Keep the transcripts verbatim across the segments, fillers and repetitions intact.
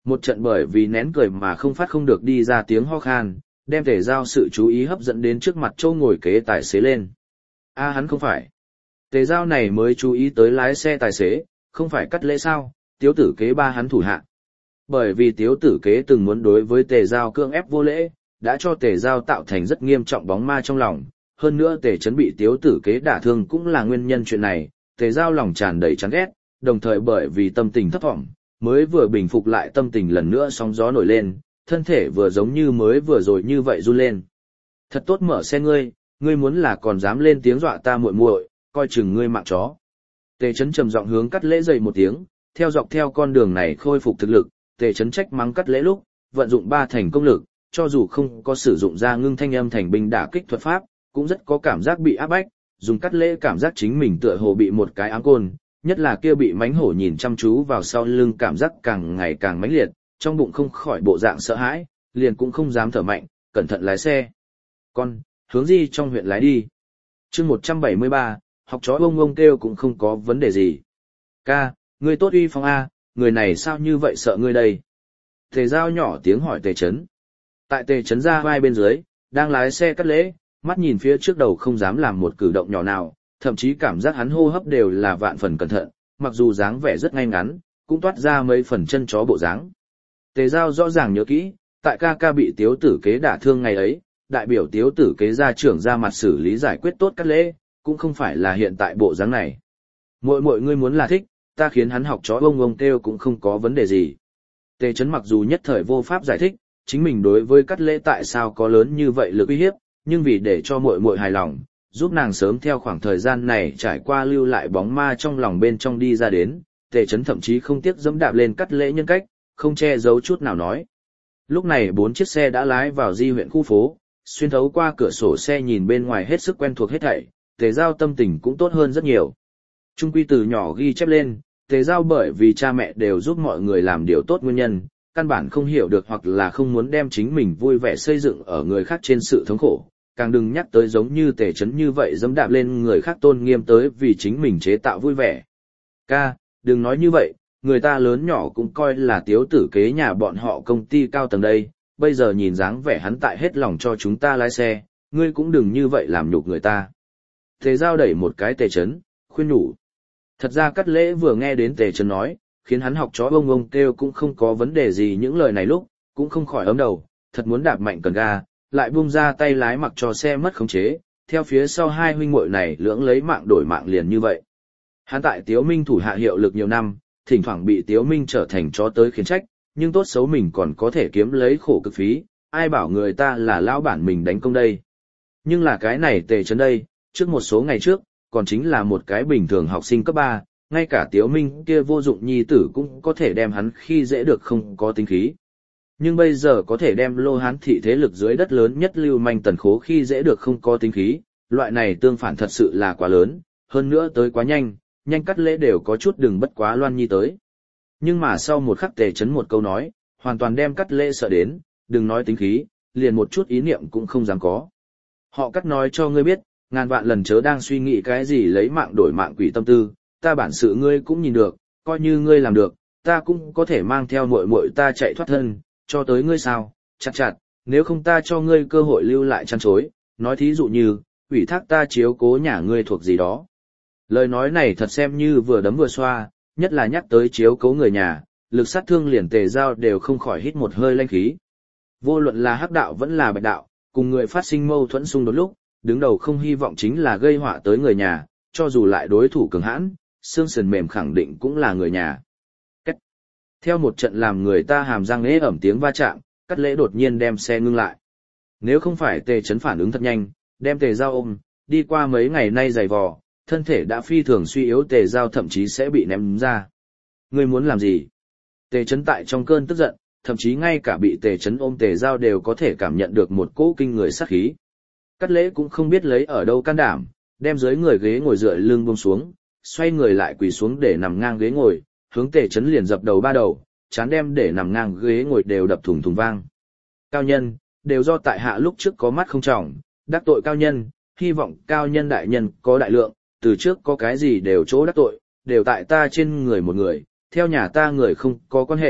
Một trận bởi vì nén cười mà không phát không được đi ra tiếng ho khan, đem Tề Giao sự chú ý hấp dẫn đến trước mặt châu ngồi kế tài xế lên. A hắn không phải. Tề Giao này mới chú ý tới lái xe tài xế, không phải Cắt Lễ sao, tiếu tử kế ba hắn thủ hạ. Bởi vì tiếu tử kế từng muốn đối với Tề Giao cưỡng ép vô lễ, đã cho Tề Giao tạo thành rất nghiêm trọng bóng ma trong lòng. Hơn nữa Tề Chấn bị tiếu tử kế đả thương cũng là nguyên nhân chuyện này, Tề Giao lòng tràn đầy chán ghét, đồng thời bởi vì tâm tình thấp thỏm, mới vừa bình phục lại tâm tình lần nữa sóng gió nổi lên, thân thể vừa giống như mới vừa rồi như vậy run lên. Thật tốt mở xe ngươi, ngươi muốn là còn dám lên tiếng dọa ta muội muội, coi chừng ngươi mạng chó. Tề Chấn trầm giọng hướng Cắt Lễ dậy một tiếng, theo dọc theo con đường này khôi phục thực lực, Tề Chấn trách mắng Cắt Lễ lúc, vận dụng ba thành công lực, cho dù không có sử dụng ra ngưng thanh âm thành binh đả kích thuật pháp, cũng rất có cảm giác bị áp bách, dùng Cắt Lễ cảm giác chính mình tựa hồ bị một cái ám côn, nhất là kia bị mánh hổ nhìn chăm chú vào sau lưng cảm giác càng ngày càng mãnh liệt, trong bụng không khỏi bộ dạng sợ hãi, liền cũng không dám thở mạnh, cẩn thận lái xe. Con, hướng gì trong huyện lái đi. chương một trăm bảy mươi ba, học chó ông ông kêu cũng không có vấn đề gì. Ca, ngươi tốt uy phong A, người này sao như vậy sợ ngươi đây? Tề Giao nhỏ tiếng hỏi Tề Chấn. Tại Tề Chấn ra vai bên dưới, đang lái xe Cắt Lễ, mắt nhìn phía trước đầu không dám làm một cử động nhỏ nào, thậm chí cảm giác hắn hô hấp đều là vạn phần cẩn thận, mặc dù dáng vẻ rất ngay ngắn, cũng toát ra mấy phần chân chó bộ dáng. Tề Giao rõ ràng nhớ kỹ, tại ca ca bị tiếu tử kế đả thương ngày ấy, đại biểu tiếu tử kế gia trưởng ra mặt xử lý giải quyết tốt Cắt Lễ, cũng không phải là hiện tại bộ dáng này. Muội muội ngươi muốn là thích, ta khiến hắn học chó ông ông kêu cũng không có vấn đề gì. Tề Chấn mặc dù nhất thời vô pháp giải thích, chính mình đối với Cắt Lễ tại sao có lớn như vậy lực uy hiếp, nhưng vì để cho muội muội hài lòng, giúp nàng sớm theo khoảng thời gian này trải qua lưu lại bóng ma trong lòng bên trong đi ra đến, Tề Chấn thậm chí không tiếc dẫm đạp lên Cắt Lễ nhân cách, không che giấu chút nào nói. Lúc này bốn chiếc xe đã lái vào Di huyện khu phố, xuyên thấu qua cửa sổ xe nhìn bên ngoài hết sức quen thuộc hết thảy, Tề Giao tâm tình cũng tốt hơn rất nhiều. Trung quy từ nhỏ ghi chép lên, Tề Giao bởi vì cha mẹ đều giúp mọi người làm điều tốt nguyên nhân, căn bản không hiểu được hoặc là không muốn đem chính mình vui vẻ xây dựng ở người khác trên sự thống khổ, càng đừng nhắc tới giống như Tề Chấn như vậy dẫm đạp lên người khác tôn nghiêm tới vì chính mình chế tạo vui vẻ. Ca, đừng nói như vậy, người ta lớn nhỏ cũng coi là tiếu tử kế nhà bọn họ công ty cao tầng đây, bây giờ nhìn dáng vẻ hắn tại hết lòng cho chúng ta lái xe, ngươi cũng đừng như vậy làm nhục người ta. Tề Giao đẩy một cái Tề Chấn, khuyên nhủ. Thật ra Cắt Lễ vừa nghe đến Tề Chấn nói, khiến hắn học chó ông ông kêu cũng không có vấn đề gì những lời này lúc, cũng không khỏi ấm đầu, thật muốn đạp mạnh cần ga, lại buông ra tay lái mặc cho xe mất khống chế, theo phía sau hai huynh muội này lưỡng lấy mạng đổi mạng liền như vậy. Hắn tại Tiếu Minh thủ hạ hiệu lực nhiều năm, thỉnh thoảng bị Tiếu Minh trở thành chó tới khiến trách, nhưng tốt xấu mình còn có thể kiếm lấy khổ cực phí, ai bảo người ta là lão bản mình đánh công đây. Nhưng là cái này Tề Chấn đây, trước một số ngày trước, còn chính là một cái bình thường học sinh cấp ba, ngay cả Tiếu Minh kia vô dụng nhi tử cũng có thể đem hắn khi dễ được không có tính khí. Nhưng bây giờ có thể đem Lô Hán thị thế lực dưới đất lớn nhất lưu manh tần khố khi dễ được không có tính khí, loại này tương phản thật sự là quá lớn, hơn nữa tới quá nhanh, nhanh Cắt Lễ đều có chút đừng bất quá loan nhi tới. Nhưng mà sau một khắc Tề Chấn một câu nói, hoàn toàn đem Cắt Lễ sợ đến, đừng nói tính khí, liền một chút ý niệm cũng không dám có. Họ Cắt nói cho ngươi biết, ngàn vạn lần chớ đang suy nghĩ cái gì lấy mạng đổi mạng quỷ tâm tư, ta bản sự ngươi cũng nhìn được, coi như ngươi làm được, ta cũng có thể mang theo muội muội ta chạy thoát thân, cho tới ngươi sao, chặt chặt, nếu không ta cho ngươi cơ hội lưu lại chăn chối, nói thí dụ như, ủy thác ta chiếu cố nhà ngươi thuộc gì đó. Lời nói này thật xem như vừa đấm vừa xoa, nhất là nhắc tới chiếu cố người nhà, lực sát thương liền Tề Giao đều không khỏi hít một hơi lanh khí. Vô luận là hắc đạo vẫn là bạch đạo, cùng người phát sinh mâu thuẫn xung đột lúc, đứng đầu không hy vọng chính là gây họa tới người nhà, cho dù lại đối thủ cường hãn, xương sườn mềm khẳng định cũng là người nhà. Cách. Theo một trận làm người ta hàm răng ế ẩm tiếng va chạm, Cắt Lễ đột nhiên đem xe ngưng lại. Nếu không phải Tề Chấn phản ứng thật nhanh, đem Tề Giao ôm, đi qua mấy ngày nay dày vò, thân thể đã phi thường suy yếu Tề Giao thậm chí sẽ bị ném ra. Ngươi muốn làm gì? Tề Chấn tại trong cơn tức giận, thậm chí ngay cả bị Tề Chấn ôm Tề Giao đều có thể cảm nhận được một cỗ kinh người sát khí. Cắt Lễ cũng không biết lấy ở đâu can đảm, đem dưới người ghế ngồi dựa lưng buông xuống, xoay người lại quỳ xuống để nằm ngang ghế ngồi, hướng Tề Chấn liền dập đầu ba đầu, chán đem để nằm ngang ghế ngồi đều đập thùng thùng vang. Cao nhân, đều do tại hạ lúc trước có mắt không trọng, đắc tội cao nhân, hy vọng cao nhân đại nhân có đại lượng, từ trước có cái gì đều chỗ đắc tội, đều tại ta trên người một người, theo nhà ta người không có quan hệ,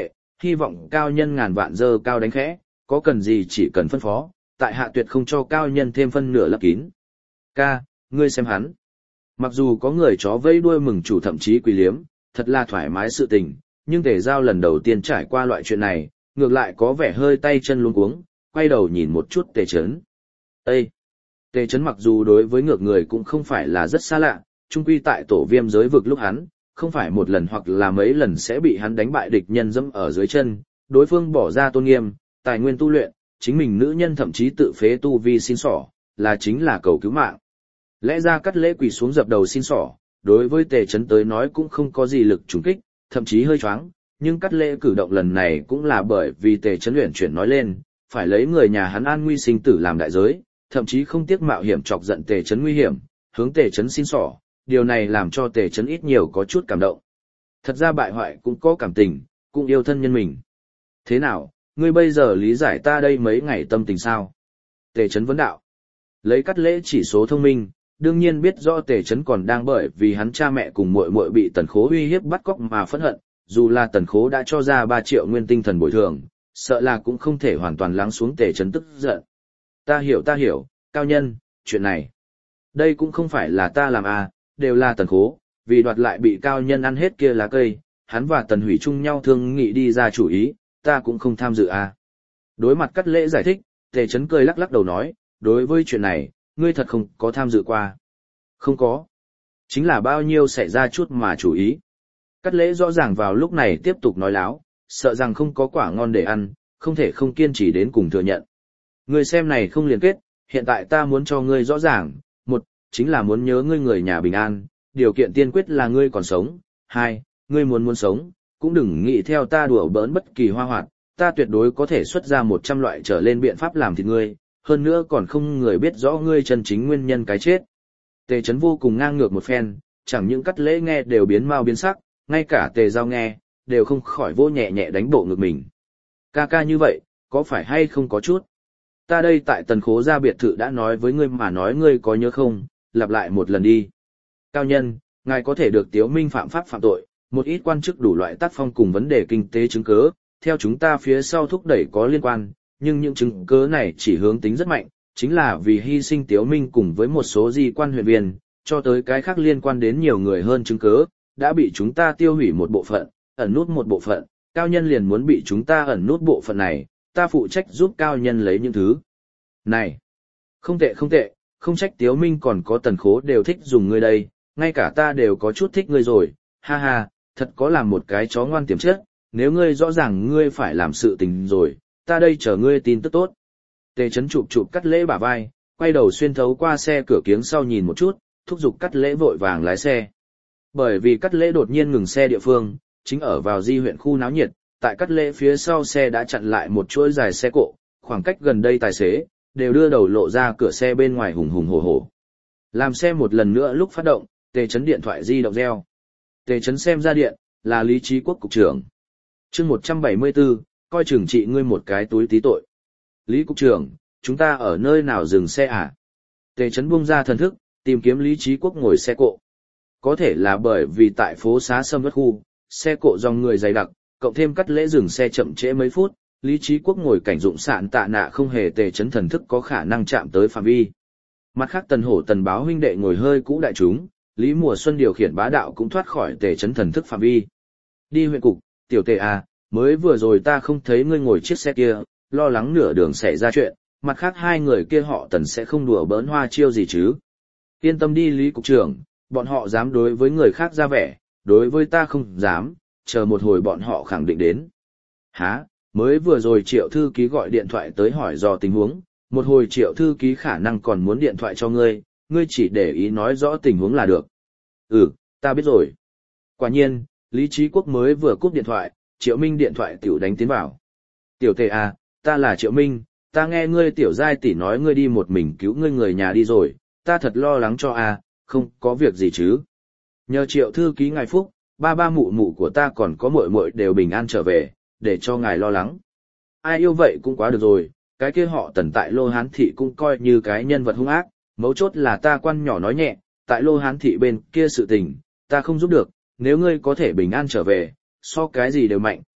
hy vọng cao nhân ngàn vạn dơ cao đánh khẽ, có cần gì chỉ cần phân phó, tại hạ tuyệt không cho cao nhân thêm phân nửa lấp kín. Ca, ngươi xem hắn. Mặc dù có người chó vẫy đuôi mừng chủ thậm chí quỳ liếm, thật là thoải mái sự tình, nhưng Tề Giao lần đầu tiên trải qua loại chuyện này, ngược lại có vẻ hơi tay chân luống cuống, quay đầu nhìn một chút Tề Chấn. Ê! Tề Chấn mặc dù đối với ngược người cũng không phải là rất xa lạ, chung quy tại tổ viêm giới vực lúc hắn, không phải một lần hoặc là mấy lần sẽ bị hắn đánh bại địch nhân dẫm ở dưới chân, đối phương bỏ ra tôn nghiêm, tài nguyên tu luyện, chính mình nữ nhân thậm chí tự phế tu vi xin xỏ, là chính là cầu cứu mạng. Lẽ ra Cắt Lễ quỳ xuống dập đầu xin xỏ, đối với Tề Chấn tới nói cũng không có gì lực trùng kích, thậm chí hơi choáng, nhưng Cắt Lễ cử động lần này cũng là bởi vì Tề Chấn luyện chuyển nói lên, phải lấy người nhà hắn an nguy sinh tử làm đại giới, thậm chí không tiếc mạo hiểm chọc giận Tề Chấn nguy hiểm, hướng Tề Chấn xin xỏ, điều này làm cho Tề Chấn ít nhiều có chút cảm động. Thật ra bại hoại cũng có cảm tình, cũng yêu thân nhân mình. Thế nào, ngươi bây giờ lý giải ta đây mấy ngày tâm tình sao? Tề Chấn vấn đạo. Lấy Cắt Lễ chỉ số thông minh, đương nhiên biết rõ Tề Chấn còn đang bởi vì hắn cha mẹ cùng muội muội bị Tần Khố uy hiếp bắt cóc mà phẫn hận, dù là Tần Khố đã cho ra ba triệu nguyên tinh thần bồi thường, sợ là cũng không thể hoàn toàn lắng xuống Tề Chấn tức giận. Ta hiểu ta hiểu, cao nhân, chuyện này. Đây cũng không phải là ta làm à, đều là Tần Khố, vì đoạt lại bị cao nhân ăn hết kia lá cây, hắn và Tần Hủy chung nhau thương nghị đi ra chủ ý, ta cũng không tham dự à. Đối mặt Cắt Lễ giải thích, Tề Chấn cười lắc lắc đầu nói, đối với chuyện này, ngươi thật không có tham dự qua. Không có. Chính là bao nhiêu xảy ra chút mà chủ ý. Cắt Lễ rõ ràng vào lúc này tiếp tục nói láo, sợ rằng không có quả ngon để ăn, không thể không kiên trì đến cùng thừa nhận. Ngươi xem này không liên kết, hiện tại ta muốn cho ngươi rõ ràng, một, chính là muốn nhớ ngươi người nhà bình an, điều kiện tiên quyết là ngươi còn sống, hai, ngươi muốn muốn sống, cũng đừng nghĩ theo ta đùa bỡn bất kỳ hoa hoạt, ta tuyệt đối có thể xuất ra một trăm loại trở lên biện pháp làm thịt ngươi, hơn nữa còn không người biết rõ ngươi chân chính nguyên nhân cái chết. Tề Chấn vô cùng ngang ngược một phen, chẳng những Cắt Lễ nghe đều biến mau biến sắc, ngay cả Tề Giao nghe, đều không khỏi vô nhẹ nhẹ đánh bộ ngực mình. Ca ca như vậy, có phải hay không có chút? Ta đây tại Tần Khố gia biệt thự đã nói với ngươi mà nói ngươi có nhớ không, lặp lại một lần đi. Cao nhân, ngài có thể được Tiếu Minh phạm pháp phạm tội, một ít quan chức đủ loại tác phong cùng vấn đề kinh tế chứng cứ, theo chúng ta phía sau thúc đẩy có liên quan, nhưng những chứng cứ này chỉ hướng tính rất mạnh, chính là vì hy sinh Tiếu Minh cùng với một số di quan huyện viên, cho tới cái khác liên quan đến nhiều người hơn chứng cứ, đã bị chúng ta tiêu hủy một bộ phận, ẩn nút một bộ phận, cao nhân liền muốn bị chúng ta ẩn nút bộ phận này, ta phụ trách giúp cao nhân lấy những thứ này. Không tệ không tệ, không trách Tiếu Minh còn có Tần Khố đều thích dùng ngươi đây, ngay cả ta đều có chút thích ngươi rồi, ha ha, thật có làm một cái chó ngoan tiềm chất, nếu ngươi rõ ràng ngươi phải làm sự tình rồi, ta đây chờ ngươi tin tức tốt. Tề Chấn chụp chụp Cắt Lễ bả vai, quay đầu xuyên thấu qua xe cửa kiếng sau nhìn một chút, thúc giục Cắt Lễ vội vàng lái xe. Bởi vì Cắt Lễ đột nhiên ngừng xe địa phương, chính ở vào Di huyện khu náo nhiệt, tại Cắt Lễ phía sau xe đã chặn lại một chuỗi dài xe cộ, khoảng cách gần đây tài xế đều đưa đầu lộ ra cửa xe bên ngoài hùng hùng hổ hổ. Làm xe một lần nữa lúc phát động, Tề Chấn điện thoại di động reo. Tề Chấn xem ra điện, là Lý Chí Quốc cục trưởng. Chương một trăm bảy mươi tư, coi chừng trị ngươi một cái túi tí tội. Lý cục trưởng, chúng ta ở nơi nào dừng xe à? Tề Chấn buông ra thần thức, tìm kiếm Lý Chí Quốc ngồi xe cộ. Có thể là bởi vì tại phố xá Sâm Vất khu, xe cộ dòng người dày đặc, cộng thêm Cắt Lễ dừng xe chậm trễ mấy phút, Lý Chí Quốc ngồi cảnh dụng sạn tạ nạ không hề Tề Chấn thần thức có khả năng chạm tới phạm vi. Mặt khác Tần Hổ Tần Báo huynh đệ ngồi hơi cũ đại chúng, Lý Mùa Xuân điều khiển bá đạo cũng thoát khỏi Tề Chấn thần thức phạm vi. Đi huyện cục, tiểu Tề à, mới vừa rồi ta không thấy ngươi ngồi chiếc xe kia, lo lắng nửa đường xảy ra chuyện, mặt khác hai người kia họ Tần sẽ không đùa bỡn hoa chiêu gì chứ. Yên tâm đi Lý cục trưởng, bọn họ dám đối với người khác ra vẻ, đối với ta không dám, chờ một hồi bọn họ khẳng định đến. Hả, mới vừa rồi Triệu thư ký gọi điện thoại tới hỏi dò tình huống, một hồi Triệu thư ký khả năng còn muốn điện thoại cho ngươi, ngươi chỉ để ý nói rõ tình huống là được. Ừ, ta biết rồi. Quả nhiên, Lý Chí Quốc mới vừa cúp điện thoại, Triệu Minh điện thoại tiểu đánh tiến vào. Tiểu Tề à, ta là Triệu Minh, ta nghe ngươi tiểu giai tỷ nói ngươi đi một mình cứu ngươi người nhà đi rồi, ta thật lo lắng cho à, không có việc gì chứ. Nhờ Triệu thư ký ngài phúc, ba ba mụ mụ của ta còn có muội muội đều bình an trở về, để cho ngài lo lắng. Ai yêu vậy cũng quá được rồi, cái kia họ Tần tại Lô Hán Thị cũng coi như cái nhân vật hung ác, mấu chốt là ta quan nhỏ nói nhẹ, tại Lô Hán Thị bên kia sự tình, ta không giúp được, nếu ngươi có thể bình an trở về, so cái gì đều mạnh,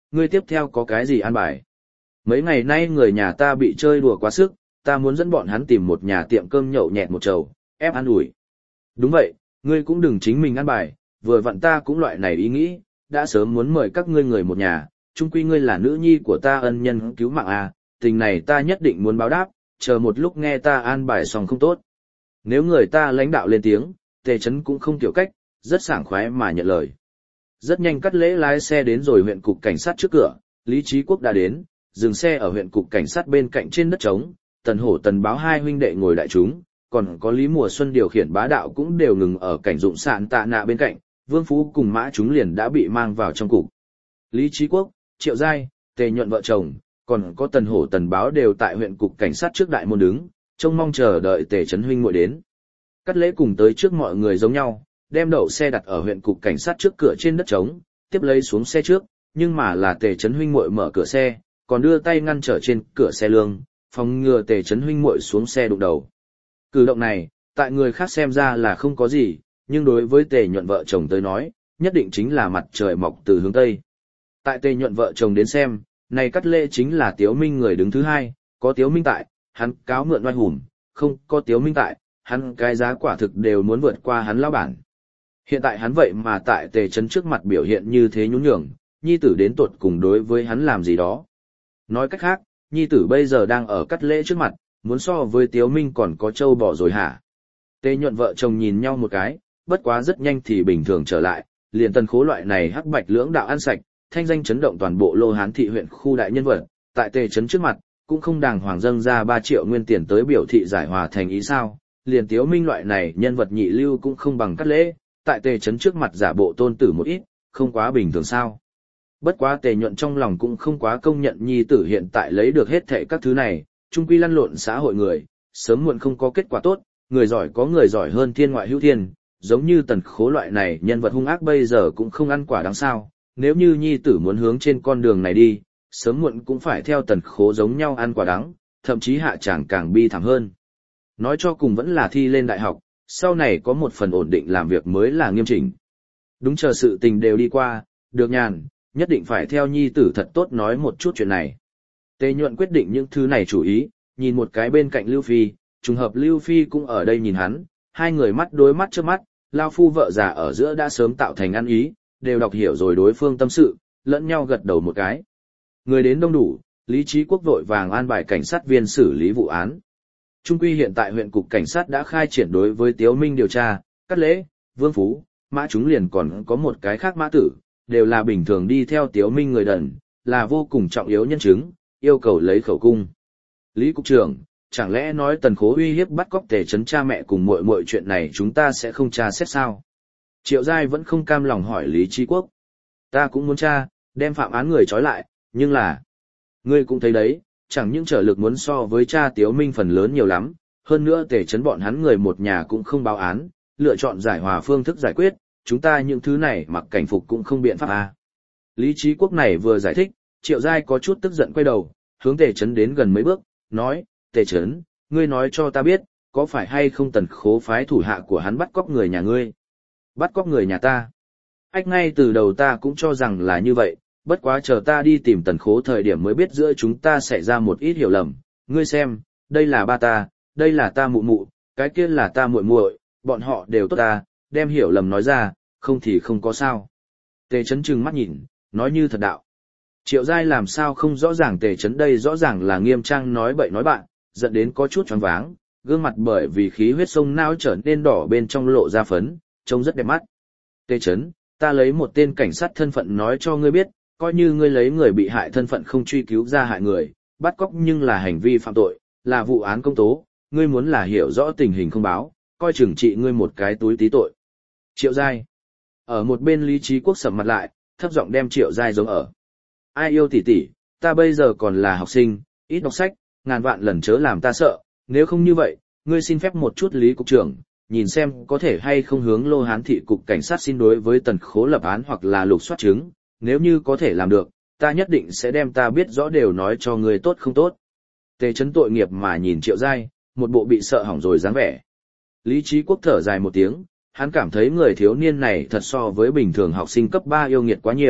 ngươi tiếp theo có cái gì an bài? Mấy ngày nay người nhà ta bị chơi đùa quá sức, ta muốn dẫn bọn hắn tìm một nhà tiệm cơm nhậu nhẹt một chầu, ép ăn ủi. Đúng vậy, ngươi cũng đừng chính mình ăn bài, vừa vặn ta cũng loại này ý nghĩ, đã sớm muốn mời các ngươi người một nhà, chung quy ngươi là nữ nhi của ta ân nhân cứu mạng à, tình này ta nhất định muốn báo đáp, chờ một lúc nghe ta an bài xong không tốt. Nếu người ta lãnh đạo lên tiếng, Tề Chấn cũng không tiểu cách, rất sảng khoái mà nhận lời. Rất nhanh Cắt Lễ lái xe đến rồi huyện cục cảnh sát trước cửa, Lý Chí Quốc đã đến, dừng xe ở huyện cục cảnh sát bên cạnh trên đất trống, Tần Hổ Tần Báo hai huynh đệ ngồi đại chúng, còn có Lý Mùa Xuân điều khiển bá đạo cũng đều ngừng ở cảnh dụng sạn tạ nạ bên cạnh, Vương Phú cùng Mã chúng liền đã bị mang vào trong cục. Lý Chí Quốc, Triệu Giai, Tề Nhuận vợ chồng, còn có Tần Hổ Tần Báo đều tại huyện cục cảnh sát trước đại môn đứng, trông mong chờ đợi Tề Chấn huynh muội đến. Cắt Lễ cùng tới trước mọi người giống nhau, đem đậu xe đặt ở huyện cục cảnh sát trước cửa trên đất trống, tiếp lấy xuống xe trước, nhưng mà là Tề Chấn huynh muội mở cửa xe, còn đưa tay ngăn trở trên cửa xe lương, phòng ngừa Tề Chấn huynh muội xuống xe đụng đầu. Cử động này, tại người khác xem ra là không có gì, nhưng đối với Tề Nhuận vợ chồng tới nói, nhất định chính là mặt trời mọc từ hướng tây. Tại Tề Nhuận vợ chồng đến xem, này Cắt Lễ chính là Tiếu Minh người đứng thứ hai, có Tiếu Minh tại, hắn cáo mượn oai hùng, không có Tiếu Minh tại, hắn cái giá quả thực đều muốn vượt qua hắn lão bản. Hiện tại hắn vậy mà tại Tề Chấn trước mặt biểu hiện như thế nhún nhường, nhi tử đến tuột cùng đối với hắn làm gì đó. Nói cách khác, nhi tử bây giờ đang ở Cắt Lễ trước mặt, muốn so với Tiếu Minh còn có trâu bò rồi hả? Tề Nhuận vợ chồng nhìn nhau một cái, bất quá rất nhanh thì bình thường trở lại, liền Tần Khố loại này hắc bạch lưỡng đạo ăn sạch, thanh danh chấn động toàn bộ Lô Hán thị huyện khu đại nhân vật, tại Tề Chấn trước mặt, cũng không đàng hoàng dâng ra ba triệu nguyên tiền tới biểu thị giải hòa thành ý sao, liền Tiếu Minh loại này nhân vật nhị lưu cũng không bằng Cắt Lễ, tại Tề Chấn trước mặt giả bộ tôn tử một ít, không quá bình thường sao. Bất quá Tề Nhuận trong lòng cũng không quá công nhận nhi tử hiện tại lấy được hết thảy các thứ này, chung quy lăn lộn xã hội người, sớm muộn không có kết quả tốt, người giỏi có người giỏi hơn thiên ngoại hữu thiên, giống như Tần Khố loại này nhân vật hung ác bây giờ cũng không ăn quả đáng sao, nếu như nhi tử muốn hướng trên con đường này đi, sớm muộn cũng phải theo Tần Khố giống nhau ăn quả đắng, thậm chí hạ chẳng càng bi thảm hơn. Nói cho cùng vẫn là thi lên đại học, sau này có một phần ổn định làm việc mới là nghiêm chỉnh. Đúng chờ sự tình đều đi qua, được nhàn, nhất định phải theo nhi tử thật tốt nói một chút chuyện này. Tề Nhuận quyết định những thứ này chủ ý, nhìn một cái bên cạnh Lưu Phi, trùng hợp Lưu Phi cũng ở đây nhìn hắn, hai người mắt đối mắt trước mắt, lao phu vợ già ở giữa đã sớm tạo thành ăn ý, đều đọc hiểu rồi đối phương tâm sự, lẫn nhau gật đầu một cái. Người đến đông đủ, Lý Chí Quốc vội vàng an bài cảnh sát viên xử lý vụ án. Trung quy hiện tại huyện cục cảnh sát đã khai triển đối với Tiếu Minh điều tra, Cắt Lễ, Vương Phú, Mã chúng liền còn có một cái khác Mã Tử, đều là bình thường đi theo Tiếu Minh người đần, là vô cùng trọng yếu nhân chứng, yêu cầu lấy khẩu cung. Lý cục trưởng, chẳng lẽ nói Tần Khố uy hiếp bắt cóc Tề Chấn cha mẹ cùng muội muội chuyện này chúng ta sẽ không tra xét sao? Triệu Giai vẫn không cam lòng hỏi Lý Chí Quốc. Ta cũng muốn tra, đem phạm án người trói lại, nhưng là... Ngươi cũng thấy đấy, chẳng những trở lực muốn so với cha Tiếu Minh phần lớn nhiều lắm, hơn nữa Tề Chấn bọn hắn người một nhà cũng không báo án, lựa chọn giải hòa phương thức giải quyết, chúng ta những thứ này mặc cảnh phục cũng không biện pháp à. Lý Chí Quốc này vừa giải thích, Triệu Giai có chút tức giận quay đầu, hướng Tề Chấn đến gần mấy bước, nói, Tề Chấn, ngươi nói cho ta biết, có phải hay không Tần Khố phái thủ hạ của hắn bắt cóc người nhà ngươi? Bắt cóc người nhà ta? Ách, ngay từ đầu ta cũng cho rằng là như vậy, bất quá chờ ta đi tìm Tần Khố thời điểm mới biết giữa chúng ta xảy ra một ít hiểu lầm. Ngươi xem, đây là ba ta, đây là ta mụ mụ, cái kia là ta muội muội, bọn họ đều tốt ta, đem hiểu lầm nói ra, không thì không có sao. Tề Chấn trừng mắt nhìn, nói như thật đạo. Triệu Giai làm sao không rõ ràng Tề Chấn đây rõ ràng là nghiêm trang nói bậy nói bạn, giận đến có chút choáng váng, gương mặt bởi vì khí huyết sông não trở nên đỏ bên trong lộ ra phấn, trông rất đẹp mắt. Tề Chấn, ta lấy một tên cảnh sát thân phận nói cho ngươi biết, coi như ngươi lấy người bị hại thân phận không truy cứu ra hại người, bắt cóc nhưng là hành vi phạm tội, là vụ án công tố, ngươi muốn là hiểu rõ tình hình không báo, coi chừng trị ngươi một cái túi tí tội. Triệu Giai. Ở một bên Lý Chí Quốc sầm mặt lại, thấp giọng đem Triệu Giai giống ở. Ai yêu tỷ tỷ, ta bây giờ còn là học sinh, ít đọc sách, ngàn vạn lần chớ làm ta sợ, nếu không như vậy, ngươi xin phép một chút Lý cục trưởng, nhìn xem có thể hay không hướng Lô Hán thị cục cảnh sát xin đối với Tần Khố lập án hoặc là lục soát chứng, nếu như có thể làm được, ta nhất định sẽ đem ta biết rõ đều nói cho ngươi tốt không tốt. Tề Chấn tội nghiệp mà nhìn Triệu Giai, một bộ bị sợ hỏng rồi dáng vẻ. Lý Chí Quốc thở dài một tiếng, hắn cảm thấy người thiếu niên này thật so với bình thường học sinh cấp ba yêu nghiệt quá nhiều,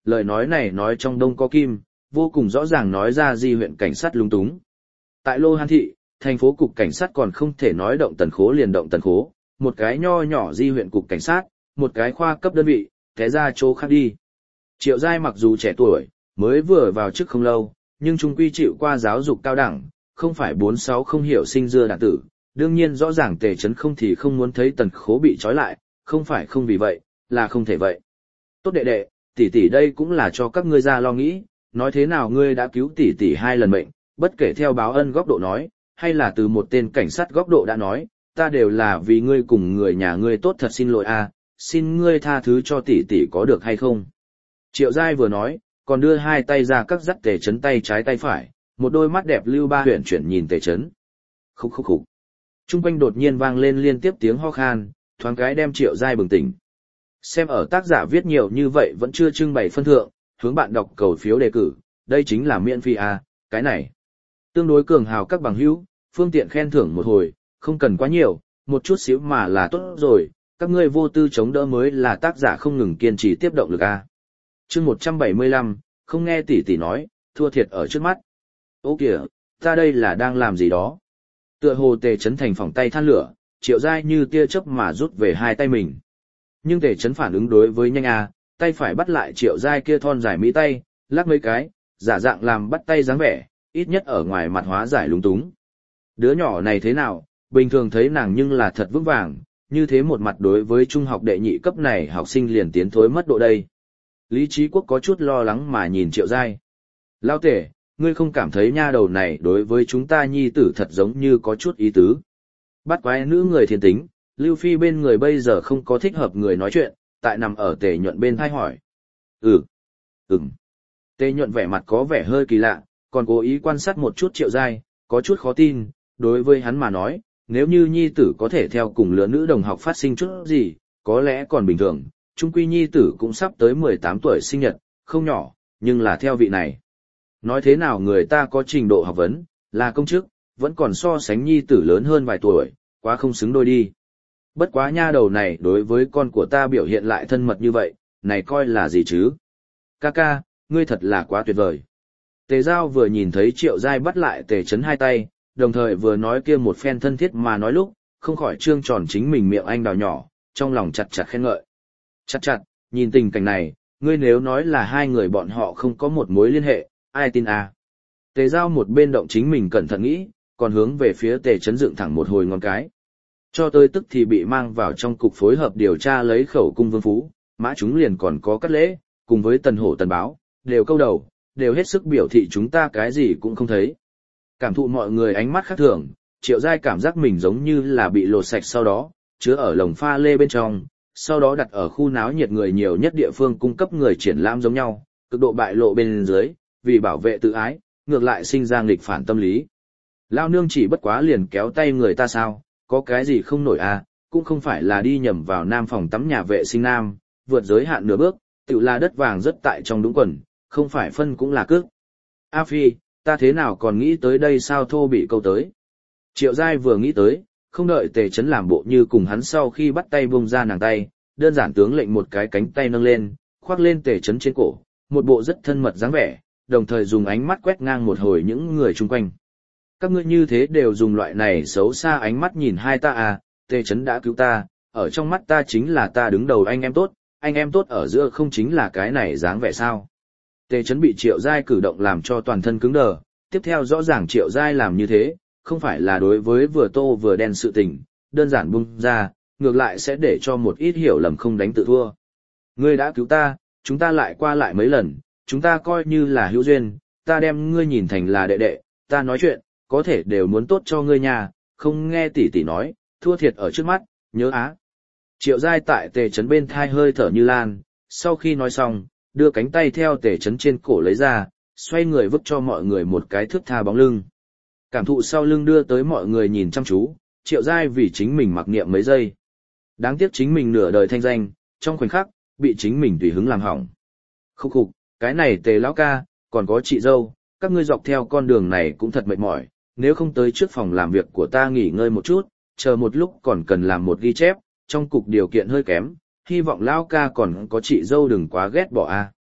lời nói này nói trong đông có kim, vô cùng rõ ràng nói ra Di huyện cảnh sát lúng túng. Tại Lô Hán thị, thành phố cục cảnh sát còn không thể nói động tần khố liền động tần khố, một cái nho nhỏ Di huyện cục cảnh sát, một cái khoa cấp đơn vị, té ra chỗ khác đi. Triệu Giai mặc dù trẻ tuổi, mới vừa vào chức không lâu, nhưng trung quy chịu qua giáo dục cao đẳng, không phải bốn sáu không hiểu sinh dưa đạn tử, đương nhiên rõ ràng Tề Chấn không thì không muốn thấy tần khố bị trói lại, không phải không vì vậy, là không thể vậy. Tốt đệ đệ, tỷ tỷ đây cũng là cho các ngươi ra lo nghĩ, nói thế nào ngươi đã cứu tỷ tỷ hai lần mệnh, bất kể theo báo ân góc độ nói, hay là từ một tên cảnh sát góc độ đã nói, ta đều là vì ngươi cùng người nhà ngươi tốt thật xin lỗi a, xin ngươi tha thứ cho tỷ tỷ có được hay không. Triệu Giai vừa nói, còn đưa hai tay ra cắt dắt Tề Chấn tay trái tay phải, một đôi mắt đẹp lưu ba huyển chuyển nhìn Tề Chấn. Khúc khúc khúc. Trung quanh đột nhiên vang lên liên tiếp tiếng ho khan, thoáng cái đem Triệu Giai bừng tỉnh. Xem ở tác giả viết nhiều như vậy vẫn chưa trưng bày phân thượng, hướng bạn đọc cầu phiếu đề cử, đây chính là miễn phí à, cái này. Tương đối cường hào các bằng hữu, phương tiện khen thưởng một hồi, không cần quá nhiều, một chút xíu mà là tốt rồi, các ngươi vô tư chống đỡ mới là tác giả không ngừng kiên trì tiếp động lực a. Chương một trăm bảy mươi lăm, không nghe tỷ tỷ nói, thua thiệt ở trước mắt. Ô kìa, ta đây là đang làm gì đó? Tựa hồ Tề Chấn thành phòng tay than lửa, Triệu Giai như tia chớp mà rút về hai tay mình. Nhưng Tề Chấn phản ứng đối với nhanh a, tay phải bắt lại Triệu Giai kia thon dài mỹ tay, lắc mấy cái, giả dạng làm bắt tay dáng vẻ, ít nhất ở ngoài mặt hóa giải lúng túng. Đứa nhỏ này thế nào, bình thường thấy nàng nhưng là thật vững vàng, như thế một mặt đối với trung học đệ nhị cấp này học sinh liền tiến thối mất độ đây. Lý Trí Quốc có chút lo lắng mà nhìn Triệu Giai. Lao Tể, ngươi không cảm thấy nha đầu này đối với chúng ta nhi tử thật giống như có chút ý tứ. Bắt quái nữ người thiên tính, Lưu Phi bên người bây giờ không có thích hợp người nói chuyện, tại nằm ở Tề Nhuận bên thai hỏi. Ừ, ừm. Tề Nhuận vẻ mặt có vẻ hơi kỳ lạ, còn cố ý quan sát một chút Triệu Giai, có chút khó tin, đối với hắn mà nói, nếu như nhi tử có thể theo cùng lứa nữ đồng học phát sinh chút gì, có lẽ còn bình thường, chung quy nhi tử cũng sắp tới mười tám tuổi sinh nhật, không nhỏ, nhưng là theo vị này. Nói thế nào người ta có trình độ học vấn, là công chức, vẫn còn so sánh nhi tử lớn hơn vài tuổi, quá không xứng đôi đi. Bất quá nha đầu này đối với con của ta biểu hiện lại thân mật như vậy, này coi là gì chứ? Ca ca, ngươi thật là quá tuyệt vời. Tề Giao vừa nhìn thấy Triệu Giai bắt lại Tề Chấn hai tay, đồng thời vừa nói kia một phen thân thiết mà nói lúc, không khỏi trương tròn chính mình miệng anh đào nhỏ, trong lòng chặt chặt khen ngợi. Chặt chặt, nhìn tình cảnh này, ngươi nếu nói là hai người bọn họ không có một mối liên hệ, ai tin à? Tề Giao một bên động chính mình cẩn thận nghĩ, còn hướng về phía Tề Chấn dựng thẳng một hồi ngón cái. Cho tới tức thì bị mang vào trong cục phối hợp điều tra lấy khẩu cung vương phú, mã chúng liền còn có cắt lễ, cùng với tần hổ tần báo, đều câu đầu, đều hết sức biểu thị chúng ta cái gì cũng không thấy. Cảm thụ mọi người ánh mắt khác thường, Triệu Giai cảm giác mình giống như là bị lột sạch sau đó, chứa ở lồng pha lê bên trong, sau đó đặt ở khu náo nhiệt người nhiều nhất địa phương cung cấp người triển lãm giống nhau, cực độ bại lộ bên dưới, vì bảo vệ tự ái, ngược lại sinh ra nghịch phản tâm lý. Lao nương chỉ bất quá liền kéo tay người ta sao, có cái gì không nổi à, cũng không phải là đi nhầm vào nam phòng tắm nhà vệ sinh nam, vượt giới hạn nửa bước, tự là đất vàng rất tại trong đúng quần, không phải phân cũng là cước. A Phi, ta thế nào còn nghĩ tới đây sao thô bị câu tới. Triệu Giai vừa nghĩ tới, không đợi Tề Chấn làm bộ như cùng hắn sau khi bắt tay bung ra nàng tay, đơn giản tướng lệnh một cái cánh tay nâng lên, khoác lên Tề Chấn trên cổ, một bộ rất thân mật dáng vẻ, đồng thời dùng ánh mắt quét ngang một hồi những người chung quanh. Các ngươi như thế đều dùng loại này xấu xa ánh mắt nhìn hai ta à, Tề Chấn đã cứu ta, ở trong mắt ta chính là ta đứng đầu anh em tốt, anh em tốt ở giữa không chính là cái này dáng vẻ sao. Tề Chấn bị Triệu Giai cử động làm cho toàn thân cứng đờ, tiếp theo rõ ràng Triệu Giai làm như thế, không phải là đối với vừa tô vừa đen sự tình, đơn giản bung ra, ngược lại sẽ để cho một ít hiểu lầm không đánh tự thua. Ngươi đã cứu ta, chúng ta lại qua lại mấy lần, chúng ta coi như là hữu duyên, ta đem ngươi nhìn thành là đệ đệ, ta nói chuyện, có thể đều muốn tốt cho ngươi nhà, không nghe tỷ tỷ nói, thua thiệt ở trước mắt, nhớ á. Triệu Giai tại Tề Chấn bên thai hơi thở như lan, sau khi nói xong, đưa cánh tay theo Tề Chấn trên cổ lấy ra, xoay người vứt cho mọi người một cái thước tha bóng lưng. Cảm thụ sau lưng đưa tới mọi người nhìn chăm chú, Triệu Giai vì chính mình mặc niệm mấy giây. Đáng tiếc chính mình nửa đời thanh danh, trong khoảnh khắc, bị chính mình tùy hứng làm hỏng. Khúc khục, cái này Tề lão ca, còn có chị dâu, các ngươi dọc theo con đường này cũng thật mệt mỏi, nếu không tới trước phòng làm việc của ta nghỉ ngơi một chút, chờ một lúc còn cần làm một ghi chép, trong cục điều kiện hơi kém, hy vọng lão ca còn có chị dâu đừng quá ghét bỏ a.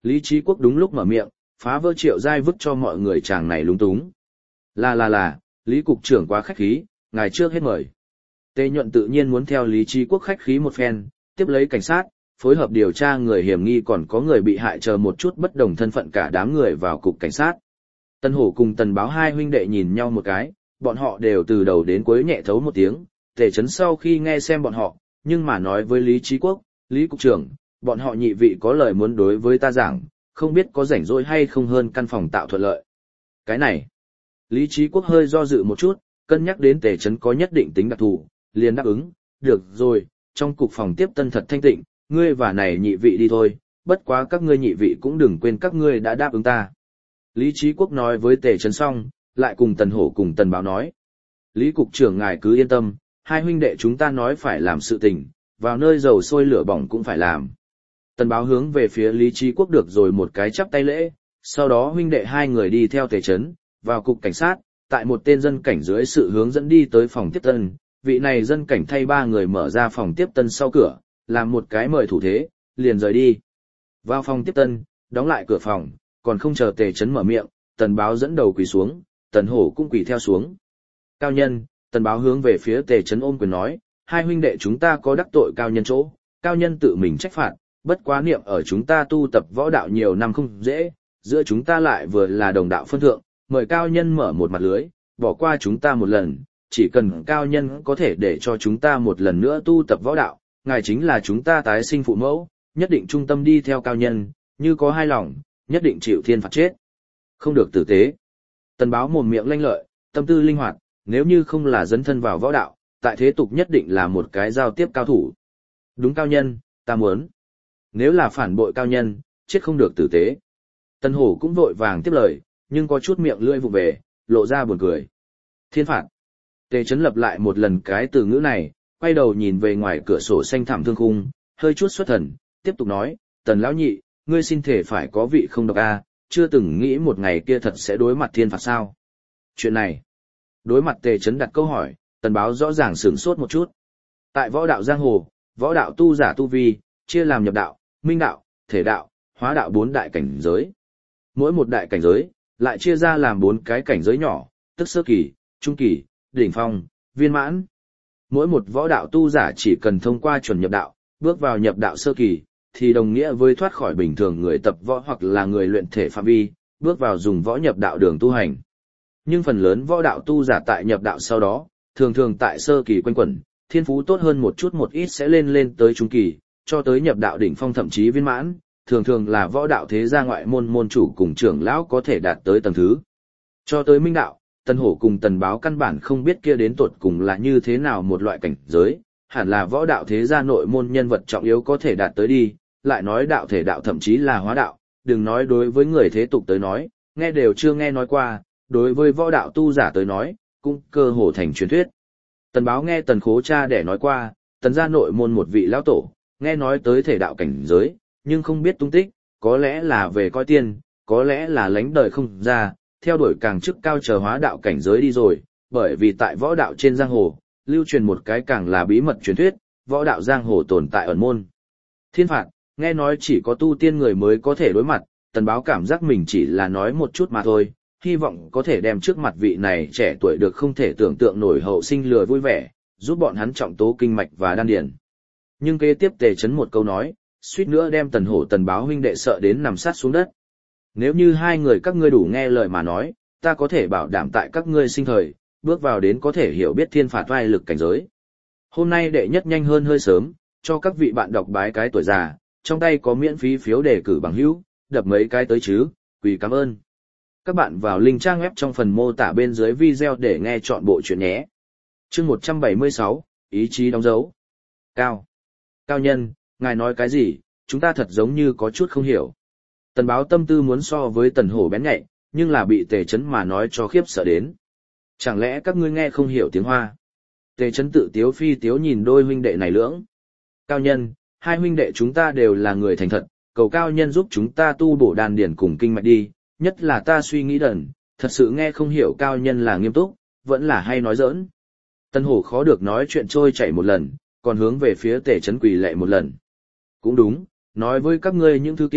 Lý Trí Quốc đúng lúc mở miệng, phá vỡ Triệu Giai vứt cho mọi người chàng này lúng túng. Là là là, Lý Cục trưởng quá khách khí, ngài trước hết mời. Tề Nhuận tự nhiên muốn theo Lý Trí Quốc khách khí một phen, tiếp lấy cảnh sát, phối hợp điều tra người hiểm nghi còn có người bị hại chờ một chút bất đồng thân phận cả đám người vào cục cảnh sát. Tân Hổ cùng Tần Báo hai huynh đệ nhìn nhau một cái, bọn họ đều từ đầu đến cuối nhẹ thấu một tiếng, Tề Chấn sau khi nghe xem bọn họ, nhưng mà nói với Lý Trí Quốc, Lý Cục trưởng, bọn họ nhị vị có lời muốn đối với ta giảng, không biết có rảnh rỗi hay không hơn căn phòng tạo thuận lợi. Cái này, Lý Trí Quốc hơi do dự một chút, cân nhắc đến Tề Chấn có nhất định tính đặc thù, liền đáp ứng, được rồi, trong cục phòng tiếp tân thật thanh tịnh, ngươi và này nhị vị đi thôi, bất quá các ngươi nhị vị cũng đừng quên các ngươi đã đáp ứng ta. Lý Trí Quốc nói với Tề Chấn xong, lại cùng Tần Hổ cùng Tần Báo nói. Lý Cục trưởng ngài cứ yên tâm, hai huynh đệ chúng ta nói phải làm sự tình, vào nơi dầu sôi lửa bỏng cũng phải làm. Tần Báo hướng về phía Lý Trí Quốc được rồi một cái chắp tay lễ, sau đó huynh đệ hai người đi theo Tề Chấn, vào cục cảnh sát, tại một tên dân cảnh dưới sự hướng dẫn đi tới phòng tiếp tân, vị này dân cảnh thay ba người mở ra phòng tiếp tân sau cửa, làm một cái mời thủ thế, liền rời đi. Vào phòng tiếp tân, đóng lại cửa phòng, còn không chờ Tề Chấn mở miệng, Tần Báo dẫn đầu quỳ xuống, Tần Hổ cũng quỳ theo xuống. Cao nhân, Tần Báo hướng về phía Tề Chấn ôm quyền nói, hai huynh đệ chúng ta có đắc tội cao nhân chỗ, cao nhân tự mình trách phạt, bất quá niệm ở chúng ta tu tập võ đạo nhiều năm không dễ, giữa chúng ta lại vừa là đồng đạo phân thượng, mời cao nhân mở một mặt lưới, bỏ qua chúng ta một lần, chỉ cần cao nhân có thể để cho chúng ta một lần nữa tu tập võ đạo, ngài chính là chúng ta tái sinh phụ mẫu, nhất định trung tâm đi theo cao nhân, như có hai lòng, nhất định chịu thiên phạt chết. Không được tử tế. Tần Báo mồm miệng lanh lợi, tâm tư linh hoạt, nếu như không là dấn thân vào võ đạo, tại thế tục nhất định là một cái giao tiếp cao thủ. Đúng cao nhân, ta muốn. Nếu là phản bội cao nhân, chết không được tử tế. Tần Hổ cũng vội vàng tiếp lời, nhưng có chút miệng lưỡi vụ về, lộ ra buồn cười. Thiên phạt. Tề Chấn lập lại một lần cái từ ngữ này, quay đầu nhìn về ngoài cửa sổ xanh thẳm thương khung, hơi chút xuất thần, tiếp tục nói, Tần lão nhị, ngươi xin thể phải có vị không độc a, chưa từng nghĩ một ngày kia thật sẽ đối mặt thiên phạt sao. Chuyện này, đối mặt Tề Chấn đặt câu hỏi, Tần Báo rõ ràng sửng sốt một chút. Tại võ đạo giang hồ, võ đạo tu giả tu vi, chia làm nhập đạo, minh đạo, thể đạo, hóa đạo bốn đại cảnh giới. Mỗi một đại cảnh giới, lại chia ra làm bốn cái cảnh giới nhỏ, tức sơ kỳ, trung kỳ, đỉnh phong, viên mãn. Mỗi một võ đạo tu giả chỉ cần thông qua chuẩn nhập đạo, bước vào nhập đạo sơ kỳ, thì đồng nghĩa với thoát khỏi bình thường người tập võ hoặc là người luyện thể phạm vi, bước vào dùng võ nhập đạo đường tu hành. Nhưng phần lớn võ đạo tu giả tại nhập đạo sau đó, thường thường tại sơ kỳ quanh quẩn, thiên phú tốt hơn một chút một ít sẽ lên lên tới trung kỳ, cho tới nhập đạo đỉnh phong thậm chí viên mãn, thường thường là võ đạo thế gia ngoại môn môn chủ cùng trưởng lão có thể đạt tới tầng thứ. Cho tới minh đạo, Tần Hổ cùng Tần Báo căn bản không biết kia đến tột cùng là như thế nào một loại cảnh giới, hẳn là võ đạo thế gia nội môn nhân vật trọng yếu có thể đạt tới đi, lại nói đạo thể đạo thậm chí là hóa đạo, đừng nói đối với người thế tục tới nói, nghe đều chưa nghe nói qua, đối với võ đạo tu giả tới nói, cũng cơ hồ thành truyền thuyết. Tần Báo nghe Tần Khố cha để nói qua, Tần gia nội môn một vị lão tổ, nghe nói tới thể đạo cảnh giới, nhưng không biết tung tích, có lẽ là về coi tiên, có lẽ là lánh đời không ra, theo đuổi càng chức cao chờ hóa đạo cảnh giới đi rồi, bởi vì tại võ đạo trên giang hồ, lưu truyền một cái càng là bí mật truyền thuyết, võ đạo giang hồ tồn tại ẩn môn. Thiên phạt, nghe nói chỉ có tu tiên người mới có thể đối mặt, Tần Báo cảm giác mình chỉ là nói một chút mà thôi, hy vọng có thể đem trước mặt vị này trẻ tuổi được không thể tưởng tượng nổi hậu sinh lừa vui vẻ, giúp bọn hắn trọng tố kinh mạch và đan điền. Nhưng kế tiếp Tề Chấn một câu nói, suýt nữa đem Tần Hổ Tần Báo huynh đệ sợ đến nằm sát xuống đất. Nếu như hai người các ngươi đủ nghe lời mà nói, ta có thể bảo đảm tại các ngươi sinh thời, bước vào đến có thể hiểu biết thiên phạt vai lực cảnh giới. Hôm nay đệ nhất nhanh hơn hơi sớm, cho các vị bạn đọc bái cái tuổi già, trong tay có miễn phí phiếu đề cử bằng hữu, đập mấy cái tới chứ, quỳ cảm ơn. Các bạn vào link trang web trong phần mô tả bên dưới video để nghe chọn bộ chuyện nhé. Chương một trăm bảy mươi sáu, ý chí đóng dấu. Cao. Cao nhân, ngài nói cái gì, chúng ta thật giống như có chút không hiểu. Tần Báo tâm tư muốn so với Tần Hổ bén nhạy, nhưng là bị Tề Chấn mà nói cho khiếp sợ đến. Chẳng lẽ các ngươi nghe không hiểu tiếng Hoa? Tề Chấn tự tiếu phi tiếu nhìn đôi huynh đệ này lưỡng. Cao nhân, hai huynh đệ chúng ta đều là người thành thật, cầu cao nhân giúp chúng ta tu bổ đan điển cùng kinh mạch đi, nhất là ta suy nghĩ đần, thật sự nghe không hiểu cao nhân là nghiêm túc, vẫn là hay nói giỡn. Tần Hổ khó được nói chuyện trôi chảy một lần, còn hướng về phía Tề Chấn quỳ lạy một lần. Cũng đúng, nói với các ngươi những thứ kia,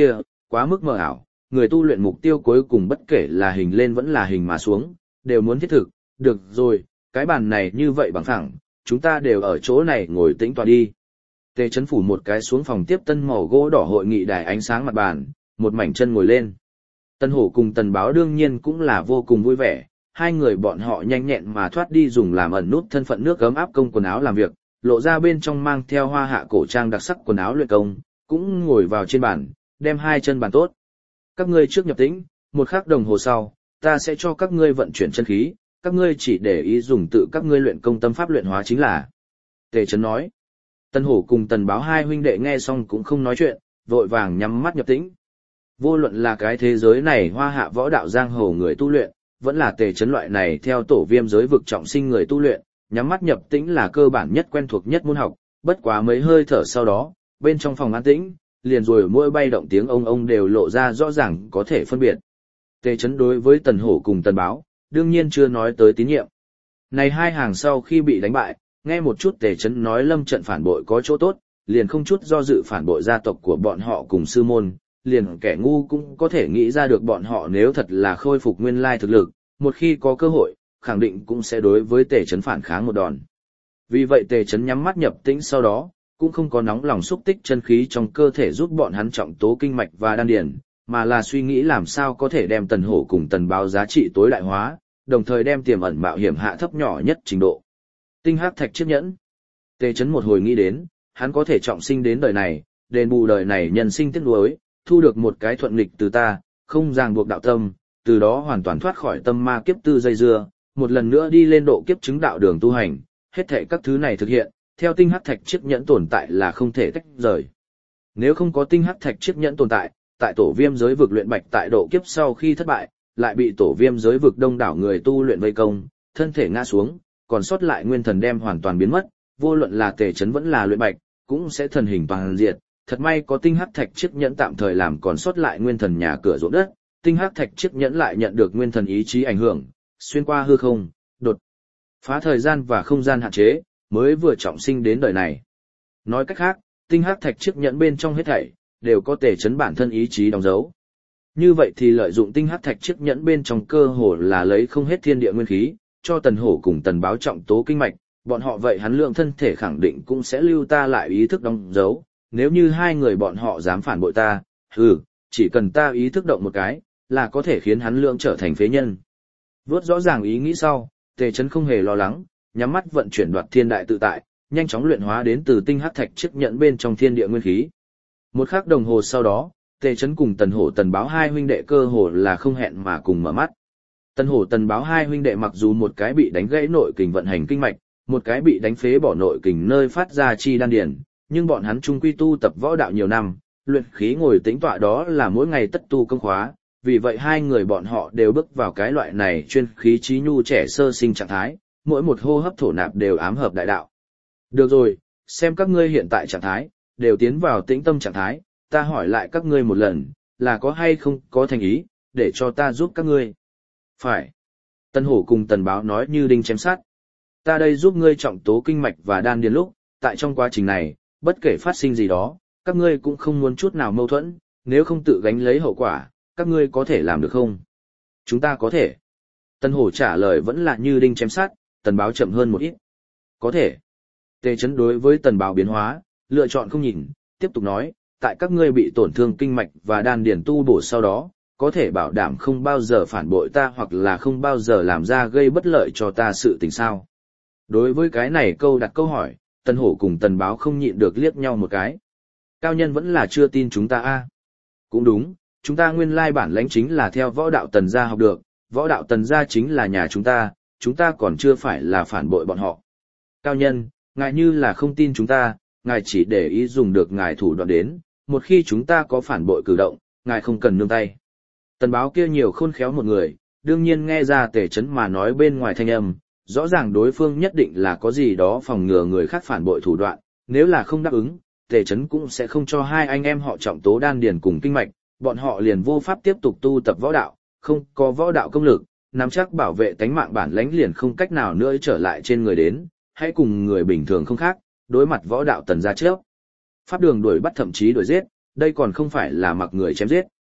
quá mức mờ ảo, người tu luyện mục tiêu cuối cùng bất kể là hình lên vẫn là hình mà xuống, đều muốn thiết thực, được rồi, cái bàn này như vậy bằng phẳng, chúng ta đều ở chỗ này ngồi tĩnh tọa đi. Tề Chấn phủ một cái xuống phòng tiếp tân màu gỗ đỏ hội nghị đài ánh sáng mặt bàn, một mảnh chân ngồi lên. Tân Hổ cùng Tần Báo đương nhiên cũng là vô cùng vui vẻ, hai người bọn họ nhanh nhẹn mà thoát đi dùng làm ẩn nút thân phận nước gấm áp công quần áo làm việc, lộ ra bên trong mang theo hoa hạ cổ trang đặc sắc quần áo luyện công, cũng ngồi vào trên bàn, đem hai chân bàn tốt. Các ngươi trước nhập tĩnh, một khắc đồng hồ sau, ta sẽ cho các ngươi vận chuyển chân khí, các ngươi chỉ để ý dùng tự các ngươi luyện công tâm pháp luyện hóa chính là. Tề Chấn nói. Tân Hổ cùng Tần Báo hai huynh đệ nghe xong cũng không nói chuyện, vội vàng nhắm mắt nhập tĩnh. Vô luận là cái thế giới này hoa hạ võ đạo giang hồ người tu luyện, vẫn là Tề Chấn loại này theo tổ viêm giới vực trọng sinh người tu luyện, nhắm mắt nhập tĩnh là cơ bản nhất quen thuộc nhất môn học, bất quá mấy hơi thở sau đó, bên trong phòng an tĩnh, liền rồi mỗi bay động tiếng ông ông đều lộ ra rõ ràng có thể phân biệt. Tề Chấn đối với Tần Hổ cùng Tần Báo, đương nhiên chưa nói tới tín nhiệm. Này hai hàng sau khi bị đánh bại, nghe một chút Tề Chấn nói lâm trận phản bội có chỗ tốt, liền không chút do dự phản bội gia tộc của bọn họ cùng sư môn, liền kẻ ngu cũng có thể nghĩ ra được bọn họ nếu thật là khôi phục nguyên lai thực lực, một khi có cơ hội, khẳng định cũng sẽ đối với Tề Chấn phản kháng một đòn. Vì vậy Tề Chấn nhắm mắt nhập tĩnh sau đó, cũng không có nóng lòng xúc tích chân khí trong cơ thể giúp bọn hắn trọng tố kinh mạch và đan điền, mà là suy nghĩ làm sao có thể đem Tần Hổ cùng Tần Báo giá trị tối đại hóa, đồng thời đem tiềm ẩn mạo hiểm hạ thấp nhỏ nhất trình độ. Tinh hắc thạch chiếc nhẫn. Tề Chấn một hồi nghĩ đến, hắn có thể trọng sinh đến đời này, đền bù đời này nhân sinh tiếc nuối, thu được một cái thuận nghịch từ ta, không ràng buộc đạo tâm, từ đó hoàn toàn thoát khỏi tâm ma kiếp tư dây dưa, một lần nữa đi lên độ kiếp chứng đạo đường tu hành, hết thảy các thứ này thực hiện, theo tinh hắc thạch chiếc nhẫn tồn tại là không thể tách rời. Nếu không có tinh hắc thạch chiếc nhẫn tồn tại, tại tổ viêm giới vực luyện bạch tại độ kiếp sau khi thất bại, lại bị tổ viêm giới vực đông đảo người tu luyện vây công, thân thể ngã xuống, còn sót lại nguyên thần đem hoàn toàn biến mất, vô luận là Tề Chấn vẫn là luyện bạch, cũng sẽ thần hình toàn diệt. Thật may có tinh hắc thạch chiếc nhẫn tạm thời làm còn sót lại nguyên thần nhà cửa ruộng đất, tinh hắc thạch chiếc nhẫn lại nhận được nguyên thần ý chí ảnh hưởng, xuyên qua hư không, đột phá thời gian và không gian hạn chế, mới vừa trọng sinh đến đời này. Nói cách khác, tinh hắc thạch chiếc nhẫn bên trong hết thảy đều có Tề Chấn bản thân ý chí đóng dấu. Như vậy thì lợi dụng tinh hắc thạch chiếc nhẫn bên trong cơ hồ là lấy không hết thiên địa nguyên khí, cho Tần Hổ cùng Tần Báo trọng tố kinh mạch, bọn họ vậy hắn lượng thân thể khẳng định cũng sẽ lưu ta lại ý thức đóng dấu. Nếu như hai người bọn họ dám phản bội ta, hừ, chỉ cần ta ý thức động một cái, là có thể khiến hắn lượng trở thành phế nhân. Vốt rõ ràng ý nghĩ sau, Tề Chấn không hề lo lắng, nhắm mắt vận chuyển đoạt thiên đại tự tại, nhanh chóng luyện hóa đến từ tinh hắc thạch chiếc nhẫn bên trong thiên địa nguyên khí. Một khắc đồng hồ sau đó, Tề Chấn cùng Tần Hổ Tần Báo hai huynh đệ cơ hồ là không hẹn mà cùng mở mắt. Tần Hổ Tần Báo hai huynh đệ mặc dù một cái bị đánh gãy nội kình vận hành kinh mạch, một cái bị đánh phế bỏ nội kình nơi phát ra chi đan điền, nhưng bọn hắn chung quy tu tập võ đạo nhiều năm, luyện khí ngồi tĩnh tọa đó là mỗi ngày tất tu công khóa, vì vậy hai người bọn họ đều bước vào cái loại này chuyên khí trí nhu trẻ sơ sinh trạng thái, mỗi một hô hấp thổ nạp đều ám hợp đại đạo. Được rồi, xem các ngươi hiện tại trạng thái, đều tiến vào tĩnh tâm trạng thái, ta hỏi lại các ngươi một lần, là có hay không có thành ý, để cho ta giúp các ngươi. Phải. Tân Hổ cùng Tần Báo nói như đinh chém sắt. Ta đây giúp ngươi trọng tố kinh mạch và đan điền lúc, tại trong quá trình này, bất kể phát sinh gì đó, các ngươi cũng không muốn chút nào mâu thuẫn, nếu không tự gánh lấy hậu quả, các ngươi có thể làm được không? Chúng ta có thể. Tân Hổ trả lời vẫn là như đinh chém sắt, Tần Báo chậm hơn một ít. Có thể. Tề Chấn đối với Tần Báo biến hóa, lựa chọn không nhìn, tiếp tục nói, tại các ngươi bị tổn thương kinh mạch và đan điền tu bổ sau đó, có thể bảo đảm không bao giờ phản bội ta hoặc là không bao giờ làm ra gây bất lợi cho ta sự tình sao. Đối với cái này câu đặt câu hỏi, Tần Hổ cùng Tần Báo không nhịn được liếc nhau một cái. Cao nhân vẫn là chưa tin chúng ta a. Cũng đúng, chúng ta nguyên lai bản lãnh chính là theo võ đạo Tần gia học được, võ đạo Tần gia chính là nhà chúng ta, chúng ta còn chưa phải là phản bội bọn họ. Cao nhân, ngài như là không tin chúng ta, ngài chỉ để ý dùng được ngài thủ đoạn đến, một khi chúng ta có phản bội cử động, ngài không cần nương tay. Tần Báo kia nhiều khôn khéo một người, đương nhiên nghe ra Tề Chấn mà nói bên ngoài thanh âm, rõ ràng đối phương nhất định là có gì đó phòng ngừa người khác phản bội thủ đoạn, nếu là không đáp ứng, Tề Chấn cũng sẽ không cho hai anh em họ trọng tố đan điền cùng kinh mạch, bọn họ liền vô pháp tiếp tục tu tập võ đạo, không có võ đạo công lực, nắm chắc bảo vệ tánh mạng bản lãnh liền không cách nào nữa trở lại trên người đến, hãy cùng người bình thường không khác, đối mặt võ đạo Tần gia trước. Pháp đường đuổi bắt thậm chí đuổi giết, đây còn không phải là mặc người chém giết,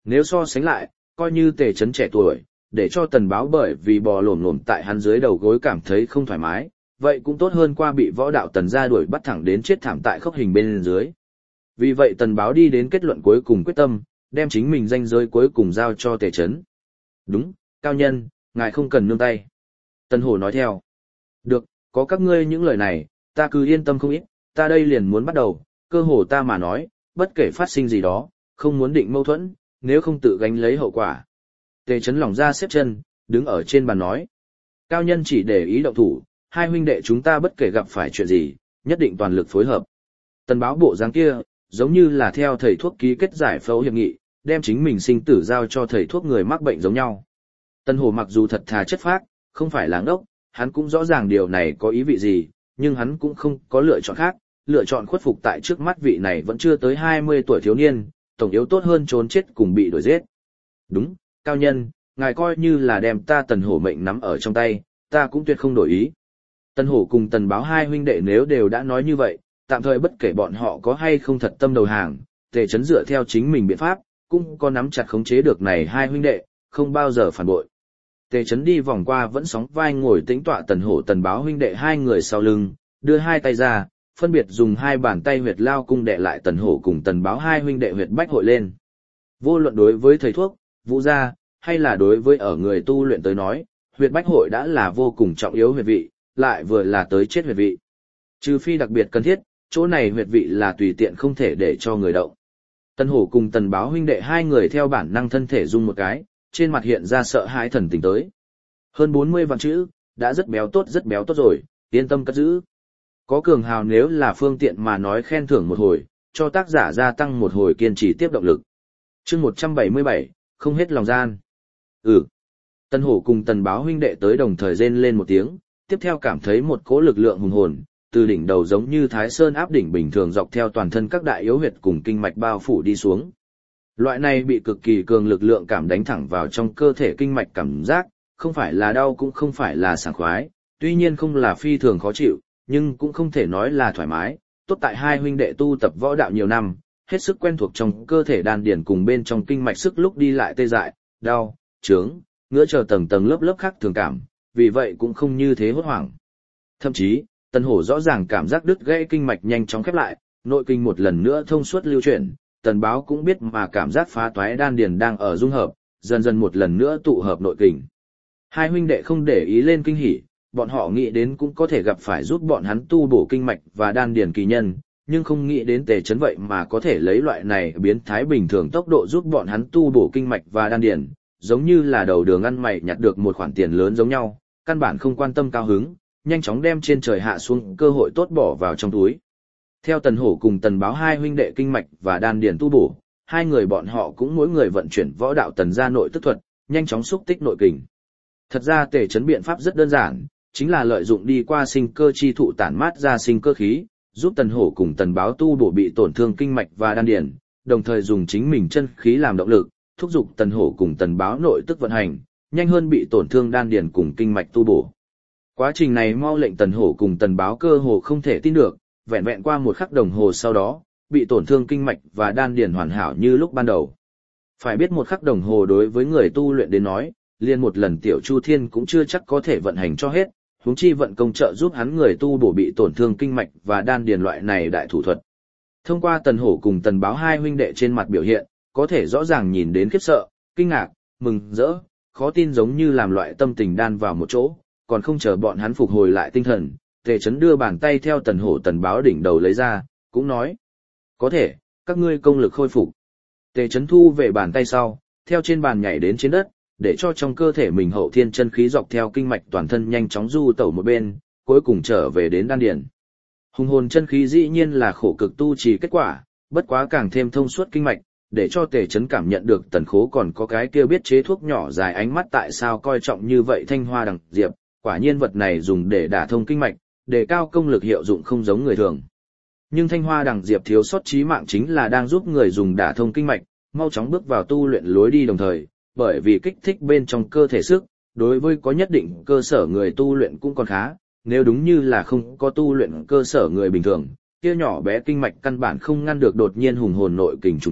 Nếu so sánh lại, coi như Tề Chấn trẻ tuổi, để cho Tần Báo bởi vì bò lổm lổm tại hắn dưới đầu gối cảm thấy không thoải mái, vậy cũng tốt hơn qua bị võ đạo Tần gia đuổi bắt thẳng đến chết thảm tại khốc hình bên dưới. Vì vậy Tần Báo đi đến kết luận cuối cùng quyết tâm, đem chính mình danh giới cuối cùng giao cho Tề Chấn. Đúng, cao nhân, ngài không cần nương tay. Tần Hổ nói theo. Được, có các ngươi những lời này, ta cứ yên tâm không ít, ta đây liền muốn bắt đầu, cơ hồ ta mà nói, bất kể phát sinh gì đó, không muốn định mâu thuẫn, nếu không tự gánh lấy hậu quả. Tề Chấn lỏng ra xếp chân, đứng ở trên bàn nói. Cao nhân chỉ để ý động thủ, hai huynh đệ chúng ta bất kể gặp phải chuyện gì, nhất định toàn lực phối hợp. Tần Báo bộ dáng kia, giống như là theo thầy thuốc ký kết giải phẫu hiệp nghị, đem chính mình sinh tử giao cho thầy thuốc người mắc bệnh giống nhau. Tần Hổ mặc dù thật thà chất phác, không phải là ngốc, hắn cũng rõ ràng điều này có ý vị gì, nhưng hắn cũng không có lựa chọn khác, lựa chọn khuất phục tại trước mắt vị này vẫn chưa tới hai mươi tuổi thiếu niên, tổng yếu tốt hơn trốn chết cùng bị đuổi giết. Đúng, cao nhân, ngài coi như là đem ta Tần Hổ mệnh nắm ở trong tay, ta cũng tuyệt không đổi ý. Tần Hổ cùng Tần Báo hai huynh đệ nếu đều đã nói như vậy, tạm thời bất kể bọn họ có hay không thật tâm đầu hàng, Tề Chấn dựa theo chính mình biện pháp, cũng có nắm chặt khống chế được này hai huynh đệ, không bao giờ phản bội. Tề Chấn đi vòng qua vẫn sóng vai ngồi tĩnh tọa Tần Hổ Tần Báo huynh đệ hai người sau lưng, đưa hai tay ra, phân biệt dùng hai bàn tay huyệt lao cung đệ lại Tần Hổ cùng Tần Báo hai huynh đệ huyệt bách hội lên. Vô luận đối với thầy thuốc, vũ gia, hay là đối với ở người tu luyện tới nói, huyệt bách hội đã là vô cùng trọng yếu huyệt vị, lại vừa là tới chết huyệt vị. Trừ phi đặc biệt cần thiết, chỗ này huyệt vị là tùy tiện không thể để cho người động. Tần Hổ cùng Tần Báo huynh đệ hai người theo bản năng thân thể rung một cái, trên mặt hiện ra sợ hãi thần tình tới. Hơn bốn mươi vạn chữ, đã rất béo tốt rất béo tốt rồi, yên tâm cất giữ. Có cường hào nếu là phương tiện mà nói khen thưởng một hồi, cho tác giả gia tăng một hồi kiên trì tiếp động lực. Chương một trăm bảy mươi bảy, không hết lòng gian. Ừ. Tần Hổ cùng Tần Báo huynh đệ tới đồng thời rên lên một tiếng, tiếp theo cảm thấy một cỗ lực lượng hùng hồn, từ đỉnh đầu giống như Thái Sơn áp đỉnh bình thường dọc theo toàn thân các đại yếu huyệt cùng kinh mạch bao phủ đi xuống. Loại này bị cực kỳ cường lực lượng cảm đánh thẳng vào trong cơ thể kinh mạch cảm giác, không phải là đau cũng không phải là sảng khoái, tuy nhiên không là phi thường khó chịu, nhưng cũng không thể nói là thoải mái, tốt tại hai huynh đệ tu tập võ đạo nhiều năm, hết sức quen thuộc trong cơ thể đan điển cùng bên trong kinh mạch sức lúc đi lại tê dại, đau, chướng, ngứa chờ tầng tầng lớp lớp khác thường cảm, vì vậy cũng không như thế hốt hoảng. Thậm chí, Tần Hổ rõ ràng cảm giác đứt gãy kinh mạch nhanh chóng khép lại, nội kinh một lần nữa thông suốt lưu chuyển, Tần Báo cũng biết mà cảm giác phá toái đan điền đang ở dung hợp, dần dần một lần nữa tụ hợp nội kình. Hai huynh đệ không để ý lên kinh hỉ, bọn họ nghĩ đến cũng có thể gặp phải giúp bọn hắn tu bổ kinh mạch và đan điền kỳ nhân, nhưng không nghĩ đến Tề Chấn vậy mà có thể lấy loại này biến thái bình thường tốc độ giúp bọn hắn tu bổ kinh mạch và đan điền, giống như là đầu đường ăn mày nhặt được một khoản tiền lớn giống nhau, căn bản không quan tâm cao hứng, nhanh chóng đem trên trời hạ xuống cơ hội tốt bỏ vào trong túi. Theo Tần Hổ cùng Tần Báo hai huynh đệ kinh mạch và đan điền tu bổ, hai người bọn họ cũng mỗi người vận chuyển võ đạo Tần gia nội tức thuật, nhanh chóng xúc tích nội kình. Thật ra Tề Chấn biện pháp rất đơn giản, chính là lợi dụng đi qua sinh cơ chi thụ tản mát ra sinh cơ khí, giúp Tần Hổ cùng Tần Báo tu bổ bị tổn thương kinh mạch và đan điền, đồng thời dùng chính mình chân khí làm động lực, thúc giục Tần Hổ cùng Tần Báo nội tức vận hành, nhanh hơn bị tổn thương đan điền cùng kinh mạch tu bổ. Quá trình này mau lệnh Tần Hổ cùng Tần Báo cơ hồ không thể tin được, vẹn vẹn qua một khắc đồng hồ sau đó, bị tổn thương kinh mạch và đan điền hoàn hảo như lúc ban đầu. Phải biết một khắc đồng hồ đối với người tu luyện đến nói, liền một lần tiểu Chu Thiên cũng chưa chắc có thể vận hành cho hết, huống chi vận công trợ giúp hắn người tu bổ bị tổn thương kinh mạch và đan điền loại này đại thủ thuật. Thông qua Tần Hổ cùng Tần Báo hai huynh đệ trên mặt biểu hiện, có thể rõ ràng nhìn đến khiếp sợ, kinh ngạc, mừng rỡ, khó tin giống như làm loại tâm tình đan vào một chỗ, còn không chờ bọn hắn phục hồi lại tinh thần, Tề Chấn đưa bàn tay theo Tần Hổ Tần Báo đỉnh đầu lấy ra, cũng nói: "Có thể, các ngươi công lực khôi phục." Tề Chấn thu về bàn tay sau, theo trên bàn nhảy đến trên đất, để cho trong cơ thể mình hậu thiên chân khí dọc theo kinh mạch toàn thân nhanh chóng du tẩu một bên, cuối cùng trở về đến đan điền. Hùng hồn chân khí dĩ nhiên là khổ cực tu trì kết quả, bất quá càng thêm thông suốt kinh mạch, để cho Tề Chấn cảm nhận được Tần Khố còn có cái kia biết chế thuốc nhỏ dài ánh mắt tại sao coi trọng như vậy thanh hoa đằng diệp, quả nhiên vật này dùng để đả thông kinh mạch, đề cao công lực hiệu dụng không giống người thường. Nhưng thanh hoa đằng diệp thiếu sót chí mạng chính là đang giúp người dùng đả thông kinh mạch, mau chóng bước vào tu luyện lối đi đồng thời, bởi vì kích thích bên trong cơ thể sức, đối với có nhất định cơ sở người tu luyện cũng còn khá, nếu đúng như là không có tu luyện cơ sở người bình thường, kia nhỏ bé kinh mạch căn bản không ngăn được đột nhiên hùng hồn nội kình trùng kích,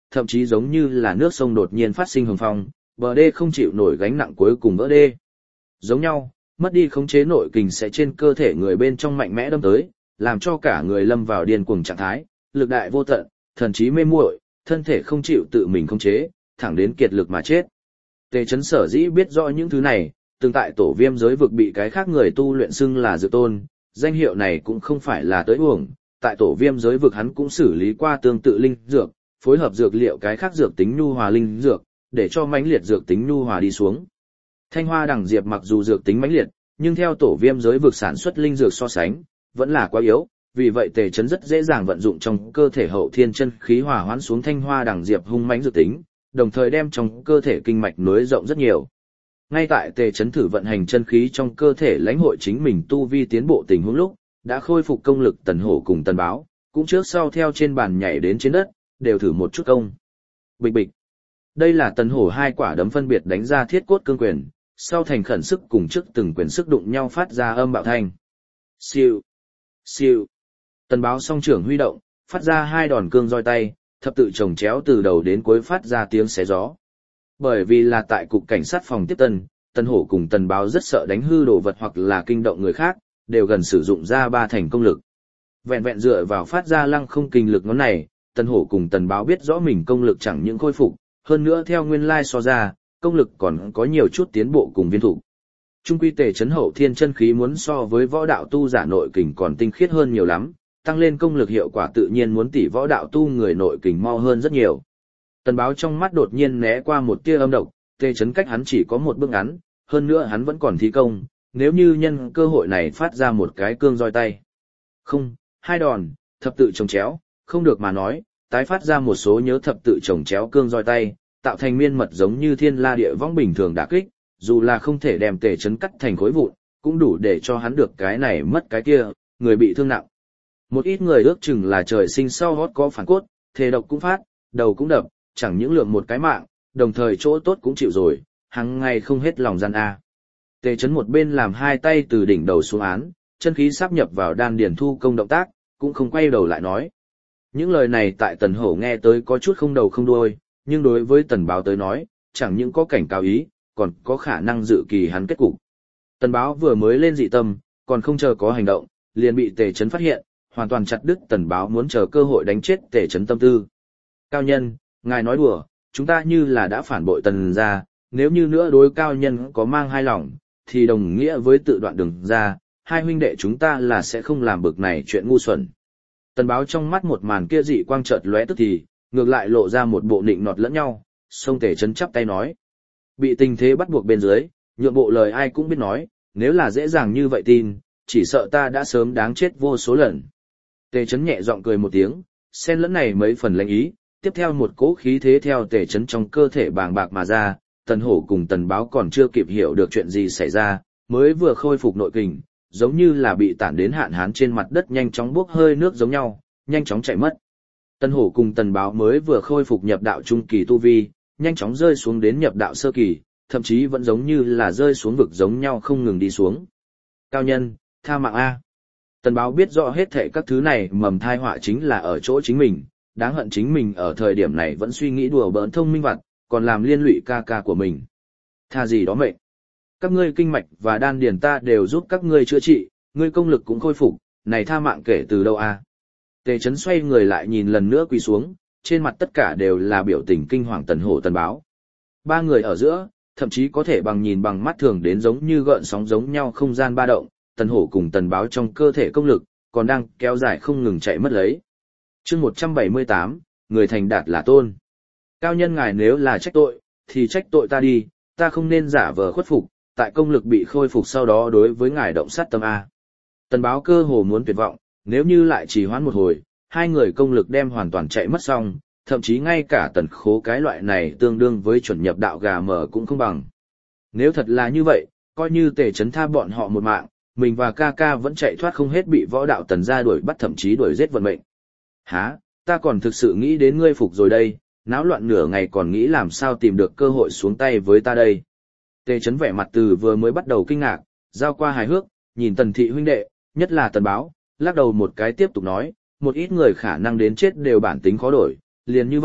thậm chí giống như là nước sông đột nhiên phát sinh hồng phong, bờ đê không chịu nổi gánh nặng cuối cùng vỡ đê. Giống nhau, mất đi khống chế nội kình sẽ trên cơ thể người bên trong mạnh mẽ đâm tới, làm cho cả người lâm vào điên cuồng trạng thái, lực đại vô tận, thần trí mê muội, thân thể không chịu tự mình khống chế, thẳng đến kiệt lực mà chết. Tề Chấn sở dĩ biết rõ những thứ này, từng tại tổ viêm giới vực bị cái khác người tu luyện xưng là dược tôn, danh hiệu này cũng không phải là tới uổng, tại tổ viêm giới vực hắn cũng xử lý qua tương tự linh dược, phối hợp dược liệu cái khác dược tính nhu hòa linh dược, để cho mãnh liệt dược tính nhu hòa đi xuống. Thanh hoa đằng diệp mặc dù dược tính mãnh liệt, nhưng theo tổ viêm giới vực sản xuất linh dược so sánh, vẫn là quá yếu, vì vậy Tề Chấn rất dễ dàng vận dụng trong cơ thể hậu thiên chân khí hòa hoãn xuống thanh hoa đằng diệp hung mãnh dược tính, đồng thời đem trong cơ thể kinh mạch nối rộng rất nhiều. Ngay tại Tề Chấn thử vận hành chân khí trong cơ thể lãnh hội chính mình tu vi tiến bộ tình huống lúc, đã khôi phục công lực Tần Hổ cùng Tần Báo, cũng trước sau theo trên bàn nhảy đến trên đất, đều thử một chút công. Bịch bịch. Đây là Tần Hổ hai quả đấm phân biệt đánh ra thiết cốt cương quyền, sau thành khẩn sức cùng trước từng quyền sức đụng nhau phát ra âm bạo thanh. Siêu, siêu. Tần Báo song trưởng huy động, phát ra hai đòn cương roi tay, thập tự chồng chéo từ đầu đến cuối phát ra tiếng xé gió. Bởi vì là tại cục cảnh sát phòng tiếp tân, Tần Hổ cùng Tần Báo rất sợ đánh hư đồ vật hoặc là kinh động người khác, đều gần sử dụng ra ba thành công lực. Vẹn vẹn dựa vào phát ra lăng không kinh lực ngón này, Tần Hổ cùng Tần Báo biết rõ mình công lực chẳng những khôi phục, hơn nữa theo nguyên lai so ra, công lực còn có nhiều chút tiến bộ cùng viên thủ. Trung quy Tề Chấn hậu thiên chân khí muốn so với võ đạo tu giả nội kình còn tinh khiết hơn nhiều lắm, tăng lên công lực hiệu quả tự nhiên muốn tỷ võ đạo tu người nội kình mau hơn rất nhiều. Tần Báo trong mắt đột nhiên né qua một tia âm độc, Tề Chấn cách hắn chỉ có một bước ngắn, hơn nữa hắn vẫn còn thi công, nếu như nhân cơ hội này phát ra một cái cương roi tay. Không, hai đòn, thập tự chồng chéo, không được mà nói, tái phát ra một số nhớ thập tự chồng chéo cương roi tay, tạo thành miên mật giống như thiên la địa võng bình thường đả kích, dù là không thể đem Tề Chấn cắt thành khối vụn, cũng đủ để cho hắn được cái này mất cái kia, người bị thương nặng. Một ít người ước chừng là trời sinh sau hót có phản cốt, thể độc cũng phát, đầu cũng đập, chẳng những lượng một cái mạng, đồng thời chỗ tốt cũng chịu rồi, hằng ngày không hết lòng gian a. Tề Chấn một bên làm hai tay từ đỉnh đầu xuống án, chân khí sáp nhập vào đan điền thu công động tác, cũng không quay đầu lại nói. Những lời này tại Tần Hổ nghe tới có chút không đầu không đuôi, nhưng đối với Tần Báo tới nói, chẳng những có cảnh cáo ý, còn có khả năng dự kỳ hắn kết cục. Tần Báo vừa mới lên dị tâm, còn không chờ có hành động, liền bị Tề Chấn phát hiện, hoàn toàn chặt đứt Tần Báo muốn chờ cơ hội đánh chết Tề Chấn tâm tư. Cao nhân, ngài nói đùa, chúng ta như là đã phản bội Tần gia, nếu như nữa đối cao nhân có mang hai lòng, thì đồng nghĩa với tự đoạn đường ra, hai huynh đệ chúng ta là sẽ không làm bực này chuyện ngu xuẩn. Tần Báo trong mắt một màn kia dị quang chợt lóe tức thì, ngược lại lộ ra một bộ nịnh nọt lẫn nhau, sông Tề Chấn chắp tay nói. Bị tình thế bắt buộc bên dưới, nhượng bộ lời ai cũng biết nói, nếu là dễ dàng như vậy tin, chỉ sợ ta đã sớm đáng chết vô số lần. Tề Chấn nhẹ giọng cười một tiếng, xen lẫn này mấy phần lãnh ý, tiếp theo một cỗ khí thế theo Tề Chấn trong cơ thể bàng bạc mà ra, Tần Hổ cùng Tần Báo còn chưa kịp hiểu được chuyện gì xảy ra, mới vừa khôi phục nội kình, giống như là bị tản đến hạn hán trên mặt đất nhanh chóng bốc hơi nước giống nhau, nhanh chóng chạy mất. Tần Hổ cùng Tần Báo mới vừa khôi phục nhập đạo trung kỳ tu vi, nhanh chóng rơi xuống đến nhập đạo sơ kỳ, thậm chí vẫn giống như là rơi xuống vực giống nhau không ngừng đi xuống. Cao nhân, tha mạng A. Tần Báo biết rõ hết thảy các thứ này mầm thai họa chính là ở chỗ chính mình, đáng hận chính mình ở thời điểm này vẫn suy nghĩ đùa bỡn thông minh vặt, còn làm liên lụy ca ca của mình. Tha gì đó mệnh. Các ngươi kinh mạch và đan điền ta đều giúp các ngươi chữa trị, ngươi công lực cũng khôi phục, này tha mạng kể từ đâu a? Tề Chấn xoay người lại nhìn lần nữa quỳ xuống, trên mặt tất cả đều là biểu tình kinh hoàng Tần Hổ Tần Báo. Ba người ở giữa, thậm chí có thể bằng nhìn bằng mắt thường đến giống như gợn sóng giống nhau không gian ba động, Tần Hổ cùng Tần Báo trong cơ thể công lực, còn đang kéo dài không ngừng chạy mất lấy. Chương một trăm bảy mươi tám, người thành đạt là tôn. Cao nhân ngài nếu là trách tội, thì trách tội ta đi, ta không nên giả vờ khuất phục, tại công lực bị khôi phục sau đó đối với ngài động sát tâm A. Tần Báo cơ hồ muốn tuyệt vọng, nếu như lại trì hoãn một hồi, hai người công lực đem hoàn toàn chạy mất xong, thậm chí ngay cả Tần Khố cái loại này tương đương với chuẩn nhập đạo gà mờ cũng không bằng. Nếu thật là như vậy, coi như Tề Chấn tha bọn họ một mạng, mình và ca ca vẫn chạy thoát không hết bị võ đạo Tần gia đuổi bắt thậm chí đuổi giết vận mệnh. Hả, ta còn thực sự nghĩ đến ngươi phục rồi đây, náo loạn nửa ngày còn nghĩ làm sao tìm được cơ hội xuống tay với ta đây. Tề Chấn vẻ mặt từ vừa mới bắt đầu kinh ngạc, giao qua hài hước, nhìn Tần thị huynh đệ, nhất là Tần Báo, lắc đầu một cái tiếp tục nói, một ít người khả năng đến chết đều bản tính khó đổi, liền như vậy,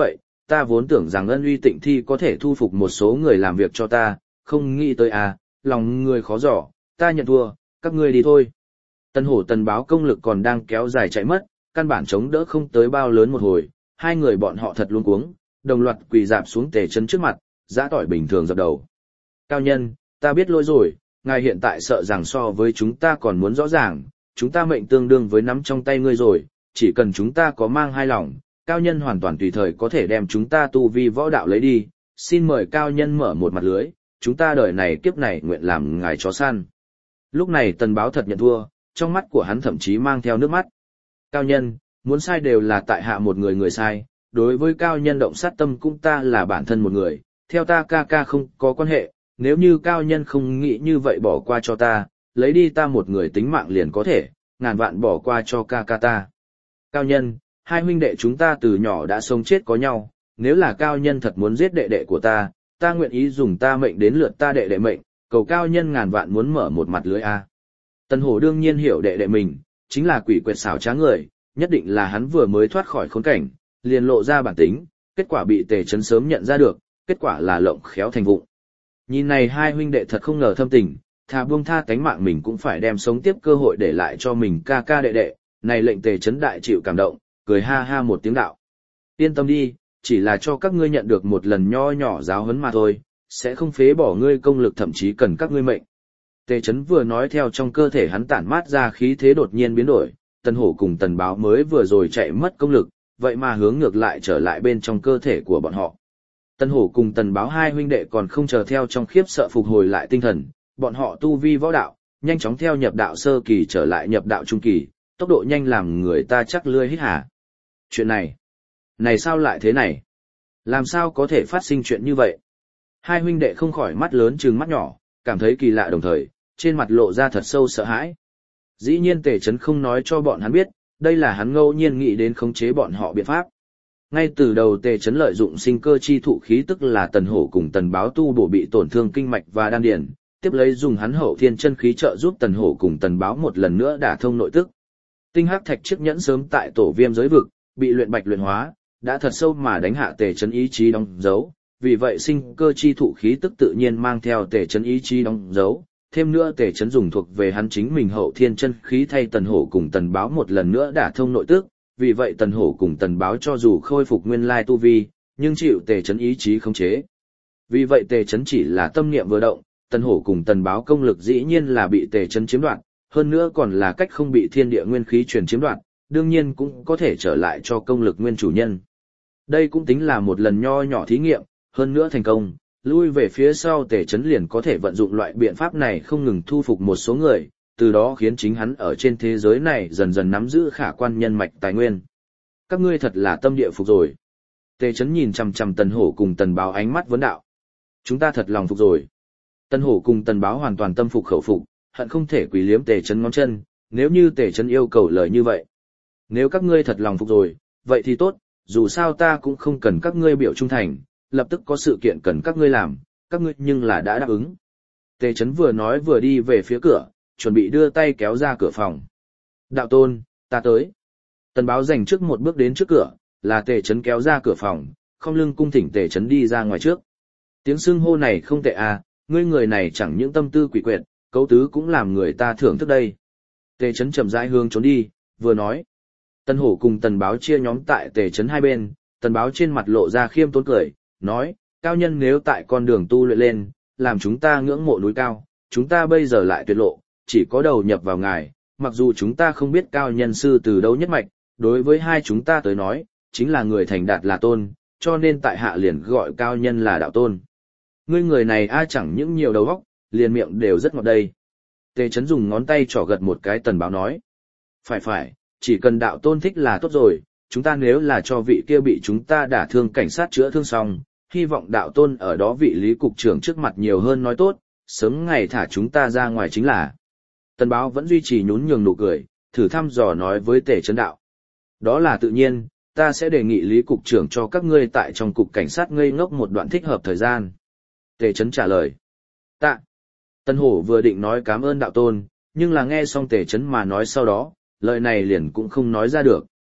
ta vốn tưởng rằng ân uy tịnh thi có thể thu phục một số người làm việc cho ta, không nghĩ tới à, lòng người khó dò, ta nhận thua, các ngươi đi thôi. Tần hổ tần báo công lực còn đang kéo dài chạy mất, căn bản chống đỡ không tới bao lớn một hồi, hai người bọn họ thật luống cuống, đồng loạt quỳ dạp xuống Tề Chấn trước mặt, giã tỏi bình thường dập đầu. Cao nhân, ta biết lỗi rồi, ngài hiện tại sợ rằng so với chúng ta còn muốn rõ ràng, chúng ta mệnh tương đương với nắm trong tay ngươi rồi, chỉ cần chúng ta có mang hai lòng, cao nhân hoàn toàn tùy thời có thể đem chúng ta tu vi võ đạo lấy đi, xin mời cao nhân mở một mặt lưới, chúng ta đời này kiếp này nguyện làm ngài chó săn. Lúc này tần báo thật nhận thua, trong mắt của hắn thậm chí mang theo nước mắt. Cao nhân, muốn sai đều là tại hạ một người người sai, đối với cao nhân động sát tâm cũng ta là bản thân một người, theo ta ca ca không có quan hệ, nếu như cao nhân không nghĩ như vậy bỏ qua cho ta, lấy đi ta một người tính mạng liền có thể, ngàn vạn bỏ qua cho ca ca ta. Cao nhân, hai huynh đệ chúng ta từ nhỏ đã sống chết có nhau, nếu là cao nhân thật muốn giết đệ đệ của ta, ta nguyện ý dùng ta mệnh đến lượt ta đệ đệ mệnh, cầu cao nhân ngàn vạn muốn mở một mặt lưới a. Tần hổ đương nhiên hiểu đệ đệ mình, chính là quỷ quyệt xảo trá người, nhất định là hắn vừa mới thoát khỏi khốn cảnh, liền lộ ra bản tính, kết quả bị Tề Chấn sớm nhận ra được, kết quả là lộng khéo thành vụng. Nhìn này hai huynh đệ thật không ngờ thâm tình, thà buông tha tánh mạng mình cũng phải đem sống tiếp cơ hội để lại cho mình ca ca đệ đệ, này lệnh Tề Chấn đại chịu cảm động, cười ha ha một tiếng đạo. Yên tâm đi, chỉ là cho các ngươi nhận được một lần nho nhỏ giáo huấn mà thôi, sẽ không phế bỏ ngươi công lực thậm chí cần các ngươi mệnh. Tề Chấn vừa nói theo trong cơ thể hắn tản mát ra khí thế đột nhiên biến đổi, Tần Hổ cùng Tần Báo mới vừa rồi chạy mất công lực, vậy mà hướng ngược lại trở lại bên trong cơ thể của bọn họ. Tần Hổ cùng Tần Báo hai huynh đệ còn không chờ theo trong khiếp sợ phục hồi lại tinh thần, bọn họ tu vi võ đạo, nhanh chóng theo nhập đạo sơ kỳ trở lại nhập đạo trung kỳ, tốc độ nhanh làm người ta chắc lưỡi hít hà. Chuyện này, này sao lại thế này? Làm sao có thể phát sinh chuyện như vậy? Hai huynh đệ không khỏi mắt lớn trừng mắt nhỏ, cảm thấy kỳ lạ đồng thời, trên mặt lộ ra thật sâu sợ hãi. Dĩ nhiên Tề Chấn không nói cho bọn hắn biết, đây là hắn ngẫu nhiên nghĩ đến khống chế bọn họ biện pháp. Ngay từ đầu Tề Chấn lợi dụng sinh cơ chi thụ khí tức là Tần Hổ cùng Tần Báo tu bổ bị tổn thương kinh mạch và đan điền, tiếp lấy dùng hắn hậu thiên chân khí trợ giúp Tần Hổ cùng Tần Báo một lần nữa đả thông nội tức. Tinh hắc thạch chiếc nhẫn sớm tại tổ viêm giới vực, bị luyện bạch luyện hóa, đã thật sâu mà đánh hạ Tề Chấn ý chí đóng dấu, vì vậy sinh cơ chi thụ khí tức tự nhiên mang theo Tề Chấn ý chí đóng dấu. Thêm nữa Tề Chấn dùng thuộc về hắn chính mình hậu thiên chân khí thay Tần Hổ cùng Tần Báo một lần nữa đả thông nội tức, vì vậy Tần Hổ cùng Tần Báo cho dù khôi phục nguyên lai tu vi, nhưng chịu Tề Chấn ý chí khống chế. Vì vậy Tề Chấn chỉ là tâm niệm vừa động, Tần Hổ cùng Tần Báo công lực dĩ nhiên là bị Tề Chấn chiếm đoạt, hơn nữa còn là cách không bị thiên địa nguyên khí truyền chiếm đoạt, đương nhiên cũng có thể trở lại cho công lực nguyên chủ nhân. Đây cũng tính là một lần nho nhỏ thí nghiệm, hơn nữa thành công. Lui về phía sau Tề Chấn liền có thể vận dụng loại biện pháp này không ngừng thu phục một số người, từ đó khiến chính hắn ở trên thế giới này dần dần nắm giữ khả quan nhân mạch tài nguyên. Các ngươi thật là tâm địa phục rồi. Tề Chấn nhìn chằm chằm Tần Hổ cùng Tần Báo ánh mắt vấn đạo. Chúng ta thật lòng phục rồi. Tần Hổ cùng Tần Báo hoàn toàn tâm phục khẩu phục, hận không thể quỳ liếm Tề Chấn ngón chân, nếu như Tề Chấn yêu cầu lời như vậy. Nếu các ngươi thật lòng phục rồi, vậy thì tốt, dù sao ta cũng không cần các ngươi biểu trung thành. Lập tức có sự kiện cần các ngươi làm, các ngươi nhưng là đã đáp ứng. Tề Chấn vừa nói vừa đi về phía cửa, chuẩn bị đưa tay kéo ra cửa phòng. Đạo tôn, ta tới. Tần Báo dành trước một bước đến trước cửa, là Tề Chấn kéo ra cửa phòng, không lưng cung thỉnh Tề Chấn đi ra ngoài trước. Tiếng xưng hô này không tệ à, ngươi người này chẳng những tâm tư quỷ quyệt, cấu tứ cũng làm người ta thưởng thức đây. Tề Chấn chậm rãi hướng trốn đi, vừa nói. Tần Hổ cùng Tần Báo chia nhóm tại Tề Chấn hai bên, Tần Báo trên mặt lộ ra khiêm tốn cười, nói, cao nhân nếu tại con đường tu luyện lên, làm chúng ta ngưỡng mộ núi cao, chúng ta bây giờ lại tuyệt lộ, chỉ có đầu nhập vào ngài, mặc dù chúng ta không biết cao nhân sư từ đâu nhất mạch, đối với hai chúng ta tới nói, chính là người thành đạt là tôn, cho nên tại hạ liền gọi cao nhân là đạo tôn. Ngươi người này ai chẳng những nhiều đầu óc, liền miệng đều rất ngọt đây. Tề Chấn dùng ngón tay trỏ gật một cái Tần Báo nói. Phải phải, chỉ cần đạo tôn thích là tốt rồi, chúng ta nếu là cho vị kia bị chúng ta đả thương cảnh sát chữa thương xong, hy vọng đạo tôn ở đó vị lý cục trưởng trước mặt nhiều hơn nói tốt, sớm ngày thả chúng ta ra ngoài chính là. Tần Báo vẫn duy trì nhún nhường nụ cười, thử thăm dò nói với Tề Chấn đạo. Đó là tự nhiên, ta sẽ đề nghị lý cục trưởng cho các ngươi tại trong cục cảnh sát ngây ngốc một đoạn thích hợp thời gian. Tề Chấn trả lời. Tạ. Tần Hổ vừa định nói cảm ơn đạo tôn, nhưng là nghe xong Tề Chấn mà nói sau đó, lời này liền cũng không nói ra được.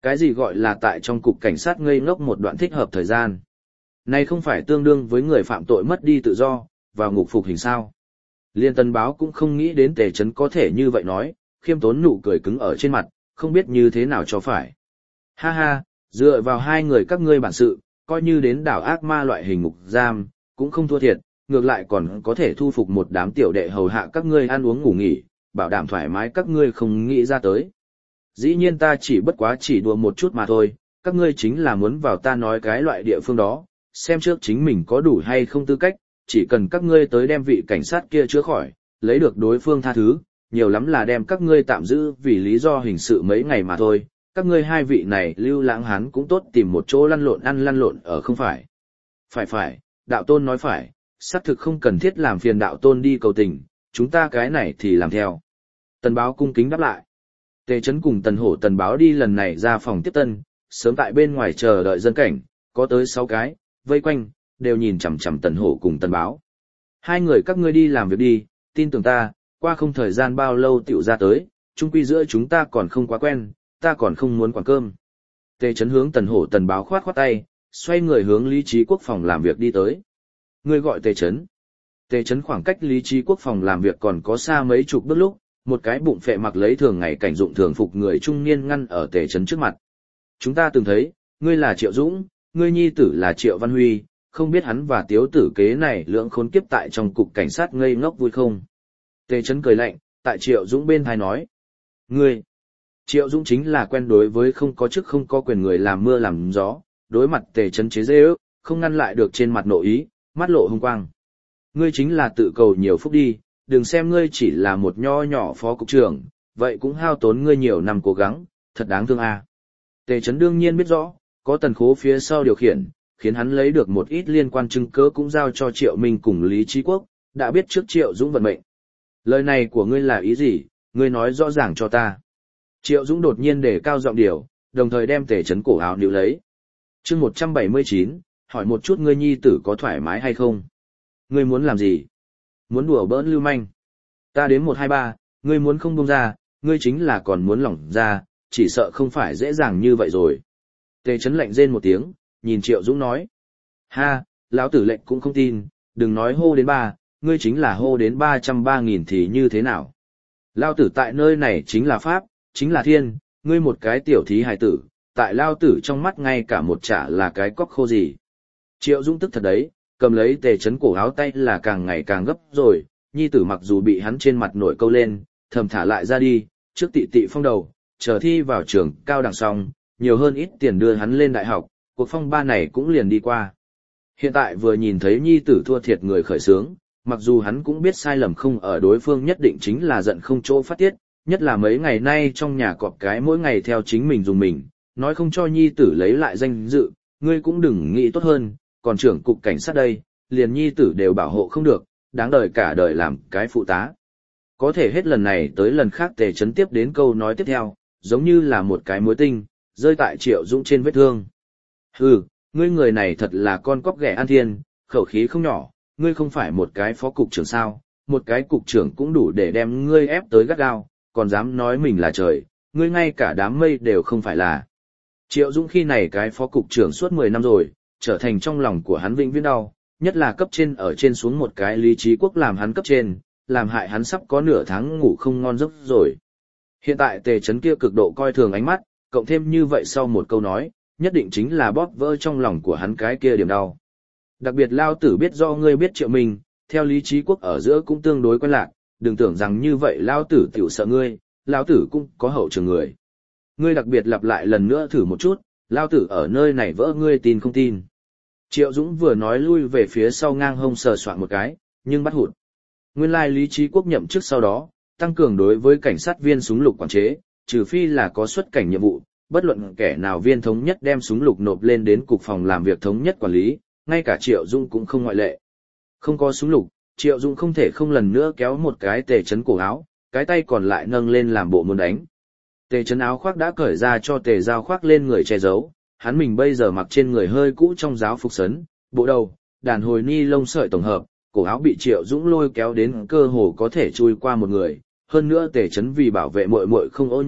Cái gì gọi là tại trong cục cảnh sát ngây ngốc một đoạn thích hợp thời gian? Này không phải tương đương với người phạm tội mất đi tự do, vào ngục phục hình sao? Liên Tân Báo cũng không nghĩ đến Tề Chấn có thể như vậy nói, khiêm tốn nụ cười cứng ở trên mặt, không biết như thế nào cho phải. Ha ha, dựa vào hai người các ngươi bản sự, coi như đến đảo ác ma loại hình ngục giam, cũng không thua thiệt, ngược lại còn có thể thu phục một đám tiểu đệ hầu hạ các ngươi ăn uống ngủ nghỉ, bảo đảm thoải mái các ngươi không nghĩ ra tới. Dĩ nhiên ta chỉ bất quá chỉ đùa một chút mà thôi, các ngươi chính là muốn vào ta nói cái loại địa phương đó, xem trước chính mình có đủ hay không tư cách, chỉ cần các ngươi tới đem vị cảnh sát kia chữa khỏi, lấy được đối phương tha thứ, nhiều lắm là đem các ngươi tạm giữ vì lý do hình sự mấy ngày mà thôi, các ngươi hai vị này lưu lãng hán cũng tốt tìm một chỗ lăn lộn ăn lăn lộn ở không phải. Phải phải, đạo tôn nói phải, xác thực không cần thiết làm phiền đạo tôn đi cầu tình, chúng ta cái này thì làm theo. Tần Báo cung kính đáp lại. Tề Chấn cùng Tần Hổ Tần Báo đi lần này ra phòng tiếp tân, sớm tại bên ngoài chờ đợi dân cảnh, có tới sáu cái, vây quanh, đều nhìn chằm chằm Tần Hổ cùng Tần Báo. Hai người các ngươi đi làm việc đi, tin tưởng ta, qua không thời gian bao lâu tiểu ra tới, chung quy giữa chúng ta còn không quá quen, ta còn không muốn quản cơm. Tề Chấn hướng Tần Hổ Tần Báo khoát khoát tay, xoay người hướng Lý Trí Quốc phòng làm việc đi tới. Ngươi gọi Tề Chấn. Tề Chấn khoảng cách Lý Trí Quốc phòng làm việc còn có xa mấy chục bước lúc, một cái bụng phệ mặc lấy thường ngày cảnh dụng thường phục người trung niên ngăn ở Tề Chấn trước mặt. Chúng ta từng thấy, ngươi là Triệu Dũng, ngươi nhi tử là Triệu Văn Huy, không biết hắn và tiếu tử kế này lưỡng khốn kiếp tại trong cục cảnh sát ngây ngốc vui không? Tề Chấn cười lạnh, tại Triệu Dũng bên thai nói. Ngươi! Triệu Dũng chính là quen đối với không có chức không có quyền người làm mưa làm gió, đối mặt Tề Chấn chế dê ước, không ngăn lại được trên mặt nội ý, mắt lộ hung quang. Ngươi chính là tự cầu nhiều phúc đi, đừng xem ngươi chỉ là một nho nhỏ phó cục trưởng, vậy cũng hao tốn ngươi nhiều năm cố gắng, thật đáng thương à. Tề Chấn đương nhiên biết rõ, có Tần Khố phía sau điều khiển, khiến hắn lấy được một ít liên quan chứng cứ cũng giao cho Triệu Minh cùng Lý Trí Quốc, đã biết trước Triệu Dũng vận mệnh. Lời này của ngươi là ý gì, ngươi nói rõ ràng cho ta. Triệu Dũng đột nhiên đề cao giọng điệu, đồng thời đem Tề Chấn cổ áo níu lấy. Chương một trăm bảy mươi chín, hỏi một chút ngươi nhi tử có thoải mái hay không? Ngươi muốn làm gì? Muốn đùa bỡn lưu manh. Ta đến một hai ba, ngươi muốn không buông ra, ngươi chính là còn muốn lỏng ra, chỉ sợ không phải dễ dàng như vậy rồi. Tề Chấn lạnh rên một tiếng, nhìn Triệu Dũng nói. Ha, lão tử lệnh cũng không tin, đừng nói hô đến ba, ngươi chính là hô đến ba trăm ba nghìn thì như thế nào? Lão tử tại nơi này chính là Pháp, chính là thiên, ngươi một cái tiểu thí hài tử, tại Lão tử trong mắt ngay cả một chả là cái cóc khô gì. Triệu Dũng tức thật đấy, cầm lấy Tề Chấn cổ áo tay là càng ngày càng gấp rồi, nhi tử mặc dù bị hắn trên mặt nổi câu lên, thầm thả lại ra đi, trước tị tị phong đầu, chờ thi vào trường cao đẳng xong, nhiều hơn ít tiền đưa hắn lên đại học, cuộc phong ba này cũng liền đi qua. Hiện tại vừa nhìn thấy nhi tử thua thiệt người khởi sướng, mặc dù hắn cũng biết sai lầm không ở đối phương nhất định chính là giận không chỗ phát tiết, nhất là mấy ngày nay trong nhà cọp cái mỗi ngày theo chính mình dùng mình, nói không cho nhi tử lấy lại danh dự, ngươi cũng đừng nghĩ tốt hơn, còn trưởng cục cảnh sát đây, liền nhi tử đều bảo hộ không được, đáng đời cả đời làm cái phụ tá. Có thể hết lần này tới lần khác Tề Chấn tiếp đến câu nói tiếp theo, giống như là một cái mối tinh, rơi tại Triệu Dũng trên vết thương. Hừ, ngươi người này thật là con cóc ghẻ ăn thiên, khẩu khí không nhỏ, ngươi không phải một cái phó cục trưởng sao, một cái cục trưởng cũng đủ để đem ngươi ép tới gắt gao, còn dám nói mình là trời, ngươi ngay cả đám mây đều không phải là. Triệu Dũng khi này cái phó cục trưởng suốt mười năm rồi, trở thành trong lòng của hắn vĩnh viễn đau, nhất là cấp trên ở trên xuống một cái Lý Trí Quốc làm hắn cấp trên, làm hại hắn sắp có nửa tháng ngủ không ngon giấc rồi. Hiện tại Tề Chấn kia cực độ coi thường ánh mắt, cộng thêm như vậy sau một câu nói, nhất định chính là bóp vỡ trong lòng của hắn cái kia điểm đau. Đặc biệt Lao Tử biết do ngươi biết Triệu Minh, theo Lý Trí Quốc ở giữa cũng tương đối quen lạc, đừng tưởng rằng như vậy Lao Tử tiểu sợ ngươi, Lao Tử cũng có hậu trường người. Ngươi đặc biệt lặp lại lần nữa thử một chút, Lao Tử ở nơi này vỡ ngươi tin không tin. Triệu Dũng vừa nói lui về phía sau ngang hông sờ soạn một cái, nhưng bắt hụt. Nguyên lai Lý Trí Quốc nhậm chức sau đó, tăng cường đối với cảnh sát viên súng lục quản chế, trừ phi là có xuất cảnh nhiệm vụ, bất luận kẻ nào viên thống nhất đem súng lục nộp lên đến cục phòng làm việc thống nhất quản lý, ngay cả Triệu Dũng cũng không ngoại lệ. Không có súng lục, Triệu Dũng không thể không lần nữa kéo một cái Tề Chấn cổ áo, cái tay còn lại nâng lên làm bộ muốn đánh. Tề Chấn áo khoác đã cởi ra cho Tề Giao khoác lên người che giấu, hắn mình bây giờ mặc trên người hơi cũ trong giáo phục sấn, bộ đầu, đàn hồi ni lông sợi tổng hợp, cổ áo bị Triệu Dũng lôi kéo đến cơ hồ có thể chui qua một người, hơn nữa Tề Chấn vì bảo vệ muội muội không ô nhục,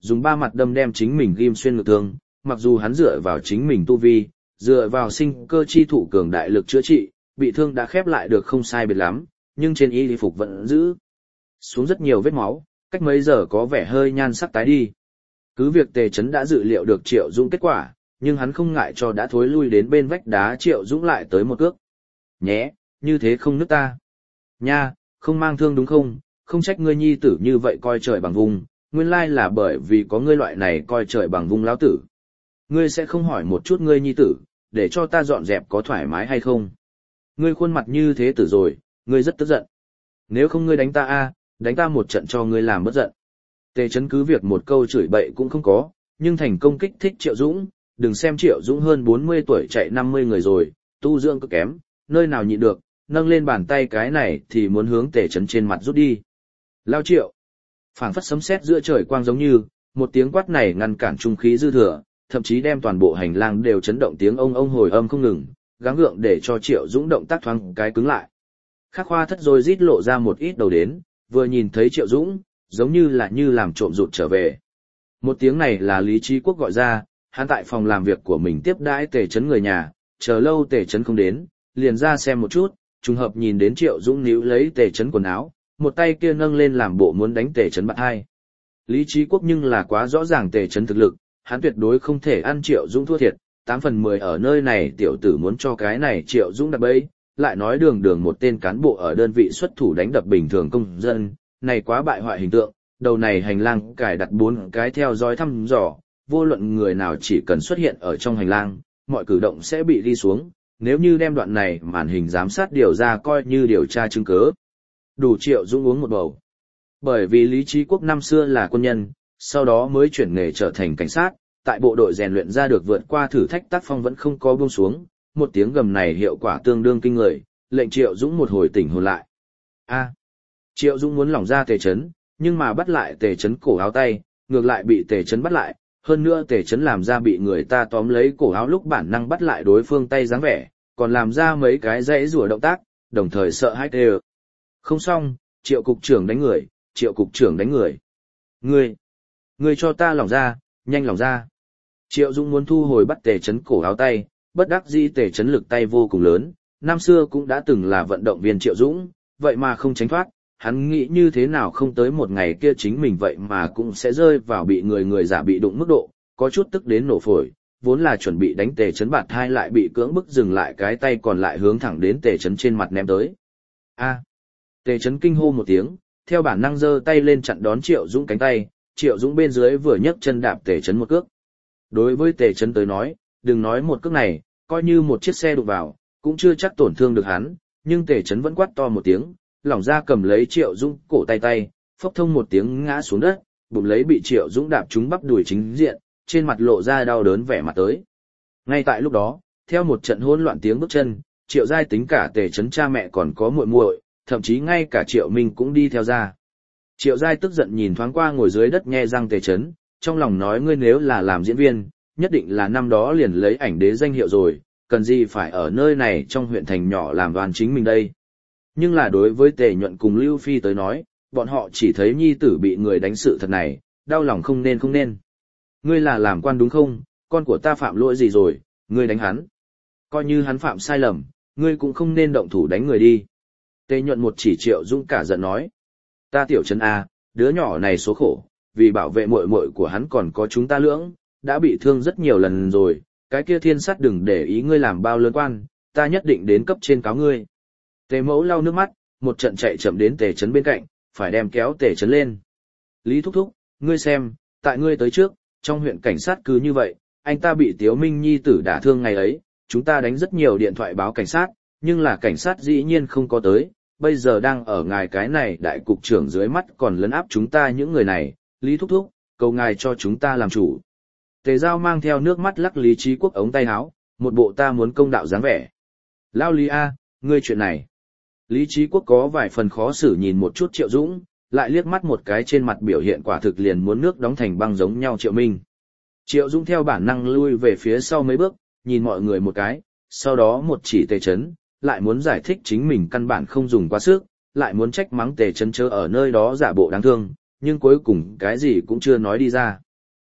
dùng ba mặt đâm đem chính mình ghim xuyên ngực thương, mặc dù hắn dựa vào chính mình tu vi, dựa vào sinh cơ chi thụ cường đại lực chữa trị, bị thương đã khép lại được không sai biệt lắm, nhưng trên y phục vẫn giữ xuống rất nhiều vết máu, cách mấy giờ có vẻ hơi nhan sắc tái đi. Cứ việc Tề Chấn đã dự liệu được Triệu Dũng kết quả, nhưng hắn không ngại cho đã thối lui đến bên vách đá Triệu Dũng lại tới một cước. Nhé, như thế không nước ta. Nha, không mang thương đúng không, không trách ngươi nhi tử như vậy coi trời bằng vùng, nguyên lai là bởi vì có ngươi loại này coi trời bằng vùng lão tử. Ngươi sẽ không hỏi một chút ngươi nhi tử, để cho ta dọn dẹp có thoải mái hay không? Ngươi khuôn mặt như thế tử rồi, ngươi rất tức giận. Nếu không ngươi đánh ta a, đánh ta một trận cho ngươi làm bất giận. Tề Chấn cứ việc một câu chửi bậy cũng không có, nhưng thành công kích thích Triệu Dũng, đừng xem Triệu Dũng hơn bốn mươi tuổi chạy năm mươi người rồi, tu dưỡng cực kém, nơi nào nhịn được, nâng lên bàn tay cái này thì muốn hướng Tề Chấn trên mặt rút đi. Lao Triệu! Phảng phất sấm sét giữa trời quang giống như, một tiếng quát này ngăn cản trung khí dư thừa, thậm chí đem toàn bộ hành lang đều chấn động tiếng ông ông hồi âm không ngừng, gắng gượng để cho Triệu Dũng động tác thoáng cái cứng lại. Khắc Khoa Thất rồi rít lộ ra một ít đầu đến, vừa nhìn thấy Triệu Dũng, giống như là như làm trộm rụt trở về. Một tiếng này là Lý Trí Quốc gọi ra, hắn tại phòng làm việc của mình tiếp đãi Tề Chấn người nhà, chờ lâu Tề Chấn không đến, liền ra xem một chút, trùng hợp nhìn đến Triệu Dũng níu lấy Tề Chấn quần áo, một tay kia nâng lên làm bộ muốn đánh Tề Chấn bạt hai. Lý Trí Quốc nhưng là quá rõ ràng Tề Chấn thực lực, hắn tuyệt đối không thể ăn Triệu Dũng thua thiệt, tám phần mười ở nơi này tiểu tử muốn cho cái này Triệu Dũng đặt bẫy, lại nói đường đường một tên cán bộ ở đơn vị xuất thủ đánh đập bình thường công dân, này quá bại hoại hình tượng, đầu này hành lang cài đặt bốn cái theo dõi thăm dò, vô luận người nào chỉ cần xuất hiện ở trong hành lang, mọi cử động sẽ bị ghi xuống, nếu như đem đoạn này màn hình giám sát điều ra coi như điều tra chứng cứ. Đủ Triệu Dũng uống một bầu. Bởi vì Lý Trí Quốc năm xưa là quân nhân, sau đó mới chuyển nghề trở thành cảnh sát, tại bộ đội rèn luyện ra được vượt qua thử thách tác phong vẫn không có buông xuống, một tiếng gầm này hiệu quả tương đương kinh người, lệnh Triệu Dũng một hồi tỉnh hồn lại. A. Triệu Dũng muốn lỏng ra Tề Chấn, nhưng mà bắt lại Tề Chấn cổ áo tay, ngược lại bị Tề Chấn bắt lại, hơn nữa Tề Chấn làm ra bị người ta tóm lấy cổ áo lúc bản năng bắt lại đối phương tay dáng vẻ, còn làm ra mấy cái dãy rủa động tác, đồng thời sợ hãi tê. Không xong, Triệu cục trưởng đánh người, Triệu cục trưởng đánh người. Ngươi, ngươi cho ta lỏng ra, nhanh lỏng ra. Triệu Dũng muốn thu hồi bắt Tề Chấn cổ áo tay, bất đắc dĩ Tề Chấn lực tay vô cùng lớn, năm xưa cũng đã từng là vận động viên Triệu Dũng, vậy mà không tránh thoát, hắn nghĩ như thế nào không tới một ngày kia chính mình vậy mà cũng sẽ rơi vào bị người người giả bị đụng mức độ, có chút tức đến nổ phổi, vốn là chuẩn bị đánh Tề Chấn bạt hai lại bị cưỡng bức dừng lại cái tay còn lại hướng thẳng đến Tề Chấn trên mặt ném tới. A. Tề Chấn kinh hô một tiếng, theo bản năng giơ tay lên chặn đón Triệu Dũng cánh tay, Triệu Dũng bên dưới vừa nhấc chân đạp Tề Chấn một cước. Đối với Tề Chấn tới nói, đừng nói một cước này, coi như một chiếc xe đụng vào, cũng chưa chắc tổn thương được hắn, nhưng Tề Chấn vẫn quát to một tiếng, lỏng ra cầm lấy Triệu Dũng cổ tay tay, phốc thông một tiếng ngã xuống đất, bụng lấy bị Triệu Dũng đạp trúng bắp đùi chính diện, trên mặt lộ ra đau đớn vẻ mặt tới. Ngay tại lúc đó, theo một trận hỗn loạn tiếng bước chân, Triệu Giai tính cả Tề Chấn cha mẹ còn có muội muội, thậm chí ngay cả Triệu Minh cũng đi theo ra. Triệu Giai tức giận nhìn thoáng qua ngồi dưới đất nhe răng Tề Chấn, trong lòng nói ngươi nếu là làm diễn viên, nhất định là năm đó liền lấy ảnh đế danh hiệu rồi, cần gì phải ở nơi này trong huyện thành nhỏ làm đoàn chính mình đây. Nhưng là đối với Tề Nhuận cùng Lưu Phi tới nói, bọn họ chỉ thấy nhi tử bị người đánh sự thật này, đau lòng không nên không nên. Ngươi là làm quan đúng không, con của ta phạm lỗi gì rồi, ngươi đánh hắn. Coi như hắn phạm sai lầm, ngươi cũng không nên động thủ đánh người đi. Tề Nhuận một chỉ Triệu Dũng cả giận nói. Ta Tiểu Trấn A, đứa nhỏ này số khổ, vì bảo vệ muội muội của hắn còn có chúng ta lưỡng, đã bị thương rất nhiều lần rồi, cái kia thiên sắt đừng để ý ngươi làm bao lớn quan, ta nhất định đến cấp trên cáo ngươi. Tề Mẫu lau nước mắt, một trận chạy chậm đến Tề Chấn bên cạnh, phải đem kéo Tề Chấn lên. Lý thúc thúc, ngươi xem, tại ngươi tới trước, trong huyện cảnh sát cứ như vậy, anh ta bị Tiếu Minh nhi tử đả thương ngày ấy, chúng ta đánh rất nhiều điện thoại báo cảnh sát, nhưng là cảnh sát dĩ nhiên không có tới, bây giờ đang ở ngài cái này đại cục trưởng dưới mắt còn lấn áp chúng ta những người này, Lý thúc thúc, cầu ngài cho chúng ta làm chủ. Tề Giao mang theo nước mắt lắc Lý Trí Quốc ống tay áo, một bộ ta muốn công đạo dáng vẻ. Lao Lý A, ngươi chuyện này. Lý Trí Quốc có vài phần khó xử nhìn một chút Triệu Dũng, lại liếc mắt một cái trên mặt biểu hiện quả thực liền muốn nước đóng thành băng giống nhau Triệu Minh. Triệu Dũng theo bản năng lui về phía sau mấy bước, nhìn mọi người một cái, sau đó một chỉ Tề Chấn, lại muốn giải thích chính mình căn bản không dùng quá sức, lại muốn trách mắng Tề Chấn chớ ở nơi đó giả bộ đáng thương, nhưng cuối cùng cái gì cũng chưa nói đi ra.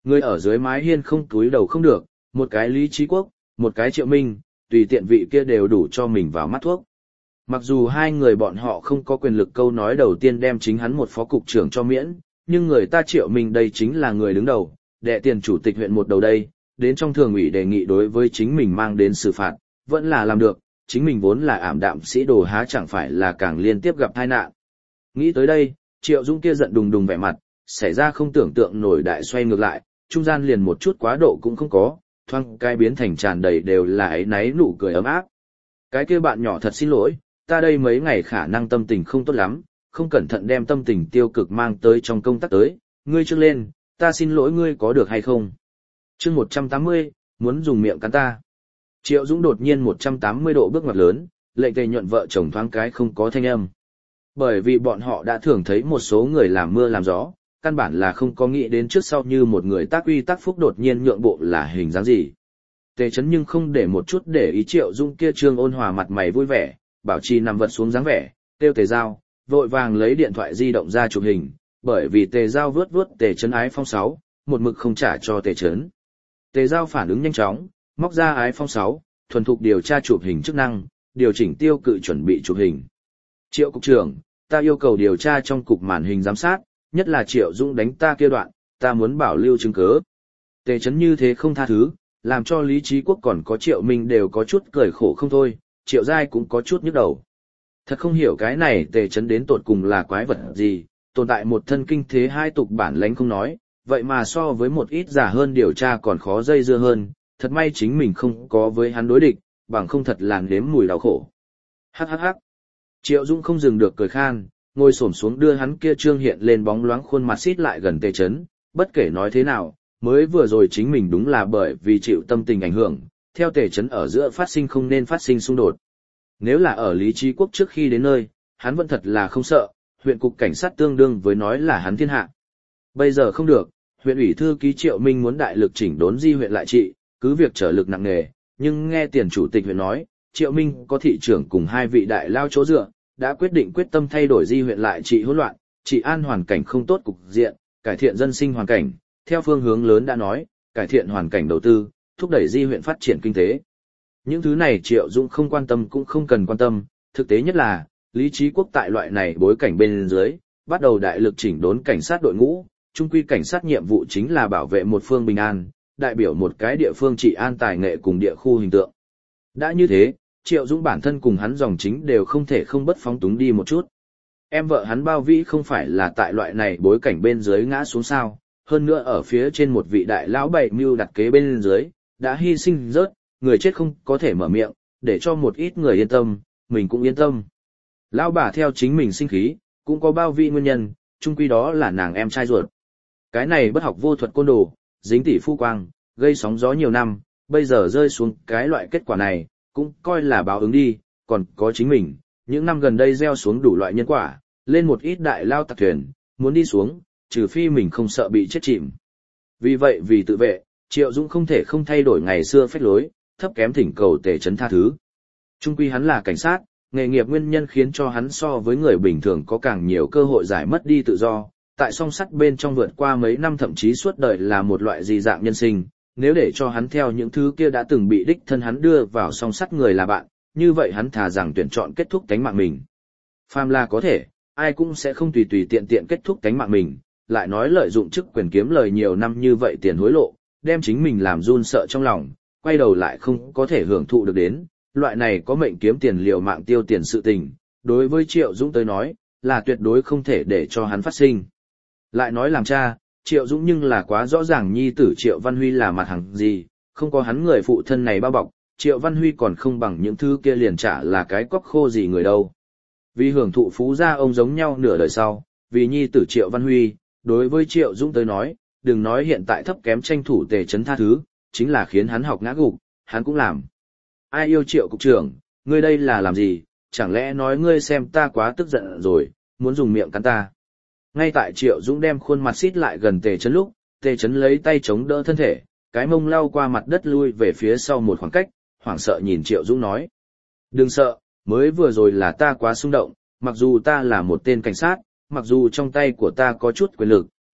Người ở dưới mái hiên không túi đầu không được, một cái Lý Trí Quốc, một cái Triệu Minh, tùy tiện vị kia đều đủ cho mình vào mắt thuốc. Mặc dù hai người bọn họ không có quyền lực câu nói đầu tiên đem chính hắn một phó cục trưởng cho miễn, nhưng người ta Triệu Minh đây chính là người đứng đầu, đệ tiền chủ tịch huyện một đầu đây, đến trong thường ủy đề nghị đối với chính mình mang đến xử phạt, vẫn là làm được, chính mình vốn là ảm đạm sĩ đồ há chẳng phải là càng liên tiếp gặp tai nạn. Nghĩ tới đây, Triệu Dũng kia giận đùng đùng vẻ mặt, xảy ra không tưởng tượng nổi đại xoay ngược lại, trung gian liền một chút quá độ cũng không có, thoáng cái biến thành tràn đầy đều là ấy náy nụ cười ấm áp. Cái kia bạn nhỏ thật xin lỗi, ta đây mấy ngày khả năng tâm tình không tốt lắm, không cẩn thận đem tâm tình tiêu cực mang tới trong công tác tới, ngươi trước lên, ta xin lỗi ngươi có được hay không? Chương một trăm tám mươi, muốn dùng miệng cắn ta. Triệu Dũng đột nhiên một trăm tám mươi độ bước ngoặt lớn, lệnh Tề Nhuận vợ chồng thoáng cái không có thanh âm. Bởi vì bọn họ đã thường thấy một số người làm mưa làm gió, căn bản là không có nghĩ đến trước sau như một người tác uy tác phúc đột nhiên nhượng bộ là hình dáng gì. Tề Chấn nhưng không để một chút để ý Triệu Dũng kia trương ôn hòa mặt mày vui vẻ, bảo trì nằm vật xuống dáng vẻ, kêu Tề Giao, vội vàng lấy điện thoại di động ra chụp hình, bởi vì Tề Giao vướt vướt Tề Chấn iPhone sáu, một mực không trả cho Tề Chấn. Tề Giao phản ứng nhanh chóng, móc ra iPhone sáu, thuần thục điều tra chụp hình chức năng, điều chỉnh tiêu cự chuẩn bị chụp hình. Triệu cục trưởng, ta yêu cầu điều tra trong cục màn hình giám sát, nhất là Triệu Dũng đánh ta kia đoạn, ta muốn bảo lưu chứng cứ. Tề Chấn như thế không tha thứ, làm cho Lý Trí Quốc còn có Triệu Minh đều có chút cười khổ không thôi, Triệu Giai cũng có chút nhức đầu. Thật không hiểu cái này Tề Chấn đến tột cùng là quái vật gì, tồn tại một thân kinh thế hai tục bản lãnh không nói, vậy mà so với một ít giả hơn điều tra còn khó dây dưa hơn, thật may chính mình không có với hắn đối địch, bằng không thật là nếm mùi đau khổ. Hắc hắc hắc. Triệu Dũng không dừng được cười khan, ngồi xổm xuống đưa hắn kia trương hiện lên bóng loáng khuôn mặt xít lại gần Tề Chấn, bất kể nói thế nào, mới vừa rồi chính mình đúng là bởi vì chịu tâm tình ảnh hưởng, theo Tề Chấn ở giữa phát sinh không nên phát sinh xung đột. Nếu là ở Lý Trí Quốc trước khi đến nơi, hắn vẫn thật là không sợ, huyện cục cảnh sát tương đương với nói là hắn thiên hạ. Bây giờ không được, huyện ủy thư ký Triệu Minh muốn đại lực chỉnh đốn Di huyện lại trị, cứ việc trở lực nặng nề, nhưng nghe tiền chủ tịch huyện nói, Triệu Minh có thị trưởng cùng hai vị đại lao chỗ dựa, đã quyết định quyết tâm thay đổi Di huyện lại trị hỗn loạn, trị an hoàn cảnh không tốt cục diện, cải thiện dân sinh hoàn cảnh, theo phương hướng lớn đã nói, cải thiện hoàn cảnh đầu tư, thúc đẩy Di huyện phát triển kinh tế. Những thứ này Triệu Dũng không quan tâm cũng không cần quan tâm, thực tế nhất là, Lý Trí Quốc tại loại này bối cảnh bên dưới, bắt đầu đại lực chỉnh đốn cảnh sát đội ngũ, trung quy cảnh sát nhiệm vụ chính là bảo vệ một phương bình an, đại biểu một cái địa phương trị an tài nghệ cùng địa khu hình tượng. Đã như thế, Triệu Dũng bản thân cùng hắn dòng chính đều không thể không bất phóng túng đi một chút. Em vợ hắn Bao Vĩ không phải là tại loại này bối cảnh bên dưới ngã xuống sao, hơn nữa ở phía trên một vị đại lão bảy mưu đặt kế bên dưới, đã hy sinh rớt, người chết không có thể mở miệng, để cho một ít người yên tâm, mình cũng yên tâm. Lão bà theo chính mình sinh khí, cũng có Bao Vĩ nguyên nhân, chung quy đó là nàng em trai ruột. Cái này bất học vô thuật côn đồ, dính tỷ phu quang, gây sóng gió nhiều năm, bây giờ rơi xuống cái loại kết quả này, cũng coi là báo ứng đi, còn có chính mình, những năm gần đây gieo xuống đủ loại nhân quả, lên một ít đại lao tặc thuyền, muốn đi xuống, trừ phi mình không sợ bị chết chìm. Vì vậy vì tự vệ, Triệu Dũng không thể không thay đổi ngày xưa phách lối, thấp kém thỉnh cầu Tề Chấn tha thứ. Chung quy hắn là cảnh sát, nghề nghiệp nguyên nhân khiến cho hắn so với người bình thường có càng nhiều cơ hội giải mất đi tự do, tại song sắt bên trong vượt qua mấy năm thậm chí suốt đời là một loại dị dạng nhân sinh, nếu để cho hắn theo những thứ kia đã từng bị đích thân hắn đưa vào song sắt người là bạn, như vậy hắn thà rằng tuyển chọn kết thúc tánh mạng mình. Phàm là có thể, ai cũng sẽ không tùy tùy tiện tiện kết thúc tánh mạng mình, lại nói lợi dụng chức quyền kiếm lời nhiều năm như vậy tiền hối lộ, đem chính mình làm run sợ trong lòng, quay đầu lại không có thể hưởng thụ được đến, loại này có mệnh kiếm tiền liều mạng tiêu tiền sự tình, đối với Triệu Dũng tới nói, là tuyệt đối không thể để cho hắn phát sinh. Lại nói làm cha, Triệu Dũng nhưng là quá rõ ràng nhi tử Triệu Văn Huy là mặt hàng gì, không có hắn người phụ thân này bao bọc, Triệu Văn Huy còn không bằng những thứ kia liền trả là cái cóc khô gì người đâu. Vì hưởng thụ phú gia ông giống nhau nửa đời sau, vì nhi tử Triệu Văn Huy, đối với Triệu Dũng tới nói, đừng nói hiện tại thấp kém tranh thủ Tề Chấn tha thứ, chính là khiến hắn học ngã gục, hắn cũng làm. Ai yêu Triệu cục trưởng, ngươi đây là làm gì, chẳng lẽ nói ngươi xem ta quá tức giận rồi, muốn dùng miệng cắn ta. Ngay tại Triệu Dũng đem khuôn mặt xít lại gần Tề Chấn lúc, Tề Chấn lấy tay chống đỡ thân thể, cái mông lao qua mặt đất lui về phía sau một khoảng cách, hoảng sợ nhìn Triệu Dũng nói. Đừng sợ, mới vừa rồi là ta quá xung động, mặc dù ta là một tên cảnh sát, mặc dù trong tay của ta có chút quyền lực,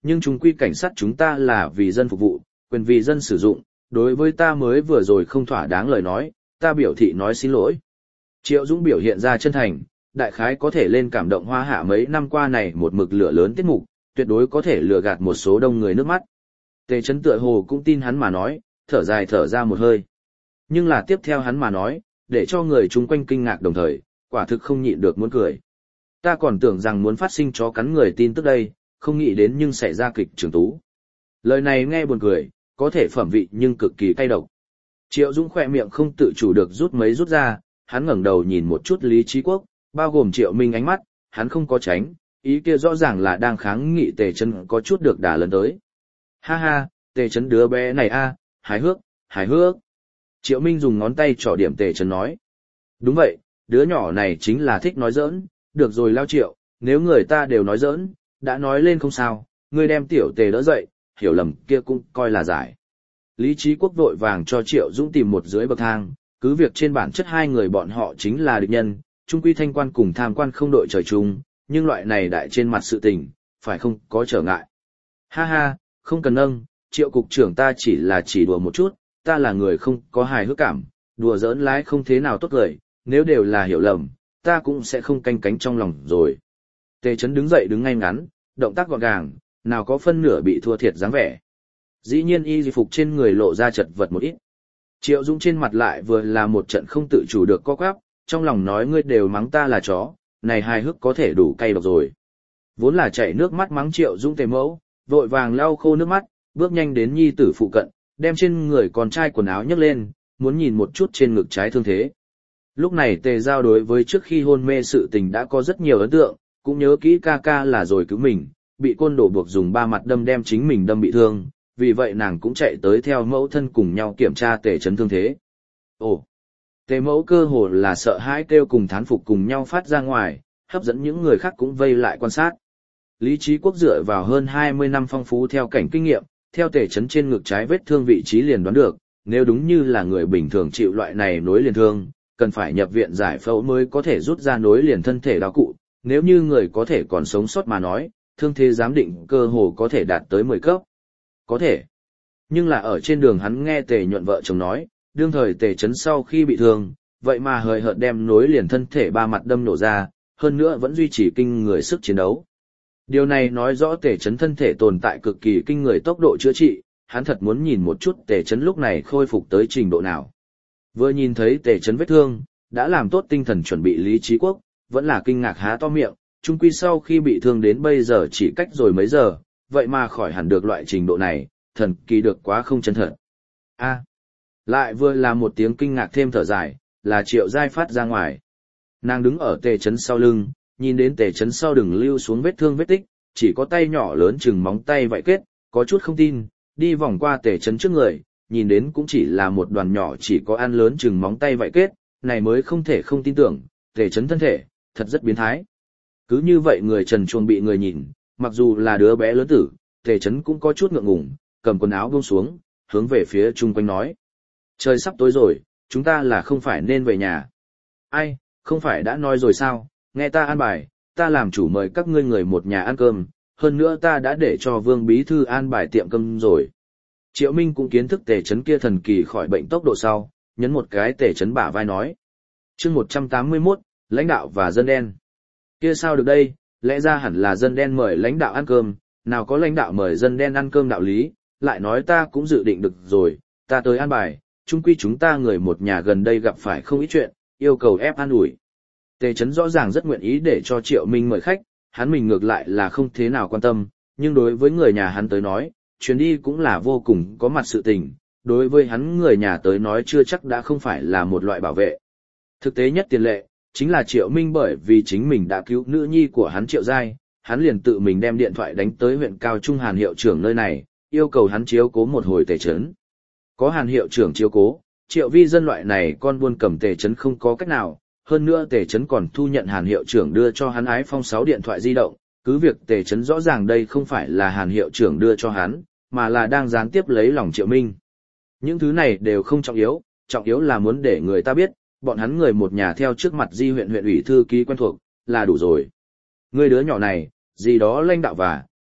nhưng chúng quy cảnh sát chúng ta là vì dân phục vụ, quyền vì dân sử dụng, đối với ta mới vừa rồi không thỏa đáng lời nói, ta biểu thị nói xin lỗi. Triệu Dũng biểu hiện ra chân thành, đại khái có thể lên cảm động Hoa Hạ mấy năm qua này một mực lửa lớn tiết mục, tuyệt đối có thể lừa gạt một số đông người nước mắt. Tề Chấn tựa hồ cũng tin hắn mà nói, thở dài thở ra một hơi. Nhưng là tiếp theo hắn mà nói, để cho người chung quanh kinh ngạc đồng thời, quả thực không nhịn được muốn cười. Ta còn tưởng rằng muốn phát sinh chó cắn người tin tức đây, không nghĩ đến nhưng xảy ra kịch Trường Tú. Lời này nghe buồn cười, có thể phẩm vị nhưng cực kỳ cay độc. Triệu Dũng khỏe miệng không tự chủ được rút mấy rút ra, hắn ngẩng đầu nhìn một chút Lý Chí Quốc, bao gồm Triệu Minh ánh mắt, hắn không có tránh, ý kia rõ ràng là đang kháng nghị Tề Chấn có chút được đà lớn tới. Ha ha, Tề Chấn đứa bé này a, hài hước, hài hước. Triệu Minh dùng ngón tay trỏ điểm Tề Chấn nói. Đúng vậy, đứa nhỏ này chính là thích nói giỡn, được rồi Lao Triệu, nếu người ta đều nói giỡn, đã nói lên không sao, ngươi đem tiểu Tề đỡ dậy, hiểu lầm kia cũng coi là giải. Lý Chí Quốc vội vàng cho Triệu Dũng tìm một dưới bậc thang, cứ việc trên bản chất hai người bọn họ chính là địch nhân, chung quy thanh quan cùng tham quan không đội trời chung, nhưng loại này đại trên mặt sự tình, phải không có trở ngại. Ha ha, không cần nâng, Triệu cục trưởng ta chỉ là chỉ đùa một chút, ta là người không có hài hước cảm, đùa giỡn lái không thế nào tốt lời, nếu đều là hiểu lầm, ta cũng sẽ không canh cánh trong lòng rồi. Tề Chấn đứng dậy đứng ngay ngắn, động tác gọn gàng, nào có phân nửa bị thua thiệt dáng vẻ. Dĩ nhiên y phục trên người lộ ra chật vật một ít. Triệu Dũng trên mặt lại vừa là một trận không tự chủ được co quắp, trong lòng nói ngươi đều mắng ta là chó, này hài hước có thể đủ cay độc rồi. Vốn là chảy nước mắt mắng Triệu Dũng Tề mẫu, vội vàng lau khô nước mắt, bước nhanh đến nhi tử phụ cận, đem trên người con trai quần áo nhấc lên, muốn nhìn một chút trên ngực trái thương thế. Lúc này Tề Giao đối với trước khi hôn mê sự tình đã có rất nhiều ấn tượng, cũng nhớ kỹ ca ca là rồi cứu mình, bị côn đồ buộc dùng ba mặt đâm đem chính mình đâm bị thương, vì vậy nàng cũng chạy tới theo mẫu thân cùng nhau kiểm tra Tề Chấn thương thế. Ồ! Tề mẫu cơ hồ là sợ hãi kêu cùng thán phục cùng nhau phát ra ngoài, hấp dẫn những người khác cũng vây lại quan sát. Lý Chí Quốc dựa vào hơn hai mươi năm phong phú theo cảnh kinh nghiệm, theo Tề Chấn trên ngực trái vết thương vị trí liền đoán được, nếu đúng như là người bình thường chịu loại này nối liền thương, cần phải nhập viện giải phẫu mới có thể rút ra nối liền thân thể đao cụ, nếu như người có thể còn sống sót mà nói, thương thế giám định cơ hồ có thể đạt tới mười cấp. Có thể. Nhưng là ở trên đường hắn nghe Tề Nhuận vợ chồng nói, đương thời Tề Chấn sau khi bị thương, vậy mà hời hợt đem nối liền thân thể ba mặt đâm nổ ra, hơn nữa vẫn duy trì kinh người sức chiến đấu. Điều này nói rõ Tề Chấn thân thể tồn tại cực kỳ kinh người tốc độ chữa trị, hắn thật muốn nhìn một chút Tề Chấn lúc này khôi phục tới trình độ nào. Vừa nhìn thấy Tề Chấn vết thương, đã làm tốt tinh thần chuẩn bị Lý Chí Quốc, vẫn là kinh ngạc há to miệng, chung quy sau khi bị thương đến bây giờ chỉ cách rồi mấy giờ, vậy mà khỏi hẳn được loại trình độ này, thần kỳ được quá không chân thật. A, lại vừa là một tiếng kinh ngạc thêm thở dài, là Triệu Giai phát ra ngoài. Nàng đứng ở Tề Chấn sau lưng, nhìn đến Tề Chấn sau đừng lưu xuống vết thương vết tích, chỉ có tay nhỏ lớn chừng móng tay vậy kết, có chút không tin, đi vòng qua Tề Chấn trước người, nhìn đến cũng chỉ là một đoàn nhỏ chỉ có ăn lớn chừng móng tay vậy kết, này mới không thể không tin tưởng, Tề Chấn thân thể, thật rất biến thái. Cứ như vậy người trần truồng bị người nhìn, mặc dù là đứa bé lớn tử, Tề Chấn cũng có chút ngượng ngùng, cầm quần áo buông xuống, hướng về phía chung quanh nói. Trời sắp tối rồi, chúng ta là không phải nên về nhà. Ai, không phải đã nói rồi sao, nghe ta an bài, ta làm chủ mời các ngươi người một nhà ăn cơm, hơn nữa ta đã để cho Vương Bí Thư an bài tiệm cơm rồi. Triệu Minh cũng kiến thức Tề Chấn kia thần kỳ khỏi bệnh tốc độ sau, nhấn một cái Tề Chấn bả vai nói. Chương một trăm tám mươi mốt, lãnh đạo và dân đen. Kia sao được đây, lẽ ra hẳn là dân đen mời lãnh đạo ăn cơm, nào có lãnh đạo mời dân đen ăn cơm đạo lý, lại nói ta cũng dự định được rồi, ta tới an bài, chung quy chúng ta người một nhà gần đây gặp phải không ít chuyện, yêu cầu ép an ủi. Tề Chấn rõ ràng rất nguyện ý để cho Triệu Minh mời khách, hắn mình ngược lại là không thế nào quan tâm, nhưng đối với người nhà hắn tới nói, chuyến đi cũng là vô cùng có mặt sự tình, đối với hắn người nhà tới nói chưa chắc đã không phải là một loại bảo vệ. Thực tế nhất tiền lệ, chính là Triệu Minh bởi vì chính mình đã cứu nữ nhi của hắn Triệu Giai, hắn liền tự mình đem điện thoại đánh tới huyện Cao Trung Hàn hiệu trưởng nơi này, yêu cầu hắn chiếu cố một hồi Tề Chấn. Có Hàn hiệu trưởng chiếu cố, Triệu Vi dân loại này con buôn cầm Tề Chấn không có cách nào, hơn nữa Tề Chấn còn thu nhận Hàn hiệu trưởng đưa cho hắn iPhone sáu điện thoại di động, cứ việc Tề Chấn rõ ràng đây không phải là Hàn hiệu trưởng đưa cho hắn, mà là đang gián tiếp lấy lòng Triệu Minh. Những thứ này đều không trọng yếu, trọng yếu là muốn để người ta biết, bọn hắn người một nhà theo trước mặt Di huyện huyện ủy thư ký quen thuộc, là đủ rồi. Người đứa nhỏ này, gì đó lãnh đạo và,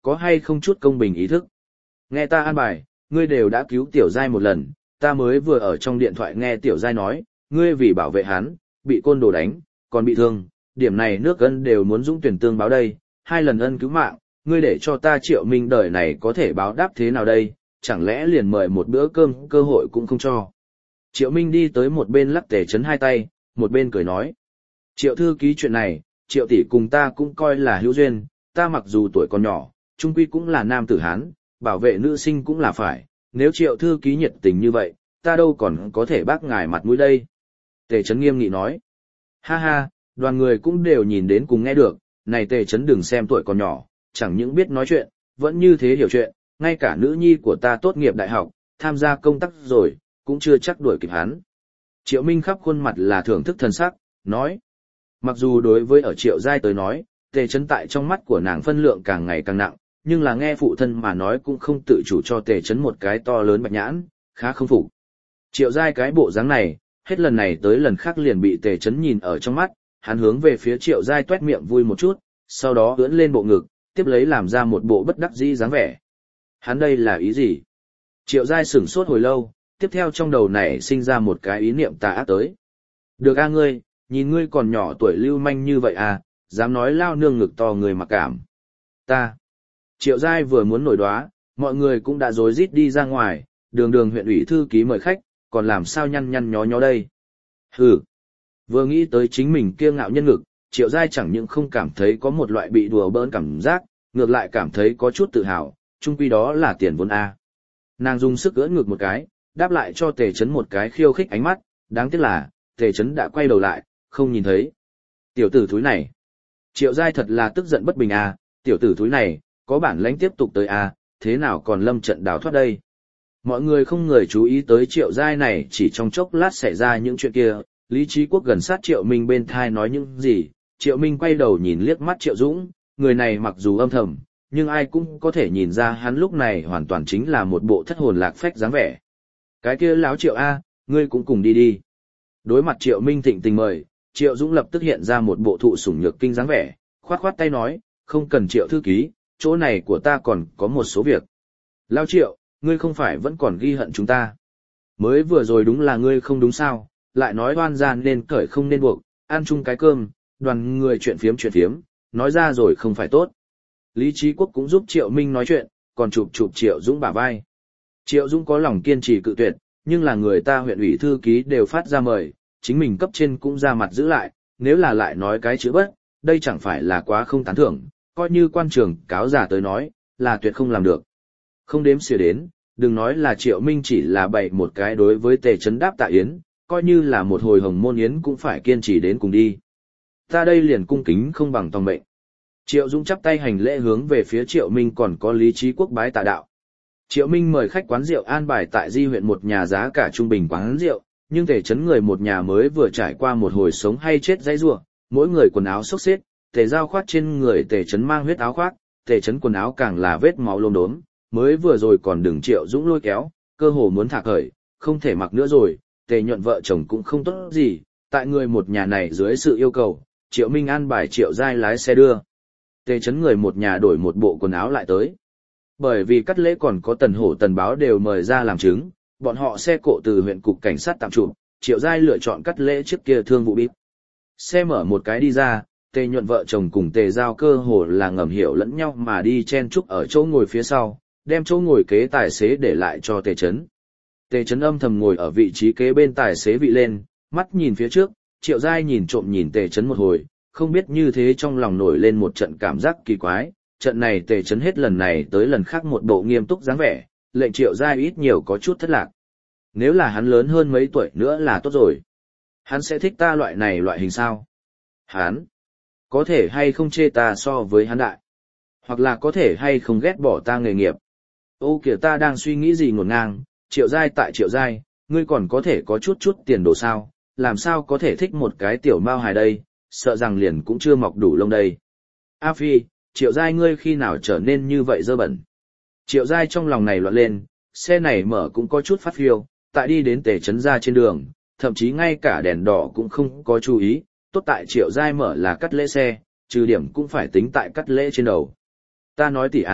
có hay không chút công bình ý thức. Nghe ta an bài, ngươi đều đã cứu tiểu giai một lần, ta mới vừa ở trong điện thoại nghe tiểu giai nói, ngươi vì bảo vệ hắn, bị côn đồ đánh, còn bị thương, điểm này nước ân đều muốn dũng tuyển tương báo đây, hai lần ân cứu mạng, ngươi để cho ta Triệu Minh đời này có thể báo đáp thế nào đây, chẳng lẽ liền mời một bữa cơm cơ hội cũng không cho. Triệu Minh đi tới một bên lắc Tề Chấn hai tay, một bên cười nói. Triệu thư ký chuyện này, Triệu tỷ cùng ta cũng coi là hữu duyên, ta mặc dù tuổi còn nhỏ, trung quy cũng là nam tử Hán, bảo vệ nữ sinh cũng là phải, nếu Triệu thư ký nhiệt tình như vậy, ta đâu còn có thể bác ngài mặt mũi đây. Tề Chấn nghiêm nghị nói. Ha ha, đoàn người cũng đều nhìn đến cùng nghe được, này Tề Chấn đừng xem tuổi còn nhỏ, chẳng những biết nói chuyện, vẫn như thế hiểu chuyện, ngay cả nữ nhi của ta tốt nghiệp đại học, tham gia công tác rồi, cũng chưa chắc đuổi kịp hắn. Triệu Minh khắp khuôn mặt là thưởng thức thần sắc, nói. Mặc dù đối với ở Triệu Giai tới nói, Tề Chấn tại trong mắt của nàng phân lượng càng ngày càng nặng, nhưng là nghe phụ thân mà nói cũng không tự chủ cho Tề Chấn một cái to lớn bạch nhãn, khá không phục. Triệu Giai cái bộ dáng này, hết lần này tới lần khác liền bị Tề Chấn nhìn ở trong mắt, hắn hướng về phía Triệu Giai tuét miệng vui một chút, sau đó ưỡn lên bộ ngực, tiếp lấy làm ra một bộ bất đắc dĩ dáng vẻ. Hắn đây là ý gì? Triệu Giai sửng sốt hồi lâu, tiếp theo trong đầu này sinh ra một cái ý niệm tà ác tới. Được a ngươi, nhìn ngươi còn nhỏ tuổi lưu manh như vậy à, dám nói lao nương ngực to người mặc cảm. Ta. Triệu Giai vừa muốn nổi đoá, mọi người cũng đã rối rít đi ra ngoài, đường đường huyện ủy thư ký mời khách, còn làm sao nhăn nhăn nhó nhó đây. Hừ. Vừa nghĩ tới chính mình kiêu ngạo nhân ngực, Triệu Giai chẳng những không cảm thấy có một loại bị đùa bỡn cảm giác, ngược lại cảm thấy có chút tự hào, chung quy đó là tiền vốn A. Nàng dùng sức ưỡn ngược một cái, đáp lại cho Tề Chấn một cái khiêu khích ánh mắt, đáng tiếc là, Tề Chấn đã quay đầu lại, không nhìn thấy. Tiểu tử thúi này. Triệu Giai thật là tức giận bất bình A, tiểu tử thúi này, có bản lãnh tiếp tục tới A, thế nào còn lâm trận đào thoát đây. Mọi người không người chú ý tới Triệu Giai này chỉ trong chốc lát xảy ra những chuyện kia, Lý Trí Quốc gần sát Triệu Minh bên thai nói những gì, Triệu Minh quay đầu nhìn liếc mắt Triệu Dũng, người này mặc dù âm thầm, nhưng ai cũng có thể nhìn ra hắn lúc này hoàn toàn chính là một bộ thất hồn lạc phách dáng vẻ. Cái kia láo Triệu A, ngươi cũng cùng đi đi. Đối mặt Triệu Minh thịnh tình mời, Triệu Dũng lập tức hiện ra một bộ thụ sủng nhược kinh dáng vẻ, khoát khoát tay nói, không cần Triệu thư ký, chỗ này của ta còn có một số việc. Lao Triệu, ngươi không phải vẫn còn ghi hận chúng ta. Mới vừa rồi đúng là ngươi không đúng sao, lại nói oan gian nên cởi không nên buộc, ăn chung cái cơm, đoàn người chuyện phiếm chuyện phiếm, nói ra rồi không phải tốt. Lý Trí Quốc cũng giúp Triệu Minh nói chuyện, còn chụp chụp Triệu Dũng bả vai. Triệu Dũng có lòng kiên trì cự tuyệt, nhưng là người ta huyện ủy thư ký đều phát ra mời, chính mình cấp trên cũng ra mặt giữ lại, nếu là lại nói cái chữ bất, đây chẳng phải là quá không tán thưởng, coi như quan trường cáo giả tới nói, là tuyệt không làm được. Không đếm xỉa đến, đừng nói là Triệu Minh chỉ là bày một cái đối với Tề Chấn đáp tạ yến, coi như là một hồi hồng môn yến cũng phải kiên trì đến cùng đi. Ta đây liền cung kính không bằng tòng mệnh. Triệu Dũng chắp tay hành lễ hướng về phía Triệu Minh còn có Lý Trí Quốc bái tạ đạo. Triệu Minh mời khách quán rượu an bài tại Di huyện một nhà giá cả trung bình quán rượu, nhưng Tề Chấn người một nhà mới vừa trải qua một hồi sống hay chết dãy rủa, mỗi người quần áo xốc xếch, Tề Giao khoác trên người Tề Chấn mang huyết áo khoác, Tề Chấn quần áo càng là vết máu lốm đốm, mới vừa rồi còn đừng Triệu Dũng lôi kéo, cơ hồ muốn thả khởi, không thể mặc nữa rồi, Tề Nhuận vợ chồng cũng không tốt gì, tại người một nhà này dưới sự yêu cầu, Triệu Minh an bài Triệu Giai lái xe đưa. Tề Chấn người một nhà đổi một bộ quần áo lại tới. Bởi vì cắt lễ còn có Tần Hổ Tần Báo đều mời ra làm chứng, bọn họ xe cộ từ huyện cục cảnh sát tạm trụ, Triệu Giai lựa chọn cắt lễ trước kia thương vụ bíp. Xe mở một cái đi ra, Tề Nhuận vợ chồng cùng Tề Giao cơ hồ là ngầm hiểu lẫn nhau mà đi chen chúc ở chỗ ngồi phía sau, đem chỗ ngồi kế tài xế để lại cho Tề Chấn. Tề Chấn âm thầm ngồi ở vị trí kế bên tài xế vị lên, mắt nhìn phía trước, Triệu Giai nhìn trộm nhìn Tề Chấn một hồi, không biết như thế trong lòng nổi lên một trận cảm giác kỳ quái, trận này Tề Chấn hết lần này tới lần khác một bộ nghiêm túc dáng vẻ, lệnh Triệu Giai ít nhiều có chút thất lạc. Nếu là hắn lớn hơn mấy tuổi nữa là tốt rồi. Hắn sẽ thích ta loại này loại hình sao? Hắn có thể hay không chê ta so với hắn đại? Hoặc là có thể hay không ghét bỏ ta nghề nghiệp? Ô kìa, ta đang suy nghĩ gì ngổn ngang, Triệu Giai tại Triệu Giai, ngươi còn có thể có chút chút tiền đồ sao? Làm sao có thể thích một cái tiểu mao hài đây, sợ rằng liền cũng chưa mọc đủ lông đây. A Phi, Triệu Giai ngươi khi nào trở nên như vậy dơ bẩn? Triệu Giai trong lòng này loạn lên, xe này mở cũng có chút phát phiêu, tại đi đến Tề Chấn ra trên đường, thậm chí ngay cả đèn đỏ cũng không có chú ý, tốt tại Triệu Giai mở là cắt lễ xe, trừ điểm cũng phải tính tại cắt lễ trên đầu. Ta nói tỷ à,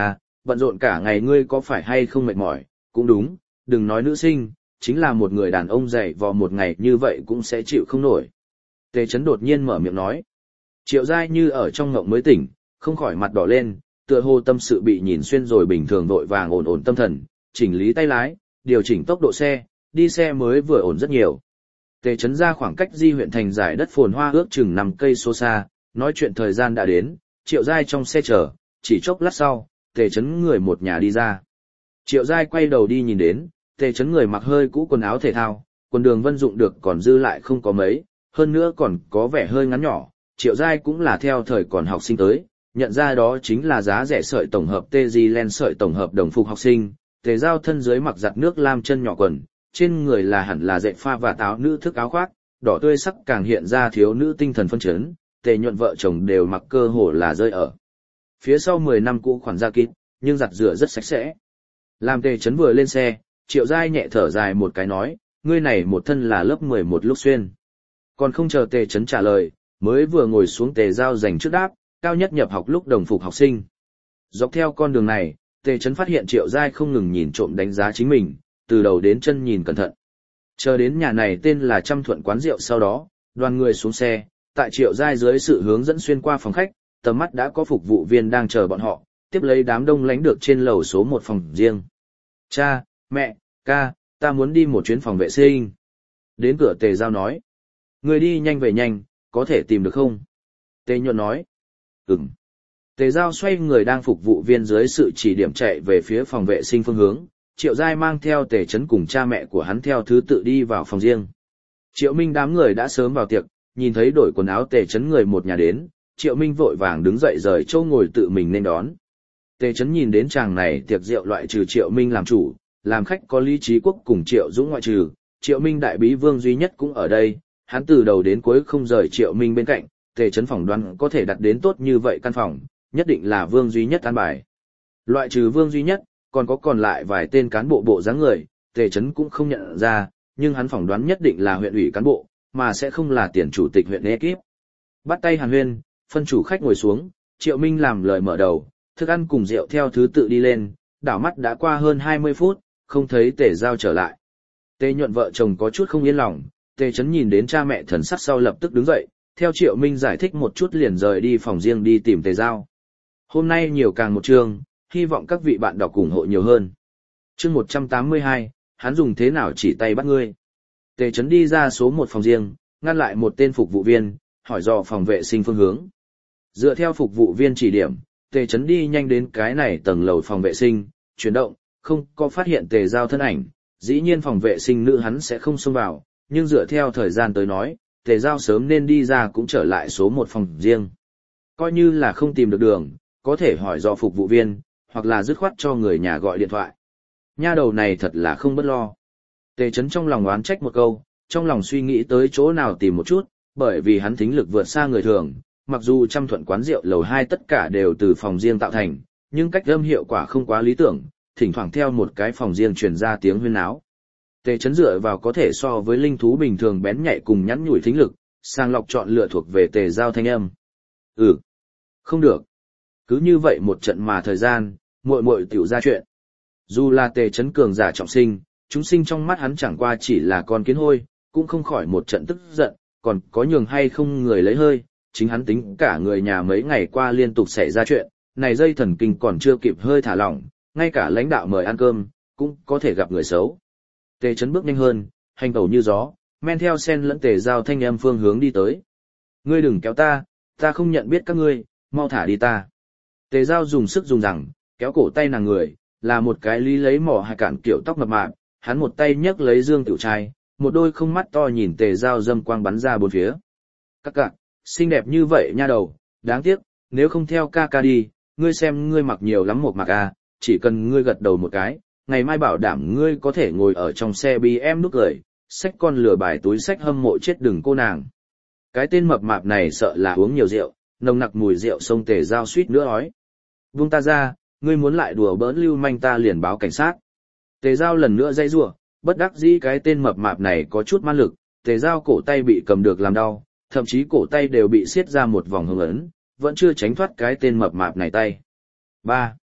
bận rộn cả ngày ngươi có phải hay không mệt mỏi, cũng đúng, đừng nói nữ sinh, chính là một người đàn ông dày vò một ngày như vậy cũng sẽ chịu không nổi. Tề Chấn đột nhiên mở miệng nói. Triệu Giai như ở trong ngộng mới tỉnh, không khỏi mặt đỏ lên, tựa hồ tâm sự bị nhìn xuyên rồi bình thường vội vàng ổn ổn tâm thần, chỉnh lý tay lái, điều chỉnh tốc độ xe, đi xe mới vừa ổn rất nhiều. Tề Chấn ra khoảng cách Di huyện thành giải đất phồn hoa ước chừng năm cây số xa, nói chuyện thời gian đã đến, Triệu Giai trong xe chờ, chỉ chốc lát sau, Tề Chấn người một nhà đi ra. Triệu Giai quay đầu đi nhìn đến, Tề Chấn người mặc hơi cũ quần áo thể thao, quần đường vân dụng được còn dư lại không có mấy, hơn nữa còn có vẻ hơi ngắn nhỏ. Triệu Giai cũng là theo thời còn học sinh tới, nhận ra đó chính là giá rẻ sợi tổng hợp tê gi len sợi tổng hợp đồng phục học sinh. Tề Giao thân dưới mặc giặt nước lam chân nhỏ quần, trên người là hẳn là dệt pha và áo nữ thức áo khoác, đỏ tươi sắc càng hiện ra thiếu nữ tinh thần phân chấn. Tề Nhuận vợ chồng đều mặc cơ hồ là rơi ở phía sau mười năm cũ khoản da kít, nhưng giặt rửa rất sạch sẽ. Làm Tề Chấn vừa lên xe, Triệu Giai nhẹ thở dài một cái nói, ngươi này một thân là lớp mười một lúc xuyên. Còn không chờ Tề Chấn trả lời, mới vừa ngồi xuống Tề Giao dành trước đáp, cao nhất nhập học lúc đồng phục học sinh. Dọc theo con đường này, Tề Chấn phát hiện Triệu Giai không ngừng nhìn trộm đánh giá chính mình, từ đầu đến chân nhìn cẩn thận. Chờ đến nhà này tên là Trăm Thuận quán rượu sau đó, đoàn người xuống xe, tại Triệu Giai dưới sự hướng dẫn xuyên qua phòng khách, tầm mắt đã có phục vụ viên đang chờ bọn họ, tiếp lấy đám đông lánh được trên lầu số một phòng riêng. Cha, mẹ, ca, ta muốn đi một chuyến phòng vệ sinh. Đến cửa Tề Giao nói. Người đi nhanh về nhanh, có thể tìm được không? Tề Nhuận nói. Ừm. Tề Giao xoay người đang phục vụ viên dưới sự chỉ điểm chạy về phía phòng vệ sinh phương hướng. Triệu Giai mang theo Tề Chấn cùng cha mẹ của hắn theo thứ tự đi vào phòng riêng. Triệu Minh đám người đã sớm vào tiệc, nhìn thấy đổi quần áo Tề Chấn người một nhà đến, Triệu Minh vội vàng đứng dậy rời chỗ ngồi tự mình nên đón. Tề Chấn nhìn đến chàng này tiệc rượu loại trừ Triệu Minh làm chủ, làm khách có Lý Trí Quốc cùng Triệu Dũng ngoại trừ, Triệu Minh đại bí vương duy nhất cũng ở đây, hắn từ đầu đến cuối không rời Triệu Minh bên cạnh, Tề Chấn phỏng đoán có thể đặt đến tốt như vậy căn phòng, nhất định là vương duy nhất an bài. Loại trừ vương duy nhất, còn có còn lại vài tên cán bộ bộ dáng người, Tề Chấn cũng không nhận ra, nhưng hắn phỏng đoán nhất định là huyện ủy cán bộ, mà sẽ không là tiền chủ tịch huyện ekip. Bắt tay Hàn Huyên, phân chủ khách ngồi xuống, Triệu Minh làm lời mở đầu, thức ăn cùng rượu theo thứ tự đi lên, đảo mắt đã qua hơn hai mươi phút, không thấy Tề Giao trở lại. Tề Nhuận vợ chồng có chút không yên lòng, Tề Chấn nhìn đến cha mẹ thần sắc sau lập tức đứng dậy, theo Triệu Minh giải thích một chút liền rời đi phòng riêng đi tìm Tề Giao. Hôm nay nhiều càng một chương, hy vọng các vị bạn đọc ủng hộ nhiều hơn. Chương một trăm tám mươi hai, hắn dùng thế nào chỉ tay bắt ngươi. Tề Chấn đi ra số một phòng riêng, ngăn lại một tên phục vụ viên, hỏi dò phòng vệ sinh phương hướng. Dựa theo phục vụ viên chỉ điểm, Tề Chấn đi nhanh đến cái này tầng lầu phòng vệ sinh, chuyển động, không có phát hiện Tề Giao thân ảnh, dĩ nhiên phòng vệ sinh nữ hắn sẽ không xông vào, nhưng dựa theo thời gian tới nói, Tề Giao sớm nên đi ra cũng trở lại số một phòng riêng. Coi như là không tìm được đường, có thể hỏi dò phục vụ viên, hoặc là dứt khoát cho người nhà gọi điện thoại. Nha đầu này thật là không bất lo. Tề Chấn trong lòng oán trách một câu, trong lòng suy nghĩ tới chỗ nào tìm một chút, bởi vì hắn thính lực vượt xa người thường, mặc dù Trăm Thuận quán rượu lầu hai tất cả đều từ phòng riêng tạo thành, nhưng cách âm hiệu quả không quá lý tưởng, thỉnh thoảng theo một cái phòng riêng truyền ra tiếng huyên náo. Tề Chấn dựa vào có thể so với linh thú bình thường bén nhạy cùng nhắn nhủi thính lực, sàng lọc chọn lựa thuộc về Tề Giao thanh âm. Ừ, không được. Cứ như vậy một trận mà thời gian, muội muội tiểu ra chuyện. Dù là Tề Chấn cường giả trọng sinh, chúng sinh trong mắt hắn chẳng qua chỉ là con kiến hôi, cũng không khỏi một trận tức giận, còn có nhường hay không người lấy hơi, chính hắn tính cả người nhà mấy ngày qua liên tục xảy ra chuyện, này dây thần kinh còn chưa kịp hơi thả lỏng, ngay cả lãnh đạo mời ăn cơm, cũng có thể gặp người xấu. Tề Chấn bước nhanh hơn, hành tẩu như gió, men theo sen lẫn Tề Giao thanh âm phương hướng đi tới. Ngươi đừng kéo ta, ta không nhận biết các ngươi, mau thả đi ta. Tề Giao dùng sức dùng rằng, kéo cổ tay nàng người, là một cái lý lấy mỏ hai cản kiểu tóc mập mạp, hắn một tay nhấc lấy dương tiểu trai, một đôi không mắt to nhìn Tề Giao dâm quang bắn ra bốn phía. Các cạc, xinh đẹp như vậy nha đầu, đáng tiếc, nếu không theo ca ca đi, ngươi xem ngươi mặc nhiều lắm một mặc à, chỉ cần ngươi gật đầu một cái, ngày mai bảo đảm ngươi có thể ngồi ở trong xe bê em nút cười, xách con lừa bài túi xách hâm mộ chết đừng cô nàng. Cái tên mập mạp này sợ là uống nhiều rượu, nồng nặc mùi rượu xông Tề Giao suýt nữa ói. Buông ta ra, ngươi muốn lại đùa bỡn lưu manh ta liền báo cảnh sát. Tề Giao lần nữa dây rủa, bất đắc dĩ cái tên mập mạp này có chút man lực, Tề Giao cổ tay bị cầm được làm đau, thậm chí cổ tay đều bị siết ra một vòng hồng ấn, vẫn chưa tránh thoát cái tên mập mạp này tay. ba.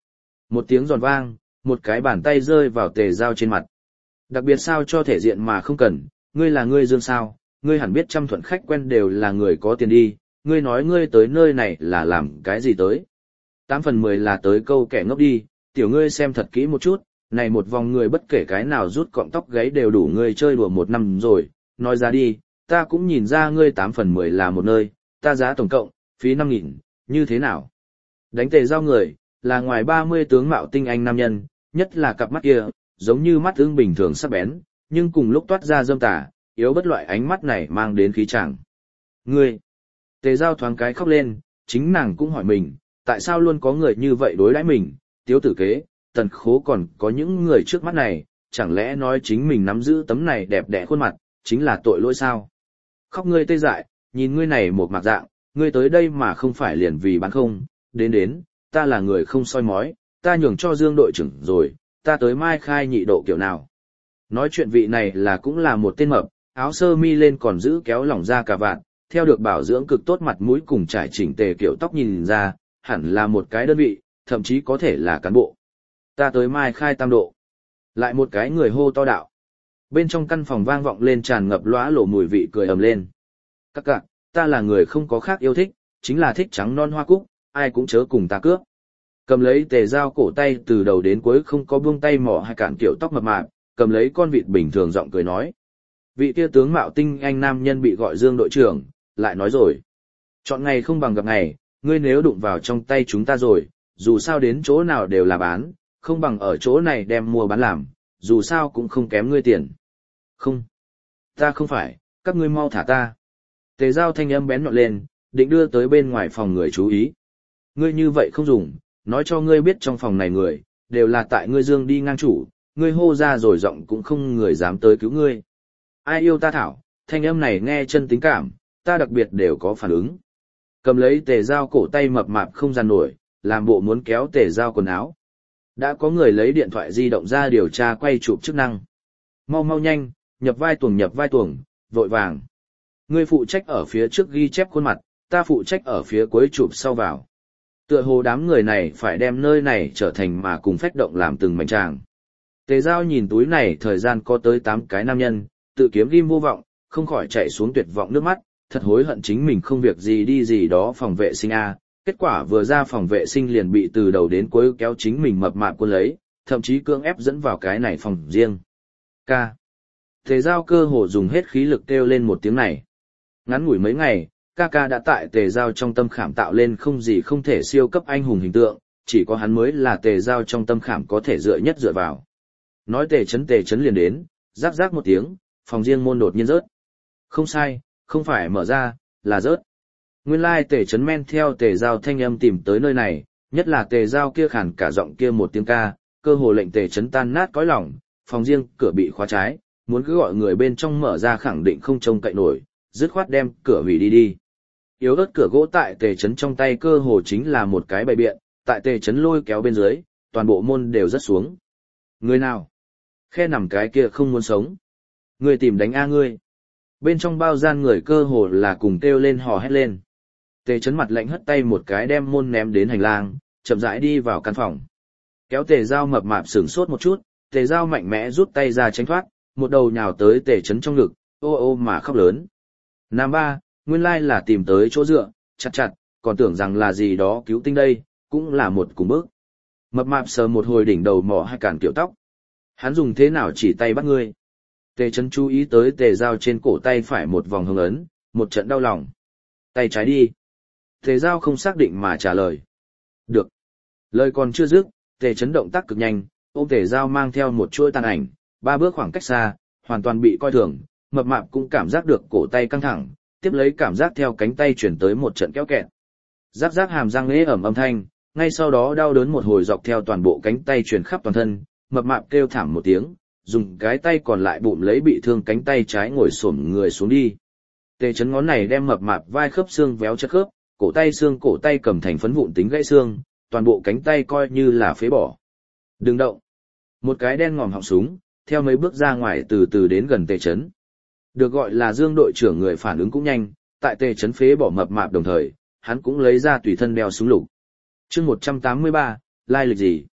Một tiếng giòn vang, một cái bàn tay rơi vào Tề Giao trên mặt. Đặc biệt sao cho thể diện mà không cần, ngươi là ngươi Dương sao, ngươi hẳn biết trăm thuận khách quen đều là người có tiền đi, ngươi nói ngươi tới nơi này là làm cái gì tới. Tám phần mười là tới câu kẻ ngốc đi, tiểu ngươi xem thật kỹ một chút, này một vòng người bất kể cái nào rút cọng tóc gáy đều đủ ngươi chơi đùa một năm rồi, nói ra đi, ta cũng nhìn ra ngươi tám phần mười là một nơi, ta giá tổng cộng, phí năm nghìn, như thế nào? Đánh Tề Giao người, là ngoài ba mươi tướng mạo tinh anh nam nhân, nhất là cặp mắt kia, giống như mắt ưng bình thường sắc bén, nhưng cùng lúc toát ra dâm tà, yếu bất loại ánh mắt này mang đến khí chàng. Ngươi! Tề Giao thoáng cái khóc lên, chính nàng cũng hỏi mình, tại sao luôn có người như vậy đối đãi mình, tiếu tử kế, tần khố còn có những người trước mắt này, chẳng lẽ nói chính mình nắm giữ tấm này đẹp đẽ khuôn mặt, chính là tội lỗi sao? Khóc ngươi tê dại, nhìn ngươi này một mặt dạng, ngươi tới đây mà không phải liền vì bán không, đến đến, ta là người không soi mói, ta nhường cho Dương đội trưởng rồi, ta tới mai khai nhị độ kiểu nào. Nói chuyện vị này là cũng là một tên mập, áo sơ mi lên còn giữ kéo lỏng ra cả vạn, theo được bảo dưỡng cực tốt mặt mũi cùng trải chỉnh tề kiểu tóc nhìn ra, hẳn là một cái đơn vị, thậm chí có thể là cán bộ. Ta tới mai khai tam độ. Lại một cái người hô to đạo. Bên trong căn phòng vang vọng lên tràn ngập lóa lộ mùi vị cười ầm lên. Các cạc, ta là người không có khác yêu thích, chính là thích trắng non hoa cúc, ai cũng chớ cùng ta cướp. Cầm lấy Tề Giao cổ tay từ đầu đến cuối không có buông tay mỏ hay cản kiểu tóc mập mạp, cầm lấy con vịt bình thường giọng cười nói. Vị kia tướng mạo tinh anh nam nhân bị gọi Dương đội trưởng, lại nói rồi. Chọn ngày không bằng gặp ngày, ngươi nếu đụng vào trong tay chúng ta rồi, dù sao đến chỗ nào đều là bán, không bằng ở chỗ này đem mua bán làm, dù sao cũng không kém ngươi tiền. Không, ta không phải, các ngươi mau thả ta. Tề Giao thanh âm bén nhọn lên, định đưa tới bên ngoài phòng người chú ý. Ngươi như vậy không dùng, nói cho ngươi biết trong phòng này người, đều là tại ngươi Dương đi ngang chủ, ngươi hô ra rồi giọng cũng không người dám tới cứu ngươi. Ai yêu ta thảo, thanh âm này nghe chân tính cảm, ta đặc biệt đều có phản ứng. Cầm lấy Tề Giao cổ tay mập mạp không gian nổi, làm bộ muốn kéo Tề Giao quần áo. Đã có người lấy điện thoại di động ra điều tra quay chụp chức năng. Mau mau nhanh, nhập vai tuồng nhập vai tuồng, vội vàng. Ngươi phụ trách ở phía trước ghi chép khuôn mặt, ta phụ trách ở phía cuối chụp sau vào. Tựa hồ đám người này phải đem nơi này trở thành mà cùng phách động làm từng mảnh tràng. Tề Giao nhìn túi này thời gian có tới tám cái nam nhân, tự kiếm ghim vô vọng, không khỏi chạy xuống tuyệt vọng nước mắt, thật hối hận chính mình không việc gì đi gì đó phòng vệ sinh A. Kết quả vừa ra phòng vệ sinh liền bị từ đầu đến cuối kéo chính mình mập mạp quân lấy, thậm chí cưỡng ép dẫn vào cái này phòng riêng. Ca. Tề Giao cơ hồ dùng hết khí lực kêu lên một tiếng này. Ngắn ngủi mấy ngày, ca ca đã tại Tề Giao trong tâm khảm tạo lên không gì không thể siêu cấp anh hùng hình tượng, chỉ có hắn mới là Tề Giao trong tâm khảm có thể dựa nhất dựa vào. Nói Tề Chấn Tề Chấn liền đến, rắc rắc một tiếng, phòng riêng môn đột nhiên rớt. Không sai, không phải mở ra, là rớt. Nguyên lai Tề Chấn men theo Tề Giao thanh âm tìm tới nơi này, nhất là Tề Giao kia khản cả giọng kia một tiếng ca, cơ hồ lệnh Tề Chấn tan nát cõi lòng, phòng riêng cửa bị khóa trái, muốn cứ gọi người bên trong mở ra khẳng định không trông cậy nổi, dứt khoát đem cửa hủy đi đi. Yếu ớt cửa gỗ tại Tề Chấn trong tay cơ hồ chính là một cái bày biện, tại Tề Chấn lôi kéo bên dưới, toàn bộ môn đều rớt xuống. Người nào? Khe nằm cái kia không muốn sống. Người tìm đánh a ngươi. Bên trong bao gian người cơ hồ là cùng kêu lên hò hét lên. Tề Chấn mặt lạnh hất tay một cái đem môn ném đến hành lang, chậm rãi đi vào căn phòng. Kéo Tề Giao mập mạp sửng sốt một chút, Tề Giao mạnh mẽ rút tay ra tránh thoát, một đầu nhào tới Tề Chấn trong ngực, ô ô mà khóc lớn. Nam ba, nguyên lai là tìm tới chỗ dựa, chặt chặt, còn tưởng rằng là gì đó cứu tinh đây, cũng là một cùng bước. Mập mạp sờ một hồi đỉnh đầu mỏ hai cản kiểu tóc. Hắn dùng thế nào chỉ tay bắt ngươi? Tề Chấn chú ý tới Tề Giao trên cổ tay phải một vòng hồng ấn, một trận đau lòng. Tay trái đi. Tề Giao không xác định mà trả lời. Được. Lời còn chưa dứt, Tề Chấn động tác cực nhanh, ôm Tề Giao mang theo một chuỗi tàn ảnh, ba bước khoảng cách xa, hoàn toàn bị coi thường, mập mạp cũng cảm giác được cổ tay căng thẳng, tiếp lấy cảm giác theo cánh tay chuyển tới một trận kéo kẹt. Rắc rắc hàm răng ế ẩm âm thanh, ngay sau đó đau đớn một hồi dọc theo toàn bộ cánh tay truyền khắp toàn thân, mập mạp kêu thảm một tiếng, dùng cái tay còn lại bụm lấy bị thương cánh tay trái ngồi xổm người xuống đi. Tề Chấn ngón này đem mập mạp vai khớp xương véo chất khớp, cổ tay xương cổ tay cầm thành phấn vụn tính gãy xương, toàn bộ cánh tay coi như là phế bỏ. Đừng động. Một cái đen ngòm họng súng, theo mấy bước ra ngoài từ từ đến gần Tề Chấn. Được gọi là Dương đội trưởng người phản ứng cũng nhanh, tại Tề Chấn phế bỏ mập mạp đồng thời, hắn cũng lấy ra tùy thân đeo súng lục. Chương một trăm tám mươi ba, lai lịch gì?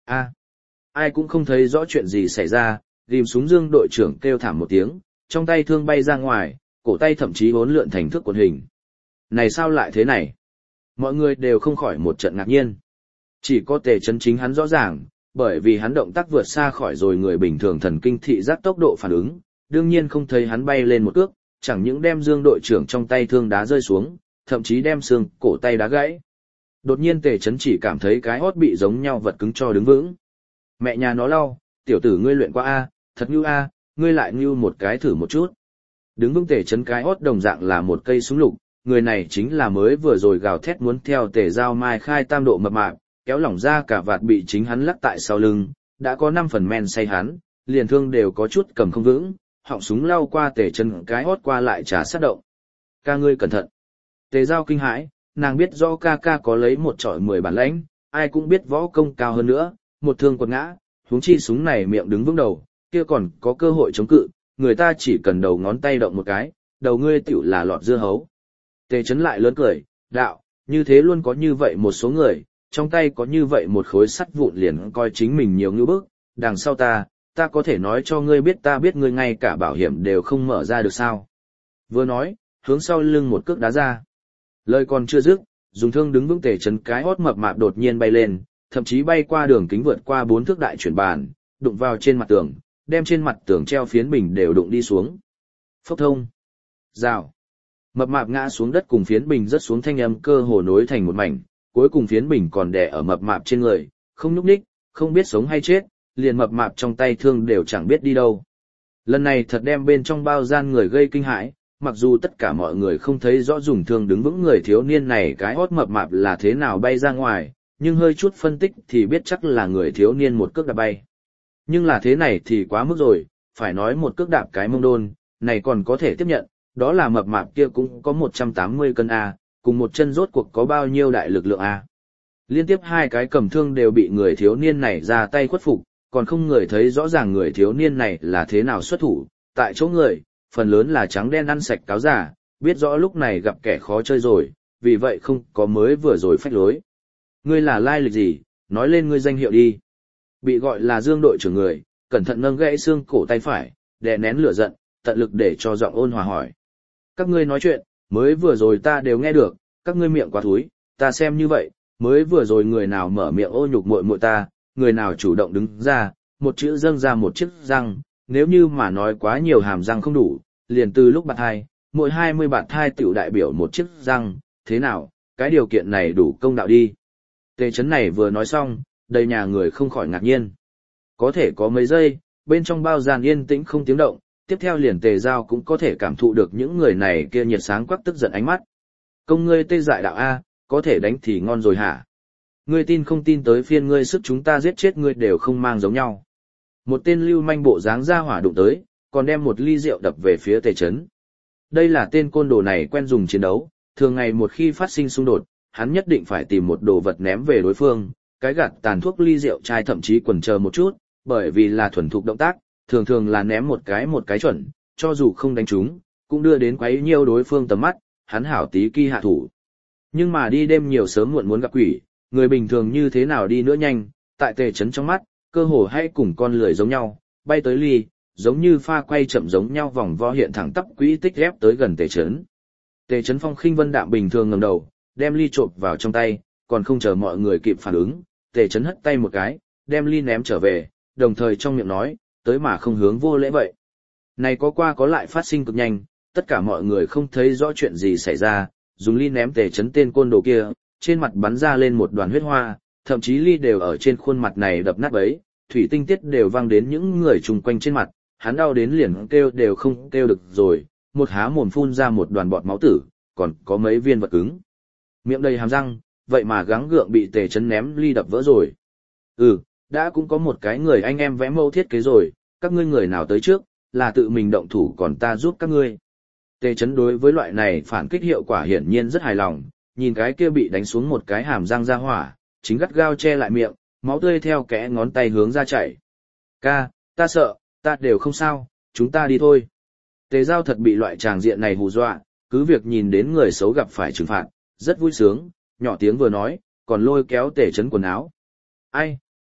A, ai cũng không thấy rõ chuyện gì xảy ra, ghim súng Dương đội trưởng kêu thảm một tiếng, trong tay thương bay ra ngoài, cổ tay thậm chí uốn lượn thành thước quần hình. Này sao lại thế này? Mọi người đều không khỏi một trận ngạc nhiên. Chỉ có Tề Chấn chính hắn rõ ràng, bởi vì hắn động tác vượt xa khỏi rồi người bình thường thần kinh thị giác tốc độ phản ứng, đương nhiên không thấy hắn bay lên một cước, chẳng những đem Dương đội trưởng trong tay thương đá rơi xuống, thậm chí đem xương cổ tay đá gãy. Đột nhiên Tề Chấn chỉ cảm thấy cái hót bị giống nhau vật cứng cho đứng vững. Mẹ nhà nó lau, tiểu tử ngươi luyện qua a, thật như a, ngươi lại như một cái thử một chút. Đứng vững Tề Chấn cái hót đồng dạng là một cây súng lục, người này chính là mới vừa rồi gào thét muốn theo Tề Giao Mai khai tam độ mập mạp, kéo lỏng ra cả vạt bị chính hắn lắc tại sau lưng, đã có năm phần men say hắn, liền thương đều có chút cầm không vững, họng súng lao qua Tề Chấn cái hót qua lại trả sát động. Ca ngươi cẩn thận. Tề Giao kinh hãi, nàng biết rõ ca ca có lấy một trọi mười bản lãnh, ai cũng biết võ công cao hơn nữa, một thương quật ngã, huống chi súng này miệng đứng vững đầu, kia còn có cơ hội chống cự, người ta chỉ cần đầu ngón tay động một cái, đầu ngươi tiểu là lọt dưa hấu. Tề Chấn lại lớn cười, đạo, như thế luôn có như vậy một số người, trong tay có như vậy một khối sắt vụn liền coi chính mình nhiều ngư bức, đằng sau ta, ta có thể nói cho ngươi biết ta biết ngươi ngay cả bảo hiểm đều không mở ra được sao. Vừa nói, hướng sau lưng một cước đá ra. Lời còn chưa dứt, dùng thương đứng vững Tề Chấn cái hót mập mạp đột nhiên bay lên, thậm chí bay qua đường kính vượt qua bốn thước đại chuyển bàn, đụng vào trên mặt tường, đem trên mặt tường treo phiến bình đều đụng đi xuống. Phốc thông. Rào. Mập mạp ngã xuống đất cùng phiến bình rớt xuống thanh âm cơ hồ nối thành một mảnh, cuối cùng phiến bình còn đè ở mập mạp trên người, không nhúc nhích, không biết sống hay chết, liền mập mạp trong tay thương đều chẳng biết đi đâu. Lần này thật đem bên trong bao gian người gây kinh hãi, mặc dù tất cả mọi người không thấy rõ dùng thương đứng vững người thiếu niên này cái hót mập mạp là thế nào bay ra ngoài, nhưng hơi chút phân tích thì biết chắc là người thiếu niên một cước đạp bay. Nhưng là thế này thì quá mức rồi, phải nói một cước đạp cái mông đôn, này còn có thể tiếp nhận, đó là mập mạp kia cũng có một trăm tám mươi cân A, cùng một chân rốt cuộc có bao nhiêu đại lực lượng A. Liên tiếp hai cái cầm thương đều bị người thiếu niên này ra tay khuất phục, còn không người thấy rõ ràng người thiếu niên này là thế nào xuất thủ, tại chỗ người, phần lớn là trắng đen ăn sạch cáo giả, biết rõ lúc này gặp kẻ khó chơi rồi, vì vậy không có mới vừa rồi phách lối. Ngươi là lai lịch gì, nói lên ngươi danh hiệu đi. Bị gọi là Dương đội trưởng người, cẩn thận nâng gãy xương cổ tay phải, đè nén lửa giận, tận lực để cho giọng ôn hòa hỏi. Các ngươi nói chuyện, mới vừa rồi ta đều nghe được, các ngươi miệng quá thúi, ta xem như vậy, mới vừa rồi người nào mở miệng ô nhục muội muội ta, người nào chủ động đứng ra, một chữ dâng ra một chiếc răng, nếu như mà nói quá nhiều hàm răng không đủ, liền từ lúc bạt hai, mỗi hai mươi bạt hai tiểu đại biểu một chiếc răng, thế nào, cái điều kiện này đủ công đạo đi. Tề Chấn này vừa nói xong, đầy nhà người không khỏi ngạc nhiên. Có thể có mấy giây, bên trong bao gian yên tĩnh không tiếng động, tiếp theo liền Tề Giao cũng có thể cảm thụ được những người này kia nhiệt sáng quắc tức giận ánh mắt. Công ngươi tê dại đạo A, có thể đánh thì ngon rồi hả? Ngươi tin không tin tới phiên ngươi sức chúng ta giết chết ngươi đều không mang giống nhau. Một tên lưu manh bộ dáng ra hỏa đụng tới, còn đem một ly rượu đập về phía Tề Chấn. Đây là tên côn đồ này quen dùng chiến đấu, thường ngày một khi phát sinh xung đột, hắn nhất định phải tìm một đồ vật ném về đối phương, cái gạt tàn thuốc ly rượu chai thậm chí quần chờ một chút, bởi vì là thuần thục động tác, thường thường là ném một cái một cái chuẩn, cho dù không đánh trúng, cũng đưa đến quấy nhiêu đối phương tầm mắt, hắn hảo tí kỳ hạ thủ. Nhưng mà đi đêm nhiều sớm muộn muốn gặp quỷ, người bình thường như thế nào đi nữa nhanh, tại Tề Chấn trong mắt, cơ hồ hay cùng con lười giống nhau, bay tới ly, giống như pha quay chậm giống nhau vòng vo hiện thẳng tắp quỹ tích ghép tới gần Tề Chấn. Tề Chấn phong khinh vân đạm bình thường ngẩng đầu, đem ly trộm vào trong tay, còn không chờ mọi người kịp phản ứng, Tề Chấn hất tay một cái, đem ly ném trở về, đồng thời trong miệng nói, tới mà không hướng vô lễ vậy. Này có qua có lại phát sinh cực nhanh, tất cả mọi người không thấy rõ chuyện gì xảy ra, dùng ly ném Tề Chấn tên côn đồ kia, trên mặt bắn ra lên một đoàn huyết hoa, thậm chí ly đều ở trên khuôn mặt này đập nát bấy, thủy tinh tiết đều văng đến những người chung quanh trên mặt, hắn đau đến liền kêu đều không kêu được rồi, một há mồm phun ra một đoàn bọt máu tử, còn có mấy viên vật cứng. Miệng đầy hàm răng, vậy mà gắng gượng bị Tề Chấn ném ly đập vỡ rồi. Ừ, đã cũng có một cái người anh em vẽ mẫu thiết kế rồi, các ngươi người nào tới trước, là tự mình động thủ còn ta giúp các ngươi. Tề Chấn đối với loại này phản kích hiệu quả hiển nhiên rất hài lòng, nhìn cái kia bị đánh xuống một cái hàm răng ra hỏa, chính gắt gao che lại miệng, máu tươi theo kẽ ngón tay hướng ra chảy. Ca, ta sợ, ta đều không sao, chúng ta đi thôi. Tề Giao thật bị loại tràng diện này hù dọa, cứ việc nhìn đến người xấu gặp phải trừng phạt, rất vui sướng, nhỏ tiếng vừa nói, còn lôi kéo Tề Chấn quần áo. Ai,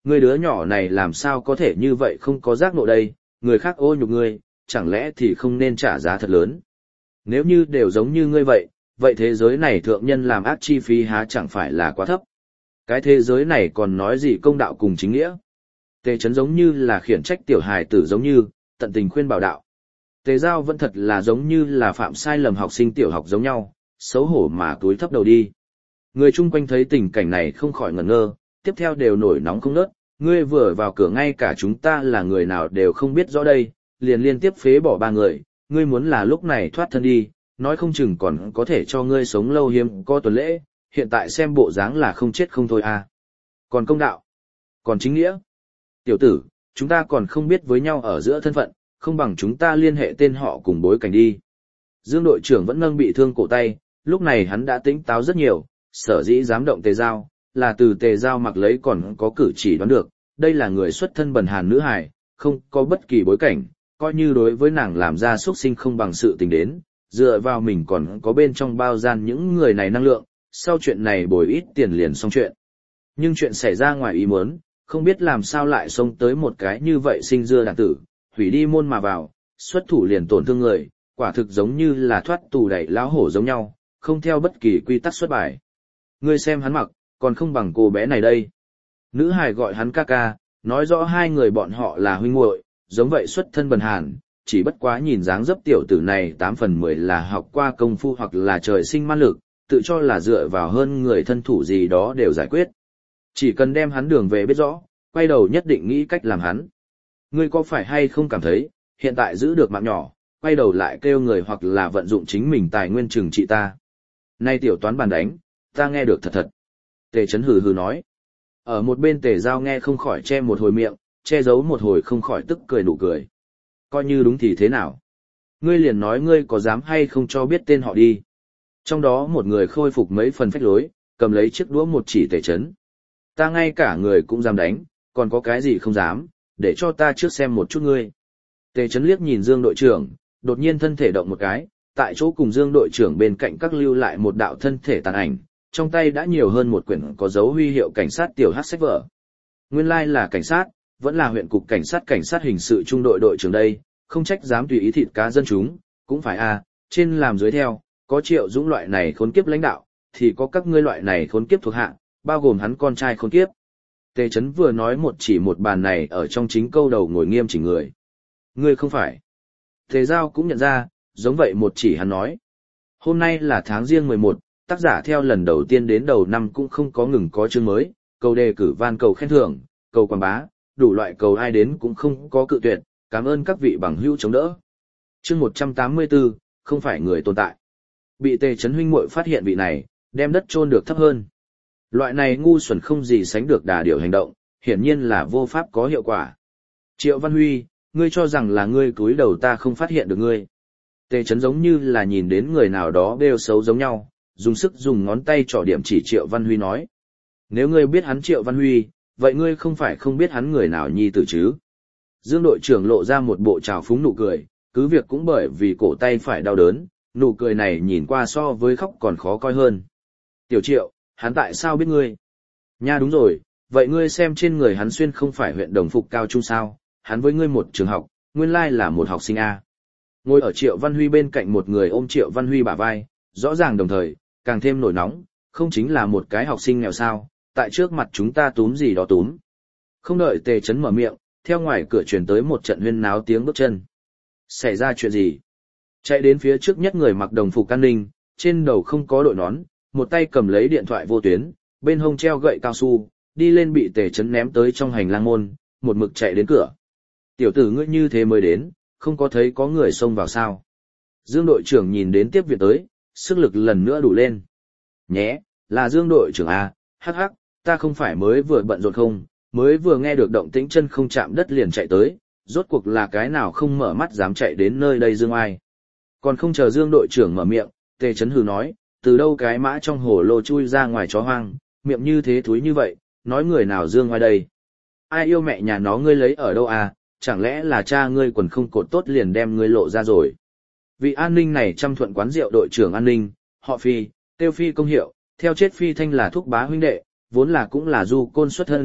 Ngươi đứa nhỏ này làm sao có thể như vậy không có giác ngộ đây, người khác ô nhục ngươi, chẳng lẽ thì không nên trả giá thật lớn. Nếu như đều giống như ngươi vậy, vậy thế giới này thượng nhân làm ác chi phí há chẳng phải là quá thấp. Cái thế giới này còn nói gì công đạo cùng chính nghĩa. Tề Chấn giống như là khiển trách tiểu hài tử giống như, tận tình khuyên bảo đạo. Tề Giao vẫn thật là giống như là phạm sai lầm học sinh tiểu học giống nhau, xấu hổ mà túi thấp đầu đi. Người chung quanh thấy tình cảnh này không khỏi ngẩn ngơ, tiếp theo đều nổi nóng không nớt, ngươi vừa vào cửa ngay cả chúng ta là người nào đều không biết rõ đây, liền liên tiếp phế bỏ ba người, ngươi muốn là lúc này thoát thân đi, nói không chừng còn có thể cho ngươi sống lâu hiếm có tuần lễ, hiện tại xem bộ dáng là không chết không thôi à. Còn công đạo, còn chính nghĩa. Tiểu tử, chúng ta còn không biết với nhau ở giữa thân phận, không bằng chúng ta liên hệ tên họ cùng bối cảnh đi. Dương đội trưởng vẫn nâng bị thương cổ tay, lúc này hắn đã tỉnh táo rất nhiều, sở dĩ dám động Tề Giao, là từ Tề Giao mặc lấy còn có cử chỉ đoán được, đây là người xuất thân bần hàn nữ hài, không có bất kỳ bối cảnh, coi như đối với nàng làm ra xuất sinh không bằng sự tình đến, dựa vào mình còn có bên trong bao gian những người này năng lượng, sau chuyện này bồi ít tiền liền xong chuyện. Nhưng chuyện xảy ra ngoài ý muốn, không biết làm sao lại xông tới một cái như vậy sinh dưa đàn tử, hủy đi môn mà vào, xuất thủ liền tổn thương người, quả thực giống như là thoát tù đẩy lão hổ giống nhau, không theo bất kỳ quy tắc xuất bài. Ngươi xem hắn mặc, còn không bằng cô bé này đây. Nữ hài gọi hắn ca ca, nói rõ hai người bọn họ là huynh muội, giống vậy xuất thân bần hàn, chỉ bất quá nhìn dáng dấp tiểu tử này tám phần mười là học qua công phu hoặc là trời sinh man lực, tự cho là dựa vào hơn người thân thủ gì đó đều giải quyết. Chỉ cần đem hắn đường về biết rõ, quay đầu nhất định nghĩ cách làm hắn. Ngươi có phải hay không cảm thấy, hiện tại giữ được mạng nhỏ, quay đầu lại kêu người hoặc là vận dụng chính mình tài nguyên trừng trị ta. Nay tiểu toán bàn đánh, ta nghe được thật thật. Tề Chấn hừ hừ nói. Ở một bên Tề Giao nghe không khỏi che một hồi miệng, che giấu một hồi không khỏi tức cười nụ cười. Coi như đúng thì thế nào? Ngươi liền nói ngươi có dám hay không cho biết tên họ đi. Trong đó một người khôi phục mấy phần phách lối, cầm lấy chiếc đũa một chỉ Tề Chấn. Ta ngay cả người cũng dám đánh, còn có cái gì không dám, để cho ta trước xem một chút ngươi. Tề Chấn liếc nhìn Dương đội trưởng, đột nhiên thân thể động một cái, tại chỗ cùng Dương đội trưởng bên cạnh các lưu lại một đạo thân thể tàn ảnh, trong tay đã nhiều hơn một quyển có dấu huy hiệu cảnh sát tiểu hắc sách vở. Nguyên lai là cảnh sát, vẫn là huyện cục cảnh sát cảnh sát hình sự trung đội đội trưởng đây, không trách dám tùy ý thịt cá dân chúng, cũng phải à, trên làm dưới theo, có Triệu Dũng loại này khốn kiếp lãnh đạo, thì có các ngươi loại này khốn kiếp thuộc hạ, bao gồm hắn con trai khốn kiếp. Tề Chấn vừa nói một chỉ một bàn này ở trong chính câu đầu ngồi nghiêm chỉnh người. Ngươi không phải. Tề Giao cũng nhận ra, giống vậy một chỉ hắn nói. Hôm nay là tháng riêng mười một, tác giả theo lần đầu tiên đến đầu năm cũng không có ngừng có chương mới, cầu đề cử van cầu khen thưởng, cầu quảng bá, đủ loại cầu ai đến cũng không có cự tuyệt, cảm ơn các vị bằng hữu chống đỡ. Chương một trăm tám mươi tư, không phải người tồn tại. Bị Tề Chấn huynh muội phát hiện vị này, đem đất chôn được thấp hơn. Loại này ngu xuẩn không gì sánh được đà điểu hành động, hiển nhiên là vô pháp có hiệu quả. Triệu Văn Huy, ngươi cho rằng là ngươi cúi đầu ta không phát hiện được ngươi. Tề Chấn giống như là nhìn đến người nào đó bêu xấu giống nhau, dùng sức dùng ngón tay trỏ điểm chỉ Triệu Văn Huy nói. Nếu ngươi biết hắn Triệu Văn Huy, vậy ngươi không phải không biết hắn người nào nhi tử chứ. Dương đội trưởng lộ ra một bộ trào phúng nụ cười, cứ việc cũng bởi vì cổ tay phải đau đớn, nụ cười này nhìn qua so với khóc còn khó coi hơn. Tiểu Triệu, hắn tại sao biết ngươi? Nha đúng rồi, vậy ngươi xem trên người hắn xuyên không phải huyện đồng phục cao trung sao, hắn với ngươi một trường học, nguyên lai là một học sinh A. Ngồi ở Triệu Văn Huy bên cạnh một người ôm Triệu Văn Huy bả vai, rõ ràng đồng thời, càng thêm nổi nóng, không chính là một cái học sinh nghèo sao, tại trước mặt chúng ta túm gì đó túm. Không đợi Tề Chấn mở miệng, theo ngoài cửa truyền tới một trận huyên náo tiếng bước chân. Xảy ra chuyện gì? Chạy đến phía trước nhất người mặc đồng phục an ninh, trên đầu không có đội nón, một tay cầm lấy điện thoại vô tuyến, bên hông treo gậy cao su, đi lên bị Tề Chấn ném tới trong hành lang môn, một mực chạy đến cửa. Tiểu tử ngươi như thế mới đến, không có thấy có người xông vào sao? Dương đội trưởng nhìn đến tiếp viện tới, sức lực lần nữa đủ lên. Nhé, là Dương đội trưởng à, hắc hắc, ta không phải mới vừa bận rộn không, mới vừa nghe được động tĩnh chân không chạm đất liền chạy tới, rốt cuộc là cái nào không mở mắt dám chạy đến nơi đây Dương ai. Còn không chờ Dương đội trưởng mở miệng, Tề Chấn hừ nói, từ đâu cái mã trong hồ lô chui ra ngoài chó hoang, miệng như thế thúi như vậy, nói người nào Dương ngoài đây. Ai yêu mẹ nhà nó ngươi lấy ở đâu à, chẳng lẽ là cha ngươi quần không cột tốt liền đem ngươi lộ ra rồi. Vị an ninh này trăm thuận quán rượu đội trưởng an ninh, họ Phi, tiêu Phi công hiệu, theo chết Phi Thanh là thúc bá huynh đệ, vốn là cũng là du côn xuất thân,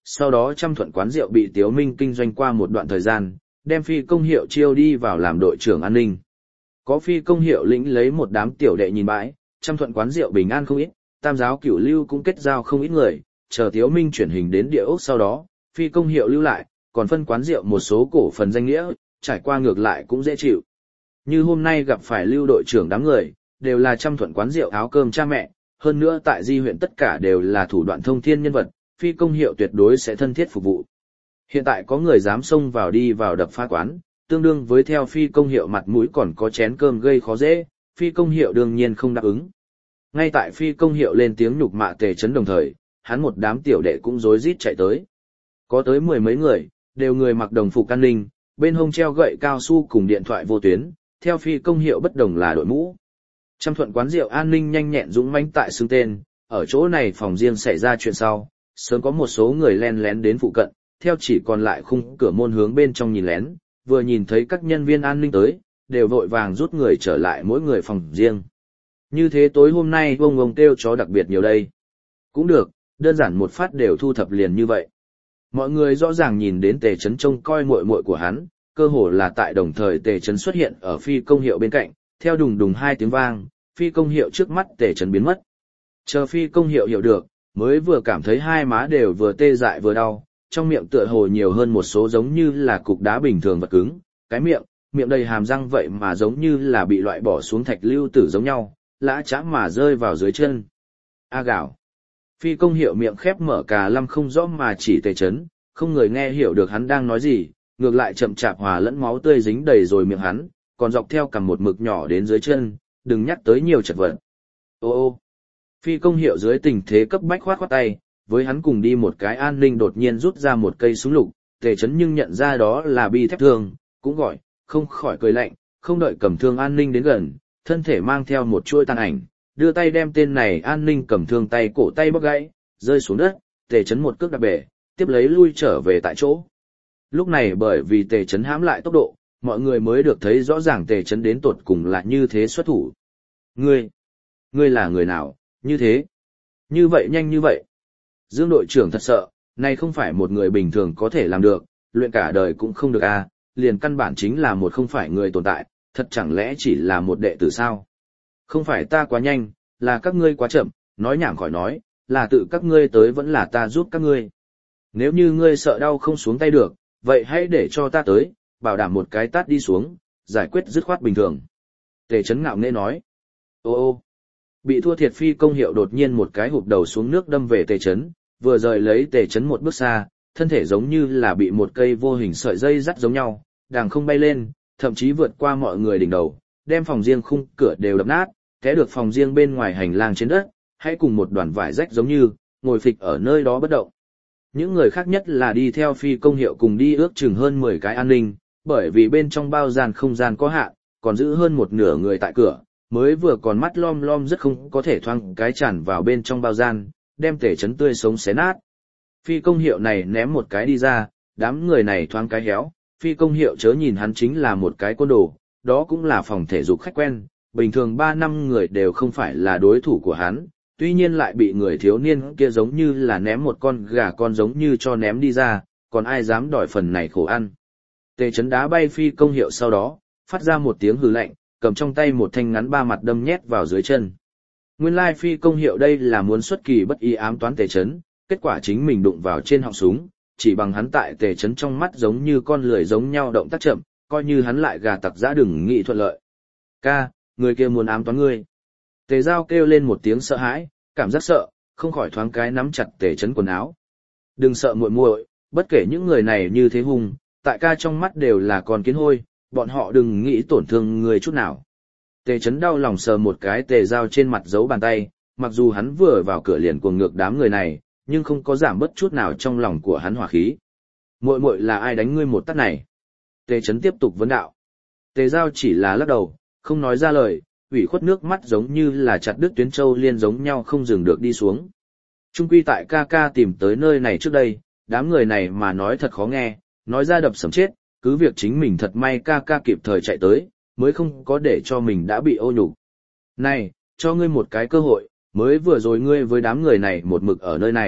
Sau đó trăm thuận quán rượu bị Tiếu Minh kinh doanh qua một đoạn thời gian, đem phi công hiệu chiêu đi vào làm đội trưởng an ninh. Có phi công hiệu lĩnh lấy một đám tiểu đệ nhìn bãi, trăm thuận quán rượu bình an không ít, tam giáo cửu lưu cũng kết giao không ít người, chờ Tiếu Minh chuyển hình đến địa ốc sau đó, phi công hiệu lưu lại, còn phân quán rượu một số cổ phần danh nghĩa, trải qua ngược lại cũng dễ chịu. Như hôm nay gặp phải lưu đội trưởng đám người, đều là trăm thuận quán rượu áo cơm cha mẹ, hơn nữa tại Di huyện tất cả đều là thủ đoạn thông thiên nhân vật, phi công hiệu tuyệt đối sẽ thân thiết phục vụ. Hiện tại có người dám xông vào đi vào đập phá quán, tương đương với theo phi công hiệu mặt mũi còn có chén cơm gây khó dễ, phi công hiệu đương nhiên không đáp ứng. Ngay tại phi công hiệu lên tiếng nhục mạ Tề Chấn đồng thời, hắn một đám tiểu đệ cũng rối rít chạy tới. Có tới mười mấy người, đều người mặc đồng phục an ninh, bên hông treo gậy cao su cùng điện thoại vô tuyến, theo phi công hiệu bất đồng là đội mũ. Trăm thuận quán rượu an ninh nhanh nhẹn dũng mãnh tại xưng tên, ở chỗ này phòng riêng xảy ra chuyện sau, sớm có một số người len lén đến phụ cận, theo chỉ còn lại khung cửa môn hướng bên trong nhìn lén, vừa nhìn thấy các nhân viên an ninh tới, đều vội vàng rút người trở lại mỗi người phòng riêng. Như thế tối hôm nay ông ông kêu chó đặc biệt nhiều đây. Cũng được, đơn giản một phát đều thu thập liền như vậy. Mọi người rõ ràng nhìn đến Tề Chấn trông coi muội muội của hắn, cơ hồ là tại đồng thời Tề Chấn xuất hiện ở phi công hiệu bên cạnh, theo đùng đùng hai tiếng vang, phi công hiệu trước mắt Tề Chấn biến mất. Chờ phi công hiệu hiểu được, mới vừa cảm thấy hai má đều vừa tê dại vừa đau, trong miệng tựa hồ nhiều hơn một số giống như là cục đá bình thường vật cứng, cái miệng, miệng đầy hàm răng vậy mà giống như là bị loại bỏ xuống thạch lưu tử giống nhau, lã chã mà rơi vào dưới chân. A gạo. Phi công hiệu miệng khép mở cà lâm không rõ mà chỉ Tề Chấn, không người nghe hiểu được hắn đang nói gì, ngược lại chậm chạp hòa lẫn máu tươi dính đầy rồi miệng hắn, còn dọc theo cầm một mực nhỏ đến dưới chân, đừng nhắc tới nhiều chật vật. Ô ô. Phi công hiệu dưới tình thế cấp bách khoát khoát tay, với hắn cùng đi một cái an ninh đột nhiên rút ra một cây súng lục, Tề Chấn nhưng nhận ra đó là bi thép thương, cũng gọi, không khỏi cười lạnh, không đợi cầm thương an ninh đến gần, thân thể mang theo một chuôi tàn ảnh, đưa tay đem tên này an ninh cầm thương tay cổ tay bóc gãy, rơi xuống đất, Tề Chấn một cước đạp bể, tiếp lấy lui trở về tại chỗ. Lúc này bởi vì Tề Chấn hãm lại tốc độ, mọi người mới được thấy rõ ràng Tề Chấn đến tột cùng là như thế xuất thủ. Ngươi, ngươi là người nào, như thế? Như vậy nhanh như vậy? Dương đội trưởng thật sợ, này không phải một người bình thường có thể làm được, luyện cả đời cũng không được à, liền căn bản chính là một không phải người tồn tại, thật chẳng lẽ chỉ là một đệ tử sao? Không phải ta quá nhanh, là các ngươi quá chậm, nói nhảm khỏi nói, là tự các ngươi tới vẫn là ta giúp các ngươi. Nếu như ngươi sợ đau không xuống tay được, vậy hãy để cho ta tới, bảo đảm một cái tát đi xuống, giải quyết dứt khoát bình thường. Tề Chấn ngạo nghễ nói. Ô ô. Bị thua thiệt phi công hiệu đột nhiên một cái hụp đầu xuống nước đâm về Tề Chấn, vừa rời lấy Tề Chấn một bước xa, thân thể giống như là bị một cây vô hình sợi dây dắt giống nhau, đàng không bay lên, thậm chí vượt qua mọi người đỉnh đầu, đem phòng riêng khung cửa đều đập nát, té được phòng riêng bên ngoài hành lang trên đất, hãy cùng một đoàn vải rách giống như, ngồi phịch ở nơi đó bất động. Những người khác nhất là đi theo phi công hiệu cùng đi ước chừng hơn mười cái an ninh, bởi vì bên trong bao gian không gian có hạn, còn giữ hơn một nửa người tại cửa, mới vừa còn mắt lom lom rất không có thể thoang cái tràn vào bên trong bao gian, đem Tề Chấn tươi sống xé nát. Phi công hiệu này ném một cái đi ra, đám người này thoáng cái héo, phi công hiệu chớ nhìn hắn chính là một cái côn đồ, đó cũng là phòng thể dục khách quen, bình thường ba năm người đều không phải là đối thủ của hắn, tuy nhiên lại bị người thiếu niên kia giống như là ném một con gà con giống như cho ném đi ra, còn ai dám đòi phần này khổ ăn. Tề Chấn đá bay phi công hiệu sau đó, phát ra một tiếng hừ lạnh, cầm trong tay một thanh ngắn ba mặt đâm nhét vào dưới chân. Nguyên lai phi công hiệu đây là muốn xuất kỳ bất ý ám toán Tề Chấn, kết quả chính mình đụng vào trên họng súng, chỉ bằng hắn tại Tề Chấn trong mắt giống như con lười giống nhau động tác chậm, coi như hắn lại gà tặc giã đừng nghĩ thuận lợi. Ca, người kia muốn ám toán ngươi. Tề Giao kêu lên một tiếng sợ hãi, cảm giác sợ, không khỏi thoáng cái nắm chặt Tề Chấn quần áo. Đừng sợ muội muội, bất kể những người này như thế hung, tại ca trong mắt đều là con kiến hôi, bọn họ đừng nghĩ tổn thương người chút nào. Tề Chấn đau lòng sờ một cái Tề Giao trên mặt giấu bàn tay, mặc dù hắn vừa vào cửa liền cuồng ngược đám người này, nhưng không có giảm bớt chút nào trong lòng của hắn hỏa khí. Muội muội là ai đánh ngươi một tát này? Tề Chấn tiếp tục vấn đạo. Tề Giao chỉ là lắc đầu, không nói ra lời, ủy khuất nước mắt giống như là chặt đứt tuyến châu liên giống nhau không dừng được đi xuống. Trung quy tại ca ca tìm tới nơi này trước đây, đám người này mà nói thật khó nghe, nói ra đập sầm chết, cứ việc chính mình thật may ca ca kịp thời chạy tới, mới không có để cho mình đã bị ô nhục. Này, cho ngươi một cái cơ hội, mới vừa rồi ngươi với đám người này một mực ở nơi này,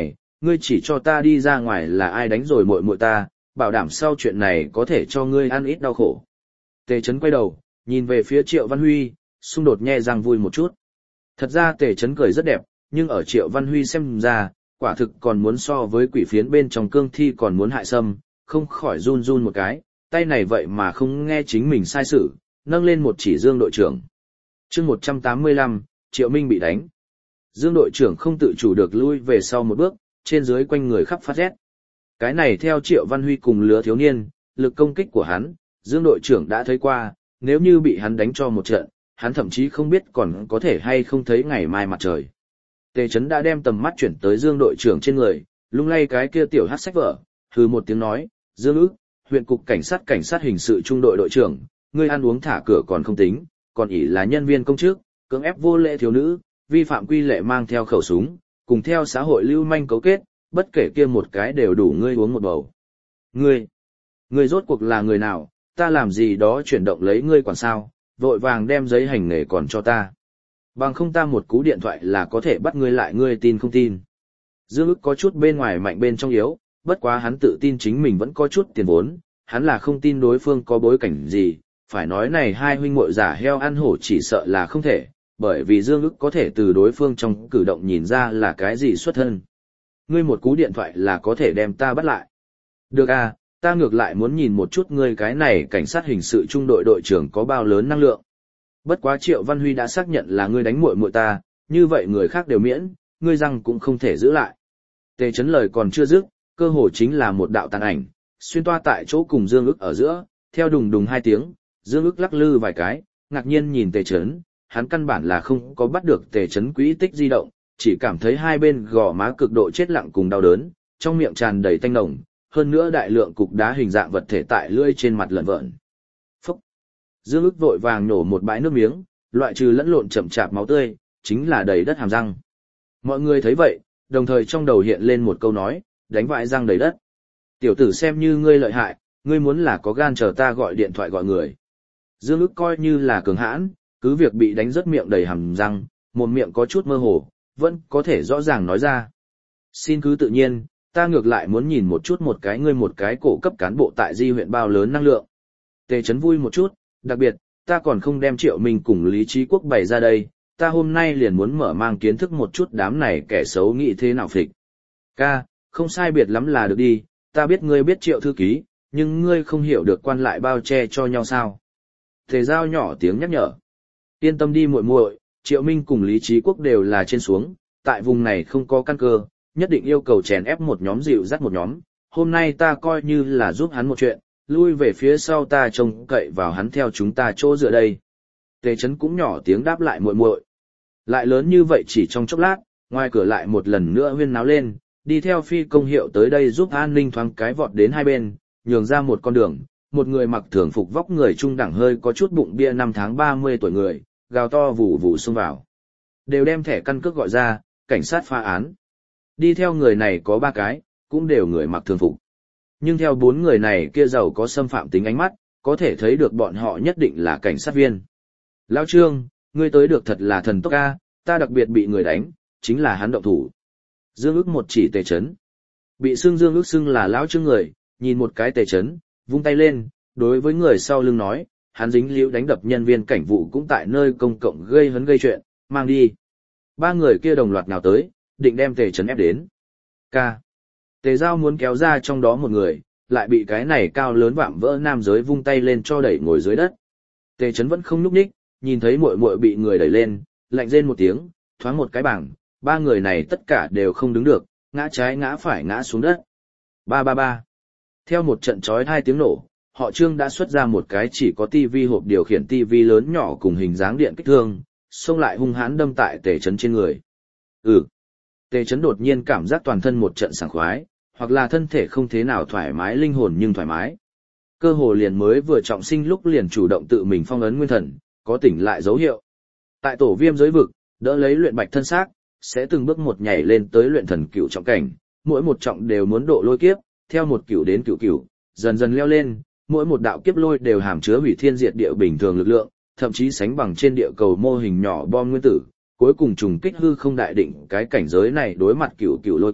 ngươi chỉ cho ta đi ra ngoài là ai đánh rồi muội muội ta, bảo đảm sau chuyện này có thể cho ngươi ăn ít đau khổ. Tề Chấn quay đầu, nhìn về phía Triệu Văn Huy, xung đột nhe răng vui một chút. Thật ra Tề Chấn cười rất đẹp, nhưng ở Triệu Văn Huy xem ra, quả thực còn muốn so với quỷ phiến bên trong cương thi còn muốn hại sâm, không khỏi run run một cái, tay này vậy mà không nghe chính mình sai sự, nâng lên một chỉ Dương đội trưởng. Chương một trăm tám mươi lăm, Triệu Minh bị đánh. Dương đội trưởng không tự chủ được lui về sau một bước, trên dưới quanh người khắp phát rét. Cái này theo Triệu Văn Huy cùng lứa thiếu niên, lực công kích của hắn, Dương đội trưởng đã thấy qua, nếu như bị hắn đánh cho một trận, hắn thậm chí không biết còn có thể hay không thấy ngày mai mặt trời. Tề Chấn đã đem tầm mắt chuyển tới Dương đội trưởng trên người, lung lay cái kia tiểu hắc sách vở, hừ một tiếng nói, Dương ức, huyện cục cảnh sát cảnh sát hình sự trung đội đội trưởng, ngươi ăn uống thả cửa còn không tính, còn ỷ là nhân viên công chức, cưỡng ép vô lễ thiếu nữ, vi phạm quy lệ mang theo khẩu súng, cùng theo xã hội lưu manh cấu kết, bất kể kia một cái đều đủ ngươi uống một bầu. Ngươi, ngươi rốt cuộc là người nào, ta làm gì đó chuyển động lấy ngươi còn sao, vội vàng đem giấy hành nghề còn cho ta. Bằng không ta một cú điện thoại là có thể bắt ngươi lại, ngươi tin không tin. Dương ức có chút bên ngoài mạnh bên trong yếu, bất quá hắn tự tin chính mình vẫn có chút tiền vốn, hắn là không tin đối phương có bối cảnh gì, phải nói này hai huynh muội giả heo ăn hổ chỉ sợ là không thể, bởi vì Dương ức có thể từ đối phương trong cử động nhìn ra là cái gì xuất thân. Ngươi một cú điện thoại là có thể đem ta bắt lại. Được à, ta ngược lại muốn nhìn một chút ngươi cái này cảnh sát hình sự trung đội đội trưởng có bao lớn năng lượng. Bất quá Triệu Văn Huy đã xác nhận là ngươi đánh muội muội ta, như vậy người khác đều miễn, ngươi răng cũng không thể giữ lại. Tề Chấn lời còn chưa dứt, cơ hồ chính là một đạo tàn ảnh, xuyên toa tại chỗ cùng Dương ức ở giữa, theo đùng đùng hai tiếng, Dương ức lắc lư vài cái, ngạc nhiên nhìn Tề Chấn, hắn căn bản là không có bắt được Tề Chấn quỹ tích di động, chỉ cảm thấy hai bên gò má cực độ chết lặng cùng đau đớn, trong miệng tràn đầy tanh nồng, hơn nữa đại lượng cục đá hình dạng vật thể tại lưỡi trên mặt lợn vợn. Phúc! Dương ức vội vàng nổ một bãi nước miếng, loại trừ lẫn lộn chậm chạp máu tươi, chính là đầy đất hàm răng. Mọi người thấy vậy, đồng thời trong đầu hiện lên một câu nói, đánh vãi răng đầy đất. Tiểu tử xem như ngươi lợi hại, ngươi muốn là có gan chờ ta gọi điện thoại gọi người. Dương ức coi như là cường hãn, cứ việc bị đánh rất miệng đầy hàm răng, một miệng có chút mơ hồ, vẫn có thể rõ ràng nói ra. Xin cứ tự nhiên, ta ngược lại muốn nhìn một chút một cái ngươi một cái cổ cấp cán bộ tại Di huyện bao lớn năng lượng. Tề Chấn vui một chút, đặc biệt, ta còn không đem Triệu Minh cùng Lý Trí Quốc bày ra đây, ta hôm nay liền muốn mở mang kiến thức một chút đám này kẻ xấu nghĩ thế nào phịch. Ca, không sai biệt lắm là được đi, ta biết ngươi biết Triệu thư ký, nhưng ngươi không hiểu được quan lại bao che cho nhau sao. Tề Giao nhỏ tiếng nhắc nhở. Yên tâm đi muội muội, Triệu Minh cùng Lý Trí Quốc đều là trên xuống, tại vùng này không có căn cơ, nhất định yêu cầu chèn ép một nhóm dịu dắt một nhóm, hôm nay ta coi như là giúp hắn một chuyện, lui về phía sau ta trông cậy vào hắn theo chúng ta chỗ dựa đây. Tề Chấn cũng nhỏ tiếng đáp lại muội muội. Lại lớn như vậy chỉ trong chốc lát, ngoài cửa lại một lần nữa huyên náo lên, đi theo phi công hiệu tới đây giúp an ninh thoáng cái vọt đến hai bên, nhường ra một con đường, một người mặc thường phục vóc người trung đẳng hơi có chút bụng bia năm tháng ba mươi tuổi người, gào to vù vù xông vào. Đều đem thẻ căn cước gọi ra, cảnh sát phá án. Đi theo người này có ba cái, cũng đều người mặc thường phục. Nhưng theo bốn người này kia giàu có xâm phạm tính ánh mắt, có thể thấy được bọn họ nhất định là cảnh sát viên. Lão Trương, ngươi tới được thật là thần tốc ca, ta đặc biệt bị người đánh, chính là hắn động thủ. Dương ức một chỉ Tề Chấn. Bị xưng Dương ức xưng là Lão Trương người, nhìn một cái Tề Chấn, vung tay lên, đối với người sau lưng nói, hắn dính liễu đánh đập nhân viên cảnh vụ cũng tại nơi công cộng gây hấn gây chuyện, mang đi. Ba người kia đồng loạt nào tới, định đem Tề Chấn ép đến. Ca. Tề Giao muốn kéo ra trong đó một người, lại bị cái này cao lớn vạm vỡ nam giới vung tay lên cho đẩy ngồi dưới đất. Tề Chấn vẫn không nhúc nhích, nhìn thấy muội muội bị người đẩy lên, lạnh rên một tiếng, thoáng một cái bảng, ba người này tất cả đều không đứng được, ngã trái ngã phải ngã xuống đất. Ba ba ba. Theo một trận chói hai tiếng nổ, họ Trương đã xuất ra một cái chỉ có tivi hộp điều khiển tivi lớn nhỏ cùng hình dáng điện kích thương, xông lại hung hãn đâm tại Tề Chấn trên người. Ừ. Tề Chấn đột nhiên cảm giác toàn thân một trận sảng khoái, hoặc là thân thể không thế nào thoải mái, linh hồn nhưng thoải mái. Cơ hồ liền mới vừa trọng sinh lúc liền chủ động tự mình phong ấn nguyên thần, có tỉnh lại dấu hiệu. Tại tổ viêm giới vực, đỡ lấy luyện bạch thân xác, sẽ từng bước một nhảy lên tới luyện thần cửu trọng cảnh, mỗi một trọng đều muốn độ lôi kiếp, theo một cửu đến cửu cửu, dần dần leo lên, mỗi một đạo kiếp lôi đều hàm chứa hủy thiên diệt địa bình thường lực lượng, thậm chí sánh bằng trên địa cầu mô hình nhỏ bom nguyên tử, cuối cùng trùng kích hư không đại định, cái cảnh giới này đối mặt cửu cửu lôi kiếp,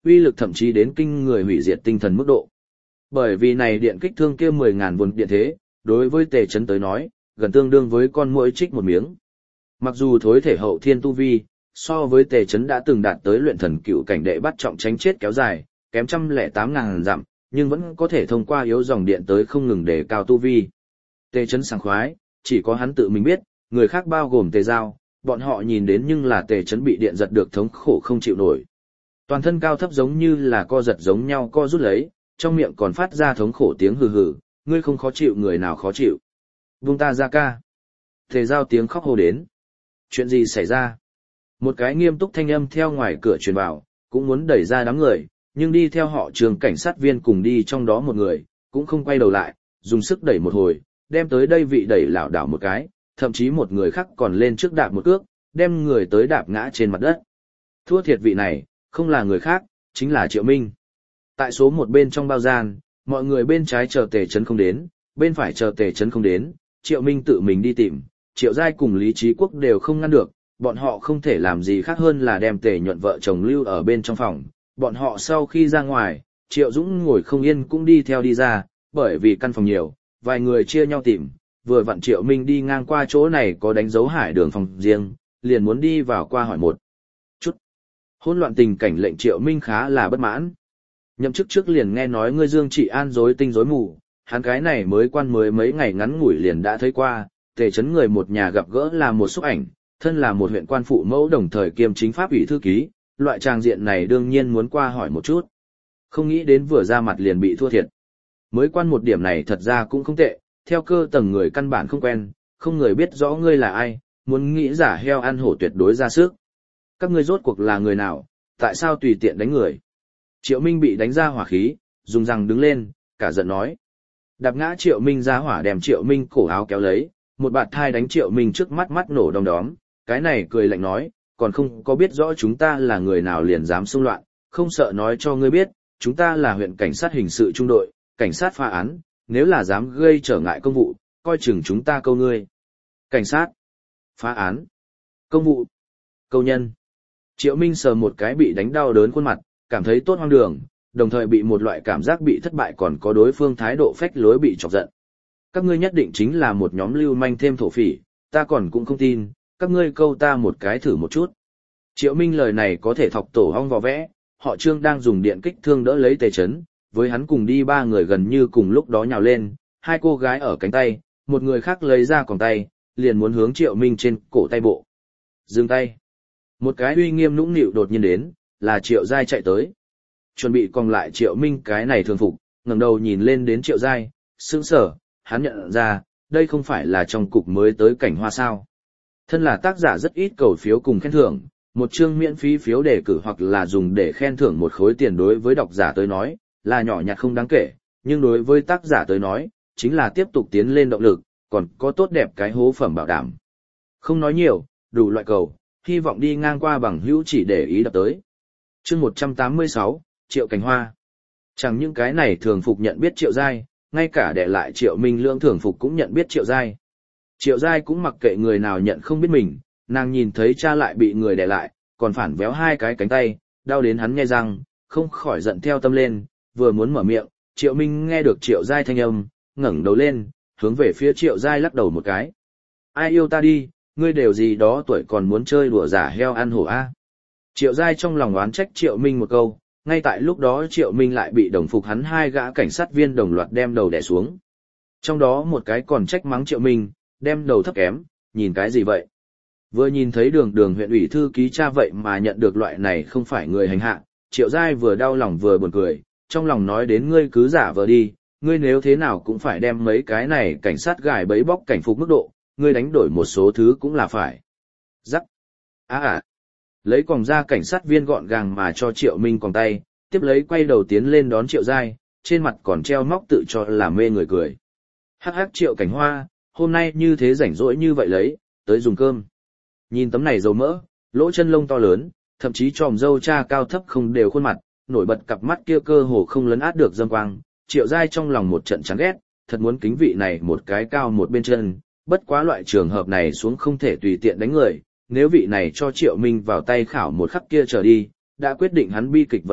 uy lực thậm chí đến kinh người hủy diệt tinh thần mức độ. Bởi vì này điện kích thương kia mười ngàn vốn điện thế, đối với Tề Chấn tới nói, gần tương đương với con muỗi trích một miếng. Mặc dù thối thể hậu thiên tu vi, so với Tề Chấn đã từng đạt tới luyện thần cựu cảnh đệ bắt trọng tránh chết kéo dài, kém trăm lẻ tám ngàn dặm, nhưng vẫn có thể thông qua yếu dòng điện tới không ngừng để cao tu vi. Tề Chấn sảng khoái, chỉ có hắn tự mình biết, người khác bao gồm Tề Giao, bọn họ nhìn đến nhưng là Tề Chấn bị điện giật được thống khổ không chịu nổi. Toàn thân cao thấp giống như là co giật giống nhau co rút lấy, trong miệng còn phát ra thống khổ tiếng hừ hừ, ngươi không khó chịu người nào khó chịu. Vung ta ra ca. Tề Giao tiếng khóc hô đến. Chuyện gì xảy ra? Một cái nghiêm túc thanh âm theo ngoài cửa truyền vào, cũng muốn đẩy ra đám người, nhưng đi theo họ trường cảnh sát viên cùng đi trong đó một người, cũng không quay đầu lại, dùng sức đẩy một hồi, đem tới đây vị đẩy lảo đảo một cái, thậm chí một người khác còn lên trước đạp một cước, đem người tới đạp ngã trên mặt đất. Thua thiệt vị này, không là người khác, chính là Triệu Minh. Tại số một bên trong bao gian, mọi người bên trái chờ Tề Chấn không đến, bên phải chờ Tề Chấn không đến, Triệu Minh tự mình đi tìm, Triệu Giai cùng Lý Trí Quốc đều không ngăn được, bọn họ không thể làm gì khác hơn là đem Tề Nhuận vợ chồng lưu ở bên trong phòng. Bọn họ sau khi ra ngoài, Triệu Dũng ngồi không yên cũng đi theo đi ra, bởi vì căn phòng nhiều, vài người chia nhau tìm, vừa vặn Triệu Minh đi ngang qua chỗ này có đánh dấu hải đường phòng riêng, liền muốn đi vào qua hỏi một chút. Hỗn loạn tình cảnh lệnh Triệu Minh khá là bất mãn. Nhậm chức trước liền nghe nói ngươi Dương Trị An rối tinh rối mù, hắn cái này mới quan mới mấy ngày ngắn ngủi liền đã thấy qua, Tề Chấn người một nhà gặp gỡ là một xúc ảnh, thân là một huyện quan phụ mẫu đồng thời kiêm chính pháp ủy thư ký, loại tràng diện này đương nhiên muốn qua hỏi một chút. Không nghĩ đến vừa ra mặt liền bị thua thiệt. Mới quan một điểm này thật ra cũng không tệ, theo cơ tầng người căn bản không quen, không người biết rõ ngươi là ai, muốn nghĩ giả heo ăn hổ tuyệt đối ra sức. Các ngươi rốt cuộc là người nào, tại sao tùy tiện đánh người? Triệu Minh bị đánh ra hỏa khí, dùng răng đứng lên, cả giận nói. Đạp ngã Triệu Minh ra hỏa đem Triệu Minh cổ áo kéo lấy, một bạt thai đánh Triệu Minh trước mắt mắt nổ đom đóm, cái này cười lạnh nói, còn không có biết rõ chúng ta là người nào liền dám xung loạn, không sợ nói cho ngươi biết, chúng ta là huyện cảnh sát hình sự trung đội, cảnh sát phá án, nếu là dám gây trở ngại công vụ, coi chừng chúng ta câu ngươi. Cảnh sát, phá án, công vụ, câu nhân. Triệu Minh sờ một cái bị đánh đau đớn khuôn mặt, cảm thấy tốt hoang đường, đồng thời bị một loại cảm giác bị thất bại còn có đối phương thái độ phách lối bị chọc giận. Các ngươi nhất định chính là một nhóm lưu manh thêm thổ phỉ, ta còn cũng không tin, các ngươi câu ta một cái thử một chút. Triệu Minh lời này có thể thọc tổ hong vò vẽ, họ Trương đang dùng điện kích thương đỡ lấy Tề Chấn, với hắn cùng đi ba người gần như cùng lúc đó nhào lên, hai cô gái ở cánh tay, một người khác lấy ra còng tay, liền muốn hướng Triệu Minh trên cổ tay bộ. Dừng tay. Một cái uy nghiêm nũng nịu đột nhiên đến, là Triệu Giai chạy tới. Chuẩn bị còng lại Triệu Minh cái này thường phục, ngẩng đầu nhìn lên đến Triệu Giai, sững sờ, hắn nhận ra, đây không phải là trong cục mới tới cảnh hoa sao. Thân là tác giả rất ít cầu phiếu cùng khen thưởng, một chương miễn phí phiếu đề cử hoặc là dùng để khen thưởng một khối tiền đối với độc giả tới nói, là nhỏ nhặt không đáng kể, nhưng đối với tác giả tới nói, chính là tiếp tục tiến lên động lực, còn có tốt đẹp cái hố phẩm bảo đảm. Không nói nhiều, đủ loại cầu, hy vọng đi ngang qua bằng hữu chỉ để ý đập tới. Chương một trăm tám mươi sáu, Triệu Cảnh Hoa. Chẳng những cái này thường phục nhận biết Triệu Giai, ngay cả để lại Triệu Minh Lương thường phục cũng nhận biết Triệu Giai. Triệu Giai cũng mặc kệ người nào nhận không biết mình, nàng nhìn thấy cha lại bị người đè lại, còn phản véo hai cái cánh tay, đau đến hắn nghe răng, không khỏi giận theo tâm lên, vừa muốn mở miệng, Triệu Minh nghe được Triệu Giai thanh âm, ngẩng đầu lên, hướng về phía Triệu Giai lắc đầu một cái. Ai yêu ta đi, ngươi đều gì đó tuổi còn muốn chơi đùa giả heo ăn hổ a. Triệu Giai trong lòng oán trách Triệu Minh một câu, ngay tại lúc đó Triệu Minh lại bị đồng phục hắn hai gã cảnh sát viên đồng loạt đem đầu đè xuống. Trong đó một cái còn trách mắng Triệu Minh, đem đầu thấp kém, nhìn cái gì vậy? Vừa nhìn thấy đường đường huyện ủy thư ký cha vậy mà nhận được loại này không phải người hành hạ, Triệu Giai vừa đau lòng vừa buồn cười, trong lòng nói đến ngươi cứ giả vờ đi, ngươi nếu thế nào cũng phải đem mấy cái này cảnh sát gài bẫy bóc cảnh phục mức độ, ngươi đánh đổi một số thứ cũng là phải. Rắc. Á à, à. Lấy còng ra cảnh sát viên gọn gàng mà cho Triệu Minh còng tay, tiếp lấy quay đầu tiến lên đón Triệu Giai, trên mặt còn treo móc tự cho là mê người cười. Hắc hắc Triệu Cảnh Hoa, hôm nay như thế rảnh rỗi như vậy lấy, tới dùng cơm. Nhìn tấm này dầu mỡ, lỗ chân lông to lớn, thậm chí tròm râu cha cao thấp không đều khuôn mặt, nổi bật cặp mắt kia cơ hồ không lấn át được dâm quang, Triệu Giai trong lòng một trận chán ghét, thật muốn kính vị này một cái cao một bên chân, bất quá loại trường hợp này xuống không thể tùy tiện đánh người, nếu vị này cho Triệu Minh vào tay khảo một khắc kia trở đi, đã quyết định hắn bi kịch vận mệnh,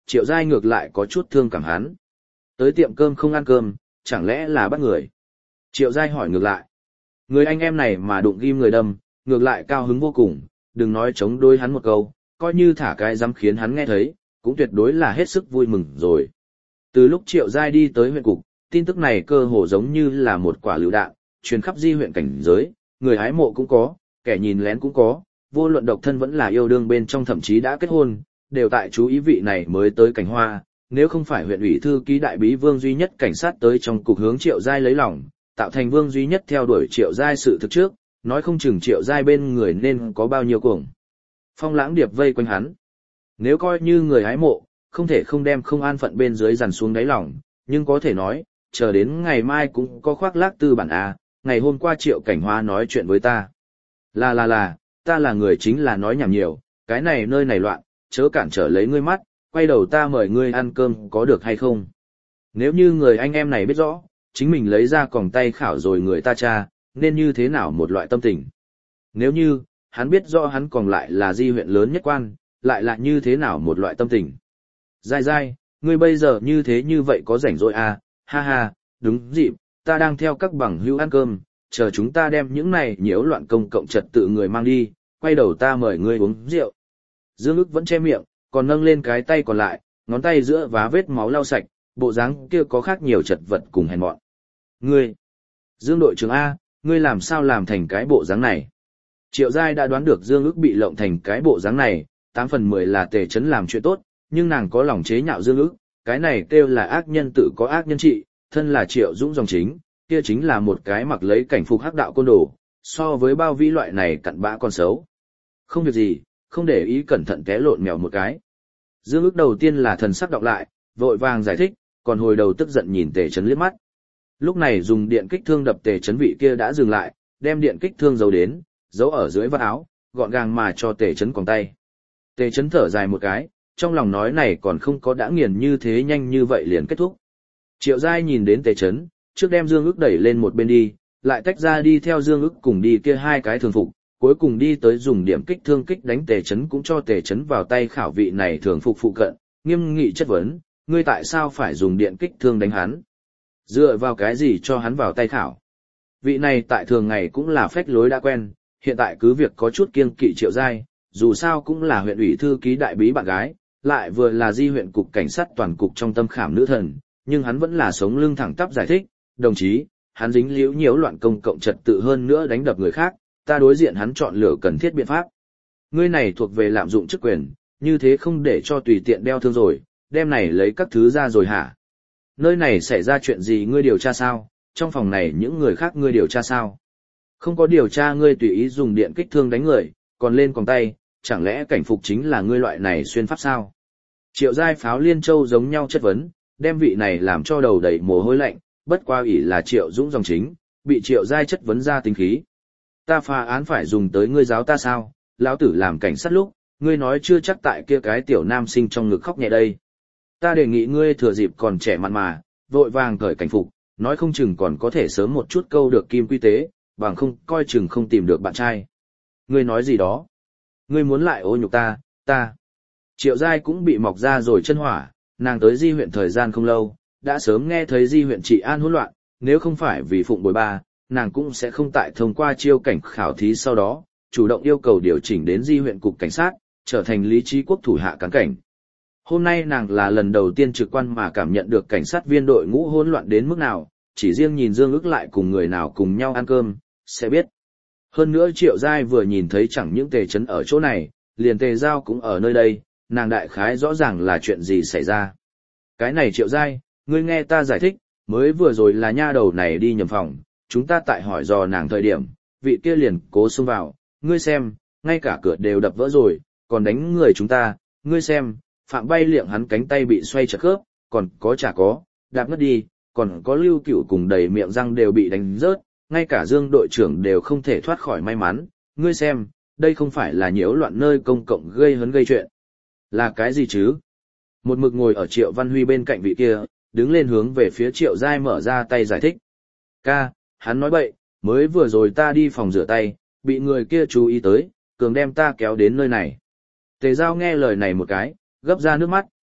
Triệu Giai ngược lại có chút thương cảm hắn. Tới tiệm cơm không ăn cơm, chẳng lẽ là bắt người? Triệu Giai hỏi ngược lại. Người anh em này mà đụng ghim người đâm, ngược lại cao hứng vô cùng, đừng nói chống đối hắn một câu, coi như thả cái dám khiến hắn nghe thấy, cũng tuyệt đối là hết sức vui mừng rồi. Từ lúc Triệu Giai đi tới huyện cục, tin tức này cơ hồ giống như là một quả lựu đạn, truyền khắp di huyện cảnh giới, người hái mộ cũng có, kẻ nhìn lén cũng có, vô luận độc thân vẫn là yêu đương bên trong thậm chí đã kết hôn, đều tại chú ý vị này mới tới Cảnh Hoa, nếu không phải huyện ủy thư ký đại bí Vương duy nhất cảnh sát tới trong cục hướng Triệu Giai lấy lòng, tạo thành Vương duy nhất theo đuổi Triệu Giai sự thực trước, nói không chừng Triệu Giai bên người nên có bao nhiêu cuồng phong lãng điệp vây quanh hắn. Nếu coi như người hái mộ, không thể không đem không an phận bên dưới dằn xuống đáy lòng, nhưng có thể nói, chờ đến ngày mai cũng có khoác lác tư bản à, ngày hôm qua Triệu Cảnh Hoa nói chuyện với ta. Là là là, ta là người chính là nói nhảm nhiều, cái này nơi này loạn, chớ cản trở lấy ngươi mắt, quay đầu ta mời ngươi ăn cơm có được hay không? Nếu như người anh em này biết rõ, chính mình lấy ra còng tay khảo rồi người ta tra, nên như thế nào một loại tâm tình? Nếu như, hắn biết rõ hắn còn lại là di huyện lớn nhất quan, lại là như thế nào một loại tâm tình? Giai Giai, ngươi bây giờ như thế như vậy có rảnh rỗi à, ha ha, đúng dịp, ta đang theo các bằng hữu ăn cơm, chờ chúng ta đem những này nhiễu loạn công cộng trật tự người mang đi, quay đầu ta mời ngươi uống rượu. Dương ức vẫn che miệng, còn nâng lên cái tay còn lại, ngón tay giữa vá vết máu lau sạch, bộ dáng kia có khác nhiều chật vật cùng hèn mọn. Ngươi, Dương đội trưởng A, ngươi làm sao làm thành cái bộ dáng này? Triệu Giai đã đoán được Dương ức bị lộng thành cái bộ dáng này, tám phần mười là Tề Chấn làm chuyện tốt, nhưng nàng có lòng chế nhạo Dương ức, cái này kêu là ác nhân tự có ác nhân trị, thân là Triệu Dũng dòng chính, kia chính là một cái mặc lấy cảnh phục hắc đạo côn đồ, so với bao vĩ loại này cặn bã con xấu. Không việc gì, không để ý cẩn thận té lộn mèo một cái. Dương ức đầu tiên là thần sắc đọc lại, vội vàng giải thích, còn hồi đầu tức giận nhìn Tề Chấn liếc mắt. Lúc này dùng điện kích thương đập Tề Chấn vị kia đã dừng lại, đem điện kích thương giấu đến, giấu ở dưới vạt áo, gọn gàng mà cho Tề Chấn còng tay. Tề Chấn thở dài một cái, trong lòng nói này còn không có đã nghiền như thế nhanh như vậy liền kết thúc. Triệu Giai nhìn đến Tề Chấn, trước đem Dương ức đẩy lên một bên đi, lại tách ra đi theo Dương ức cùng đi kia hai cái thường phục, cuối cùng đi tới dùng điểm kích thương kích đánh Tề Chấn cũng cho Tề Chấn vào tay khảo vị này thường phục phụ cận, nghiêm nghị chất vấn, ngươi tại sao phải dùng điện kích thương đánh hắn? Dựa vào cái gì cho hắn vào tay khảo? Vị này tại thường ngày cũng là phách lối đã quen, hiện tại cứ việc có chút kiêng kỵ Triệu Giai, dù sao cũng là huyện ủy thư ký đại bí bạn gái, lại vừa là di huyện cục cảnh sát toàn cục trong tâm khảm nữ thần, nhưng hắn vẫn là sống lưng thẳng tắp giải thích, đồng chí, hắn dính liễu nhiễu loạn công cộng trật tự hơn nữa đánh đập người khác, ta đối diện hắn chọn lựa cần thiết biện pháp. Ngươi này thuộc về lạm dụng chức quyền, như thế không để cho tùy tiện đeo thương rồi, đem này lấy các thứ ra rồi hả? Nơi này xảy ra chuyện gì ngươi điều tra sao? Trong phòng này những người khác ngươi điều tra sao? Không có điều tra ngươi tùy ý dùng điện kích thương đánh người, còn lên còng tay, chẳng lẽ cảnh phục chính là ngươi loại này xuyên pháp sao? Triệu Giai pháo liên châu giống nhau chất vấn, đem vị này làm cho đầu đầy mồ hôi lạnh, bất qua ủy là Triệu Dũng dòng chính, bị Triệu Giai chất vấn ra tính khí. Ta phá án phải dùng tới ngươi giáo ta sao? Lão tử làm cảnh sát lúc, ngươi nói chưa chắc tại kia cái tiểu nam sinh trong ngực khóc nhẹ đây. Ta đề nghị ngươi thừa dịp còn trẻ mặn mà, vội vàng cởi cảnh phục, nói không chừng còn có thể sớm một chút câu được kim quy tế, bằng không coi chừng không tìm được bạn trai. Ngươi nói gì đó? Ngươi muốn lại ô nhục ta, ta. Triệu Giai cũng bị mọc ra rồi chân hỏa, nàng tới di huyện thời gian không lâu, đã sớm nghe thấy di huyện trị an hỗn loạn, nếu không phải vì phụng bồi ba, nàng cũng sẽ không tại thông qua chiêu cảnh khảo thí sau đó, chủ động yêu cầu điều chỉnh đến di huyện cục cảnh sát, trở thành lý trí quốc thủ hạ cán cảnh. Hôm nay nàng là lần đầu tiên trực quan mà cảm nhận được cảnh sát viên đội ngũ hỗn loạn đến mức nào, chỉ riêng nhìn Dương ức lại cùng người nào cùng nhau ăn cơm, sẽ biết. Hơn nữa Triệu Giai vừa nhìn thấy chẳng những Tề Chấn ở chỗ này, liền Tề Giao cũng ở nơi đây, nàng đại khái rõ ràng là chuyện gì xảy ra. Cái này Triệu Giai, ngươi nghe ta giải thích, mới vừa rồi là nha đầu này đi nhầm phòng, chúng ta tại hỏi dò nàng thời điểm, vị kia liền cố xông vào, ngươi xem, ngay cả cửa đều đập vỡ rồi, còn đánh người chúng ta, ngươi xem, Phạm Bay Liệng hắn cánh tay bị xoay chật khớp, còn có chả có, đạp ngất đi, còn có Lưu Cửu cùng đầy miệng răng đều bị đánh rớt, ngay cả Dương đội trưởng đều không thể thoát khỏi may mắn, ngươi xem, đây không phải là nhiễu loạn nơi công cộng gây hấn gây chuyện. Là cái gì chứ? Một mực ngồi ở Triệu Văn Huy bên cạnh vị kia, đứng lên hướng về phía Triệu Giai mở ra tay giải thích. Ca, hắn nói bậy, mới vừa rồi ta đi phòng rửa tay, bị người kia chú ý tới, cường đem ta kéo đến nơi này. Tề Giao nghe lời này một cái, gấp ra nước mắt,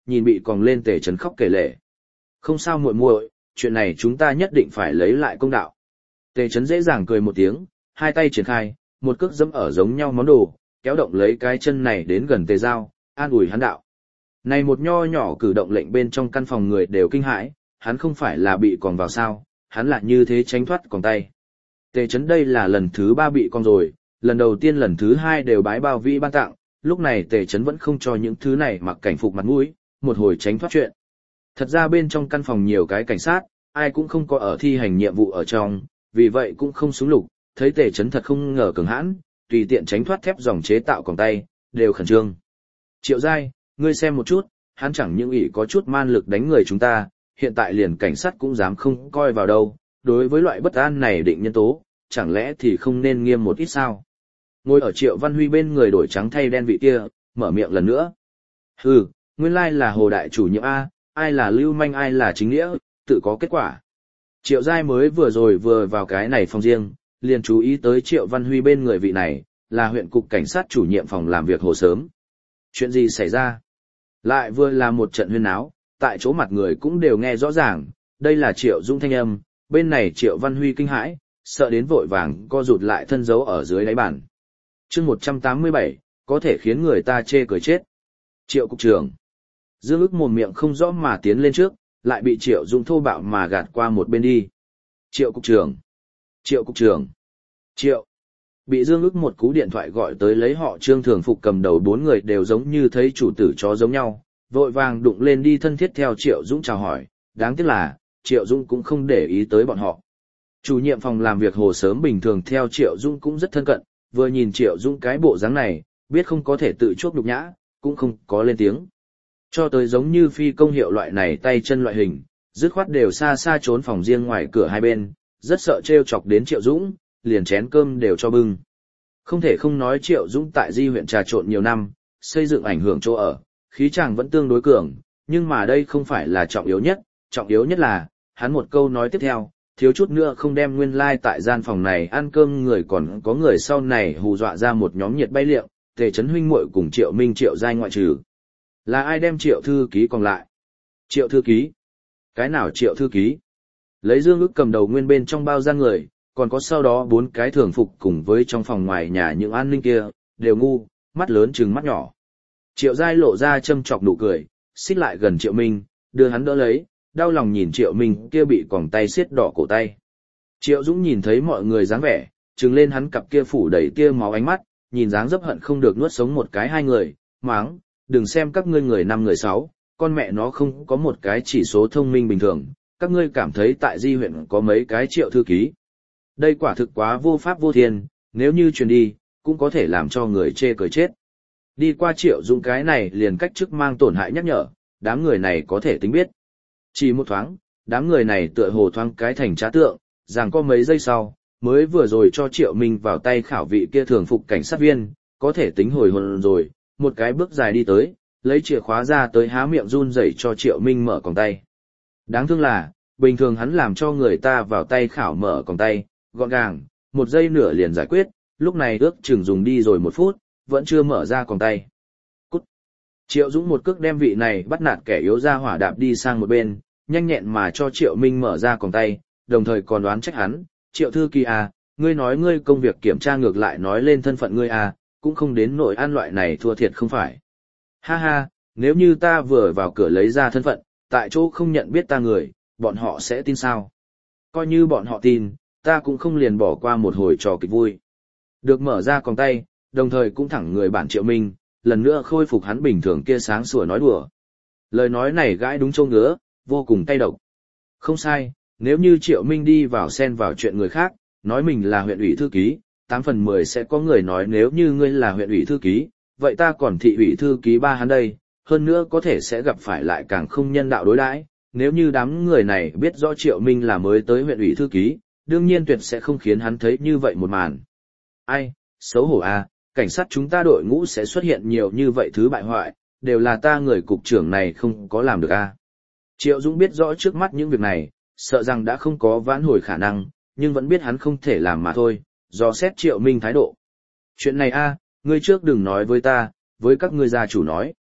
nhìn bị còng lên Tề Chấn khóc kể lể. Không sao muội muội, chuyện này chúng ta nhất định phải lấy lại công đạo. Tề Chấn dễ dàng cười một tiếng, hai tay triển khai, một cước dẫm ở giống nhau món đồ, kéo động lấy cái chân này đến gần Tề Giao, an ủi hắn đạo. Này một nho nhỏ cử động lệnh bên trong căn phòng người đều kinh hãi, hắn không phải là bị còng vào sao, hắn lại như thế tránh thoát còng tay. Tề Chấn đây là lần thứ ba bị còng rồi, lần đầu tiên lần thứ hai đều bái bao vĩ ban tặng, lúc này Tề Chấn vẫn không cho những thứ này mặc cảnh phục mặt mũi, một hồi tránh thoát chuyện. Thật ra bên trong căn phòng nhiều cái cảnh sát, ai cũng không có ở thi hành nhiệm vụ ở trong, vì vậy cũng không súng lục, thấy Tề Chấn thật không ngờ cường hãn, tùy tiện tránh thoát thép dòng chế tạo còng tay, đều khẩn trương. Triệu Giai, ngươi xem một chút, hắn chẳng những ỷ có chút man lực đánh người chúng ta, hiện tại liền cảnh sát cũng dám không coi vào đâu, đối với loại bất an này định nhân tố, chẳng lẽ thì không nên nghiêm một ít sao? Ngồi ở Triệu Văn Huy bên người đổi trắng thay đen vị kia, mở miệng lần nữa. Hừ, nguyên lai là Hồ Đại chủ nhiệm A, ai là lưu manh ai là chính nghĩa, tự có kết quả. Triệu Giai mới vừa rồi vừa vào cái này phòng riêng, liền chú ý tới Triệu Văn Huy bên người vị này, là huyện cục cảnh sát chủ nhiệm phòng làm việc hồ sớm. Chuyện gì xảy ra? Lại vừa là một trận huyên náo, tại chỗ mặt người cũng đều nghe rõ ràng, đây là Triệu Dũng thanh âm, bên này Triệu Văn Huy kinh hãi, sợ đến vội vàng co rụt lại thân dấu ở dưới đáy bàn. chương một trăm tám mươi bảy, có thể khiến người ta chê cười chết. Triệu cục trưởng. Dương ức mồm miệng không rõ mà tiến lên trước, lại bị Triệu Dũng thô bạo mà gạt qua một bên đi. Triệu cục trưởng. Triệu cục trưởng. Triệu. Bị Dương ức một cú điện thoại gọi tới lấy họ Trương Thường Phục cầm đầu bốn người đều giống như thấy chủ tử chó giống nhau, vội vàng đụng lên đi thân thiết theo Triệu Dũng chào hỏi, đáng tiếc là, Triệu Dũng cũng không để ý tới bọn họ. Chủ nhiệm phòng làm việc hồ sớm bình thường theo Triệu Dũng cũng rất thân cận, vừa nhìn Triệu Dũng cái bộ dáng này, biết không có thể tự chuốc nhục nhã, cũng không có lên tiếng. Cho tới giống như phi công hiệu loại này tay chân loại hình, dứt khoát đều xa xa trốn phòng riêng ngoài cửa hai bên, rất sợ trêu chọc đến Triệu Dũng, liền chén cơm đều cho bưng. Không thể không nói Triệu Dũng tại Di huyện trà trộn nhiều năm, xây dựng ảnh hưởng chỗ ở, khí chàng vẫn tương đối cường, nhưng mà đây không phải là trọng yếu nhất, trọng yếu nhất là, hắn một câu nói tiếp theo, thiếu chút nữa không đem nguyên lai like tại gian phòng này ăn cơm người còn có người sau này hù dọa ra một nhóm nhiệt bay liệng, Tề Chấn huynh muội cùng Triệu Minh Triệu Giai ngoại trừ. Là ai đem Triệu thư ký còn lại? Triệu thư ký? Cái nào Triệu thư ký? Lấy Dương ức cầm đầu nguyên bên trong bao gian người, còn có sau đó bốn cái thường phục cùng với trong phòng ngoài nhà những an ninh kia, đều ngu, mắt lớn trừng mắt nhỏ. Triệu Giai lộ ra châm chọc nụ cười, xích lại gần Triệu Minh, đưa hắn đỡ lấy, đau lòng nhìn Triệu Minh kia bị còng tay xiết đỏ cổ tay. Triệu Dũng nhìn thấy mọi người dáng vẻ, trừng lên hắn cặp kia phủ đầy tia máu ánh mắt, nhìn dáng dấp hận không được nuốt sống một cái hai người, máng, đừng xem các ngươi người năm người sáu, con mẹ nó không có một cái chỉ số thông minh bình thường, các ngươi cảm thấy tại Di huyện có mấy cái Triệu thư ký. Đây quả thực quá vô pháp vô thiên, nếu như truyền đi, cũng có thể làm cho người chê cười chết. Đi qua Triệu Dũng cái này liền cách chức mang tổn hại nhắc nhở, đám người này có thể tính biết. Chỉ một thoáng, đám người này tựa hồ thoáng cái thành trá tượng, rằng có mấy giây sau, mới vừa rồi cho Triệu Minh vào tay khảo vị kia thường phục cảnh sát viên, có thể tính hồi hồn rồi, một cái bước dài đi tới, lấy chìa khóa ra tới há miệng run rẩy cho Triệu Minh mở còng tay. Đáng thương là, bình thường hắn làm cho người ta vào tay khảo mở còng tay, gọn gàng, một giây nửa liền giải quyết, lúc này ước chừng dùng đi rồi một phút, vẫn chưa mở ra còng tay. Cút! Triệu Dũng một cước đem vị này bắt nạt kẻ yếu ra hỏa đạp đi sang một bên, nhanh nhẹn mà cho Triệu Minh mở ra còng tay, đồng thời còn đoán trách hắn, Triệu thư ký à, ngươi nói ngươi công việc kiểm tra ngược lại nói lên thân phận ngươi à, cũng không đến nỗi ăn loại này thua thiệt không phải. Ha ha, nếu như ta vừa vào cửa lấy ra thân phận, tại chỗ không nhận biết ta người, bọn họ sẽ tin sao? Coi như bọn họ tin, ta cũng không liền bỏ qua một hồi trò kịch vui. Được mở ra còng tay, đồng thời cũng thẳng người bản Triệu Minh, lần nữa khôi phục hắn bình thường kia sáng sủa nói đùa. Lời nói này gãi đúng châu ngứa, vô cùng tay độc. Không sai, nếu như Triệu Minh đi vào xen vào chuyện người khác, nói mình là huyện ủy thư ký, tám phần mười sẽ có người nói nếu như ngươi là huyện ủy thư ký, vậy ta còn thị ủy thư ký ba hắn đây, hơn nữa có thể sẽ gặp phải lại càng không nhân đạo đối đãi. Nếu như đám người này biết rõ Triệu Minh là mới tới huyện ủy thư ký, đương nhiên tuyệt sẽ không khiến hắn thấy như vậy một màn. Ai, xấu hổ à, cảnh sát chúng ta đội ngũ sẽ xuất hiện nhiều như vậy thứ bại hoại, đều là ta người cục trưởng này không có làm được à. Triệu Dũng biết rõ trước mắt những việc này, sợ rằng đã không có vãn hồi khả năng, nhưng vẫn biết hắn không thể làm mà thôi, do xét Triệu Minh thái độ. Chuyện này a, ngươi trước đừng nói với ta, với các ngươi gia chủ nói.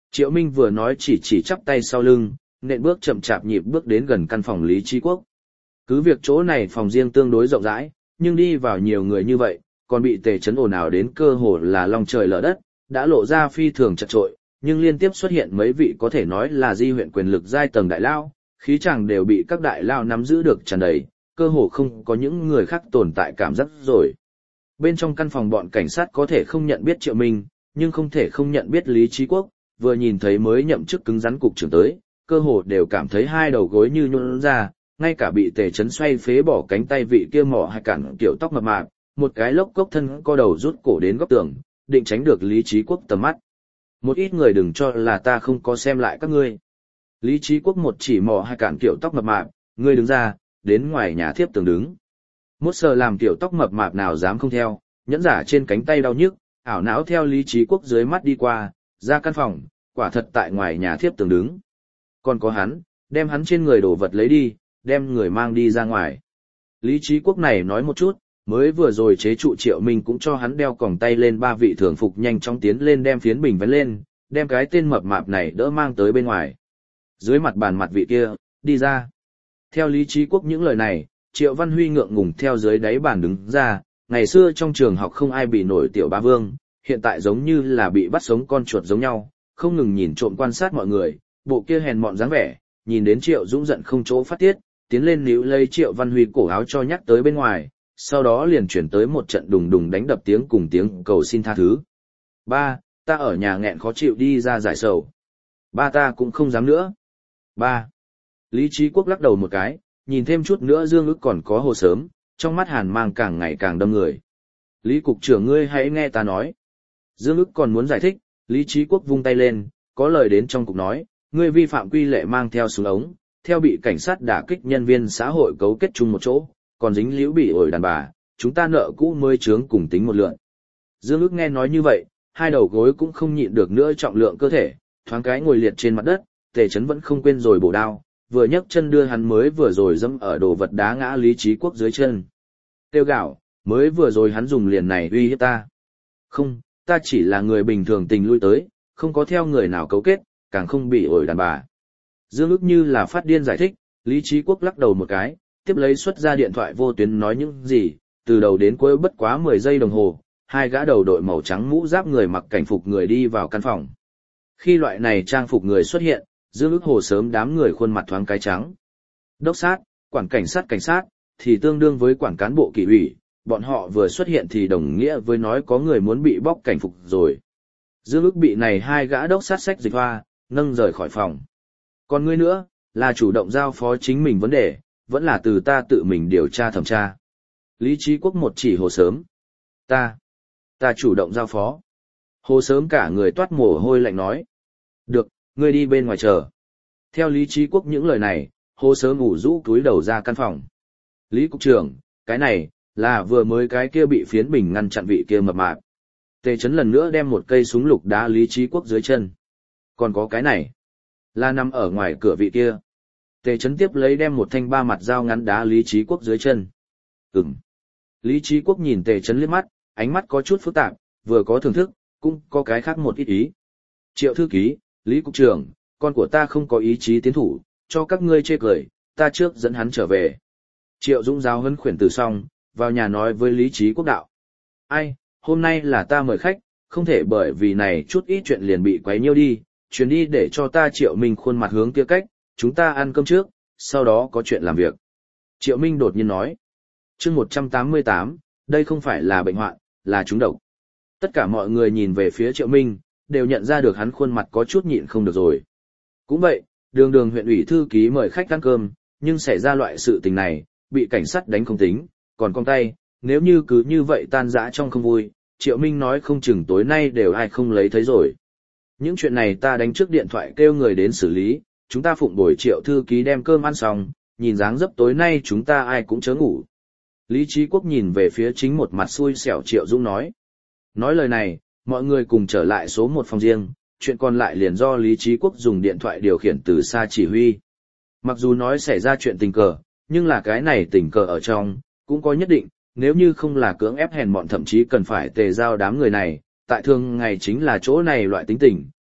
Triệu Minh vừa nói chỉ chỉ chắp tay sau lưng, nện bước chậm chạp nhịp bước đến gần căn phòng Lý Trí Quốc. Cứ việc chỗ này phòng riêng tương đối rộng rãi, nhưng đi vào nhiều người như vậy, còn bị Tề Chấn ồn ào đến cơ hồ là long trời lở đất, đã lộ ra phi thường chật trội, nhưng liên tiếp xuất hiện mấy vị có thể nói là di huyện quyền lực giai tầng đại lao, khí chàng đều bị các đại lao nắm giữ được tràn đầy, cơ hồ không có những người khác tồn tại cảm giác rồi. Bên trong căn phòng bọn cảnh sát có thể không nhận biết Triệu Minh, nhưng không thể không nhận biết Lý Trí Quốc, vừa nhìn thấy mới nhậm chức cứng rắn cục trưởng tới, cơ hồ đều cảm thấy hai đầu gối như nhũn ra, ngay cả bị Tề Chấn xoay phế bỏ cánh tay vị kia mỏ hay cản kiểu tóc mập mạp, một cái lốc cốc thân co đầu rút cổ đến góc tường, định tránh được Lý Trí Quốc tầm mắt. Một ít người đừng cho là ta không có xem lại các ngươi. Lý Trí Quốc một chỉ mỏ hay cản kiểu tóc mập mạp, ngươi đứng ra, đến ngoài nhà thiếp tường đứng. Một sờ làm kiểu tóc mập mạp nào dám không theo, nhẫn giả trên cánh tay đau nhức, ảo não theo Lý Trí Quốc dưới mắt đi qua, ra căn phòng, quả thật tại ngoài nhà thiếp tường đứng. Còn có hắn, đem hắn trên người đổ vật lấy đi, đem người mang đi ra ngoài. Lý Trí Quốc này nói một chút, mới vừa rồi chế trụ Triệu Minh cũng cho hắn đeo còng tay lên, ba vị thường phục nhanh chóng tiến lên đem phiến bình vén lên, đem cái tên mập mạp này đỡ mang tới bên ngoài. Dưới mặt bàn mặt vị kia, đi ra. Theo Lý Trí Quốc những lời này, Triệu Văn Huy ngượng ngùng theo dưới đáy bàn đứng ra, ngày xưa trong trường học không ai bị nổi tiểu ba vương, hiện tại giống như là bị bắt sống con chuột giống nhau, không ngừng nhìn trộm quan sát mọi người, bộ kia hèn mọn dáng vẻ, nhìn đến Triệu Dũng giận không chỗ phát tiết, tiến lên níu lấy Triệu Văn Huy cổ áo cho nhắc tới bên ngoài, sau đó liền chuyển tới một trận đùng đùng đánh đập tiếng cùng tiếng cầu xin tha thứ. Ba, ta ở nhà nghẹn khó chịu đi ra giải sầu. Ba ta cũng không dám nữa. Ba. Lý Trí Quốc lắc đầu một cái, nhìn thêm chút nữa Dương Ức còn có Hồ Sớm, trong mắt hàn mang càng ngày càng đâm người. Lý cục trưởng ngươi hãy nghe ta nói. Dương Ức còn muốn giải thích, Lý Trí Quốc vung tay lên, có lời đến trong cục nói, ngươi vi phạm quy lệ mang theo súng ống, theo bị cảnh sát đả kích nhân viên xã hội cấu kết chung một chỗ, còn dính liễu bị ổi đàn bà, chúng ta nợ cũ mới chướng cùng tính một lượng. Dương Ức nghe nói như vậy, hai đầu gối cũng không nhịn được nữa trọng lượng cơ thể, thoáng cái ngồi liệt trên mặt đất, Tề Chấn vẫn không quên rồi bổ đao, vừa nhấc chân đưa hắn mới vừa rồi dẫm ở đồ vật đá ngã Lý Trí Quốc dưới chân. Tiêu gạo, mới vừa rồi hắn dùng liền này uy hiếp ta. Không, ta chỉ là người bình thường tình lui tới, không có theo người nào cấu kết, càng không bị ổi đàn bà. Dương Ức như là phát điên giải thích, Lý Trí Quốc lắc đầu một cái, tiếp lấy xuất ra điện thoại vô tuyến nói những gì, từ đầu đến cuối bất quá mười giây đồng hồ, hai gã đầu đội màu trắng mũ giáp người mặc cảnh phục người đi vào căn phòng. Khi loại này trang phục người xuất hiện, Dương Ức Hồ Sớm đám người khuôn mặt thoáng cái trắng. Đốc sát, quản cảnh sát cảnh sát, thì tương đương với quản cán bộ kỷ ủy, bọn họ vừa xuất hiện thì đồng nghĩa với nói có người muốn bị bóc cảnh phục rồi. Dương Ức bị này hai gã đốc sát xách dịch hoa, nâng rời khỏi phòng. Còn ngươi nữa, là chủ động giao phó chính mình vấn đề, vẫn là từ ta tự mình điều tra thẩm tra. Lý Trí Quốc một chỉ Hồ Sớm. Ta, ta chủ động giao phó. Hồ Sớm cả người toát mồ hôi lạnh nói. Được, ngươi đi bên ngoài chờ. Theo Lý Trí Quốc những lời này, Hồ Sớm ngủ rũ túi đầu ra căn phòng. Lý cục trưởng, cái này, là vừa mới cái kia bị phiến bình ngăn chặn vị kia mập mạp. Tề Chấn lần nữa đem một cây súng lục đá Lý Trí Quốc dưới chân. Còn có cái này, là nằm ở ngoài cửa vị kia. Tề Chấn tiếp lấy đem một thanh ba mặt dao ngắn đá Lý Trí Quốc dưới chân. Ừm. Lý Trí Quốc nhìn Tề Chấn liếc mắt, ánh mắt có chút phức tạp, vừa có thưởng thức, cũng có cái khác một ít ý. Triệu thư ký, Lý cục trưởng, con của ta không có ý chí tiến thủ, cho các ngươi chê cười, ta trước dẫn hắn trở về. Triệu Dũng giáo huấn khuyển từ xong, vào nhà nói với Lý Trí Quốc đạo. Ai, hôm nay là ta mời khách, không thể bởi vì này chút ít chuyện liền bị quấy nhiêu đi, chuyến đi để cho ta Triệu Minh khuôn mặt hướng kia cách, chúng ta ăn cơm trước, sau đó có chuyện làm việc. Triệu Minh đột nhiên nói. Chương một trăm tám mươi tám, đây không phải là bệnh hoạn, là trúng độc. Tất cả mọi người nhìn về phía Triệu Minh, đều nhận ra được hắn khuôn mặt có chút nhịn không được rồi. Cũng vậy, đường đường huyện ủy thư ký mời khách ăn cơm, nhưng xảy ra loại sự tình này, bị cảnh sát đánh không tính, còn con tay, nếu như cứ như vậy tan rã trong không vui, Triệu Minh nói không chừng tối nay đều ai không lấy thấy rồi. Những chuyện này ta đánh trước điện thoại kêu người đến xử lý, chúng ta phụng bồi Triệu thư ký đem cơm ăn xong, nhìn dáng dấp tối nay chúng ta ai cũng chớ ngủ. Lý Trí Quốc nhìn về phía chính một mặt xui xẻo Triệu Dũng nói. Nói lời này, mọi người cùng trở lại số một phòng riêng, chuyện còn lại liền do Lý Trí Quốc dùng điện thoại điều khiển từ xa chỉ huy. Mặc dù nói xảy ra chuyện tình cờ, nhưng là cái này tình cờ ở trong, cũng có nhất định, nếu như không là cưỡng ép hèn mọn thậm chí cần phải tề giao đám người này, tại thường ngày chính là chỗ này loại tính tình,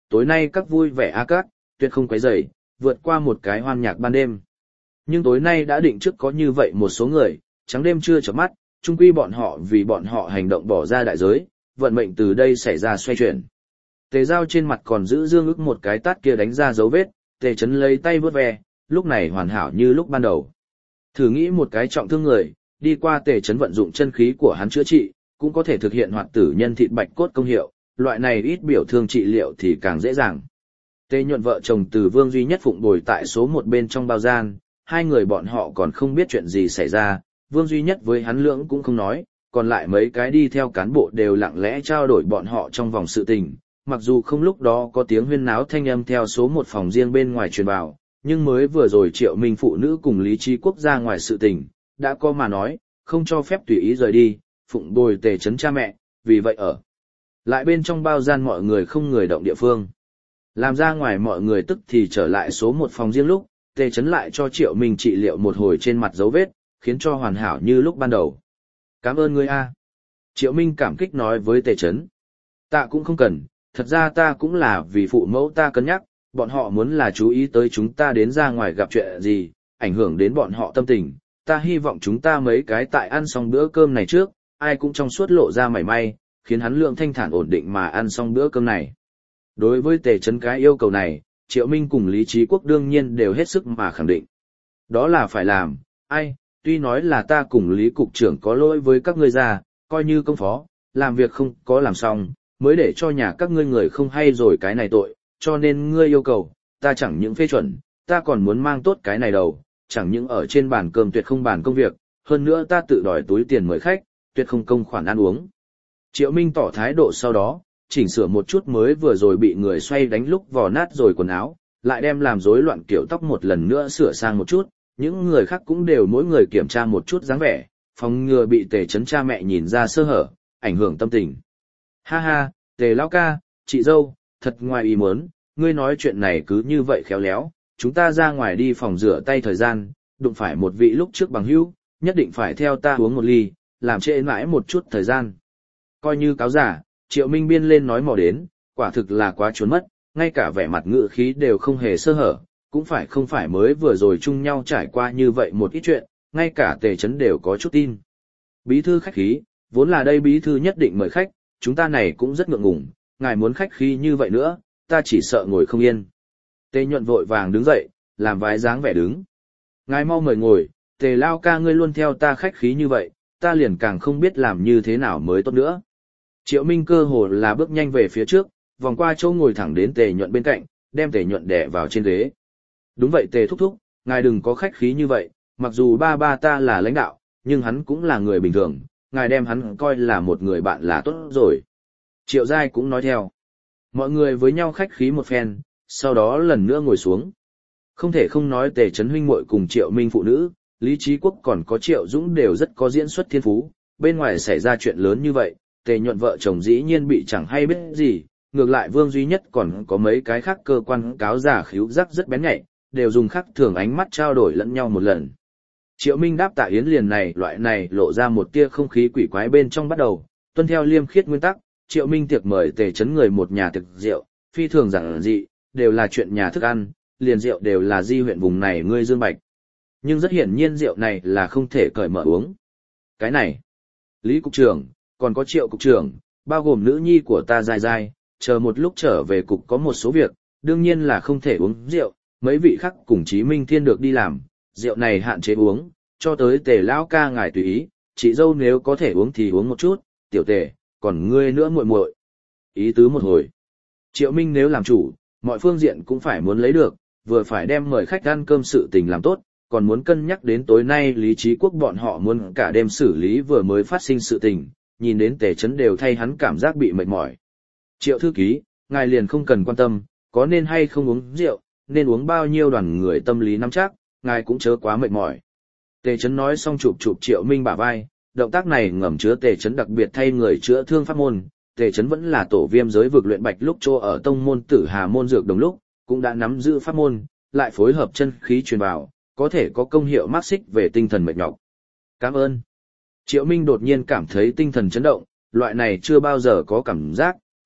tối nay các vui vẻ a các, tuyệt không quấy rầy, vượt qua một cái hoan nhạc ban đêm. Nhưng tối nay đã định trước có như vậy một số người, trắng đêm chưa chợp mắt, chung quy bọn họ vì bọn họ hành động bỏ ra đại giới, vận mệnh từ đây xảy ra xoay chuyển. Tề Giao trên mặt còn giữ dương ức một cái tát kia đánh ra dấu vết, Tề Chấn lấy tay vớt ve, lúc này hoàn hảo như lúc ban đầu. Thử nghĩ một cái trọng thương người, đi qua Tề Chấn vận dụng chân khí của hắn chữa trị, cũng có thể thực hiện hoạt tử nhân thịt bạch cốt công hiệu, loại này ít biểu thương trị liệu thì càng dễ dàng. Tề Nhuận vợ chồng từ Vương Duy Nhất phụng bồi tại số một bên trong bao gian, hai người bọn họ còn không biết chuyện gì xảy ra, Vương Duy Nhất với hắn lưỡng cũng không nói, còn lại mấy cái đi theo cán bộ đều lặng lẽ trao đổi bọn họ trong vòng sự tình. Mặc dù không lúc đó có tiếng huyên náo thanh âm theo số một phòng riêng bên ngoài truyền vào, nhưng mới vừa rồi Triệu Minh phụ nữ cùng Lý Trí Quốc ra ngoài sự tình, đã có mà nói, không cho phép tùy ý rời đi, phụng bồi Tề Chấn cha mẹ, vì vậy ở lại bên trong bao gian mọi người không người động địa phương. Làm ra ngoài mọi người tức thì trở lại số một phòng riêng lúc, Tề Chấn lại cho Triệu Minh trị liệu một hồi trên mặt dấu vết, khiến cho hoàn hảo như lúc ban đầu. Cảm ơn ngươi a. Triệu Minh cảm kích nói với Tề Chấn. Ta cũng không cần, thật ra ta cũng là vì phụ mẫu ta cân nhắc, bọn họ muốn là chú ý tới chúng ta đến ra ngoài gặp chuyện gì, ảnh hưởng đến bọn họ tâm tình. Ta hy vọng chúng ta mấy cái tại ăn xong bữa cơm này trước, ai cũng trong suốt lộ ra mảy may, khiến hắn lượng thanh thản ổn định mà ăn xong bữa cơm này. Đối với Tề Chấn cái yêu cầu này, Triệu Minh cùng Lý Trí Quốc đương nhiên đều hết sức mà khẳng định. Đó là phải làm, ai, tuy nói là ta cùng Lý Cục trưởng có lỗi với các ngươi già, coi như công phó, làm việc không có làm xong, mới để cho nhà các ngươi người không hay rồi cái này tội, cho nên ngươi yêu cầu, ta chẳng những phê chuẩn, ta còn muốn mang tốt cái này đầu, chẳng những ở trên bàn cơm tuyệt không bàn công việc, hơn nữa ta tự đòi túi tiền mời khách, tuyệt không công khoản ăn uống. Triệu Minh tỏ thái độ sau đó, chỉnh sửa một chút mới vừa rồi bị người xoay đánh lúc vò nát rồi quần áo, lại đem làm rối loạn kiểu tóc một lần nữa sửa sang một chút, những người khác cũng đều mỗi người kiểm tra một chút dáng vẻ, phòng ngừa bị Tề Chấn cha mẹ nhìn ra sơ hở, ảnh hưởng tâm tình. Ha ha, Tề lão ca, chị dâu, thật ngoài ý muốn, ngươi nói chuyện này cứ như vậy khéo léo, chúng ta ra ngoài đi phòng rửa tay thời gian, đụng phải một vị lúc trước bằng hữu, nhất định phải theo ta uống một ly, làm trễ mãi một chút thời gian. Coi như cáo giả, Triệu Minh biên lên nói mò đến, quả thực là quá trốn mất, ngay cả vẻ mặt ngự khí đều không hề sơ hở, cũng phải không phải mới vừa rồi chung nhau trải qua như vậy một ít chuyện, ngay cả Tề Chấn đều có chút tin. Bí thư khách khí, vốn là đây bí thư nhất định mời khách, chúng ta này cũng rất ngượng ngùng, ngài muốn khách khí như vậy nữa, ta chỉ sợ ngồi không yên. Tề Nhuận vội vàng đứng dậy, làm vái dáng vẻ đứng. Ngài mau mời ngồi, Tề lao ca ngươi luôn theo ta khách khí như vậy, ta liền càng không biết làm như thế nào mới tốt nữa. Triệu Minh cơ hồ là bước nhanh về phía trước, vòng qua chỗ ngồi thẳng đến Tề Nhuận bên cạnh, đem Tề Nhuận đè vào trên ghế. Đúng vậy Tề thúc thúc, ngài đừng có khách khí như vậy, mặc dù ba ba ta là lãnh đạo, nhưng hắn cũng là người bình thường, ngài đem hắn coi là một người bạn là tốt rồi. Triệu Giai cũng nói theo. Mọi người với nhau khách khí một phen, sau đó lần nữa ngồi xuống. Không thể không nói Tề Chấn huynh muội cùng Triệu Minh phụ nữ, Lý Trí Quốc còn có Triệu Dũng đều rất có diễn xuất thiên phú, bên ngoài xảy ra chuyện lớn như vậy, Tề Nhuận vợ chồng dĩ nhiên bị chẳng hay biết gì, ngược lại Vương Duy Nhất còn có mấy cái khác cơ quan cáo giả khíu giác rất bén nhạy, đều dùng khắc thường ánh mắt trao đổi lẫn nhau một lần. Triệu Minh đáp tạ yến liền này loại này lộ ra một tia không khí quỷ quái bên trong bắt đầu, tuân theo liêm khiết nguyên tắc, Triệu Minh tiệc mời Tề Chấn người một nhà thực rượu, phi thường giản dị, đều là chuyện nhà thức ăn, liền rượu đều là di huyện vùng này ngươi Dương Bạch. Nhưng rất hiển nhiên rượu này là không thể cởi mở uống. Cái này, Lý Cục trưởng, còn có Triệu Cục trưởng, bao gồm nữ nhi của ta Giai Giai, chờ một lúc trở về cục có một số việc, đương nhiên là không thể uống rượu, mấy vị khác cùng Chí Minh Thiên được đi làm, rượu này hạn chế uống, cho tới Tề lão ca ngài tùy ý, chị dâu nếu có thể uống thì uống một chút, tiểu Tề, còn ngươi nữa muội muội. Ý tứ một hồi. Triệu Minh nếu làm chủ, mọi phương diện cũng phải muốn lấy được, vừa phải đem mời khách ăn cơm sự tình làm tốt, còn muốn cân nhắc đến tối nay Lý Trí Quốc bọn họ muốn cả đêm xử lý vừa mới phát sinh sự tình, nhìn đến Tề Chấn đều thay hắn cảm giác bị mệt mỏi. Triệu thư ký, ngài liền không cần quan tâm, có nên hay không uống rượu, nên uống bao nhiêu đoàn người tâm lý nắm chắc, ngài cũng chớ quá mệt mỏi. Tề Chấn nói xong chụp chụp Triệu Minh bả vai, động tác này ngầm chứa Tề Chấn đặc biệt thay người chữa thương pháp môn. Tề Chấn vẫn là tổ viêm giới vực luyện bạch lúc chỗ ở tông môn Tử Hà môn dược đồng lúc, cũng đã nắm giữ pháp môn, lại phối hợp chân khí truyền vào, có thể có công hiệu mát xích về tinh thần mệt nhọc. Cảm ơn. Triệu Minh đột nhiên cảm thấy tinh thần chấn động, loại này chưa bao giờ có cảm giác,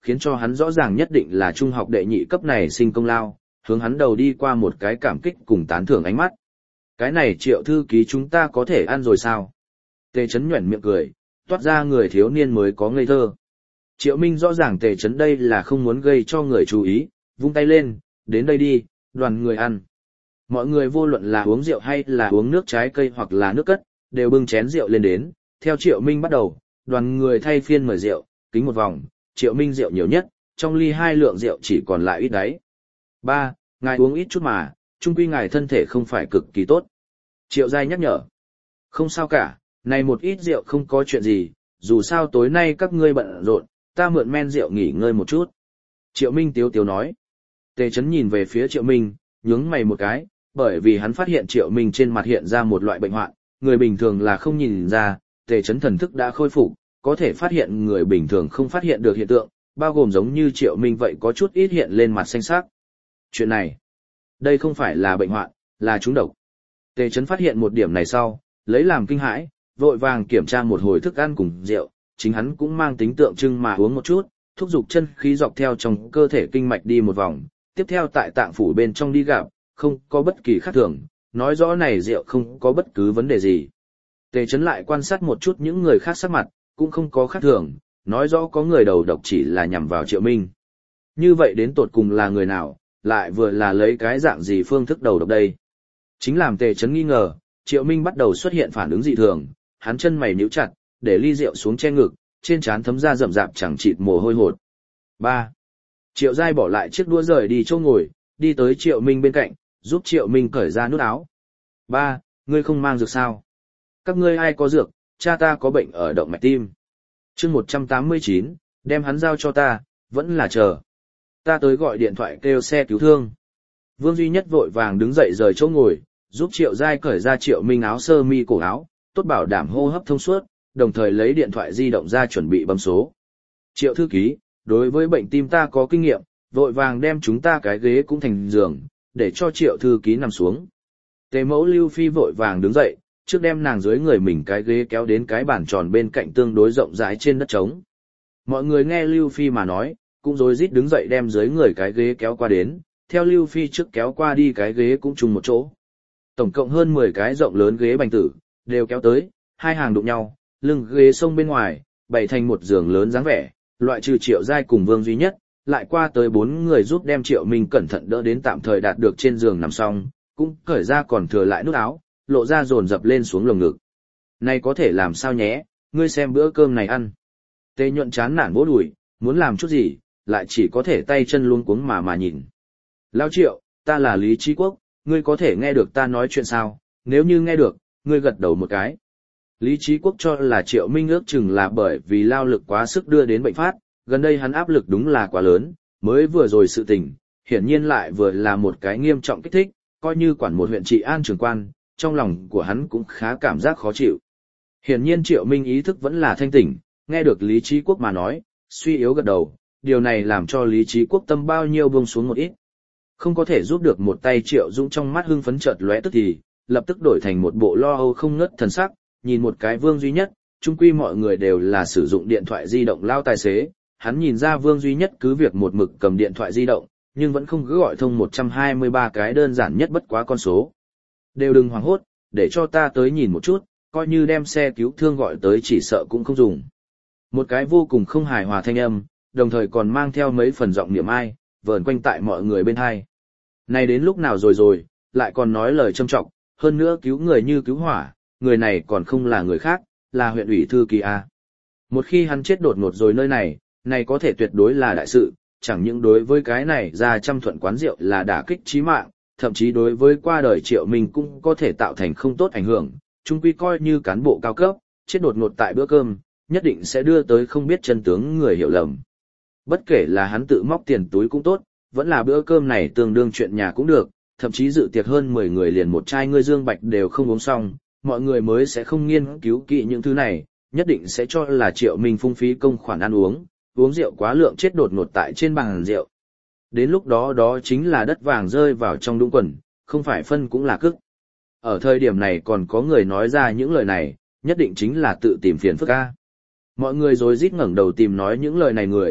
khiến cho hắn rõ ràng nhất định là trung học đệ nhị cấp này sinh công lao, hướng hắn đầu đi qua một cái cảm kích cùng tán thưởng ánh mắt. Cái này Triệu thư ký chúng ta có thể ăn rồi sao? Tề Chấn nhuẩn miệng cười, toát ra người thiếu niên mới có ngây thơ. Triệu Minh rõ ràng Tề Chấn đây là không muốn gây cho người chú ý, vung tay lên, đến đây đi, đoàn người ăn. Mọi người vô luận là uống rượu hay là uống nước trái cây hoặc là nước cất, đều bưng chén rượu lên đến, theo Triệu Minh bắt đầu, đoàn người thay phiên mời rượu, kính một vòng, Triệu Minh rượu nhiều nhất, trong ly hai lượng rượu chỉ còn lại ít đấy. Ba, ngài uống ít chút mà, chung quy ngài thân thể không phải cực kỳ tốt. Triệu Giai nhắc nhở. Không sao cả, này một ít rượu không có chuyện gì, dù sao tối nay các ngươi bận rộn, ta mượn men rượu nghỉ ngơi một chút. Triệu Minh tiếu tiếu nói. Tề Chấn nhìn về phía Triệu Minh, nhướng mày một cái, bởi vì hắn phát hiện Triệu Minh trên mặt hiện ra một loại bệnh hoạn, người bình thường là không nhìn ra, Tề Chấn thần thức đã khôi phục, có thể phát hiện người bình thường không phát hiện được hiện tượng, bao gồm giống như Triệu Minh vậy có chút ít hiện lên mặt xanh sắc. Chuyện này, đây không phải là bệnh hoạn, là trúng độc. Tề Chấn phát hiện một điểm này sau, lấy làm kinh hãi, vội vàng kiểm tra một hồi thức ăn cùng rượu, chính hắn cũng mang tính tượng trưng mà uống một chút, thúc giục chân khí dọc theo trong cơ thể kinh mạch đi một vòng, tiếp theo tại tạng phủ bên trong đi gặp, không có bất kỳ khác thường, nói rõ này rượu không có bất cứ vấn đề gì. Tề Chấn lại quan sát một chút những người khác sắc mặt, cũng không có khác thường, nói rõ có người đầu độc chỉ là nhằm vào Triệu Minh. Như vậy đến tột cùng là người nào, lại vừa là lấy cái dạng gì phương thức đầu độc đây? Chính làm Tề Chấn nghi ngờ, Triệu Minh bắt đầu xuất hiện phản ứng dị thường, hắn chân mày nhíu chặt, để ly rượu xuống che ngực, trên trán thấm ra rậm rạp chẳng chịt mồ hôi hột. Ba. Triệu Giai bỏ lại chiếc đũa rời đi chỗ ngồi, đi tới Triệu Minh bên cạnh, giúp Triệu Minh cởi ra nút áo. Ba, ngươi không mang dược sao? Các ngươi ai có dược, cha ta có bệnh ở động mạch tim. Chương một trăm tám mươi chín, đem hắn giao cho ta, vẫn là chờ. Ta tới gọi điện thoại kêu xe cứu thương. Vương Duy Nhất vội vàng đứng dậy rời chỗ ngồi, giúp Triệu Giai cởi ra Triệu Minh áo sơ mi cổ áo, tốt bảo đảm hô hấp thông suốt, đồng thời lấy điện thoại di động ra chuẩn bị bấm số. Triệu thư ký, đối với bệnh tim ta có kinh nghiệm, vội vàng đem chúng ta cái ghế cũng thành giường, để cho Triệu thư ký nằm xuống. Tề mẫu Lưu Phi vội vàng đứng dậy, trước đem nàng dưới người mình cái ghế kéo đến cái bàn tròn bên cạnh tương đối rộng rãi trên đất trống. Mọi người nghe Lưu Phi mà nói, cũng rối rít đứng dậy đem dưới người cái ghế kéo qua đến, theo Lưu Phi trước kéo qua đi cái ghế cũng chung một chỗ. Tổng cộng hơn mười cái rộng lớn ghế bành tử, đều kéo tới, hai hàng đụng nhau, lưng ghế xông bên ngoài, bày thành một giường lớn dáng vẻ, loại trừ Triệu Giai cùng Vương Duy Nhất, lại qua tới bốn người giúp đem Triệu Minh cẩn thận đỡ đến tạm thời đạt được trên giường nằm xong, cũng cởi ra còn thừa lại nút áo, lộ ra dồn dập lên xuống lồng ngực. Này có thể làm sao nhé, ngươi xem bữa cơm này ăn. Tề Nhuận chán nản vỗ đùi, muốn làm chút gì, lại chỉ có thể tay chân luống cuống mà mà nhìn. Lão Triệu, ta là Lý Trí Quốc, ngươi có thể nghe được ta nói chuyện sao? Nếu như nghe được, ngươi gật đầu một cái. Lý Trí Quốc cho là Triệu Minh ước chừng là bởi vì lao lực quá sức đưa đến bệnh phát, gần đây hắn áp lực đúng là quá lớn, mới vừa rồi sự tình, hiển nhiên lại vừa là một cái nghiêm trọng kích thích, coi như quản một huyện trị an trưởng quan, trong lòng của hắn cũng khá cảm giác khó chịu. Hiển nhiên Triệu Minh ý thức vẫn là thanh tỉnh, nghe được Lý Trí Quốc mà nói, suy yếu gật đầu, điều này làm cho Lý Trí Quốc tâm bao nhiêu buông xuống một ít. Không có thể giúp được một tay Triệu Dũng trong mắt hưng phấn chợt lóe tức thì, lập tức đổi thành một bộ lo âu không ngớt thần sắc, nhìn một cái Vương Duy Nhất, chung quy mọi người đều là sử dụng điện thoại di động lao tài xế, hắn nhìn ra Vương Duy Nhất cứ việc một mực cầm điện thoại di động, nhưng vẫn không cứ gọi thông một trăm hai mươi ba cái đơn giản nhất bất quá con số. Đều đừng hoảng hốt, để cho ta tới nhìn một chút, coi như đem xe cứu thương gọi tới chỉ sợ cũng không dùng. Một cái vô cùng không hài hòa thanh âm, đồng thời còn mang theo mấy phần giọng niệm ai, vờn quanh tại mọi người bên hai. Này đến lúc nào rồi rồi, lại còn nói lời châm trọng, hơn nữa cứu người như cứu hỏa, người này còn không là người khác, là huyện ủy thư ký A. Một khi hắn chết đột ngột rồi nơi này, này có thể tuyệt đối là đại sự, chẳng những đối với cái này ra trăm thuận quán rượu là đả kích chí mạng, thậm chí đối với qua đời Triệu Minh cũng có thể tạo thành không tốt ảnh hưởng, chung quy coi như cán bộ cao cấp, chết đột ngột tại bữa cơm, nhất định sẽ đưa tới không biết chân tướng người hiểu lầm. Bất kể là hắn tự móc tiền túi cũng tốt, vẫn là bữa cơm này tương đương chuyện nhà cũng được, thậm chí dự tiệc hơn mười người liền một chai ngươi dương bạch đều không uống xong, mọi người mới sẽ không nghiên cứu kỹ những thứ này, nhất định sẽ cho là Triệu Minh phung phí công khoản ăn uống, uống rượu quá lượng chết đột ngột tại trên bàn rượu. Đến lúc đó đó chính là đất vàng rơi vào trong đũng quần, không phải phân cũng là cức. Ở thời điểm này còn có người nói ra những lời này, nhất định chính là tự tìm phiền phức a. Mọi người rồi rít ngẩng đầu tìm nói những lời này người,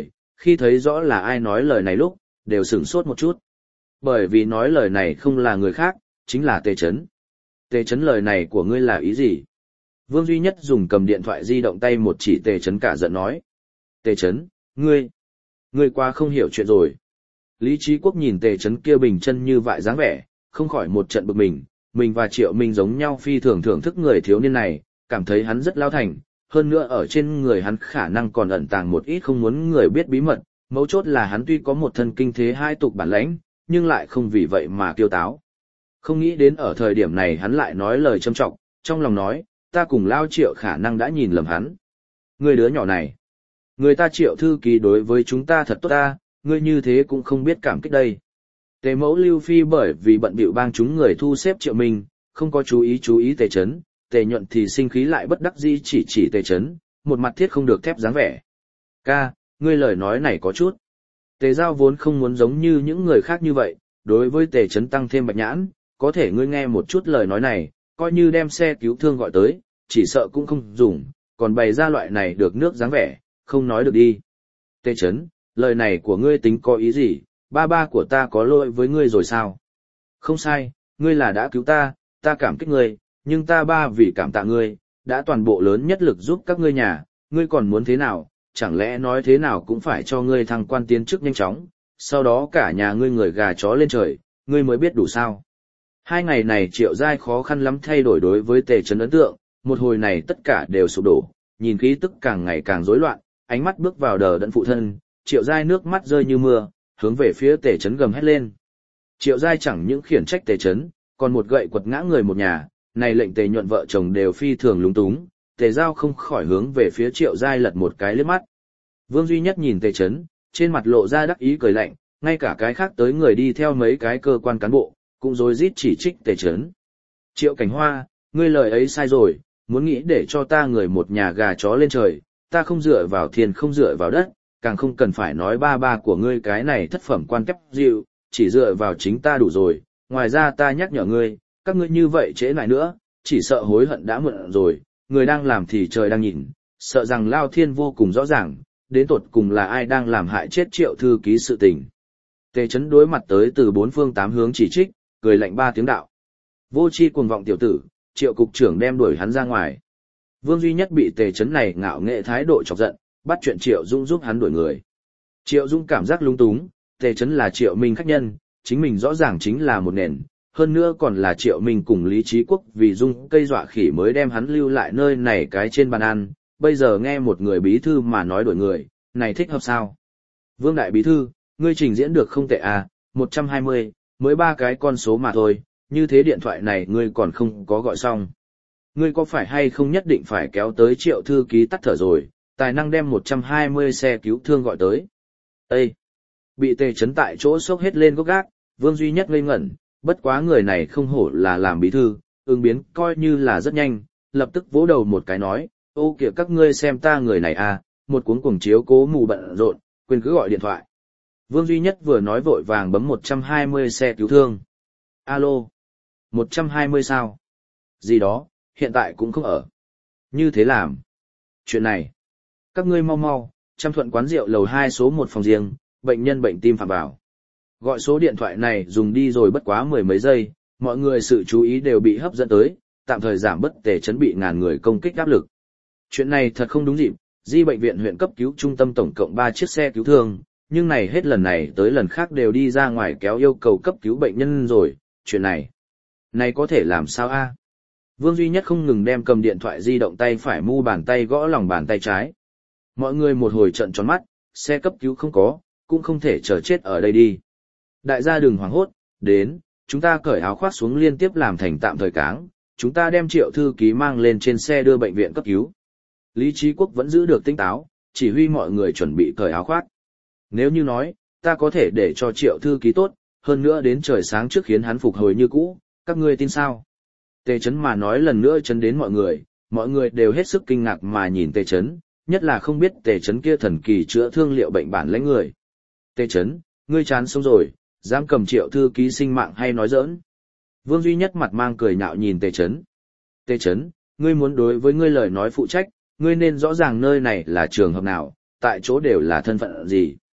khi thấy rõ là ai nói lời này lúc, đều sửng sốt một chút. Bởi vì nói lời này không là người khác, chính là Tề Chấn. Tề Chấn, lời này của ngươi là ý gì? Vương Duy Nhất dùng cầm điện thoại di động tay một chỉ Tề Chấn cả giận nói. Tề Chấn, ngươi, ngươi qua không hiểu chuyện rồi. Lý Trí Quốc nhìn Tề Chấn kia bình chân như vại dáng vẻ, không khỏi một trận bực mình, mình và Triệu Minh giống nhau phi thường thưởng thức người thiếu niên này, cảm thấy hắn rất lao thành, hơn nữa ở trên người hắn khả năng còn ẩn tàng một ít không muốn người biết bí mật, mấu chốt là hắn tuy có một thân kinh thế hai tục bản lãnh, nhưng lại không vì vậy mà kiêu táo. Không nghĩ đến ở thời điểm này hắn lại nói lời châm trọng, trong lòng nói, ta cùng Lao Triệu khả năng đã nhìn lầm hắn. Người đứa nhỏ này, người ta Triệu thư ký đối với chúng ta thật tốt ta, ngươi như thế cũng không biết cảm kích đây. Tề mẫu Lưu Phi bởi vì bận bịu bang chúng người thu xếp Triệu Minh, không có chú ý chú ý Tề Chấn, Tề Nhuận thì sinh khí lại bất đắc dĩ chỉ chỉ Tề Chấn, một mặt thiết không được thép dáng vẻ. Ca, ngươi lời nói này có chút. Tề Giao vốn không muốn giống như những người khác như vậy, đối với Tề Chấn tăng thêm bạch nhãn, có thể ngươi nghe một chút lời nói này, coi như đem xe cứu thương gọi tới, chỉ sợ cũng không dùng, còn bày ra loại này được nước dáng vẻ, không nói được đi. Tề Chấn, lời này của ngươi tính có ý gì, ba ba của ta có lỗi với ngươi rồi sao? Không sai, ngươi là đã cứu ta, ta cảm kích ngươi, nhưng ta ba vì cảm tạ ngươi, đã toàn bộ lớn nhất lực giúp các ngươi nhà, ngươi còn muốn thế nào, chẳng lẽ nói thế nào cũng phải cho ngươi thăng quan tiến chức nhanh chóng, sau đó cả nhà ngươi người gà chó lên trời, ngươi mới biết đủ sao. Hai ngày này Triệu Giai khó khăn lắm thay đổi đối với Tề Chấn ấn tượng, một hồi này tất cả đều sụp đổ, nhìn khí tức càng ngày càng rối loạn, ánh mắt bước vào đờ đẫn phụ thân, Triệu Giai nước mắt rơi như mưa, hướng về phía Tề Chấn gầm hét lên. Triệu Giai chẳng những khiển trách Tề Chấn, còn một gậy quật ngã người một nhà, này lệnh Tề Nhuận vợ chồng đều phi thường lúng túng, Tề Giao không khỏi hướng về phía Triệu Giai lật một cái liếc mắt. Vương Duy Nhất nhìn Tề Chấn, trên mặt lộ ra đắc ý cười lạnh, ngay cả cái khác tới người đi theo mấy cái cơ quan cán bộ, cũng rối rít chỉ trích Tề Chấn. Triệu Cảnh Hoa, ngươi lời ấy sai rồi, muốn nghĩ để cho ta người một nhà gà chó lên trời, ta không dựa vào thiên không dựa vào đất, càng không cần phải nói ba ba của ngươi cái này thất phẩm quan kép dịu, chỉ dựa vào chính ta đủ rồi, ngoài ra ta nhắc nhở ngươi, các ngươi như vậy trễ lại nữa, chỉ sợ hối hận đã muộn rồi, người đang làm thì trời đang nhìn, sợ rằng Lao Thiên vô cùng rõ ràng, đến tột cùng là ai đang làm hại chết Triệu thư ký sự tình. Tề Chấn đối mặt tới từ bốn phương tám hướng chỉ trích, cười lạnh ba tiếng đạo. Vô tri cuồng vọng tiểu tử, Triệu cục trưởng đem đuổi hắn ra ngoài. Vương Duy Nhất bị Tề Chấn này ngạo nghệ thái độ chọc giận, bắt chuyện Triệu Dung giúp hắn đuổi người. Triệu Dung cảm giác lung túng, Tề Chấn là Triệu Minh khách nhân, chính mình rõ ràng chính là một nền, hơn nữa còn là Triệu Minh cùng Lý Trí Quốc vì Dung cây dọa khỉ mới đem hắn lưu lại nơi này cái trên bàn ăn, bây giờ nghe một người bí thư mà nói đuổi người, này thích hợp sao? Vương Đại Bí Thư, ngươi trình diễn được không tệ à, một trăm hai mươi, mới ba cái con số mà thôi, như thế điện thoại này ngươi còn không có gọi xong. Ngươi có phải hay không nhất định phải kéo tới Triệu thư ký tắt thở rồi, tài năng đem một trăm hai mươi xe cứu thương gọi tới. Ê! Bị Tề Chấn tại chỗ sốc hết lên gốc gác, Vương Duy Nhất ngây ngẩn, bất quá người này không hổ là làm bí thư, ứng biến coi như là rất nhanh, lập tức vỗ đầu một cái nói, ô kìa các ngươi xem ta người này à, một cuống cuồng chiếu cố mù bận rộn, quên cứ gọi điện thoại. Vương Duy Nhất vừa nói vội vàng bấm một trăm hai mươi xe cứu thương. Alo? một trăm hai mươi sao? Gì đó, hiện tại cũng không ở. Như thế làm. Chuyện này. Các ngươi mau mau, Trăm Thuận quán rượu lầu hai số một phòng riêng, bệnh nhân bệnh tim phạm vào. Gọi số điện thoại này dùng đi rồi bất quá mười mấy giây, mọi người sự chú ý đều bị hấp dẫn tới, tạm thời giảm bất Tề Chấn bị ngàn người công kích áp lực. Chuyện này thật không đúng dịp, Di bệnh viện huyện cấp cứu trung tâm tổng cộng ba chiếc xe cứu thương, nhưng này hết lần này tới lần khác đều đi ra ngoài kéo yêu cầu cấp cứu bệnh nhân rồi, chuyện này. Này có thể làm sao a? Vương Duy Nhất không ngừng đem cầm điện thoại di động tay phải mu bàn tay gõ lòng bàn tay trái. Mọi người một hồi trận tròn mắt, xe cấp cứu không có, cũng không thể chờ chết ở đây đi. Đại gia đừng hoảng hốt, đến, chúng ta cởi áo khoác xuống liên tiếp làm thành tạm thời cáng, chúng ta đem Triệu thư ký mang lên trên xe đưa bệnh viện cấp cứu. Lý Trí Quốc vẫn giữ được tinh táo, chỉ huy mọi người chuẩn bị cởi áo khoác. Nếu như nói, ta có thể để cho Triệu thư ký tốt, hơn nữa đến trời sáng trước khiến hắn phục hồi như cũ, các ngươi tin sao? Tề Chấn mà nói lần nữa chấn đến mọi người, mọi người đều hết sức kinh ngạc mà nhìn Tề Chấn, nhất là không biết Tề Chấn kia thần kỳ chữa thương liệu bệnh bản lãnh người. Tề Chấn, ngươi chán sống rồi, dám cầm Triệu thư ký sinh mạng hay nói giỡn? Vương Duy Nhất mặt mang cười nhạo nhìn Tề Chấn. Tề Chấn, ngươi muốn đối với ngươi lời nói phụ trách, ngươi nên rõ ràng nơi này là trường hợp nào, tại chỗ đều là thân phận gì.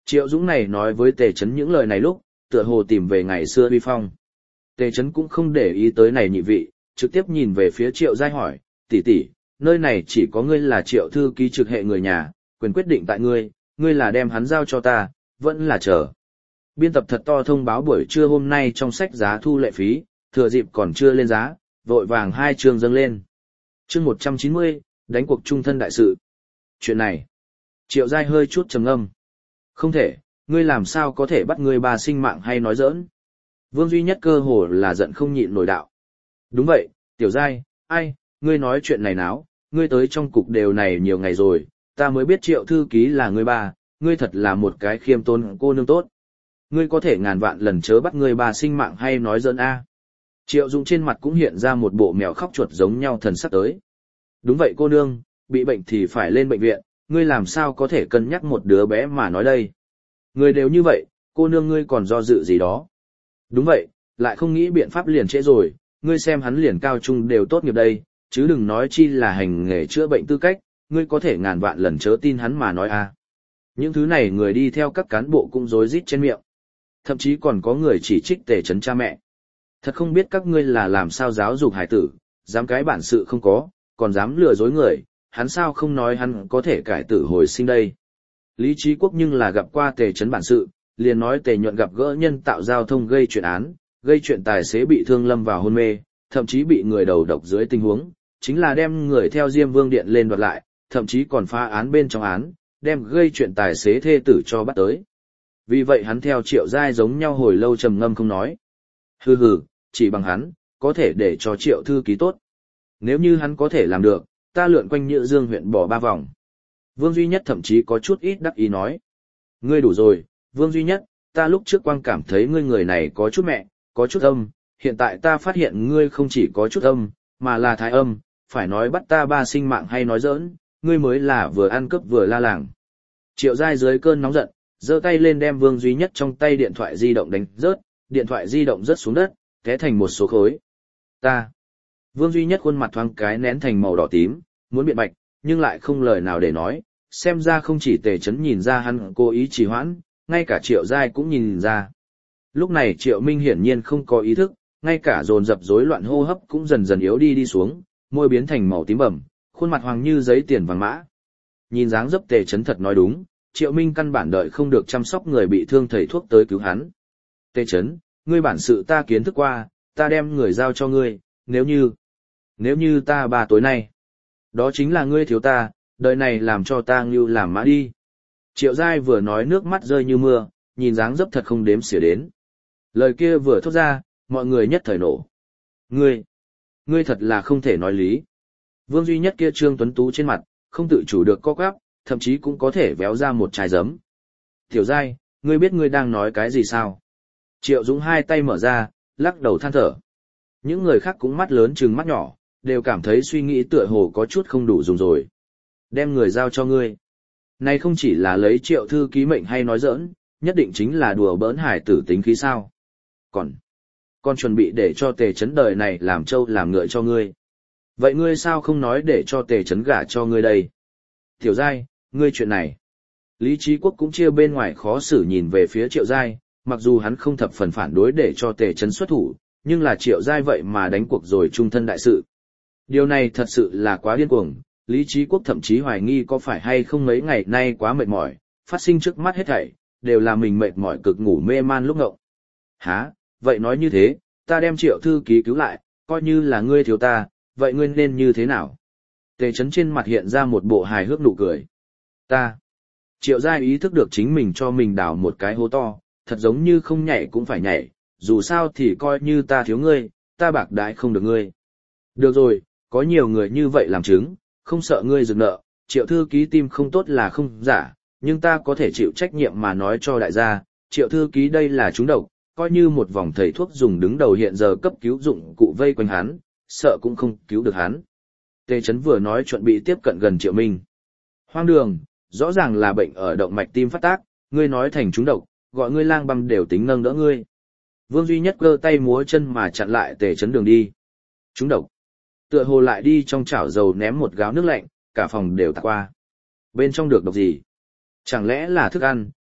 Triệu Dũng này nói với Tề Chấn những lời này lúc, tựa hồ tìm về ngày xưa uy phong. Tề Chấn cũng không để ý tới này nhị vị, trực tiếp nhìn về phía Triệu Giai hỏi, tỷ tỷ, nơi này chỉ có ngươi là Triệu thư ký trực hệ người nhà, quyền quyết định tại ngươi, ngươi là đem hắn giao cho ta, vẫn là chờ. Biên tập thật to thông báo buổi trưa hôm nay trong sách giá thu lệ phí, thừa dịp còn chưa lên giá, vội vàng hai chương dâng lên. Chương một trăm chín mươi, đánh cuộc trung thân đại sự. Chuyện này, Triệu Giai hơi chút trầm ngâm. Không thể, ngươi làm sao có thể bắt ngươi bà sinh mạng hay nói giỡn. Vương Duy Nhất cơ hồ là giận không nhịn nổi đạo. Đúng vậy, Tiểu Giai, ai, ngươi nói chuyện này náo, ngươi tới trong cục đều này nhiều ngày rồi, ta mới biết Triệu thư ký là ngươi ba, ngươi thật là một cái khiêm tốn cô nương tốt. Ngươi có thể ngàn vạn lần chớ bắt ngươi bà sinh mạng hay nói giỡn a. Triệu Dũng trên mặt cũng hiện ra một bộ mèo khóc chuột giống nhau thần sắc tới. Đúng vậy cô nương, bị bệnh thì phải lên bệnh viện, ngươi làm sao có thể cân nhắc một đứa bé mà nói đây. Người đều như vậy, cô nương ngươi còn do dự gì đó. Đúng vậy, lại không nghĩ biện pháp liền trễ rồi, ngươi xem hắn liền cao trung đều tốt nghiệp đây, chứ đừng nói chi là hành nghề chữa bệnh tư cách, ngươi có thể ngàn vạn lần chớ tin hắn mà nói a. Những thứ này người đi theo các cán bộ cũng rối rít trên miệng. Thậm chí còn có người chỉ trích Tề Chấn cha mẹ. Thật không biết các ngươi là làm sao giáo dục hải tử, dám cái bản sự không có, còn dám lừa dối người, hắn sao không nói hắn có thể cải tử hồi sinh đây. Lý Trí Quốc nhưng là gặp qua Tề Chấn bản sự, liền nói Tề Nhuận gặp gỡ nhân tạo giao thông gây chuyện án, gây chuyện tài xế bị thương lâm vào hôn mê, thậm chí bị người đầu độc dưới tình huống, chính là đem người theo Diêm Vương Điện lên đoạt lại, thậm chí còn phá án bên trong án, đem gây chuyện tài xế thê tử cho bắt tới. Vì vậy hắn theo Triệu Giai giống nhau hồi lâu trầm ngâm không nói. Hừ hừ, chỉ bằng hắn, có thể để cho Triệu thư ký tốt. Nếu như hắn có thể làm được, ta lượn quanh Nhữ Dương huyện bỏ ba vòng. Vương Duy Nhất thậm chí có chút ít đắc ý nói. Ngươi đủ rồi, Vương Duy Nhất, ta lúc trước quang cảm thấy ngươi người này có chút mẹ, có chút âm, hiện tại ta phát hiện ngươi không chỉ có chút âm, mà là thái âm, phải nói bắt ta ba sinh mạng hay nói giỡn, ngươi mới là vừa ăn cướp vừa la làng. Triệu Giai dưới cơn nóng giận, giơ tay lên đem Vương Duy Nhất trong tay điện thoại di động đánh rớt, điện thoại di động rớt xuống đất, té thành một số khối. Ta. Vương Duy Nhất khuôn mặt thoáng cái nén thành màu đỏ tím, muốn biện bạch, nhưng lại không lời nào để nói, xem ra không chỉ Tề Chấn nhìn ra hắn cố ý trì hoãn, ngay cả Triệu Giai cũng nhìn ra. Lúc này Triệu Minh hiển nhiên không có ý thức, ngay cả dồn dập rối loạn hô hấp cũng dần dần yếu đi đi xuống, môi biến thành màu tím bầm, khuôn mặt hoàng như giấy tiền vàng mã. Nhìn dáng dấp Tề Chấn thật nói đúng, Triệu Minh căn bản đợi không được chăm sóc người bị thương thầy thuốc tới cứu hắn. Tề Chấn, ngươi bản sự ta kiến thức qua, ta đem người giao cho ngươi, nếu như, nếu như ta ba tối nay, đó chính là ngươi thiếu ta, đời này làm cho ta như làm mã đi. Triệu Giai vừa nói nước mắt rơi như mưa, nhìn dáng dấp thật không đếm xỉa đến. Lời kia vừa thốt ra, mọi người nhất thời nổ. Ngươi, ngươi thật là không thể nói lý. Vương Duy Nhất kia trương tuấn tú trên mặt, không tự chủ được co quắp, thậm chí cũng có thể véo ra một trái giấm. Tiểu Giai, ngươi biết ngươi đang nói cái gì sao? Triệu Dũng hai tay mở ra, lắc đầu than thở. Những người khác cũng mắt lớn trừng mắt nhỏ, đều cảm thấy suy nghĩ tựa hồ có chút không đủ dùng rồi. Đem người giao cho ngươi. Này không chỉ là lấy Triệu thư ký mệnh hay nói giỡn, nhất định chính là đùa bỡn hải tử tính khí sao. Còn, còn chuẩn bị để cho Tề Chấn đời này làm trâu làm ngựa cho ngươi. Vậy ngươi sao không nói để cho Tề Chấn gả cho ngươi đây? Tiểu Giai, ngươi chuyện này. Lý Trí Quốc cũng chia bên ngoài khó xử nhìn về phía Triệu Giai, mặc dù hắn không thập phần phản đối để cho Tề Chấn xuất thủ, nhưng là Triệu Giai vậy mà đánh cuộc rồi trung thân đại sự. Điều này thật sự là quá điên cuồng, Lý Trí Quốc thậm chí hoài nghi có phải hay không mấy ngày nay quá mệt mỏi, phát sinh trước mắt hết thảy, đều là mình mệt mỏi cực ngủ mê man lúc ngộng. Hả, vậy nói như thế, ta đem Triệu thư ký cứu lại, coi như là ngươi thiếu ta, vậy ngươi nên như thế nào? Tề Chấn trên mặt hiện ra một bộ hài hước nụ cười. Ta. Triệu Giai ý thức được chính mình cho mình đào một cái hố to, thật giống như không nhảy cũng phải nhảy, dù sao thì coi như ta thiếu ngươi, ta bạc đãi không được ngươi. Được rồi, có nhiều người như vậy làm chứng, không sợ ngươi dừng nợ, Triệu thư ký tim không tốt là không giả, nhưng ta có thể chịu trách nhiệm mà nói cho đại gia, Triệu thư ký đây là trúng độc, coi như một vòng thầy thuốc dùng đứng đầu hiện giờ cấp cứu dụng cụ vây quanh hắn, sợ cũng không cứu được hắn. Tề Chấn vừa nói chuẩn bị tiếp cận gần Triệu Minh. Hoang đường, rõ ràng là bệnh ở động mạch tim phát tác, ngươi nói thành trúng độc, gọi ngươi lang băm đều tính nâng đỡ ngươi. Vương Duy Nhất cơ tay múa chân mà chặn lại Tề Chấn đường đi. Trúng độc. Tựa hồ lại đi trong chảo dầu ném một gáo nước lạnh, cả phòng đều tạt qua. Bên trong được độc gì? Chẳng lẽ là thức ăn,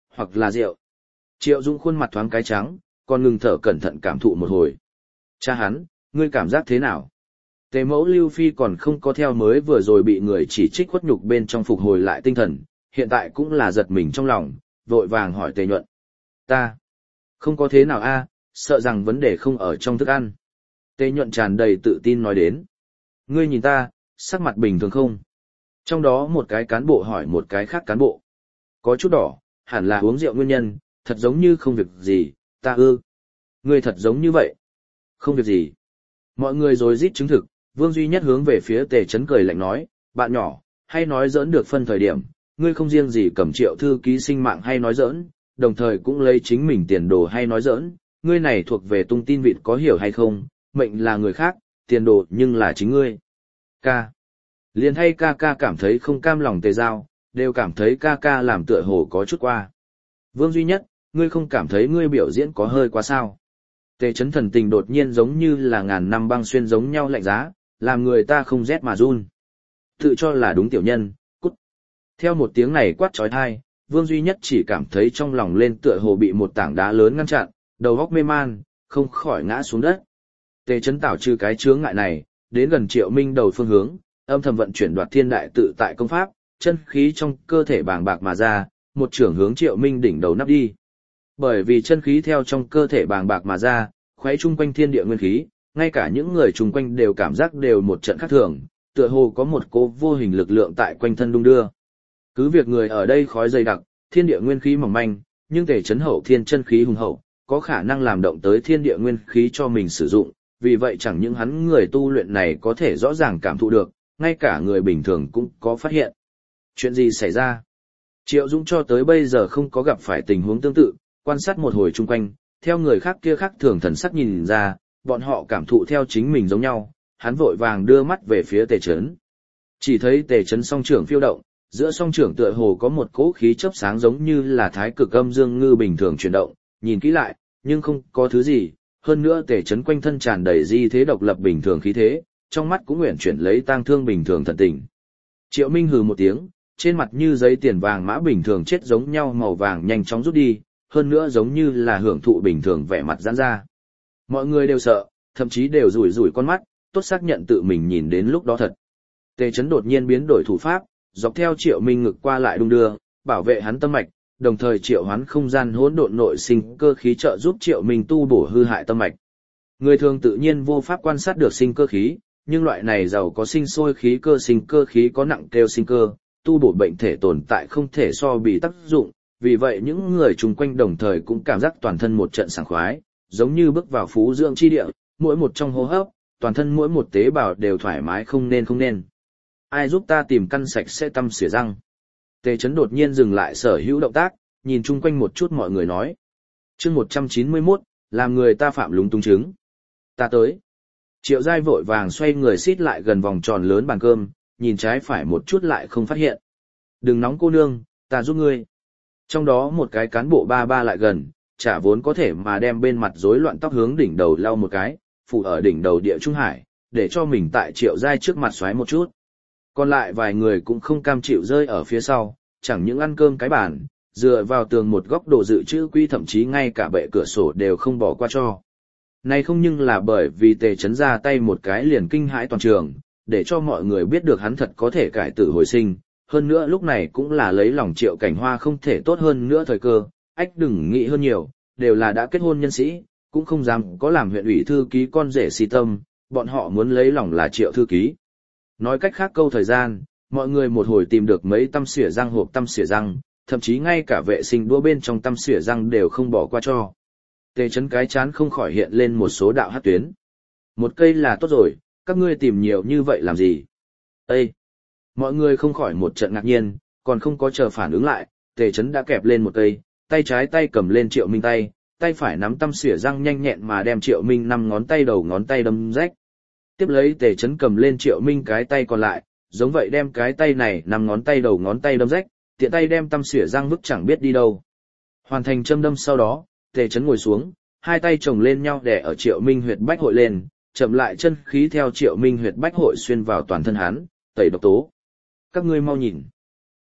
hoặc là rượu. Triệu Dũng khuôn mặt thoáng cái trắng, còn ngừng thở cẩn thận cảm thụ một hồi. Cha hắn, ngươi cảm giác thế nào? Tề mẫu Lưu Phi còn không có theo mới vừa rồi bị người chỉ trích khuất nhục bên trong phục hồi lại tinh thần, hiện tại cũng là giật mình trong lòng, vội vàng hỏi Tề Nhuận. Ta, không có thế nào a, sợ rằng vấn đề không ở trong thức ăn. Tề Nhuận tràn đầy tự tin nói đến. Ngươi nhìn ta, sắc mặt bình thường không? Trong đó một cái cán bộ hỏi một cái khác cán bộ. Có chút đỏ, hẳn là uống rượu nguyên nhân, thật giống như không việc gì, ta ư. Ngươi thật giống như vậy. Không việc gì. Mọi người rồi rít chứng thực, Vương Duy Nhất hướng về phía Tề Chấn cười lạnh nói, bạn nhỏ, hay nói giỡn được phân thời điểm, ngươi không riêng gì cầm Triệu thư ký sinh mạng hay nói giỡn, đồng thời cũng lấy chính mình tiền đồ hay nói giỡn, ngươi này thuộc về tung tin vịt có hiểu hay không, mệnh là người khác, tiền đồ nhưng là chính ngươi. Ca. Liền hay ca ca cảm thấy không cam lòng Tề Giao, đều cảm thấy ca ca làm tựa hồ có chút qua. Vương Duy Nhất, ngươi không cảm thấy ngươi biểu diễn có hơi quá sao? Tề Chấn thần tình đột nhiên giống như là ngàn năm băng xuyên giống nhau lạnh giá, làm người ta không rét mà run. Tự cho là đúng tiểu nhân, cút. Theo một tiếng này quát trói thai, Vương Duy Nhất chỉ cảm thấy trong lòng lên tựa hồ bị một tảng đá lớn ngăn chặn, đầu óc mê man, không khỏi ngã xuống đất. Tề Chấn tảo trừ cái chướng ngại này, đến gần Triệu Minh đầu phương hướng, âm thầm vận chuyển đoạt thiên đại tự tại công pháp, chân khí trong cơ thể bàng bạc mà ra, một trưởng hướng Triệu Minh đỉnh đầu nắp đi. Bởi vì chân khí theo trong cơ thể bàng bạc mà ra, khuấy chung quanh thiên địa nguyên khí, ngay cả những người chung quanh đều cảm giác đều một trận khác thường, tựa hồ có một cố vô hình lực lượng tại quanh thân đung đưa. Cứ việc người ở đây khói dày đặc, thiên địa nguyên khí mỏng manh, nhưng Tề Chấn hậu thiên chân khí hùng hậu, có khả năng làm động tới thiên địa nguyên khí cho mình sử dụng, vì vậy chẳng những hắn người tu luyện này có thể rõ ràng cảm thụ được, ngay cả người bình thường cũng có phát hiện. Chuyện gì xảy ra? Triệu Dũng cho tới bây giờ không có gặp phải tình huống tương tự, quan sát một hồi chung quanh, theo người khác kia khác thường thần sắc nhìn ra, bọn họ cảm thụ theo chính mình giống nhau, hắn vội vàng đưa mắt về phía Tề Chấn. Chỉ thấy Tề Chấn song trưởng phiêu động, giữa song trưởng tựa hồ có một cỗ khí chớp sáng giống như là thái cực âm dương ngư bình thường chuyển động, nhìn kỹ lại, nhưng không có thứ gì, hơn nữa Tề Chấn quanh thân tràn đầy di thế độc lập bình thường khí thế, trong mắt cũng nguyện chuyển lấy tang thương bình thường thần tình. Triệu Minh hừ một tiếng, trên mặt như giấy tiền vàng mã bình thường chết giống nhau màu vàng nhanh chóng rút đi, hơn nữa giống như là hưởng thụ bình thường vẻ mặt giãn ra. Mọi người đều sợ, thậm chí đều rủi rủi con mắt, tốt xác nhận tự mình nhìn đến lúc đó thật. Tề Chấn đột nhiên biến đổi thủ pháp, dọc theo Triệu Minh ngực qua lại đung đưa, bảo vệ hắn tâm mạch, đồng thời triệu hoán không gian hỗn độn nội sinh cơ khí trợ giúp Triệu Minh tu bổ hư hại tâm mạch. Người thường tự nhiên vô pháp quan sát được sinh cơ khí, nhưng loại này giàu có sinh sôi khí cơ sinh cơ khí có nặng kêu sinh cơ, tu bổ bệnh thể tồn tại không thể so bị tác dụng, vì vậy những người chung quanh đồng thời cũng cảm giác toàn thân một trận sảng khoái, giống như bước vào phú dưỡng chi địa, mỗi một trong hô hấp, toàn thân mỗi một tế bào đều thoải mái không nên không nên. Ai giúp ta tìm căn sạch sẽ tăm xỉa răng? Tề Chấn đột nhiên dừng lại sở hữu động tác, nhìn chung quanh một chút mọi người nói. Chương một trăm chín mươi mốt, làm người ta phạm lúng túng chứng. Ta tới. Triệu Giai vội vàng xoay người xít lại gần vòng tròn lớn bàn cơm, nhìn trái phải một chút lại không phát hiện. Đừng nóng cô nương, ta giúp ngươi. Trong đó một cái cán bộ ba ba lại gần, chả vốn có thể mà đem bên mặt rối loạn tóc hướng đỉnh đầu lau một cái, phủ ở đỉnh đầu địa trung hải, để cho mình tại Triệu Giai trước mặt xoáy một chút. Còn lại vài người cũng không cam chịu rơi ở phía sau, chẳng những ăn cơm cái bàn, dựa vào tường một góc đồ dự trữ quy thậm chí ngay cả bệ cửa sổ đều không bỏ qua cho. Này không nhưng là bởi vì Tề Chấn ra tay một cái liền kinh hãi toàn trường, để cho mọi người biết được hắn thật có thể cải tử hồi sinh, hơn nữa lúc này cũng là lấy lòng Triệu Cảnh Hoa không thể tốt hơn nữa thời cơ, ách đừng nghĩ hơn nhiều, đều là đã kết hôn nhân sĩ, cũng không dám có làm huyện ủy thư ký con rể si tâm, bọn họ muốn lấy lòng là Triệu thư ký. Nói cách khác câu thời gian, mọi người một hồi tìm được mấy tăm xỉa răng hộp tăm xỉa răng, thậm chí ngay cả vệ sinh đũa bên trong tăm xỉa răng đều không bỏ qua cho. Tề Chấn cái chán không khỏi hiện lên một số đạo hát tuyến. Một cây là tốt rồi, các ngươi tìm nhiều như vậy làm gì? Ê! Mọi người không khỏi một trận ngạc nhiên, còn không có chờ phản ứng lại, Tề Chấn đã kẹp lên một cây, tay trái tay cầm lên Triệu Minh tay, tay phải nắm tăm xỉa răng nhanh nhẹn mà đem Triệu Minh năm ngón tay đầu ngón tay đâm rách. Tiếp lấy Tề Chấn cầm lên Triệu Minh cái tay còn lại, giống vậy đem cái tay này năm ngón tay đầu ngón tay đâm rách, tiện tay đem tăm xỉa răng vứt chẳng biết đi đâu. Hoàn thành châm đâm sau đó, Tề Chấn ngồi xuống, hai tay chồng lên nhau đè ở Triệu Minh huyệt bách hội lên, chậm lại chân khí theo Triệu Minh huyệt bách hội xuyên vào toàn thân hắn, tẩy độc tố. Các ngươi mau nhìn.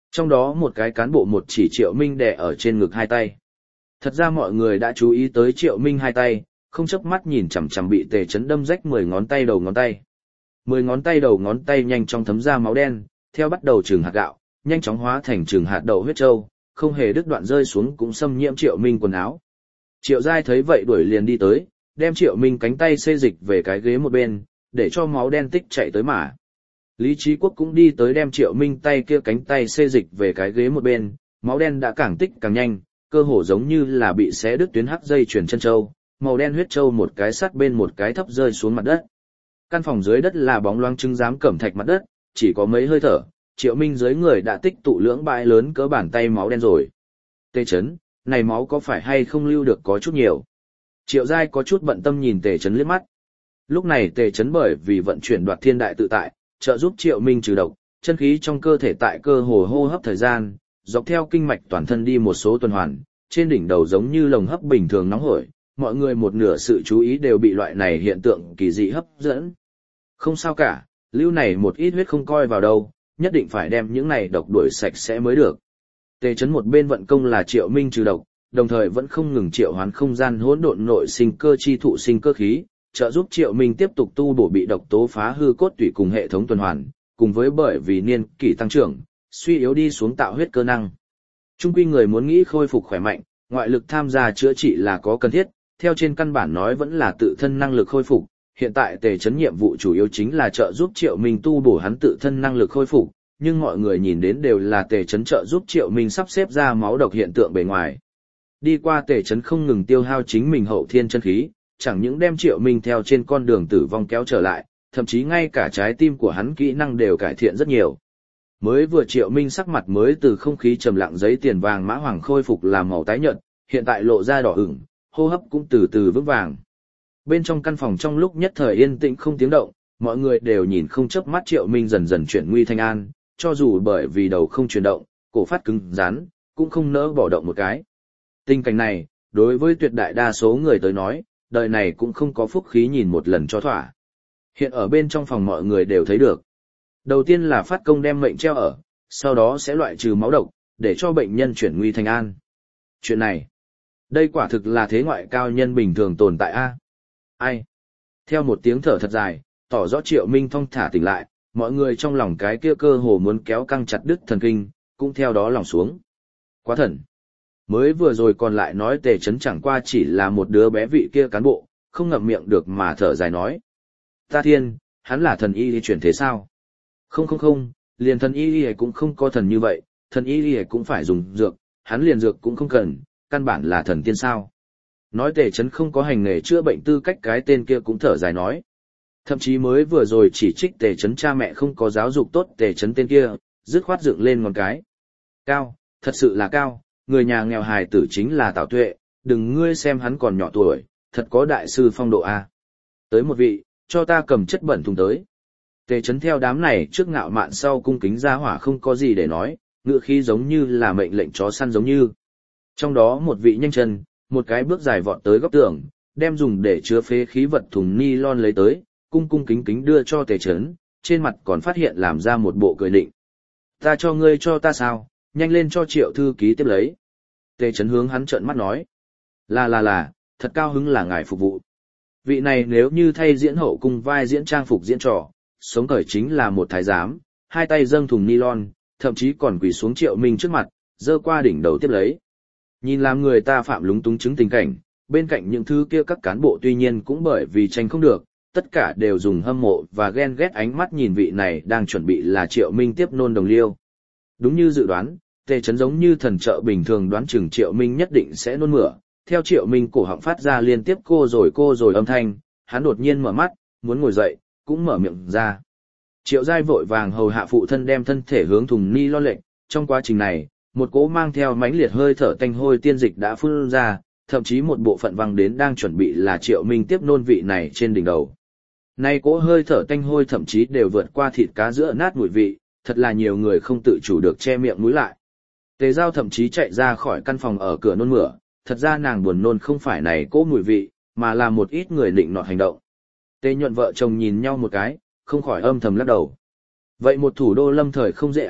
Trong đó một cái cán bộ một chỉ Triệu Minh đè ở trên ngực hai tay. Thật ra mọi người đã chú ý tới Triệu Minh hai tay, không chớp mắt nhìn chằm chằm bị Tề Chấn đâm rách mười ngón tay đầu ngón tay. Mười ngón tay đầu ngón tay nhanh chóng thấm ra máu đen, theo bắt đầu trường hạt gạo, nhanh chóng hóa thành trường hạt đậu huyết trâu, không hề đứt đoạn rơi xuống cũng xâm nhiễm Triệu Minh quần áo. Triệu Giai thấy vậy đuổi liền đi tới, đem Triệu Minh cánh tay xê dịch về cái ghế một bên, để cho máu đen tích chạy tới mà. Lý Chí Quốc cũng đi tới đem Triệu Minh tay kia cánh tay xê dịch về cái ghế một bên, máu đen đã càng tích càng nhanh, cơ hồ giống như là bị xé đứt tuyến hắc dây chuyền chân châu, màu đen huyết châu một cái sát bên một cái thấp rơi xuống mặt đất. Căn phòng dưới đất là bóng loáng trứng giám cẩm thạch mặt đất, chỉ có mấy hơi thở, Triệu Minh dưới người đã tích tụ lưỡng bãi lớn cỡ bàn tay máu đen rồi. Tề Chấn, này máu có phải hay không lưu được có chút nhiều? Triệu Giai có chút bận tâm nhìn Tề Chấn liếc mắt. Lúc này Tề Chấn bởi vì vận chuyển đoạt thiên đại tự tại, trợ giúp Triệu Minh trừ độc, chân khí trong cơ thể tại cơ hồ hô hấp thời gian, dọc theo kinh mạch toàn thân đi một số tuần hoàn, trên đỉnh đầu giống như lồng hấp bình thường nóng hổi, mọi người một nửa sự chú ý đều bị loại này hiện tượng kỳ dị hấp dẫn. Không sao cả, lưu này một ít huyết không coi vào đâu, nhất định phải đem những này độc đuổi sạch sẽ mới được. Tề Chấn một bên vận công là Triệu Minh trừ độc, đồng thời vẫn không ngừng triệu hoán không gian hỗn độn nội sinh cơ chi thụ sinh cơ khí, trợ giúp Triệu Minh tiếp tục tu bổ bị độc tố phá hư cốt tủy cùng hệ thống tuần hoàn, cùng với bởi vì niên kỷ tăng trưởng, suy yếu đi xuống tạo huyết cơ năng. Trung quy người muốn nghĩ khôi phục khỏe mạnh, ngoại lực tham gia chữa trị là có cần thiết, theo trên căn bản nói vẫn là tự thân năng lực khôi phục. Hiện tại Tề Chấn nhiệm vụ chủ yếu chính là trợ giúp Triệu Minh tu bổ hắn tự thân năng lực khôi phục, nhưng mọi người nhìn đến đều là Tề Chấn trợ giúp Triệu Minh sắp xếp ra máu độc hiện tượng bề ngoài. Đi qua Tề Chấn không ngừng tiêu hao chính mình hậu thiên chân khí, chẳng những đem Triệu Minh theo trên con đường tử vong kéo trở lại, thậm chí ngay cả trái tim của hắn kỹ năng đều cải thiện rất nhiều. Mới vừa Triệu Minh sắc mặt mới từ không khí trầm lặng giấy tiền vàng mã hoàng khôi phục làm màu tái nhợt, hiện tại lộ ra đỏ ửng, hô hấp cũng từ từ vững vàng. Bên trong căn phòng trong lúc nhất thời yên tĩnh không tiếng động, mọi người đều nhìn không chớp mắt Triệu Minh dần dần chuyển nguy thành an, cho dù bởi vì đầu không chuyển động, cổ phát cứng rắn, cũng không nỡ bỏ động một cái. Tình cảnh này, đối với tuyệt đại đa số người tới nói, đời này cũng không có phúc khí nhìn một lần cho thỏa. Hiện ở bên trong phòng mọi người đều thấy được. Đầu tiên là phát công đem mệnh treo ở, sau đó sẽ loại trừ máu độc, để cho bệnh nhân chuyển nguy thành an. Chuyện này, đây quả thực là thế ngoại cao nhân bình thường tồn tại a. Ai? Theo một tiếng thở thật dài, tỏ rõ Triệu Minh thong thả tỉnh lại, mọi người trong lòng cái kia cơ hồ muốn kéo căng chặt đứt thần kinh, cũng theo đó lòng xuống. Quá thần. Mới vừa rồi còn lại nói Tề Chấn chẳng qua chỉ là một đứa bé vị kia cán bộ, không ngậm miệng được mà thở dài nói. Ta thiên, hắn là thần y chuyển thế sao? Không không không, liền thần y cũng không có thần như vậy, thần y cũng phải dùng dược, hắn liền dược cũng không cần, căn bản là thần tiên sao. Nói Tề Chấn không có hành nghề chữa bệnh tư cách cái tên kia cũng thở dài nói. Thậm chí mới vừa rồi chỉ trích Tề Chấn cha mẹ không có giáo dục tốt Tề Chấn tên kia, dứt khoát dựng lên ngón cái. Cao, thật sự là cao, người nhà nghèo hài tử chính là Tào Tuệ, đừng ngươi xem hắn còn nhỏ tuổi, thật có đại sư phong độ a. Tới một vị, cho ta cầm chất bẩn thùng tới. Tề Chấn theo đám này trước ngạo mạn sau cung kính ra hỏa không có gì để nói, ngựa khí giống như là mệnh lệnh chó săn giống như. Trong đó một vị nhanh chân, một cái bước dài vọt tới góc tường, đem dùng để chứa phế khí vật thùng ni lon lấy tới, cung cung kính kính đưa cho Tề Chấn, trên mặt còn phát hiện làm ra một bộ cười định. Ta cho ngươi cho ta sao, nhanh lên cho Triệu thư ký tiếp lấy. Tề Chấn hướng hắn trợn mắt nói. Là là là, thật cao hứng là ngài phục vụ. Vị này nếu như thay diễn hậu cung vai diễn trang phục diễn trò, sống cởi chính là một thái giám, hai tay dâng thùng nylon, thậm chí còn quỳ xuống Triệu Minh trước mặt, giơ qua đỉnh đầu tiếp lấy. Nhìn làm người ta phạm lúng túng chứng tình cảnh, bên cạnh những thứ kia các cán bộ tuy nhiên cũng bởi vì tranh không được, tất cả đều dùng hâm mộ và ghen ghét ánh mắt nhìn vị này đang chuẩn bị là Triệu Minh tiếp nôn đồng liêu. Đúng như dự đoán, Tề Chấn giống như thần trợ bình thường đoán chừng Triệu Minh nhất định sẽ nôn mửa, theo Triệu Minh cổ họng phát ra liên tiếp cô rồi cô rồi âm thanh, hắn đột nhiên mở mắt, muốn ngồi dậy, cũng mở miệng ra. Triệu Giai vội vàng hầu hạ phụ thân đem thân thể hướng thùng ni lon lệnh, trong quá trình này, một cỗ mang theo mãnh liệt hơi thở tanh hôi tiên dịch đã phun ra, thậm chí một bộ phận văng đến đang chuẩn bị là Triệu Minh tiếp nôn vị này trên đỉnh đầu. Nay cỗ hơi thở tanh hôi thậm chí đều vượt qua thịt cá giữa nát mùi vị, thật là nhiều người không tự chủ được che miệng mũi lại. Tề Giao thậm chí chạy ra khỏi căn phòng ở cửa nôn mửa, thật ra nàng buồn nôn không phải này cỗ mùi vị, mà là một ít người định nọt hành động. Tề Nhuận vợ chồng nhìn nhau một cái, không khỏi âm thầm lắc đầu. Vậy một thủ đô lâm thời không dễ à,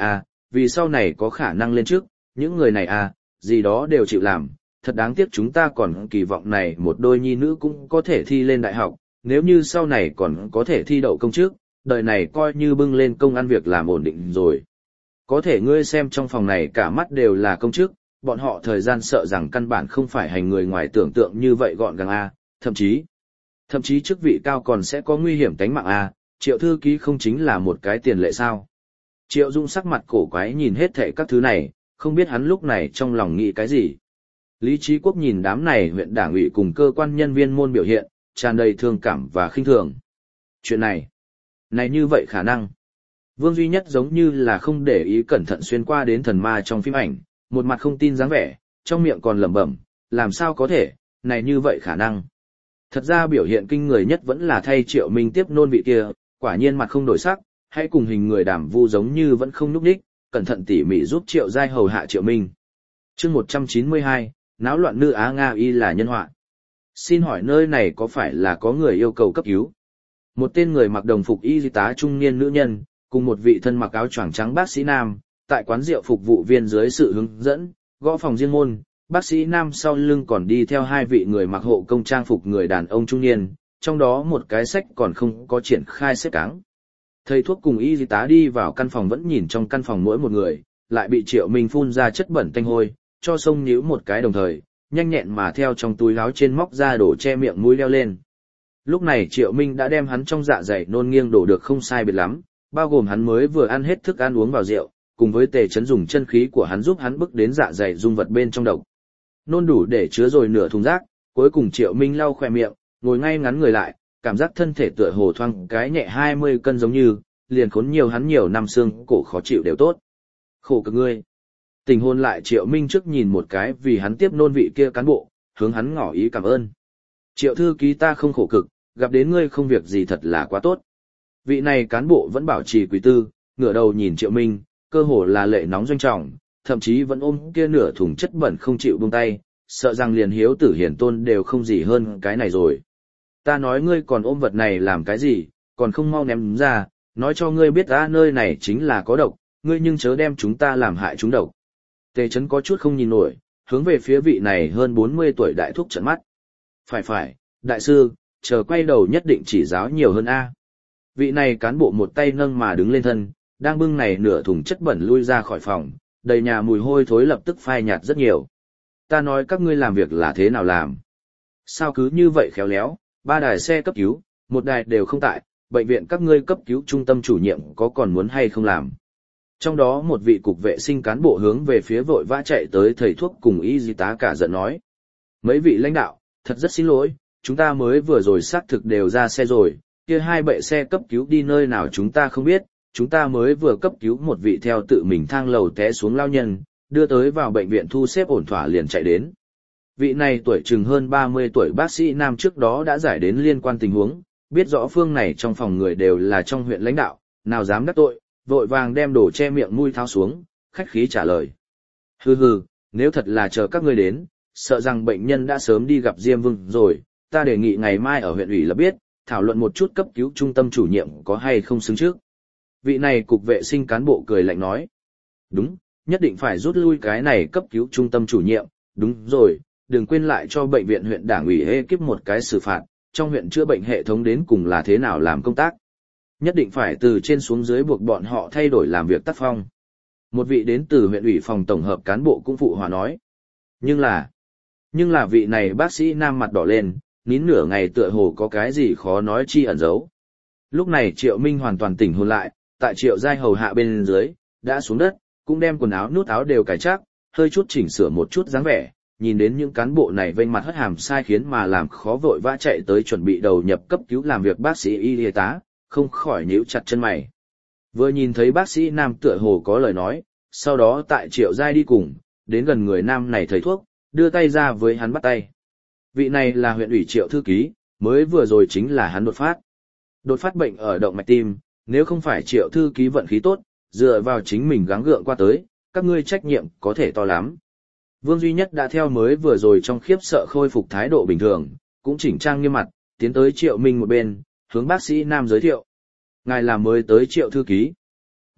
vì sau này có khả năng lên trước, những người này à, gì đó đều chịu làm, thật đáng tiếc chúng ta còn kỳ vọng này một đôi nhi nữ cũng có thể thi lên đại học, nếu như sau này còn có thể thi đậu công chức, đời này coi như bưng lên công ăn việc làm ổn định rồi. Có thể ngươi xem trong phòng này cả mắt đều là công chức, bọn họ thời gian sợ rằng căn bản không phải hành người ngoài tưởng tượng như vậy gọn gàng a, thậm chí, thậm chí chức vị cao còn sẽ có nguy hiểm tính mạng a, Triệu thư ký không chính là một cái tiền lệ sao? Triệu Dung sắc mặt cổ quái nhìn hết thảy các thứ này, không biết hắn lúc này trong lòng nghĩ cái gì. Lý Trí Quốc nhìn đám này huyện đảng ủy cùng cơ quan nhân viên môn biểu hiện, tràn đầy thương cảm và khinh thường. Chuyện này, này như vậy khả năng. Vương Duy Nhất giống như là không để ý cẩn thận xuyên qua đến thần ma trong phim ảnh, một mặt không tin dáng vẻ, trong miệng còn lẩm bẩm, làm sao có thể, này như vậy khả năng. Thật ra biểu hiện kinh người nhất vẫn là thay Triệu Minh tiếp nôn vị kia, quả nhiên mặt không đổi sắc, hãy cùng hình người đàm vu giống như vẫn không núp đích, cẩn thận tỉ mỉ giúp Triệu Giai hầu hạ Triệu Minh. Chương một trăm chín mươi hai, náo loạn nữ Á Nga y là nhân họa. Xin hỏi nơi này có phải là có người yêu cầu cấp cứu? Một tên người mặc đồng phục y tá trung niên nữ nhân, cùng một vị thân mặc áo choàng trắng bác sĩ nam, tại quán rượu phục vụ viên dưới sự hướng dẫn, gõ phòng riêng môn, bác sĩ nam sau lưng còn đi theo hai vị người mặc hộ công trang phục người đàn ông trung niên, trong đó một cái sách còn không có triển khai xếp cáng. Thầy thuốc cùng y tá đi vào căn phòng vẫn nhìn trong căn phòng mỗi một người, lại bị Triệu Minh phun ra chất bẩn tanh hôi, cho xông nhíu một cái đồng thời, nhanh nhẹn mà theo trong túi áo trên móc ra đổ che miệng mũi leo lên. Lúc này Triệu Minh đã đem hắn trong dạ dày nôn nghiêng đổ được không sai biệt lắm, bao gồm hắn mới vừa ăn hết thức ăn uống vào rượu, cùng với tề chấn dùng chân khí của hắn giúp hắn bức đến dạ dày dung vật bên trong độc. Nôn đủ để chứa rồi nửa thùng rác, cuối cùng Triệu Minh lau khỏe miệng, ngồi ngay ngắn người lại, cảm giác thân thể tựa hồ thoang cái nhẹ hai mươi cân giống như, liền khốn nhiều hắn nhiều năm xương cổ khó chịu đều tốt. Khổ cực ngươi. Tình hôn lại Triệu Minh trước nhìn một cái vì hắn tiếp nôn vị kia cán bộ, hướng hắn ngỏ ý cảm ơn. Triệu thư ký ta không khổ cực, gặp đến ngươi không việc gì thật là quá tốt. Vị này cán bộ vẫn bảo trì quý tư, ngửa đầu nhìn Triệu Minh, cơ hồ là lệ nóng doanh trọng, thậm chí vẫn ôm kia nửa thùng chất bẩn không chịu buông tay, sợ rằng liền hiếu tử hiển tôn đều không gì hơn cái này rồi. Ta nói ngươi còn ôm vật này làm cái gì, còn không mau ném ra, nói cho ngươi biết ta nơi này chính là có độc, ngươi nhưng chớ đem chúng ta làm hại chúng độc. Tề Chấn có chút không nhìn nổi, hướng về phía vị này hơn bốn mươi tuổi đại thúc trợn mắt. Phải phải, đại sư, chờ quay đầu nhất định chỉ giáo nhiều hơn a. Vị này cán bộ một tay nâng mà đứng lên thân, đang bưng này nửa thùng chất bẩn lui ra khỏi phòng, đầy nhà mùi hôi thối lập tức phai nhạt rất nhiều. Ta nói các ngươi làm việc là thế nào làm? Sao cứ như vậy khéo léo, ba đài xe cấp cứu, một đài đều không tại, bệnh viện các ngươi cấp cứu trung tâm chủ nhiệm có còn muốn hay không làm? Trong đó một vị cục vệ sinh cán bộ hướng về phía vội vã chạy tới thầy thuốc cùng y tá cả giận nói. Mấy vị lãnh đạo, thật rất xin lỗi, chúng ta mới vừa rồi xác thực đều ra xe rồi, kia hai bệ xe cấp cứu đi nơi nào chúng ta không biết, chúng ta mới vừa cấp cứu một vị theo tự mình thang lầu té xuống lao nhân, đưa tới vào bệnh viện thu xếp ổn thỏa liền chạy đến. Vị này tuổi chừng hơn ba mươi tuổi bác sĩ nam trước đó đã giải đến liên quan tình huống, biết rõ phương này trong phòng người đều là trong huyện lãnh đạo, nào dám đắc tội, vội vàng đem đồ che miệng mũi tháo xuống, khách khí trả lời. Hừ hừ, nếu thật là chờ các ngươi đến, sợ rằng bệnh nhân đã sớm đi gặp Diêm Vương rồi, ta đề nghị ngày mai ở huyện ủy là biết, thảo luận một chút cấp cứu trung tâm chủ nhiệm có hay không xứng trước. Vị này cục vệ sinh cán bộ cười lạnh nói. Đúng, nhất định phải rút lui cái này cấp cứu trung tâm chủ nhiệm, đúng rồi, đừng quên lại cho bệnh viện huyện đảng ủy ekip một cái xử phạt, trong huyện chữa bệnh hệ thống đến cùng là thế nào làm công tác. Nhất định phải từ trên xuống dưới buộc bọn họ thay đổi làm việc tác phong. Một vị đến từ huyện ủy phòng tổng hợp cán bộ cũng phụ hòa nói. Nhưng là, nhưng là vị này bác sĩ nam mặt đỏ lên, nín nửa ngày tựa hồ có cái gì khó nói chi ẩn giấu. Lúc này Triệu Minh hoàn toàn tỉnh hồn lại, tại Triệu Giai hầu hạ bên dưới, đã xuống đất, cũng đem quần áo nút áo đều cài chắc, hơi chút chỉnh sửa một chút dáng vẻ, nhìn đến những cán bộ này vênh mặt hất hàm sai khiến mà làm khó vội vã chạy tới chuẩn bị đầu nhập cấp cứu làm việc bác sĩ y tá, không khỏi nhíu chặt chân mày. Vừa nhìn thấy bác sĩ nam tựa hồ có lời nói, sau đó tại Triệu Giai đi cùng, đến gần người nam này thầy thuốc, đưa tay ra với hắn bắt tay. Vị này là huyện ủy Triệu thư ký, mới vừa rồi chính là hắn đột phát. Đột phát bệnh ở động mạch tim, nếu không phải Triệu thư ký vận khí tốt, dựa vào chính mình gắng gượng qua tới, các ngươi trách nhiệm có thể to lắm. Vương Duy Nhất đã theo mới vừa rồi trong khiếp sợ khôi phục thái độ bình thường, cũng chỉnh trang nghiêm mặt, tiến tới Triệu Minh một bên, hướng bác sĩ nam giới thiệu. Ngài là mới tới Triệu thư ký.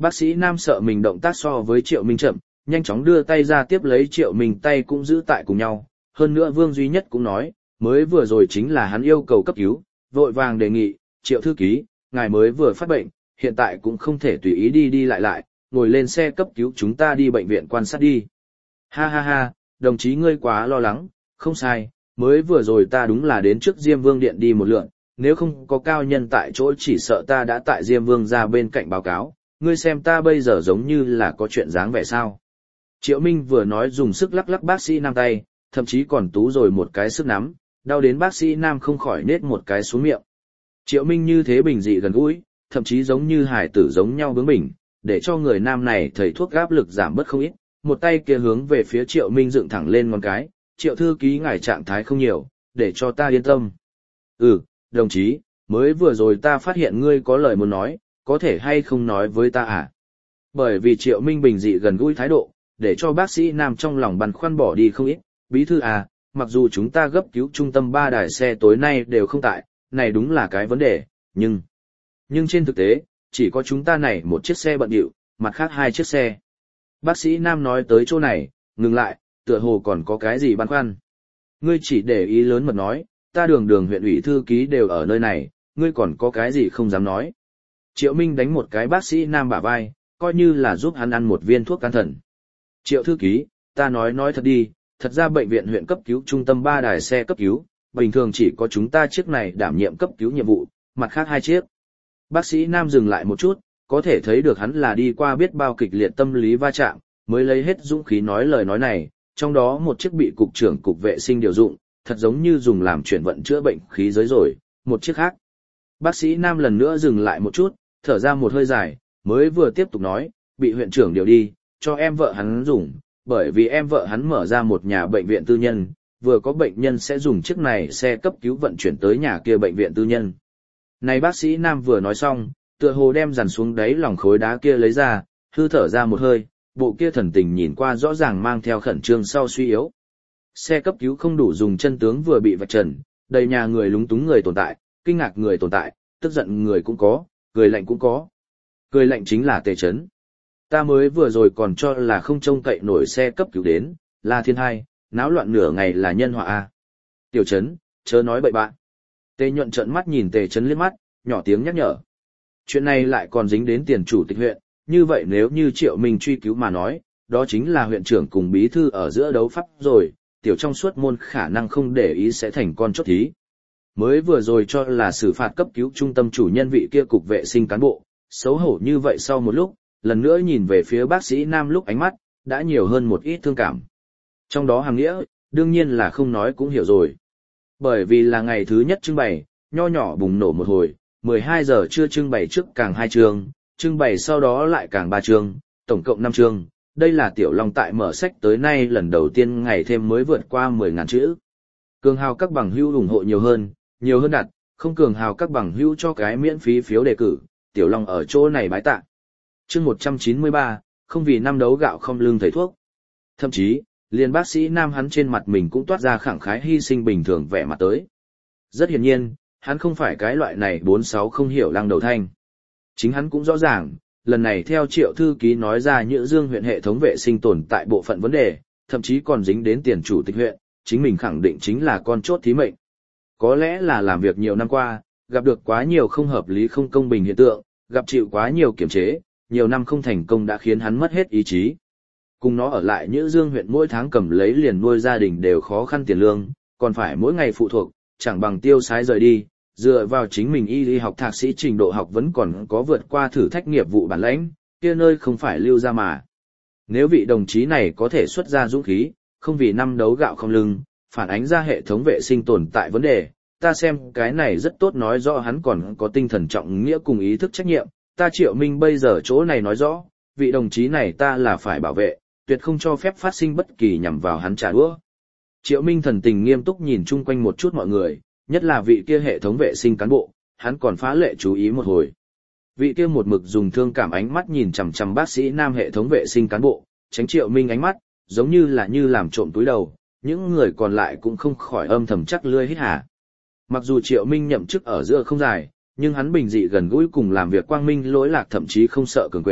Bác sĩ Nam sợ mình động tác so với Triệu Minh chậm, nhanh chóng đưa tay ra tiếp lấy Triệu Minh tay cũng giữ tại cùng nhau. Hơn nữa Vương Duy Nhất cũng nói, mới vừa rồi chính là hắn yêu cầu cấp cứu, vội vàng đề nghị, Triệu thư ký, ngài mới vừa phát bệnh, hiện tại cũng không thể tùy ý đi đi lại lại, ngồi lên xe cấp cứu chúng ta đi bệnh viện quan sát đi. Ha ha ha, đồng chí ngươi quá lo lắng, không sai, mới vừa rồi ta đúng là đến trước Diêm Vương Điện đi một lượn, nếu không có cao nhân tại chỗ chỉ sợ ta đã tại Diêm Vương ra bên cạnh báo cáo, ngươi xem ta bây giờ giống như là có chuyện dáng vẻ sao. Triệu Minh vừa nói dùng sức lắc lắc bác sĩ Nam tay, thậm chí còn tú rồi một cái sức nắm, đau đến bác sĩ Nam không khỏi nết một cái xuống miệng. Triệu Minh như thế bình dị gần gũi, thậm chí giống như hải tử giống nhau bướng bỉnh, để cho người nam này thầy thuốc áp lực giảm bớt không ít, một tay kia hướng về phía Triệu Minh dựng thẳng lên ngón cái, Triệu thư ký ngài trạng thái không nhiều, để cho ta yên tâm. Ừ, đồng chí, mới vừa rồi ta phát hiện ngươi có lời muốn nói, có thể hay không nói với ta à? Bởi vì Triệu Minh bình dị gần gũi thái độ, để cho bác sĩ Nam trong lòng băn khoăn bỏ đi không ít, bí thư à, mặc dù chúng ta gấp cứu trung tâm ba đài xe tối nay đều không tại, này đúng là cái vấn đề, nhưng... Nhưng trên thực tế, chỉ có chúng ta này một chiếc xe bận điệu, mặt khác hai chiếc xe. Bác sĩ Nam nói tới chỗ này, ngừng lại, tựa hồ còn có cái gì băn khoăn. Ngươi chỉ để ý lớn mật nói, ta đường đường huyện ủy thư ký đều ở nơi này, ngươi còn có cái gì không dám nói. Triệu Minh đánh một cái bác sĩ Nam bả vai, coi như là giúp hắn ăn một viên thuốc can thần. Triệu thư ký, ta nói nói thật đi, thật ra bệnh viện huyện cấp cứu trung tâm ba đài xe cấp cứu, bình thường chỉ có chúng ta chiếc này đảm nhiệm cấp cứu nhiệm vụ, mặt khác hai chiếc. Bác sĩ Nam dừng lại một chút, có thể thấy được hắn là đi qua biết bao kịch liệt tâm lý va chạm, mới lấy hết dũng khí nói lời nói này, trong đó một chiếc bị cục trưởng cục vệ sinh điều dụng, thật giống như dùng làm chuyển vận chữa bệnh khí giới rồi, một chiếc khác. Bác sĩ Nam lần nữa dừng lại một chút, thở ra một hơi dài, mới vừa tiếp tục nói, bị huyện trưởng điều đi, cho em vợ hắn dùng, bởi vì em vợ hắn mở ra một nhà bệnh viện tư nhân, vừa có bệnh nhân sẽ dùng chiếc này xe cấp cứu vận chuyển tới nhà kia bệnh viện tư nhân. Này bác sĩ Nam vừa nói xong, tựa hồ đem dằn xuống đáy lòng khối đá kia lấy ra, hư thở ra một hơi, bộ kia thần tình nhìn qua rõ ràng mang theo khẩn trương sau suy yếu. Xe cấp cứu không đủ dùng chân tướng vừa bị vạch trần, đầy nhà người lúng túng người tồn tại, kinh ngạc người tồn tại, tức giận người cũng có, cười lạnh cũng có. Cười lạnh chính là Tề Chấn. Ta mới vừa rồi còn cho là không trông cậy nổi xe cấp cứu đến, là thiên hai, náo loạn nửa ngày là nhân họa a. Tiểu Chấn, chớ nói bậy bạn. Tề Nhuận trợn mắt nhìn Tề Chấn liếc mắt, nhỏ tiếng nhắc nhở. Chuyện này lại còn dính đến tiền chủ tịch huyện, như vậy nếu như Triệu Minh truy cứu mà nói, đó chính là huyện trưởng cùng bí thư ở giữa đấu pháp rồi, tiểu trong suốt môn khả năng không để ý sẽ thành con chốt thí. Mới vừa rồi cho là xử phạt cấp cứu trung tâm chủ nhân vị kia cục vệ sinh cán bộ, xấu hổ như vậy sau một lúc, lần nữa nhìn về phía bác sĩ Nam lúc ánh mắt, đã nhiều hơn một ít thương cảm. Trong đó hàng nghĩa, đương nhiên là không nói cũng hiểu rồi. Bởi vì là ngày thứ nhất trưng bày, nho nhỏ bùng nổ một hồi, mười hai giờ trưa trưng bày trước càng hai chương, trưng bày sau đó lại càng ba chương, tổng cộng năm chương. Đây là Tiểu Long tại mở sách tới nay lần đầu tiên ngày thêm mới vượt qua mười nghìn chữ. Cường hào các bằng hữu ủng hộ nhiều hơn, nhiều hơn đặt, không cường hào các bằng hữu cho cái miễn phí phiếu đề cử, Tiểu Long ở chỗ này bái tạ. Chương một trăm chín mươi ba, không vì năm đấu gạo không lương thầy thuốc. Thậm chí, liền bác sĩ Nam hắn trên mặt mình cũng toát ra khẳng khái hy sinh bình thường vẻ mặt tới. Rất hiển nhiên, hắn không phải cái loại này bốn sáu không hiểu lăng đầu thanh. Chính hắn cũng rõ ràng, lần này theo Triệu thư ký nói ra Nhữ Dương huyện hệ thống vệ sinh tồn tại bộ phận vấn đề, thậm chí còn dính đến tiền chủ tịch huyện, chính mình khẳng định chính là con chốt thí mệnh. Có lẽ là làm việc nhiều năm qua, gặp được quá nhiều không hợp lý không công bình hiện tượng, gặp chịu quá nhiều kiểm chế, nhiều năm không thành công đã khiến hắn mất hết ý chí. Cùng nó ở lại Nhữ Dương huyện mỗi tháng cầm lấy liền nuôi gia đình đều khó khăn tiền lương, còn phải mỗi ngày phụ thuộc, chẳng bằng tiêu sái rời đi, dựa vào chính mình y lý học thạc sĩ trình độ học vẫn còn có vượt qua thử thách nghiệp vụ bản lãnh, kia nơi không phải lưu ra mà. Nếu vị đồng chí này có thể xuất ra dũng khí, không vì năm đấu gạo không lưng, phản ánh ra hệ thống vệ sinh tồn tại vấn đề, ta xem cái này rất tốt nói rõ hắn còn có tinh thần trọng nghĩa cùng ý thức trách nhiệm, ta Triệu Minh bây giờ chỗ này nói rõ, vị đồng chí này ta là phải bảo vệ, tuyệt không cho phép phát sinh bất kỳ nhằm vào hắn trả đũa. Triệu Minh thần tình nghiêm túc nhìn chung quanh một chút mọi người, nhất là vị kia hệ thống vệ sinh cán bộ, hắn còn phá lệ chú ý một hồi. Vị kia một mực dùng thương cảm ánh mắt nhìn chằm chằm bác sĩ Nam hệ thống vệ sinh cán bộ, tránh Triệu Minh ánh mắt, giống như là như làm trộm túi đầu, những người còn lại cũng không khỏi âm thầm chắc lưỡi hít hà. Mặc dù Triệu Minh nhậm chức ở giữa không dài, nhưng hắn bình dị gần gũi cùng làm việc quang minh lỗi lạc thậm chí không sợ cường quyền,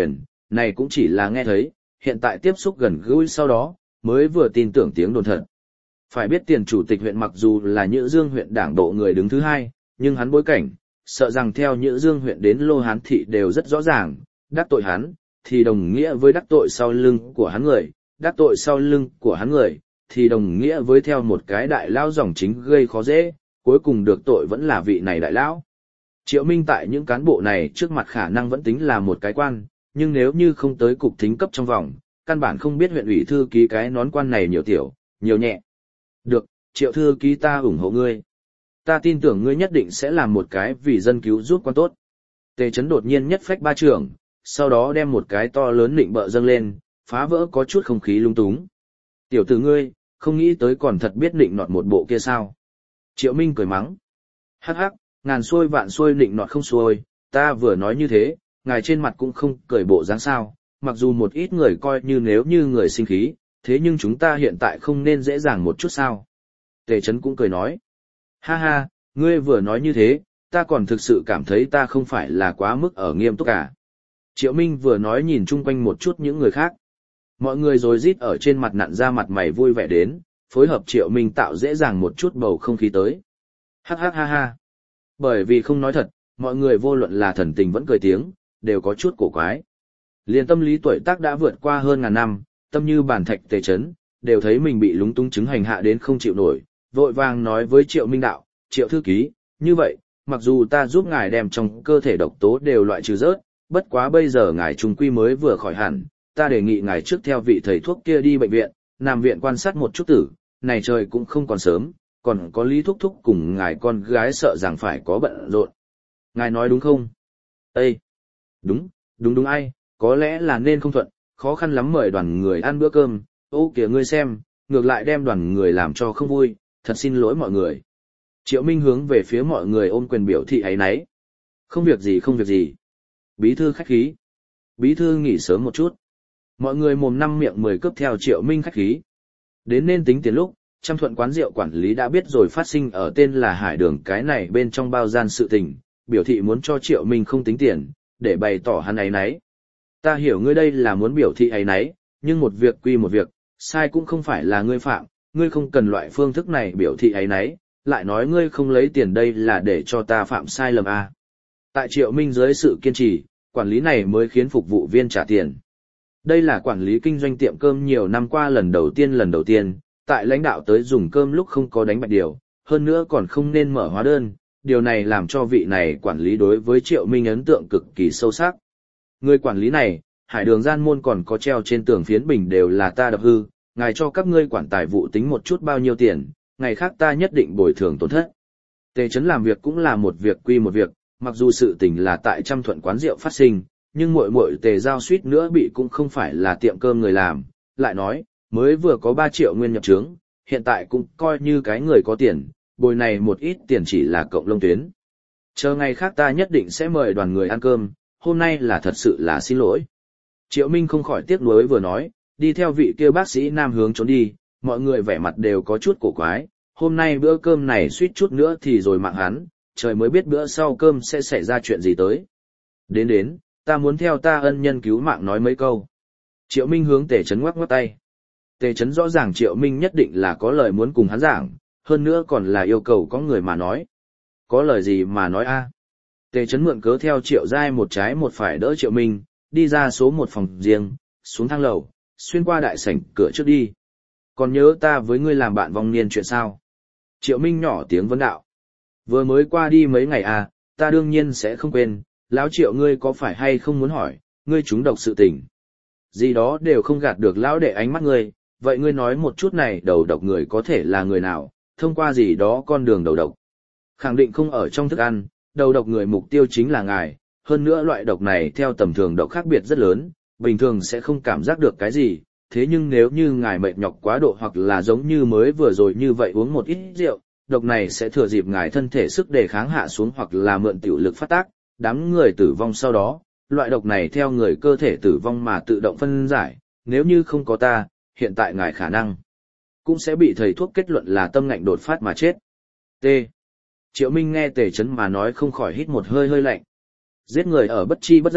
Này cũng chỉ là nghe thấy, hiện tại tiếp xúc gần gũi sau đó, mới vừa tin tưởng tiếng đồn thật. Phải biết tiền chủ tịch huyện mặc dù là Nhữ Dương huyện đảng bộ người đứng thứ hai, nhưng hắn bối cảnh, sợ rằng theo Nhữ Dương huyện đến Lô Hán thị đều rất rõ ràng, đắc tội hắn, thì đồng nghĩa với đắc tội sau lưng của hắn người, đắc tội sau lưng của hắn người, thì đồng nghĩa với theo một cái đại lão dòng chính gây khó dễ, cuối cùng được tội vẫn là vị này đại lão. Triệu Minh tại những cán bộ này trước mặt khả năng vẫn tính là một cái quan, nhưng nếu như không tới cục thính cấp trong vòng, căn bản không biết huyện ủy thư ký cái nón quan này nhiều tiểu, nhiều nhẹ. Được, Triệu thư ký ta ủng hộ ngươi. Ta tin tưởng ngươi nhất định sẽ làm một cái vì dân cứu giúp quan tốt. Tề Chấn đột nhiên nhất phách ba trưởng, sau đó đem một cái to lớn nịnh bợ dâng lên, phá vỡ có chút không khí lung túng. Tiểu tử ngươi, không nghĩ tới còn thật biết nịnh nọt một bộ kia sao. Triệu Minh cười mắng. Hắc hắc, ngàn xuôi vạn xuôi nịnh nọt không xuôi, ta vừa nói như thế, ngài trên mặt cũng không cười bộ dáng sao, mặc dù một ít người coi như nếu như người sinh khí, thế nhưng chúng ta hiện tại không nên dễ dàng một chút sao. Tề Chấn cũng cười nói. Ha ha, ngươi vừa nói như thế, ta còn thực sự cảm thấy ta không phải là quá mức ở nghiêm túc cả. Triệu Minh vừa nói nhìn chung quanh một chút những người khác. Mọi người rồi rít ở trên mặt nặn ra mặt mày vui vẻ đến, phối hợp Triệu Minh tạo dễ dàng một chút bầu không khí tới. Hắc hắc ha ha. Bởi vì không nói thật, mọi người vô luận là thần tình vẫn cười tiếng, đều có chút cổ quái. Liên tâm lý tuổi tác đã vượt qua hơn ngàn năm, tâm như bản thạch Tề Chấn, đều thấy mình bị lúng túng chứng hành hạ đến không chịu nổi, vội vàng nói với Triệu Minh đạo, Triệu thư ký, như vậy, mặc dù ta giúp ngài đem trong cơ thể độc tố đều loại trừ rớt, bất quá bây giờ ngài trung quy mới vừa khỏi hẳn, ta đề nghị ngài trước theo vị thầy thuốc kia đi bệnh viện, nằm viện quan sát một chút tử, này trời cũng không còn sớm, còn có Lý Thúc Thúc cùng ngài con gái sợ rằng phải có bận rộn. Ngài nói đúng không? Ê! Đúng, đúng đúng ai, có lẽ là nên không thuận, khó khăn lắm mời đoàn người ăn bữa cơm, ô kìa ngươi xem, ngược lại đem đoàn người làm cho không vui, thật xin lỗi mọi người. Triệu Minh hướng về phía mọi người ôm quyền biểu thị ấy nấy. Không việc gì không việc gì. Bí thư khách khí. Bí thư nghỉ sớm một chút. Mọi người mồm năm miệng mười cướp theo Triệu Minh khách khí. Đến nên tính tiền lúc, Trăm Thuận quán rượu quản lý đã biết rồi phát sinh ở tên là Hải Đường cái này bên trong bao gian sự tình, biểu thị muốn cho Triệu Minh không tính tiền, để bày tỏ hắn ấy nấy. Ta hiểu ngươi đây là muốn biểu thị ấy nấy, nhưng một việc quy một việc, sai cũng không phải là ngươi phạm, ngươi không cần loại phương thức này biểu thị ấy nấy, lại nói ngươi không lấy tiền đây là để cho ta phạm sai lầm à. Tại Triệu Minh dưới sự kiên trì, quản lý này mới khiến phục vụ viên trả tiền. Đây là quản lý kinh doanh tiệm cơm nhiều năm qua lần đầu tiên lần đầu tiên, tại lãnh đạo tới dùng cơm lúc không có đánh bạch điều, hơn nữa còn không nên mở hóa đơn, điều này làm cho vị này quản lý đối với Triệu Minh ấn tượng cực kỳ sâu sắc. Người quản lý này, Hải Đường gian môn còn có treo trên tường phiến bình đều là ta đập hư, ngài cho các ngươi quản tài vụ tính một chút bao nhiêu tiền, ngày khác ta nhất định bồi thường tổn thất. Tề Chấn làm việc cũng là một việc quy một việc, mặc dù sự tình là tại Trăm Thuận quán rượu phát sinh, nhưng muội muội Tề Giao suýt nữa bị cũng không phải là tiệm cơm người làm, lại nói, mới vừa có ba triệu nguyên nhập trướng, hiện tại cũng coi như cái người có tiền, bồi này một ít tiền chỉ là cộng lông tuyến. Chờ ngày khác ta nhất định sẽ mời đoàn người ăn cơm, hôm nay là thật sự là xin lỗi. Triệu Minh không khỏi tiếc nuối vừa nói, đi theo vị kia bác sĩ nam hướng trốn đi, mọi người vẻ mặt đều có chút cổ quái, hôm nay bữa cơm này suýt chút nữa thì rồi mạng hắn, trời mới biết bữa sau cơm sẽ xảy ra chuyện gì tới. Đến đến, ta muốn theo ta ân nhân cứu mạng nói mấy câu. Triệu Minh hướng Tề Chấn ngoắc ngoắc tay. Tề Chấn rõ ràng Triệu Minh nhất định là có lời muốn cùng hắn giảng, hơn nữa còn là yêu cầu có người mà nói. Có lời gì mà nói a? Tề Chấn mượn cớ theo Triệu Giai một trái một phải đỡ Triệu Minh, đi ra số một phòng riêng, xuống thang lầu, xuyên qua đại sảnh cửa trước đi. Còn nhớ ta với ngươi làm bạn vong niên chuyện sao? Triệu Minh nhỏ tiếng vấn đạo. Vừa mới qua đi mấy ngày à, ta đương nhiên sẽ không quên, lão Triệu ngươi có phải hay không muốn hỏi, ngươi trúng độc sự tình. Gì đó đều không gạt được lão đệ ánh mắt ngươi, vậy ngươi nói một chút này đầu độc người có thể là người nào, thông qua gì đó con đường đầu độc. Khẳng định không ở trong thức ăn, đầu độc người mục tiêu chính là ngài, hơn nữa loại độc này theo tầm thường độc khác biệt rất lớn, bình thường sẽ không cảm giác được cái gì, thế nhưng nếu như ngài mệt nhọc quá độ hoặc là giống như mới vừa rồi như vậy uống một ít rượu, độc này sẽ thừa dịp ngài thân thể sức đề kháng hạ xuống hoặc là mượn tiểu lực phát tác, đám người tử vong sau đó, loại độc này theo người cơ thể tử vong mà tự động phân giải, nếu như không có ta, hiện tại ngài khả năng cũng sẽ bị thầy thuốc kết luận là tâm ngạnh đột phát mà chết. T. Triệu Minh nghe Tề Chấn mà nói không khỏi hít một hơi hơi lạnh. Giết người ở bất chi bất giác,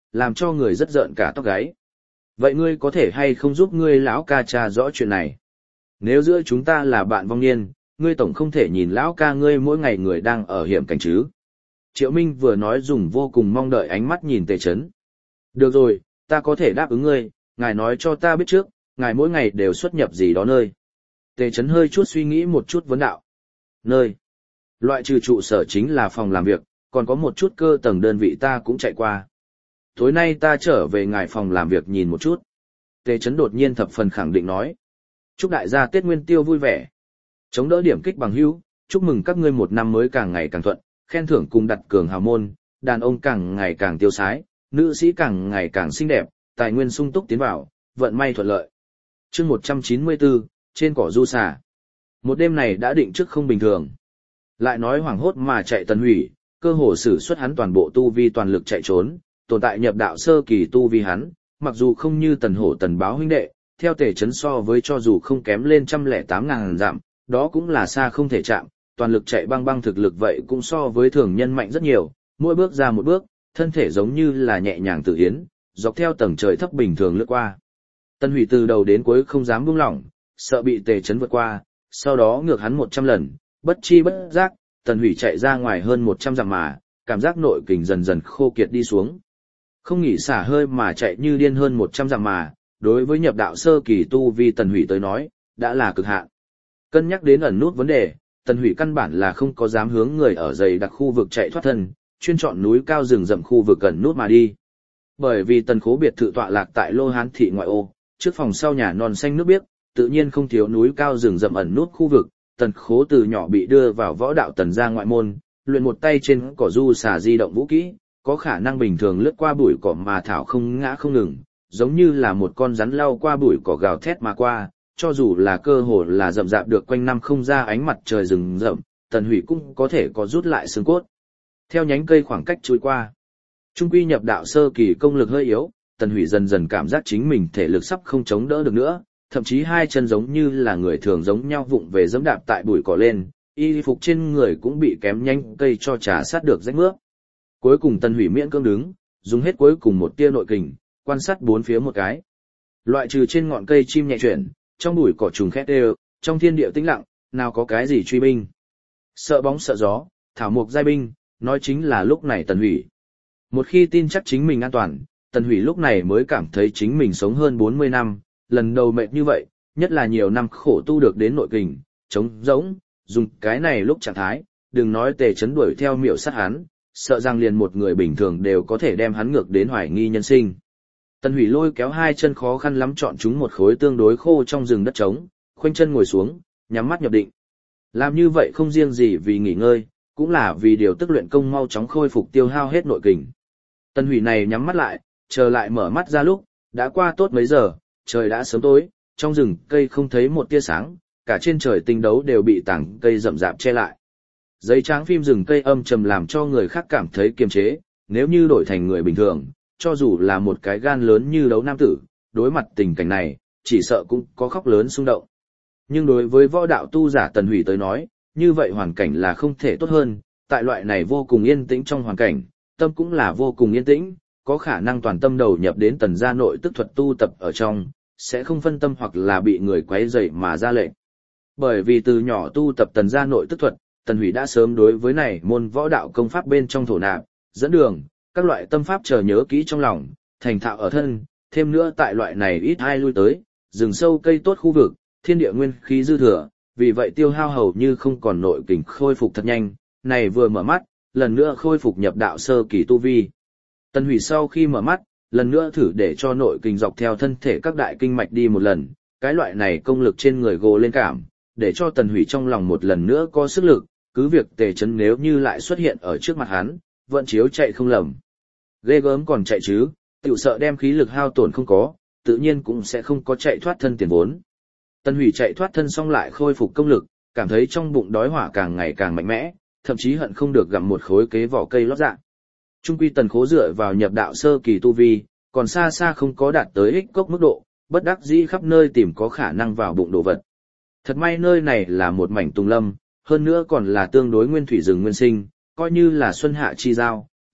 làm cho người rất rợn cả tóc gáy. Vậy ngươi có thể hay không giúp ngươi lão ca tra rõ chuyện này? Nếu giữa chúng ta là bạn vong niên, ngươi tổng không thể nhìn lão ca ngươi mỗi ngày người đang ở hiểm cảnh chứ. Triệu Minh vừa nói dùng vô cùng mong đợi ánh mắt nhìn Tề Chấn. Được rồi, ta có thể đáp ứng ngươi, ngài nói cho ta biết trước, ngài mỗi ngày đều xuất nhập gì đó nơi. Tề Chấn hơi chút suy nghĩ một chút vấn đạo. Nơi. Loại trừ trụ sở chính là phòng làm việc, còn có một chút cơ tầng đơn vị ta cũng chạy qua. Tối nay ta trở về ngài phòng làm việc nhìn một chút. Tề Chấn đột nhiên thập phần khẳng định nói. Chúc đại gia Tết Nguyên Tiêu vui vẻ. Chống đỡ điểm kích bằng hữu, chúc mừng các ngươi một năm mới càng ngày càng thuận, khen thưởng cùng đặt cường hào môn, đàn ông càng ngày càng tiêu sái, nữ sĩ càng ngày càng xinh đẹp, tài nguyên sung túc tiến vào, vận may thuận lợi. Chương một trăm chín mươi bốn, trên cỏ du xà. Một đêm này đã định trước không bình thường. Lại nói hoảng hốt mà chạy Tần Hủy, cơ hồ sử xuất hắn toàn bộ tu vi toàn lực chạy trốn, tồn tại nhập đạo sơ kỳ tu vi hắn, mặc dù không như Tần Hổ Tần Báo huynh đệ, theo Tề Chấn so với cho dù không kém lên trăm lẻ tám ngàn dặm, đó cũng là xa không thể chạm, toàn lực chạy băng băng thực lực vậy cũng so với thường nhân mạnh rất nhiều, mỗi bước ra một bước, thân thể giống như là nhẹ nhàng tự hiến, dọc theo tầng trời thấp bình thường lướt qua. Tần Hủy từ đầu đến cuối không dám buông lỏng, sợ bị Tề Chấn vượt qua, sau đó ngược hắn một trăm lần, bất chi bất giác, Tần Hủy chạy ra ngoài hơn một trăm dặm mà, cảm giác nội kình dần dần khô kiệt đi xuống. Không nghỉ xả hơi mà chạy như điên hơn một trăm dặm mà, đối với nhập đạo sơ kỳ tu vi Tần Hủy tới nói, đã là cực hạn. Cân nhắc đến ẩn nút vấn đề, Tần Hủy căn bản là không có dám hướng người ở dày đặc khu vực chạy thoát thân, chuyên chọn núi cao rừng rậm khu vực ẩn nút mà đi. Bởi vì Tần Khố biệt thự tọa lạc tại Lô Hán thị ngoại ô, trước phòng sau nhà non xanh nước biếc, tự nhiên không thiếu núi cao rừng rậm ẩn nút khu vực. Tần Khố từ nhỏ bị đưa vào võ đạo Tần gia ngoại môn, luyện một tay trên cỏ du xà di động vũ kỹ, có khả năng bình thường lướt qua bụi cỏ mà thảo không ngã không ngừng, giống như là một con rắn lao qua bụi cỏ gào thét mà qua, cho dù là cơ hồ là rậm rạp được quanh năm không ra ánh mặt trời rừng rậm, Tần Hủy cũng có thể có rút lại xương cốt. Theo nhánh cây khoảng cách chui qua, trung quy nhập đạo sơ kỳ công lực hơi yếu, Tần Hủy dần dần cảm giác chính mình thể lực sắp không chống đỡ được nữa, thậm chí hai chân giống như là người thường giống nhau vụng về giẫm đạp tại bụi cỏ lên, y phục trên người cũng bị kém nhánh cây cho trà sát được rách mướp. Cuối cùng Tần Hủy miễn cưỡng đứng, dùng hết cuối cùng một tia nội kình, quan sát bốn phía một cái. Loại trừ trên ngọn cây chim nhẹ chuyển, trong bụi cỏ trùng khét đều, trong thiên địa tĩnh lặng, nào có cái gì truy binh. Sợ bóng sợ gió, thảo mục giai binh, nói chính là lúc này Tần Hủy. Một khi tin chắc chính mình an toàn, Tần Hủy lúc này mới cảm thấy chính mình sống hơn bốn mươi năm, lần đầu mệt như vậy, nhất là nhiều năm khổ tu được đến nội kình, chống rỗng, dùng cái này lúc trạng thái, đừng nói Tề Chấn đuổi theo miệu sát hắn, sợ rằng liền một người bình thường đều có thể đem hắn ngược đến hoài nghi nhân sinh. Tần Hủy lôi kéo hai chân khó khăn lắm chọn chúng một khối tương đối khô trong rừng đất trống, khoanh chân ngồi xuống, nhắm mắt nhập định. Làm như vậy không riêng gì vì nghỉ ngơi, cũng là vì điều tức luyện công mau chóng khôi phục tiêu hao hết nội kình. Tần Hủy này nhắm mắt lại, chờ lại mở mắt ra lúc, đã qua tốt mấy giờ, trời đã sớm tối, trong rừng cây không thấy một tia sáng, cả trên trời tinh đấu đều bị tảng cây rậm rạp che lại. Giấy trắng phim rừng cây âm trầm làm cho người khác cảm thấy kiềm chế, nếu như đổi thành người bình thường, cho dù là một cái gan lớn như đấu nam tử, đối mặt tình cảnh này, chỉ sợ cũng có khóc lớn xung động. Nhưng đối với võ đạo tu giả Tần Hủy tới nói, như vậy hoàn cảnh là không thể tốt hơn, tại loại này vô cùng yên tĩnh trong hoàn cảnh, tâm cũng là vô cùng yên tĩnh, có khả năng toàn tâm đầu nhập đến Tần gia nội tức thuật tu tập ở trong, sẽ không phân tâm hoặc là bị người quấy rầy mà ra lệnh. Bởi vì từ nhỏ tu tập Tần gia nội tức thuật, Tần Hủy đã sớm đối với này môn võ đạo công pháp bên trong thổ nạp, dẫn đường, các loại tâm pháp chờ nhớ kỹ trong lòng, thành thạo ở thân, thêm nữa tại loại này ít ai lui tới, rừng sâu cây tốt khu vực, thiên địa nguyên khí dư thừa, vì vậy tiêu hao hầu như không còn nội kình khôi phục thật nhanh, này vừa mở mắt, lần nữa khôi phục nhập đạo sơ kỳ tu vi. Tần Hủy sau khi mở mắt, lần nữa thử để cho nội kình dọc theo thân thể các đại kinh mạch đi một lần, cái loại này công lực trên người gồ lên cảm, để cho Tần Hủy trong lòng một lần nữa có sức lực, cứ việc Tề Chấn nếu như lại xuất hiện ở trước mặt hắn, vận chiếu chạy không lầm. Ghê gớm còn chạy chứ, tiểu sợ đem khí lực hao tổn không có, tự nhiên cũng sẽ không có chạy thoát thân tiền vốn. Tần Hủy chạy thoát thân xong lại khôi phục công lực, cảm thấy trong bụng đói hỏa càng ngày càng mạnh mẽ, thậm chí hận không được gặm một khối kế vỏ cây lót dạ. Trung quy Tần Khố dựa vào nhập đạo sơ kỳ tu vi, còn xa xa không có đạt tới ích cốc mức độ, bất đắc dĩ khắp nơi tìm có khả năng vào bụng đồ vật. Thật may nơi này là một mảnh tùng lâm, hơn nữa còn là tương đối nguyên thủy rừng nguyên sinh, coi như là xuân hạ chi giao,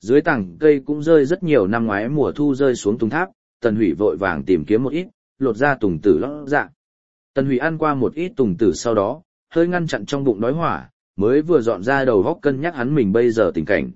Dưới tảng cây cũng rơi rất nhiều năm ngoái mùa thu rơi xuống tùng tháp, Tần Hủy vội vàng tìm kiếm một ít, lột ra tùng tử lót dạ. Tần Hủy ăn qua một ít tùng tử sau đó, hơi ngăn chặn trong bụng đói hỏa, mới vừa dọn ra đầu góc cân nhắc hắn mình bây giờ tình cảnh.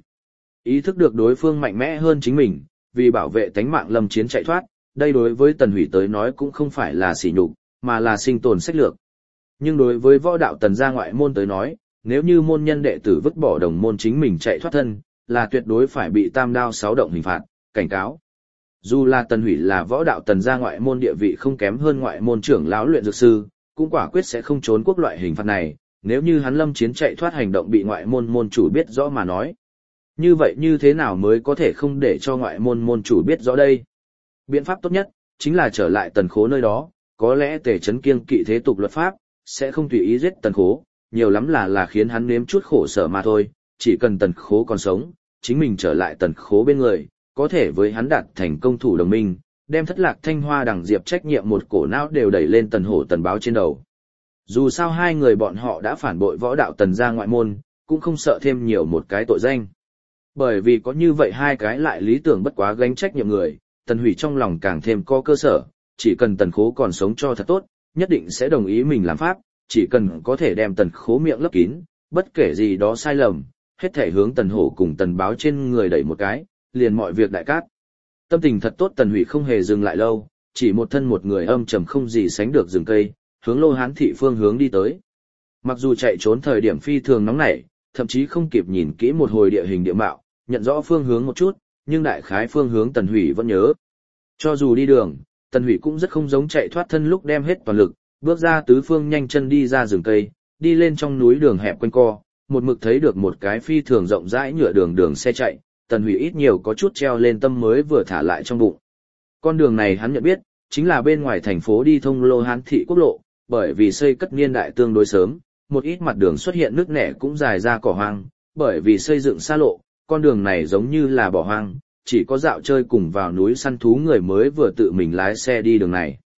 Ý thức được đối phương mạnh mẽ hơn chính mình, vì bảo vệ tánh mạng lâm chiến chạy thoát, đây đối với Tần Hủy tới nói cũng không phải là sỉ nhục, mà là sinh tồn sách lược. Nhưng đối với võ đạo Tần gia ngoại môn tới nói, nếu như môn nhân đệ tử vứt bỏ đồng môn chính mình chạy thoát thân, là tuyệt đối phải bị tam đao sáu động hình phạt, cảnh cáo. Dù là Tần Hủy là võ đạo Tần gia ngoại môn địa vị không kém hơn ngoại môn trưởng lão luyện dược sư, cũng quả quyết sẽ không trốn quốc loại hình phạt này, nếu như hắn lâm chiến chạy thoát hành động bị ngoại môn môn chủ biết rõ mà nói. Như vậy như thế nào mới có thể không để cho ngoại môn môn chủ biết rõ đây? Biện pháp tốt nhất, chính là trở lại Tần Khố nơi đó, có lẽ Tề Chấn kiêng kỵ thế tục luật pháp, sẽ không tùy ý giết Tần Khố, nhiều lắm là là khiến hắn nếm chút khổ sở mà thôi, chỉ cần Tần Khố còn sống, chính mình trở lại Tần Khố bên người, có thể với hắn đạt thành công thủ đồng minh, đem thất lạc Thanh Hoa Đằng Diệp trách nhiệm một cổ não đều đẩy lên Tần Hổ Tần Báo trên đầu. Dù sao hai người bọn họ đã phản bội võ đạo Tần gia ngoại môn, cũng không sợ thêm nhiều một cái tội danh. Bởi vì có như vậy hai cái lại lý tưởng bất quá gánh trách nhiệm người, Tần Hủy trong lòng càng thêm có cơ sở, chỉ cần Tần Khố còn sống cho thật tốt, nhất định sẽ đồng ý mình làm pháp, chỉ cần có thể đem Tần Khố miệng lấp kín, bất kể gì đó sai lầm, hết thể hướng Tần Hổ cùng Tần Báo trên người đẩy một cái, liền mọi việc đại cát. Tâm tình thật tốt Tần Hủy không hề dừng lại lâu, chỉ một thân một người âm trầm không gì sánh được rừng cây, hướng Lô Hán thị phương hướng đi tới. Mặc dù chạy trốn thời điểm phi thường nóng nảy, thậm chí không kịp nhìn kỹ một hồi địa hình địa mạo, nhận rõ phương hướng một chút, nhưng đại khái phương hướng Tần Hủy vẫn nhớ. Cho dù đi đường, Tần Hủy cũng rất không giống chạy thoát thân lúc đem hết toàn lực, bước ra tứ phương nhanh chân đi ra rừng cây, đi lên trong núi đường hẹp quanh co, một mực thấy được một cái phi thường rộng rãi nhựa đường đường xe chạy, Tần Hủy ít nhiều có chút treo lên tâm mới vừa thả lại trong bụng. Con đường này hắn nhận biết, chính là bên ngoài thành phố đi thông Lô Hán thị quốc lộ, bởi vì xây cất niên đại tương đối sớm, một ít mặt đường xuất hiện nước nẻ cũng dài ra cỏ hoang, bởi vì xây dựng xa lộ, con đường này giống như là bỏ hoang, chỉ có dạo chơi cùng vào núi săn thú người mới vừa tự mình lái xe đi đường này.